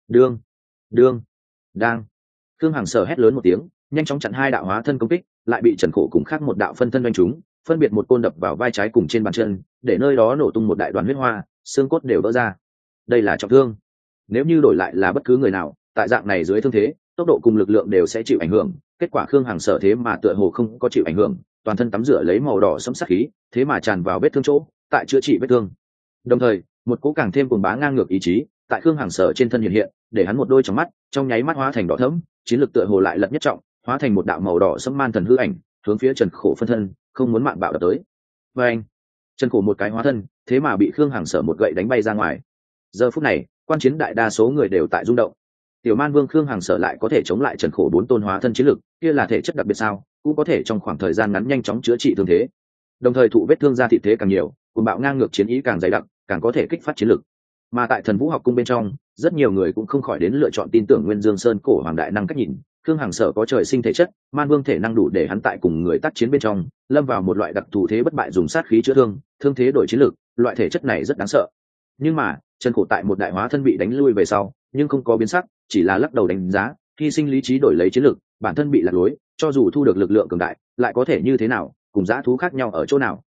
đang. Khương Hằng Sở hét lớn một tiếng, nhanh chóng chặn hai đạo hóa thân công kích, lại bị Trần Khổ cùng khác một đạo phân thân đánh trúng, phân biệt một côn đập vào vai trái cùng trên bàn chân, để nơi đó nổ tung một đại đoàn huyết hoa, xương cốt đều vỡ ra. Đây là trọng thương. Nếu như đổi lại là bất cứ người nào, tại dạng này dưới thương thế, tốc độ cùng lực lượng đều sẽ chịu ảnh hưởng. Kết quả Khương Hằng Sở thế mà tựa hồ không có chịu ảnh hưởng, toàn thân tắm rửa lấy màu đỏ sẫm sắc khí, thế mà tràn vào vết thương chỗ, tại chữa trị vết thương. Đồng thời, một cỗ càng thêm cuồng bá ngang ngược ý chí, tại Khương Hằng Sở trên thân hiện hiện, để hắn một đôi trong mắt, trong nháy mắt hóa thành đỏ thẫm, chiến lực tựa hồ lại lật nhất trọng, hóa thành một đạo màu đỏ sẫm man thần hư ảnh, hướng phía Trần Khổ phân thân, không muốn mạng bạo đập tới. Và anh, Trần Khổ một cái hóa thân, thế mà bị Khương Hằng Sở một gậy đánh bay ra ngoài. Giờ phút này, quan chiến đại đa số người đều tại rung động. Tiểu Man Vương Khương Hằng Sở lại có thể chống lại Trần Khổ 4 tôn hóa thân chiến lực, kia là thể chất đặc biệt sao, cũng có thể trong khoảng thời gian ngắn nhanh chóng chữa trị thương thế. Đồng thời thụ vết thương ra thịt thế càng nhiều, cuồng bạo ngang ngược chiến ý càng dày đặc, càng có thể kích phát chiến lực. Mà tại Thần Vũ học cung bên trong, rất nhiều người cũng không khỏi đến lựa chọn tin tưởng Nguyên Dương Sơn cổ hoàng đại năng cách nhìn, Khương Hằng Sở có trời sinh thể chất, Man Vương thể năng đủ để hắn tại cùng người tác chiến bên trong, lâm vào một loại đặc thù thế bất bại dùng sát khí chữa thương, thương thế đổi chiến lực, loại thể chất này rất đáng sợ. Nhưng mà, Trần Khổ tại một đại hóa thân bị đánh lui về sau, nhưng không có biến sắc, chỉ là lắc đầu đánh giá, hy sinh lý trí đổi lấy chiến lực, bản thân bị lạc lối, cho dù thu được lực lượng cường đại, lại có thể như thế nào, cùng dã thú khác nhau ở chỗ nào.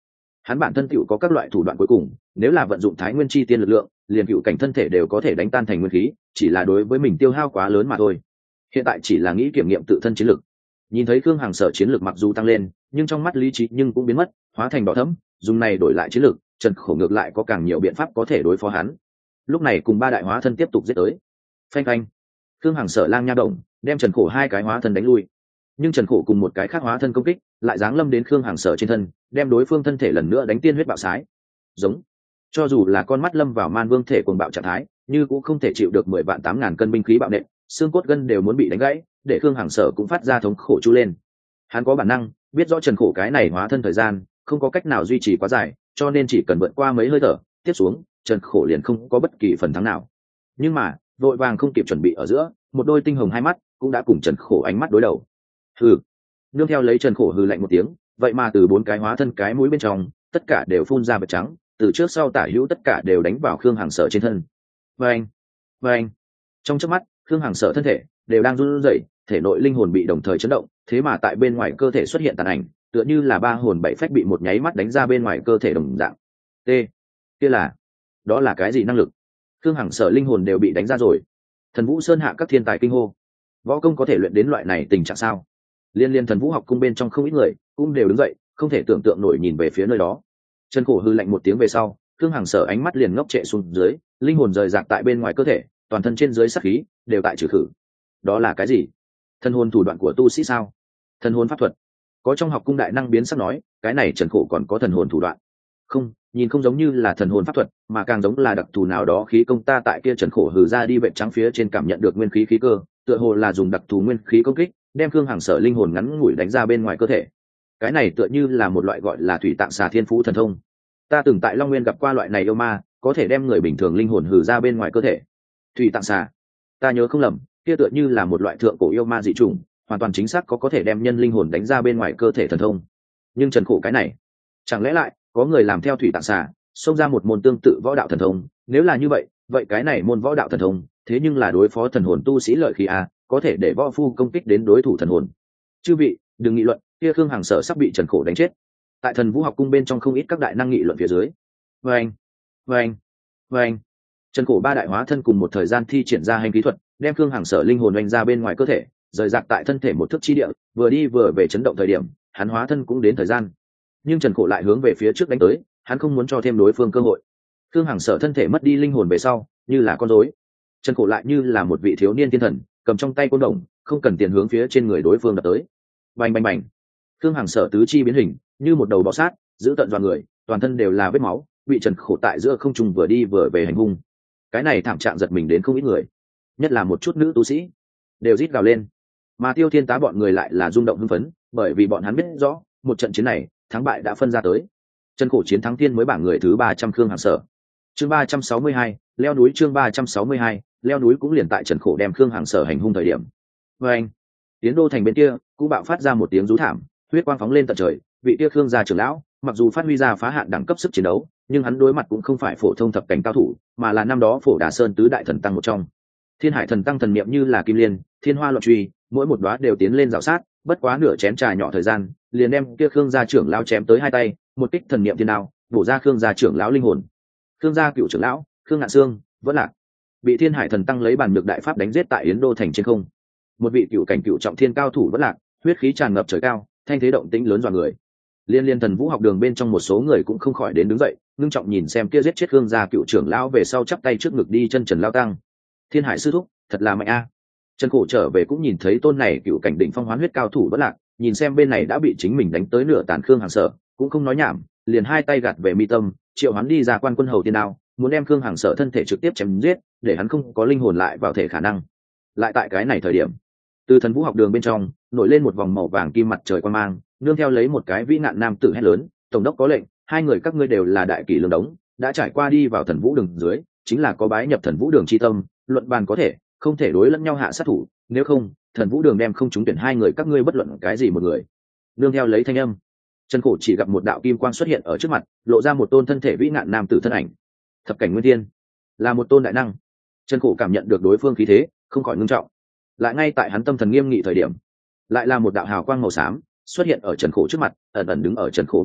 hắn bản thân tựu có các loại thủ đoạn cuối cùng, nếu là vận dụng thái nguyên chi tiên lực lượng, liền cựu cảnh thân thể đều có thể đánh tan thành nguyên khí, chỉ là đối với mình tiêu hao quá lớn mà thôi. Hiện tại chỉ là nghĩ kiểm nghiệm tự thân chiến lực. Nhìn thấy Khương Hằng Sở chiến lực mặc dù tăng lên, nhưng trong mắt lý trí nhưng cũng biến mất, hóa thành đỏ thẫm, dùng này đổi lại chiến lực, Trần Khổ ngược lại có càng nhiều biện pháp có thể đối phó hắn. Lúc này cùng ba đại hóa thân tiếp tục giết tới. Phanh phanh. Khương Hằng Sở lang nha động, đem Trần Khổ hai cái hóa thân đánh lui. Nhưng Trần Khổ cùng một cái khác hóa thân công kích, lại giáng lâm đến Khương Hằng Sở trên thân, đem đối phương thân thể lần nữa đánh tiên huyết bạo sái. Giống. Cho dù là con mắt lâm vào man vương thể cuồng bạo trạng thái, như cũng không thể chịu được 10 vạn 8 ngàn cân binh khí bạo nện, xương cốt gân đều muốn bị đánh gãy, để Khương Hằng Sở cũng phát ra thống khổ chu lên. Hắn có bản năng biết rõ Trần Khổ cái này hóa thân thời gian không có cách nào duy trì quá dài, cho nên chỉ cần vượt qua mấy hơi thở tiếp xuống, Trần Khổ liền không có bất kỳ phần thắng nào. Nhưng mà vội vàng không kịp chuẩn bị ở giữa, một đôi tinh hồng hai mắt cũng đã cùng Trần Khổ ánh mắt đối đầu. Hừ. Nương theo lấy Trần Khổ hừ lạnh một tiếng, vậy mà từ 4 cái hóa thân cái mũi bên trong tất cả đều phun ra vật trắng, từ trước sau tả hữu tất cả đều đánh vào Khương Hằng Sở trên thân. Vâng, vâng. Trong chớp mắt, Khương Hằng Sở thân thể đều đang run rẩy, thể nội linh hồn bị đồng thời chấn động, thế mà tại bên ngoài cơ thể xuất hiện tàn ảnh, tựa như là 3 hồn 7 phách bị một nháy mắt đánh ra bên ngoài cơ thể đồng dạng. T, kia là, đó là cái gì năng lực? Khương Hằng Sở linh hồn đều bị đánh ra rồi. Thần Vũ Sơn hạ các thiên tài kinh hô, võ công có thể luyện đến loại này tình trạng sao? Liên Thần Vũ học cung bên trong không ít người cũng đều đứng dậy, không thể tưởng tượng nổi nhìn về phía nơi đó. Trần Khổ hư lạnh một tiếng về sau, Khương Hằng Sở ánh mắt liền ngốc trệ xuống dưới, linh hồn rời rạc tại bên ngoài cơ thể, toàn thân trên dưới sát khí đều tại trừ khử. Đó là cái gì? Thần hồn thủ đoạn của tu sĩ sao? Thần hồn pháp thuật? Có trong học cung đại năng biến sắc nói, cái này Trần Khổ còn có thần hồn thủ đoạn? Không, nhìn không giống như là thần hồn pháp thuật, mà càng giống là đặc thù nào đó khí công. Ta tại kia Trần Khổ hừ ra đi vệt trắng phía trên cảm nhận được nguyên khí khí cơ, tựa hồ là dùng đặc thù nguyên khí công kích, đem Khương Hằng Sở linh hồn ngắn ngủi đánh ra bên ngoài cơ thể. Cái này tựa như là một loại gọi là thủy tạng xà thiên phú thần thông. Ta từng tại Long Nguyên gặp qua loại này yêu ma, có thể đem người bình thường linh hồn hừ ra bên ngoài cơ thể. Thủy tạng xà, ta nhớ không lầm, kia tựa như là một loại thượng cổ yêu ma dị chủng, hoàn toàn chính xác có thể đem nhân linh hồn đánh ra bên ngoài cơ thể thần thông. Nhưng Trần Khổ cái này, chẳng lẽ lại có người làm theo thủy tạng xà, xông ra một môn tương tự võ đạo thần thông? Nếu là như vậy, vậy cái này môn võ đạo thần thông, thế nhưng là đối phó thần hồn tu sĩ lợi khí a, có thể để võ phu công kích đến đối thủ thần hồn. Chư vị, đừng nghị luận, kia Khương Hằng Sở sắp bị Trần Khổ đánh chết. Tại Thần Vũ học cung bên trong không ít các đại năng nghị luận phía dưới. Vâng, vâng, vâng. Trần Khổ ba đại hóa thân cùng một thời gian thi triển ra hành kỹ thuật, đem Khương Hằng Sở linh hồn oanh ra bên ngoài cơ thể, rời rạc tại thân thể một thước chi địa, vừa đi vừa về chấn động thời điểm, hắn hóa thân cũng đến thời gian. Nhưng Trần Khổ lại hướng về phía trước đánh tới, hắn không muốn cho thêm đối phương cơ hội. Khương Hằng Sở thân thể mất đi linh hồn về sau, như là con rối. Trần Khổ lại như là một vị thiếu niên thiên thần, cầm trong tay côn đồng, không cần tiền hướng phía trên người đối phương đập tới. Bành bành bành. Khương Hằng Sở tứ chi biến hình, như một đầu bò sát, giữ tận dọa người, toàn thân đều là vết máu, bị Trần Khổ tại giữa không trung vừa đi vừa về hành hung. Cái này thảm trạng giật mình đến không ít người, nhất là một chút nữ tu sĩ, đều rít gào lên. Mà Tiêu Thiên Tá bọn người lại là rung động hưng phấn, bởi vì bọn hắn biết rõ, một trận chiến này, thắng bại đã phân ra tới. Trần Khổ chiến thắng tiên mới bảng người thứ 300 Khương Hằng Sở. Chương 362, leo núi. Chương 362, leo núi cũng liền tại Trần Khổ đem Khương Hằng Sở hành hung thời điểm. Anh, Tiến Đô thành bên kia, cũng bạo phát ra một tiếng rú thảm, huyết quang phóng lên tận trời. Vị kia Khương gia trưởng lão, mặc dù phát huy ra phá hạn đẳng cấp sức chiến đấu, nhưng hắn đối mặt cũng không phải phổ thông thập cảnh cao thủ, mà là năm đó Phổ Đà Sơn tứ đại thần tăng một trong. Thiên Hải thần tăng thần niệm như là kim liên, thiên hoa loạn truy, mỗi một đóa đều tiến lên rào sát, bất quá nửa chén trà nhỏ thời gian, liền đem kia Khương gia trưởng lão chém tới 2 tay, một kích thần niệm thiên đao, bổ ra Khương gia trưởng lão linh hồn. Khương gia cựu trưởng lão, Khương Ngạn Sương, vẫn lạc, bị Thiên Hải thần tăng lấy bản nhược đại pháp đánh giết tại Yến Đô thành trên không. Một vị cựu cảnh cựu trọng thiên cao thủ vẫn lạc, huyết khí tràn ngập trời cao, thanh thế động tĩnh lớn dọa người. Liên Thần Vũ học đường bên trong một số người cũng không khỏi đến đứng dậy, ngưng trọng nhìn xem kia giết chết Khương gia cựu trưởng lão về sau chắp tay trước ngực đi chân trần lao tăng. Thiên Hải sư thúc, thật là mạnh a. Trần Khổ trở về cũng nhìn thấy tôn này cựu cảnh đỉnh phong hoán huyết cao thủ bất lạc, nhìn xem bên này đã bị chính mình đánh tới nửa tàn Khương Hằng Sở, cũng không nói nhảm, liền 2 tay gạt về mi tâm, triệu hắn đi ra quan quân hầu tiên đao, muốn đem Khương Hằng Sở thân thể trực tiếp chém giết, để hắn không có linh hồn lại vào thể khả năng. Lại tại cái này thời điểm, từ Thần Vũ học đường bên trong nổi lên một vòng màu vàng kim mặt trời quang mang, nương theo lấy một cái vĩ nạn nam tử hét lớn, tổng đốc có lệnh, 2 người các ngươi đều là đại kỷ lương đống, đã trải qua đi vào Thần Vũ đường dưới, chính là có bái nhập Thần Vũ đường chi tâm, luận bàn có thể, không thể đối lẫn nhau hạ sát thủ, nếu không, Thần Vũ đường đem không trúng tuyển 2 người các ngươi bất luận cái gì một người. Nương theo lấy thanh âm, Trần Khổ chỉ gặp một đạo kim quang xuất hiện ở trước mặt, lộ ra một tôn thân thể vĩ nạn nam tử thân ảnh. Thập cảnh nguyên thiên, là một tôn đại năng. Trần Khổ cảm nhận được đối phương khí thế, không khỏi ngưng trọng. Lại ngay tại hắn tâm thần nghiêm nghị thời điểm, lại là một đạo hào quang màu xám xuất hiện ở Trần Khổ trước mặt, ẩn ẩn đứng ở Trần Khổ bên người,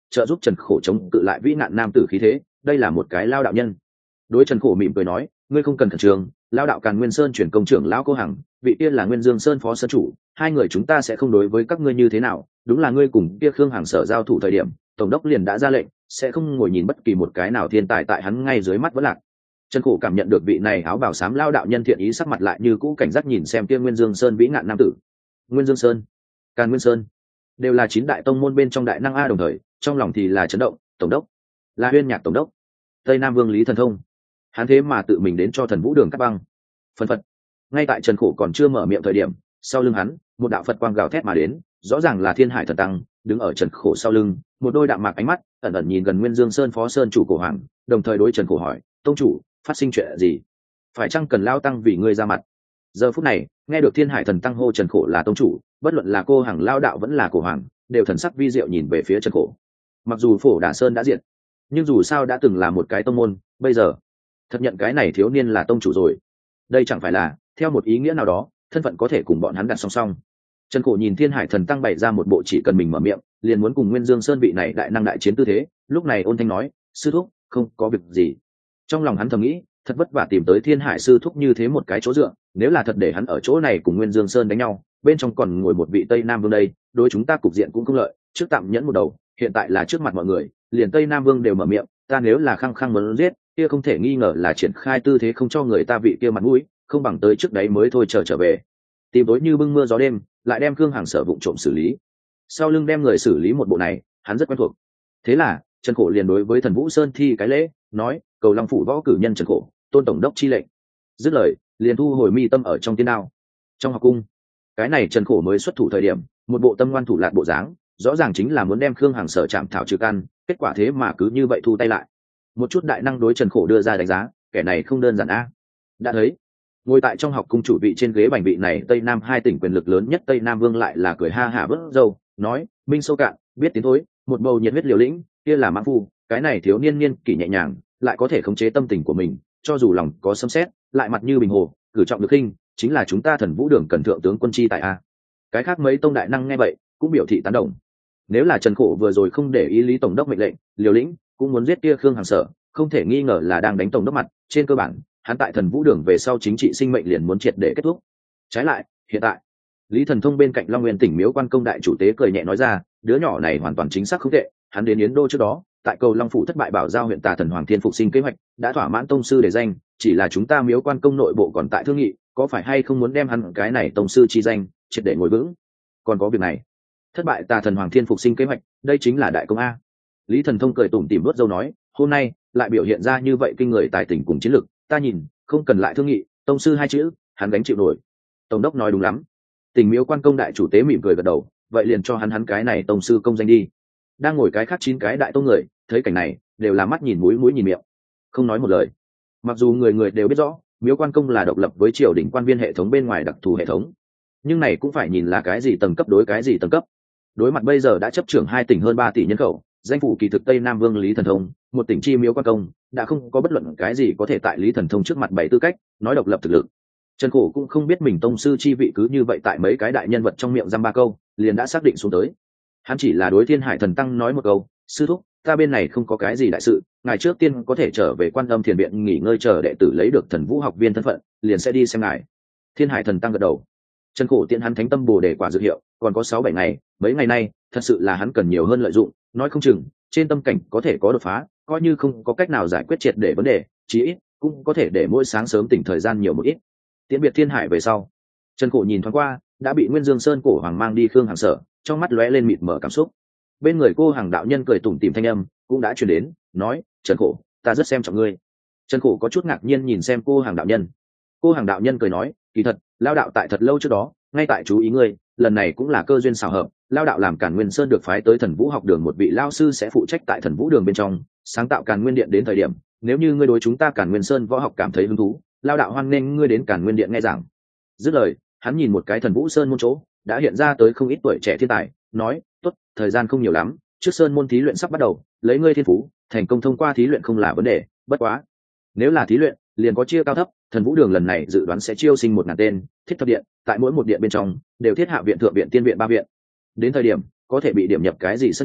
trợ giúp Trần Khổ chống cự lại vĩ nạn nam tử khí thế, đây là một cái lao đạo nhân. Đối Trần Khổ mỉm cười nói, ngươi không cần khẩn trương, lao đạo Càn Nguyên Sơn chuyển công trưởng lão Cô Hằng, vị kia là Nguyên Dương Sơn phó sơn chủ, hai người chúng ta sẽ không đối với các ngươi như thế nào, đúng là ngươi cùng kia Khương Hằng sở giao thủ thời điểm, tổng đốc liền đã ra lệnh, sẽ không ngồi nhìn bất kỳ một cái nào thiên tài tại hắn ngay dưới mắt vẫn lạc. Trần Khổ cảm nhận được vị này áo bào xám lao đạo nhân thiện ý, sắc mặt lại như cũ cảnh giác nhìn xem kia Nguyên Dương Sơn vĩ ngạn nam tử. Nguyên Dương Sơn, Càn Nguyên Sơn, đều là 9 đại tông môn bên trong đại năng a, đồng thời trong lòng thì là chấn động. Tổng đốc là Huyên Nhạc tổng đốc, Tây Nam Vương Lý Thần Thông, hắn thế mà tự mình đến cho Thần Vũ Đường cắt băng. Phân phật, ngay tại Trần Khổ còn chưa mở miệng thời điểm, sau lưng hắn một đạo Phật quang gào thét mà đến, rõ ràng là Thiên Hải Thần Tăng đứng ở Trần Khổ sau lưng, một đôi đạm mạc ánh mắt ẩn ẩn nhìn gần Nguyên Dương Sơn phó sơn chủ Cổ Hoàng, đồng thời đối Trần Khổ hỏi, tông chủ, phát sinh chuyện gì? Phải chăng cần lao tăng vì ngươi ra mặt? Giờ phút này nghe được Thiên Hải Thần Tăng hô Trần Khổ là tông chủ, bất luận là Cô Hằng lao đạo vẫn là Cổ Hoàng, đều thần sắc vi diệu nhìn về phía Trần Khổ. Mặc dù Phổ Đà Sơn đã diệt, nhưng dù sao đã từng là một cái tông môn, bây giờ thật nhận cái này thiếu niên là tông chủ rồi. Đây chẳng phải là theo một ý nghĩa nào đó, thân phận có thể cùng bọn hắn đặt song song. Trần Khổ nhìn Thiên Hải Thần Tăng bày ra một bộ chỉ cần mình mở miệng liền muốn cùng Nguyên Dương Sơn vị này đại năng đại chiến tư thế, lúc này ôn thanh nói, sư thúc không có việc gì. Trong lòng hắn thầm nghĩ, thật vất vả tìm tới Thiên Hải sư thúc như thế một cái chỗ dựa, nếu là thật để hắn ở chỗ này cùng Nguyên Dương Sơn đánh nhau, bên trong còn ngồi một vị Tây Nam Vương đây, đối chúng ta cục diện cũng không lợi, trước tạm nhẫn một đầu, hiện tại là trước mặt mọi người, liền Tây Nam Vương đều mở miệng, ta nếu là khăng khăng muốn giết, kia không thể nghi ngờ là triển khai tư thế không cho người ta vị kia mặt mũi, không bằng tới trước đấy mới thôi chờ trở về. Tìm tối như bưng mưa gió đêm, lại đem Khương Hằng sở vụng trộm xử lý. Sau lưng đem người xử lý một bộ này, hắn rất quen thuộc. Thế là, Trần Khổ liền đối với Thần Vũ Sơn thi cái lễ, nói, cầu Long phủ võ cử nhân Trần Khổ, tôn tổng đốc chi lệnh. Dứt lời, liền thu hồi mi tâm ở trong tiên đao. Trong học cung, cái này Trần Khổ mới xuất thủ thời điểm, một bộ tâm ngoan thủ lạn bộ dáng, rõ ràng chính là muốn đem Khương Hằng sở chạm thảo trừ căn, kết quả thế mà cứ như vậy thu tay lại. Một chút đại năng đối Trần Khổ đưa ra đánh giá, kẻ này không đơn giản a. Đã thấy, ngồi tại trong học cung chủ vị trên ghế bành vị này Tây Nam hai tỉnh quyền lực lớn nhất Tây Nam Vương lại là cười ha hả vớt râu, nói, minh sâu cạn, biết tiến thối, một bầu nhiệt huyết liều lĩnh, kia là mãng phu, cái này thiếu niên niên kỷ nhẹ nhàng, lại có thể khống chế tâm tình của mình, cho dù lòng có xâm xét, lại mặt như bình hồ, cử trọng được khinh, chính là chúng ta Thần Vũ Đường cần thượng tướng quân chi tại a. Cái khác mấy tông đại năng nghe vậy, cũng biểu thị tán đồng. Nếu là Trần Khổ vừa rồi không để ý Lý tổng đốc mệnh lệnh, liều lĩnh, cũng muốn giết kia Khương Hằng sở, không thể nghi ngờ là đang đánh tổng đốc mặt, trên cơ bản, hắn tại Thần Vũ Đường về sau chính trị sinh mệnh liền muốn triệt để kết thúc. Trái lại, hiện tại, Lý Thần Thông bên cạnh Long Nguyên Tỉnh Miếu Quan Công đại chủ tế cười nhẹ nói ra, đứa nhỏ này hoàn toàn chính xác không tệ, hắn đến Yến Đô trước đó, tại cầu Long phủ thất bại bảo giao huyện Tà Thần Hoàng Thiên phục sinh kế hoạch, đã thỏa mãn tông sư để danh, chỉ là chúng ta Miếu Quan Công nội bộ còn tại thương nghị, có phải hay không muốn đem hắn cái này tông sư chi danh triệt để ngồi vững. Còn có việc này, thất bại Tà Thần Hoàng Thiên phục sinh kế hoạch, đây chính là đại công a. Lý Thần Thông cười tủm tỉm vuốt râu nói, hôm nay lại biểu hiện ra như vậy kinh người tài tình cùng chiến lực, ta nhìn không cần lại thương nghị, tông sư hai chữ hắn gánh chịu nổi. Tổng đốc nói đúng lắm. Tỉnh Miếu Quan Công đại chủ tế mỉm cười gật đầu, vậy liền cho hắn cái này tông sư công danh đi. Đang ngồi cái khác 9 cái đại tông người thấy cảnh này đều là mắt nhìn mũi nhìn miệng, không nói một lời. Mặc dù người người đều biết rõ Miếu Quan Công là độc lập với triều đình quan viên hệ thống bên ngoài đặc thù hệ thống, nhưng này cũng phải nhìn là cái gì tầng cấp đối cái gì tầng cấp. Đối mặt bây giờ đã chấp trưởng 2 tỉnh hơn 3 tỷ nhân khẩu, danh phủ kỳ thực Tây Nam Vương Lý Thần Thông, một tỉnh chi Miếu Quan Công, đã không có bất luận cái gì có thể tại Lý Thần Thông trước mặt bày tư cách nói độc lập thực lực. Trần Khổ cũng không biết mình tông sư chi vị cứ như vậy tại mấy cái đại nhân vật trong miệng dăm ba câu liền đã xác định xuống tới. Hắn chỉ là đối Thiên Hải Thần Tăng nói một câu, sư thúc, ta bên này không có cái gì đại sự, ngài trước tiên có thể trở về Quan Âm Thiền viện nghỉ ngơi chờ đệ tử lấy được Thần Vũ học viên thân phận, liền sẽ đi xem ngài. Thiên Hải Thần Tăng gật đầu. Trần Khổ tiện hắn thánh tâm bồ đề quả dược hiệu, còn có 6-7 ngày, mấy ngày nay thật sự là hắn cần nhiều hơn lợi dụng, nói không chừng trên tâm cảnh có thể có đột phá, coi như không có cách nào giải quyết triệt để vấn đề, chí ít cũng có thể để mỗi sáng sớm tỉnh thời gian nhiều một ít. Tiễn biệt Thiên Hải về sau, Trần Khổ nhìn thoáng qua đã bị Nguyên Dương Sơn Cổ Hoàng mang đi Khương Hằng sở, trong mắt lóe lên mịt mờ cảm xúc. Bên người cô Hằng đạo nhân cười tủm tỉm thanh âm cũng đã truyền đến, nói, Trần Khổ, ta rất xem trọng ngươi. Trần Khổ có chút ngạc nhiên nhìn xem cô Hằng đạo nhân. Cô Hằng đạo nhân cười nói, kỳ thật lao đạo tại thật lâu trước đó ngay tại chú ý ngươi, lần này cũng là cơ duyên xảo hợp, lao đạo làm Càn Nguyên Sơn được phái tới Thần Vũ học đường, một vị lao sư sẽ phụ trách tại Thần Vũ đường bên trong sáng tạo Càn Nguyên điện, đến thời điểm nếu như ngươi đối chúng ta Càn Nguyên Sơn võ học cảm thấy hứng thú, lao đạo hoan nghênh ngươi đến Càn Nguyên điện nghe giảng. Dứt lời, hắn nhìn một cái Thần Vũ Sơn môn chỗ đã hiện ra tới không ít tuổi trẻ thiên tài, nói, tốt, thời gian không nhiều lắm, trước sơn môn thí luyện sắp bắt đầu, lấy ngươi thiên phú thành công thông qua thí luyện không là vấn đề, bất quá nếu là thí luyện liền có chia cao thấp. Thần Vũ đường lần này dự đoán sẽ chiêu sinh 1000 tên, thiết thập điện, tại mỗi một điện bên trong đều thiết hạ viện, thượng viện, tiên viện, 3 viện. Đến thời điểm có thể bị điểm nhập cái gì sân nhỏ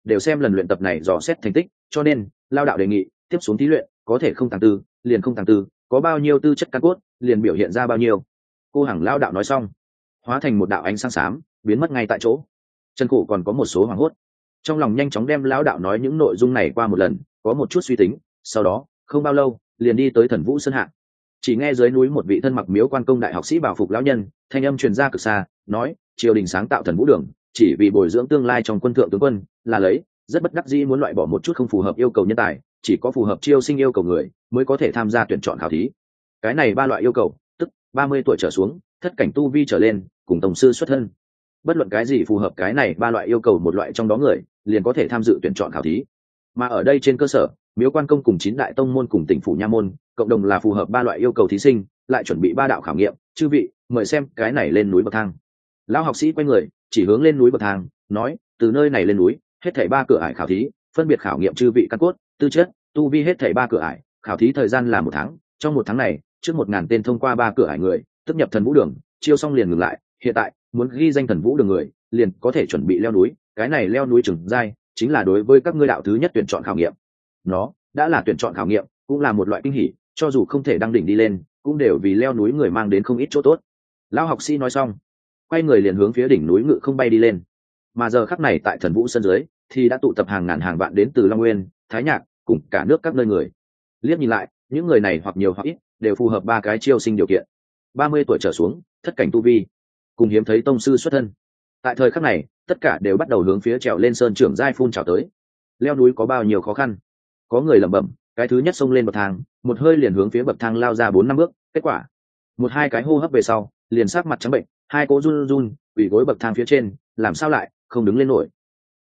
đều xem lần luyện tập này dò xét thành tích, cho nên lao đạo đề nghị tiếp xuống thí luyện có thể không tàng tư liền không tàng tư, có bao nhiêu tư chất căn cốt liền biểu hiện ra bao nhiêu. Cô Hằng lao đạo nói xong, hóa thành một đạo ánh sáng xám biến mất ngay tại chỗ. Trần Khổ còn có một số hoảng hốt, trong lòng nhanh chóng đem lão đạo nói những nội dung này qua một lần, có một chút suy tính, sau đó không bao lâu liền đi tới Thần Vũ Sơn Hạ. Chỉ nghe dưới núi một vị thân mặc miếu quan công đại học sĩ bảo phục lão nhân, thanh âm truyền ra cực xa, nói triều đình sáng tạo Thần Vũ Đường chỉ vì bồi dưỡng tương lai trong quân thượng tướng quân, là lấy rất bất đắc dĩ muốn loại bỏ một chút không phù hợp yêu cầu nhân tài, chỉ có phù hợp chiêu sinh yêu cầu người mới có thể tham gia tuyển chọn khảo thí. Cái này ba loại yêu cầu, tức 30 tuổi trở xuống, thất cảnh tu vi trở lên, cùng tổng sư xuất thân. Bất luận cái gì phù hợp cái này ba loại yêu cầu một loại trong đó người, liền có thể tham dự tuyển chọn khảo thí. Mà ở đây trên cơ sở, miếu quan công cùng 9 đại tông môn cùng tỉnh phủ nha môn, cộng đồng là phù hợp ba loại yêu cầu thí sinh, lại chuẩn bị ba đạo khảo nghiệm. Chư vị, mời xem cái này lên núi bậc thang. Lão học sĩ quay người, chỉ hướng lên núi bậc thang, nói, từ nơi này lên núi, hết thảy ba cửa ải khảo thí, phân biệt khảo nghiệm chư vị căn cốt, tư chất, tu vi, hết thảy ba cửa ải, khảo thí thời gian là 1 tháng. Trong 1 tháng này, trước 1000 tên thông qua ba cửa ải người, tức nhập Thần Vũ Đường, chiêu xong liền ngừng lại. Hiện tại, muốn ghi danh Thần Vũ Đường người, liền có thể chuẩn bị leo núi. Cái này leo núi trường giai, chính là đối với các ngươi đạo thứ nhất tuyển chọn khảo nghiệm. Nó đã là tuyển chọn khảo nghiệm, cũng là một loại kinh hỉ, cho dù không thể đăng đỉnh đi lên, cũng đều vì leo núi người mang đến không ít chỗ tốt. Lão học sĩ nói xong, quay người liền hướng phía đỉnh núi ngự không bay đi lên. Mà giờ khắc này tại Thần Vũ sân dưới, thì đã tụ tập hàng ngàn hàng vạn đến từ Long Nguyên, Thái Nhạc, cùng cả nước các nơi người. Liếc nhìn lại, những người này hoặc nhiều hoặc ít đều phù hợp ba cái chiêu sinh điều kiện: 30 tuổi trở xuống, thất cảnh tu vi, cùng hiếm thấy tông sư xuất thân. Tại thời khắc này, tất cả đều bắt đầu hướng phía trèo lên sơn trưởng giai phun trào tới. Leo núi có bao nhiêu khó khăn? Có người lẩm bẩm, cái thứ nhất xông lên bậc thang, một hơi liền hướng phía bậc thang lao ra 4-5 bước, kết quả, một hai cái hô hấp về sau, liền sắc mặt trắng bệnh, hai cỗ run run, ủy gối bậc thang phía trên, làm sao lại không đứng lên nổi.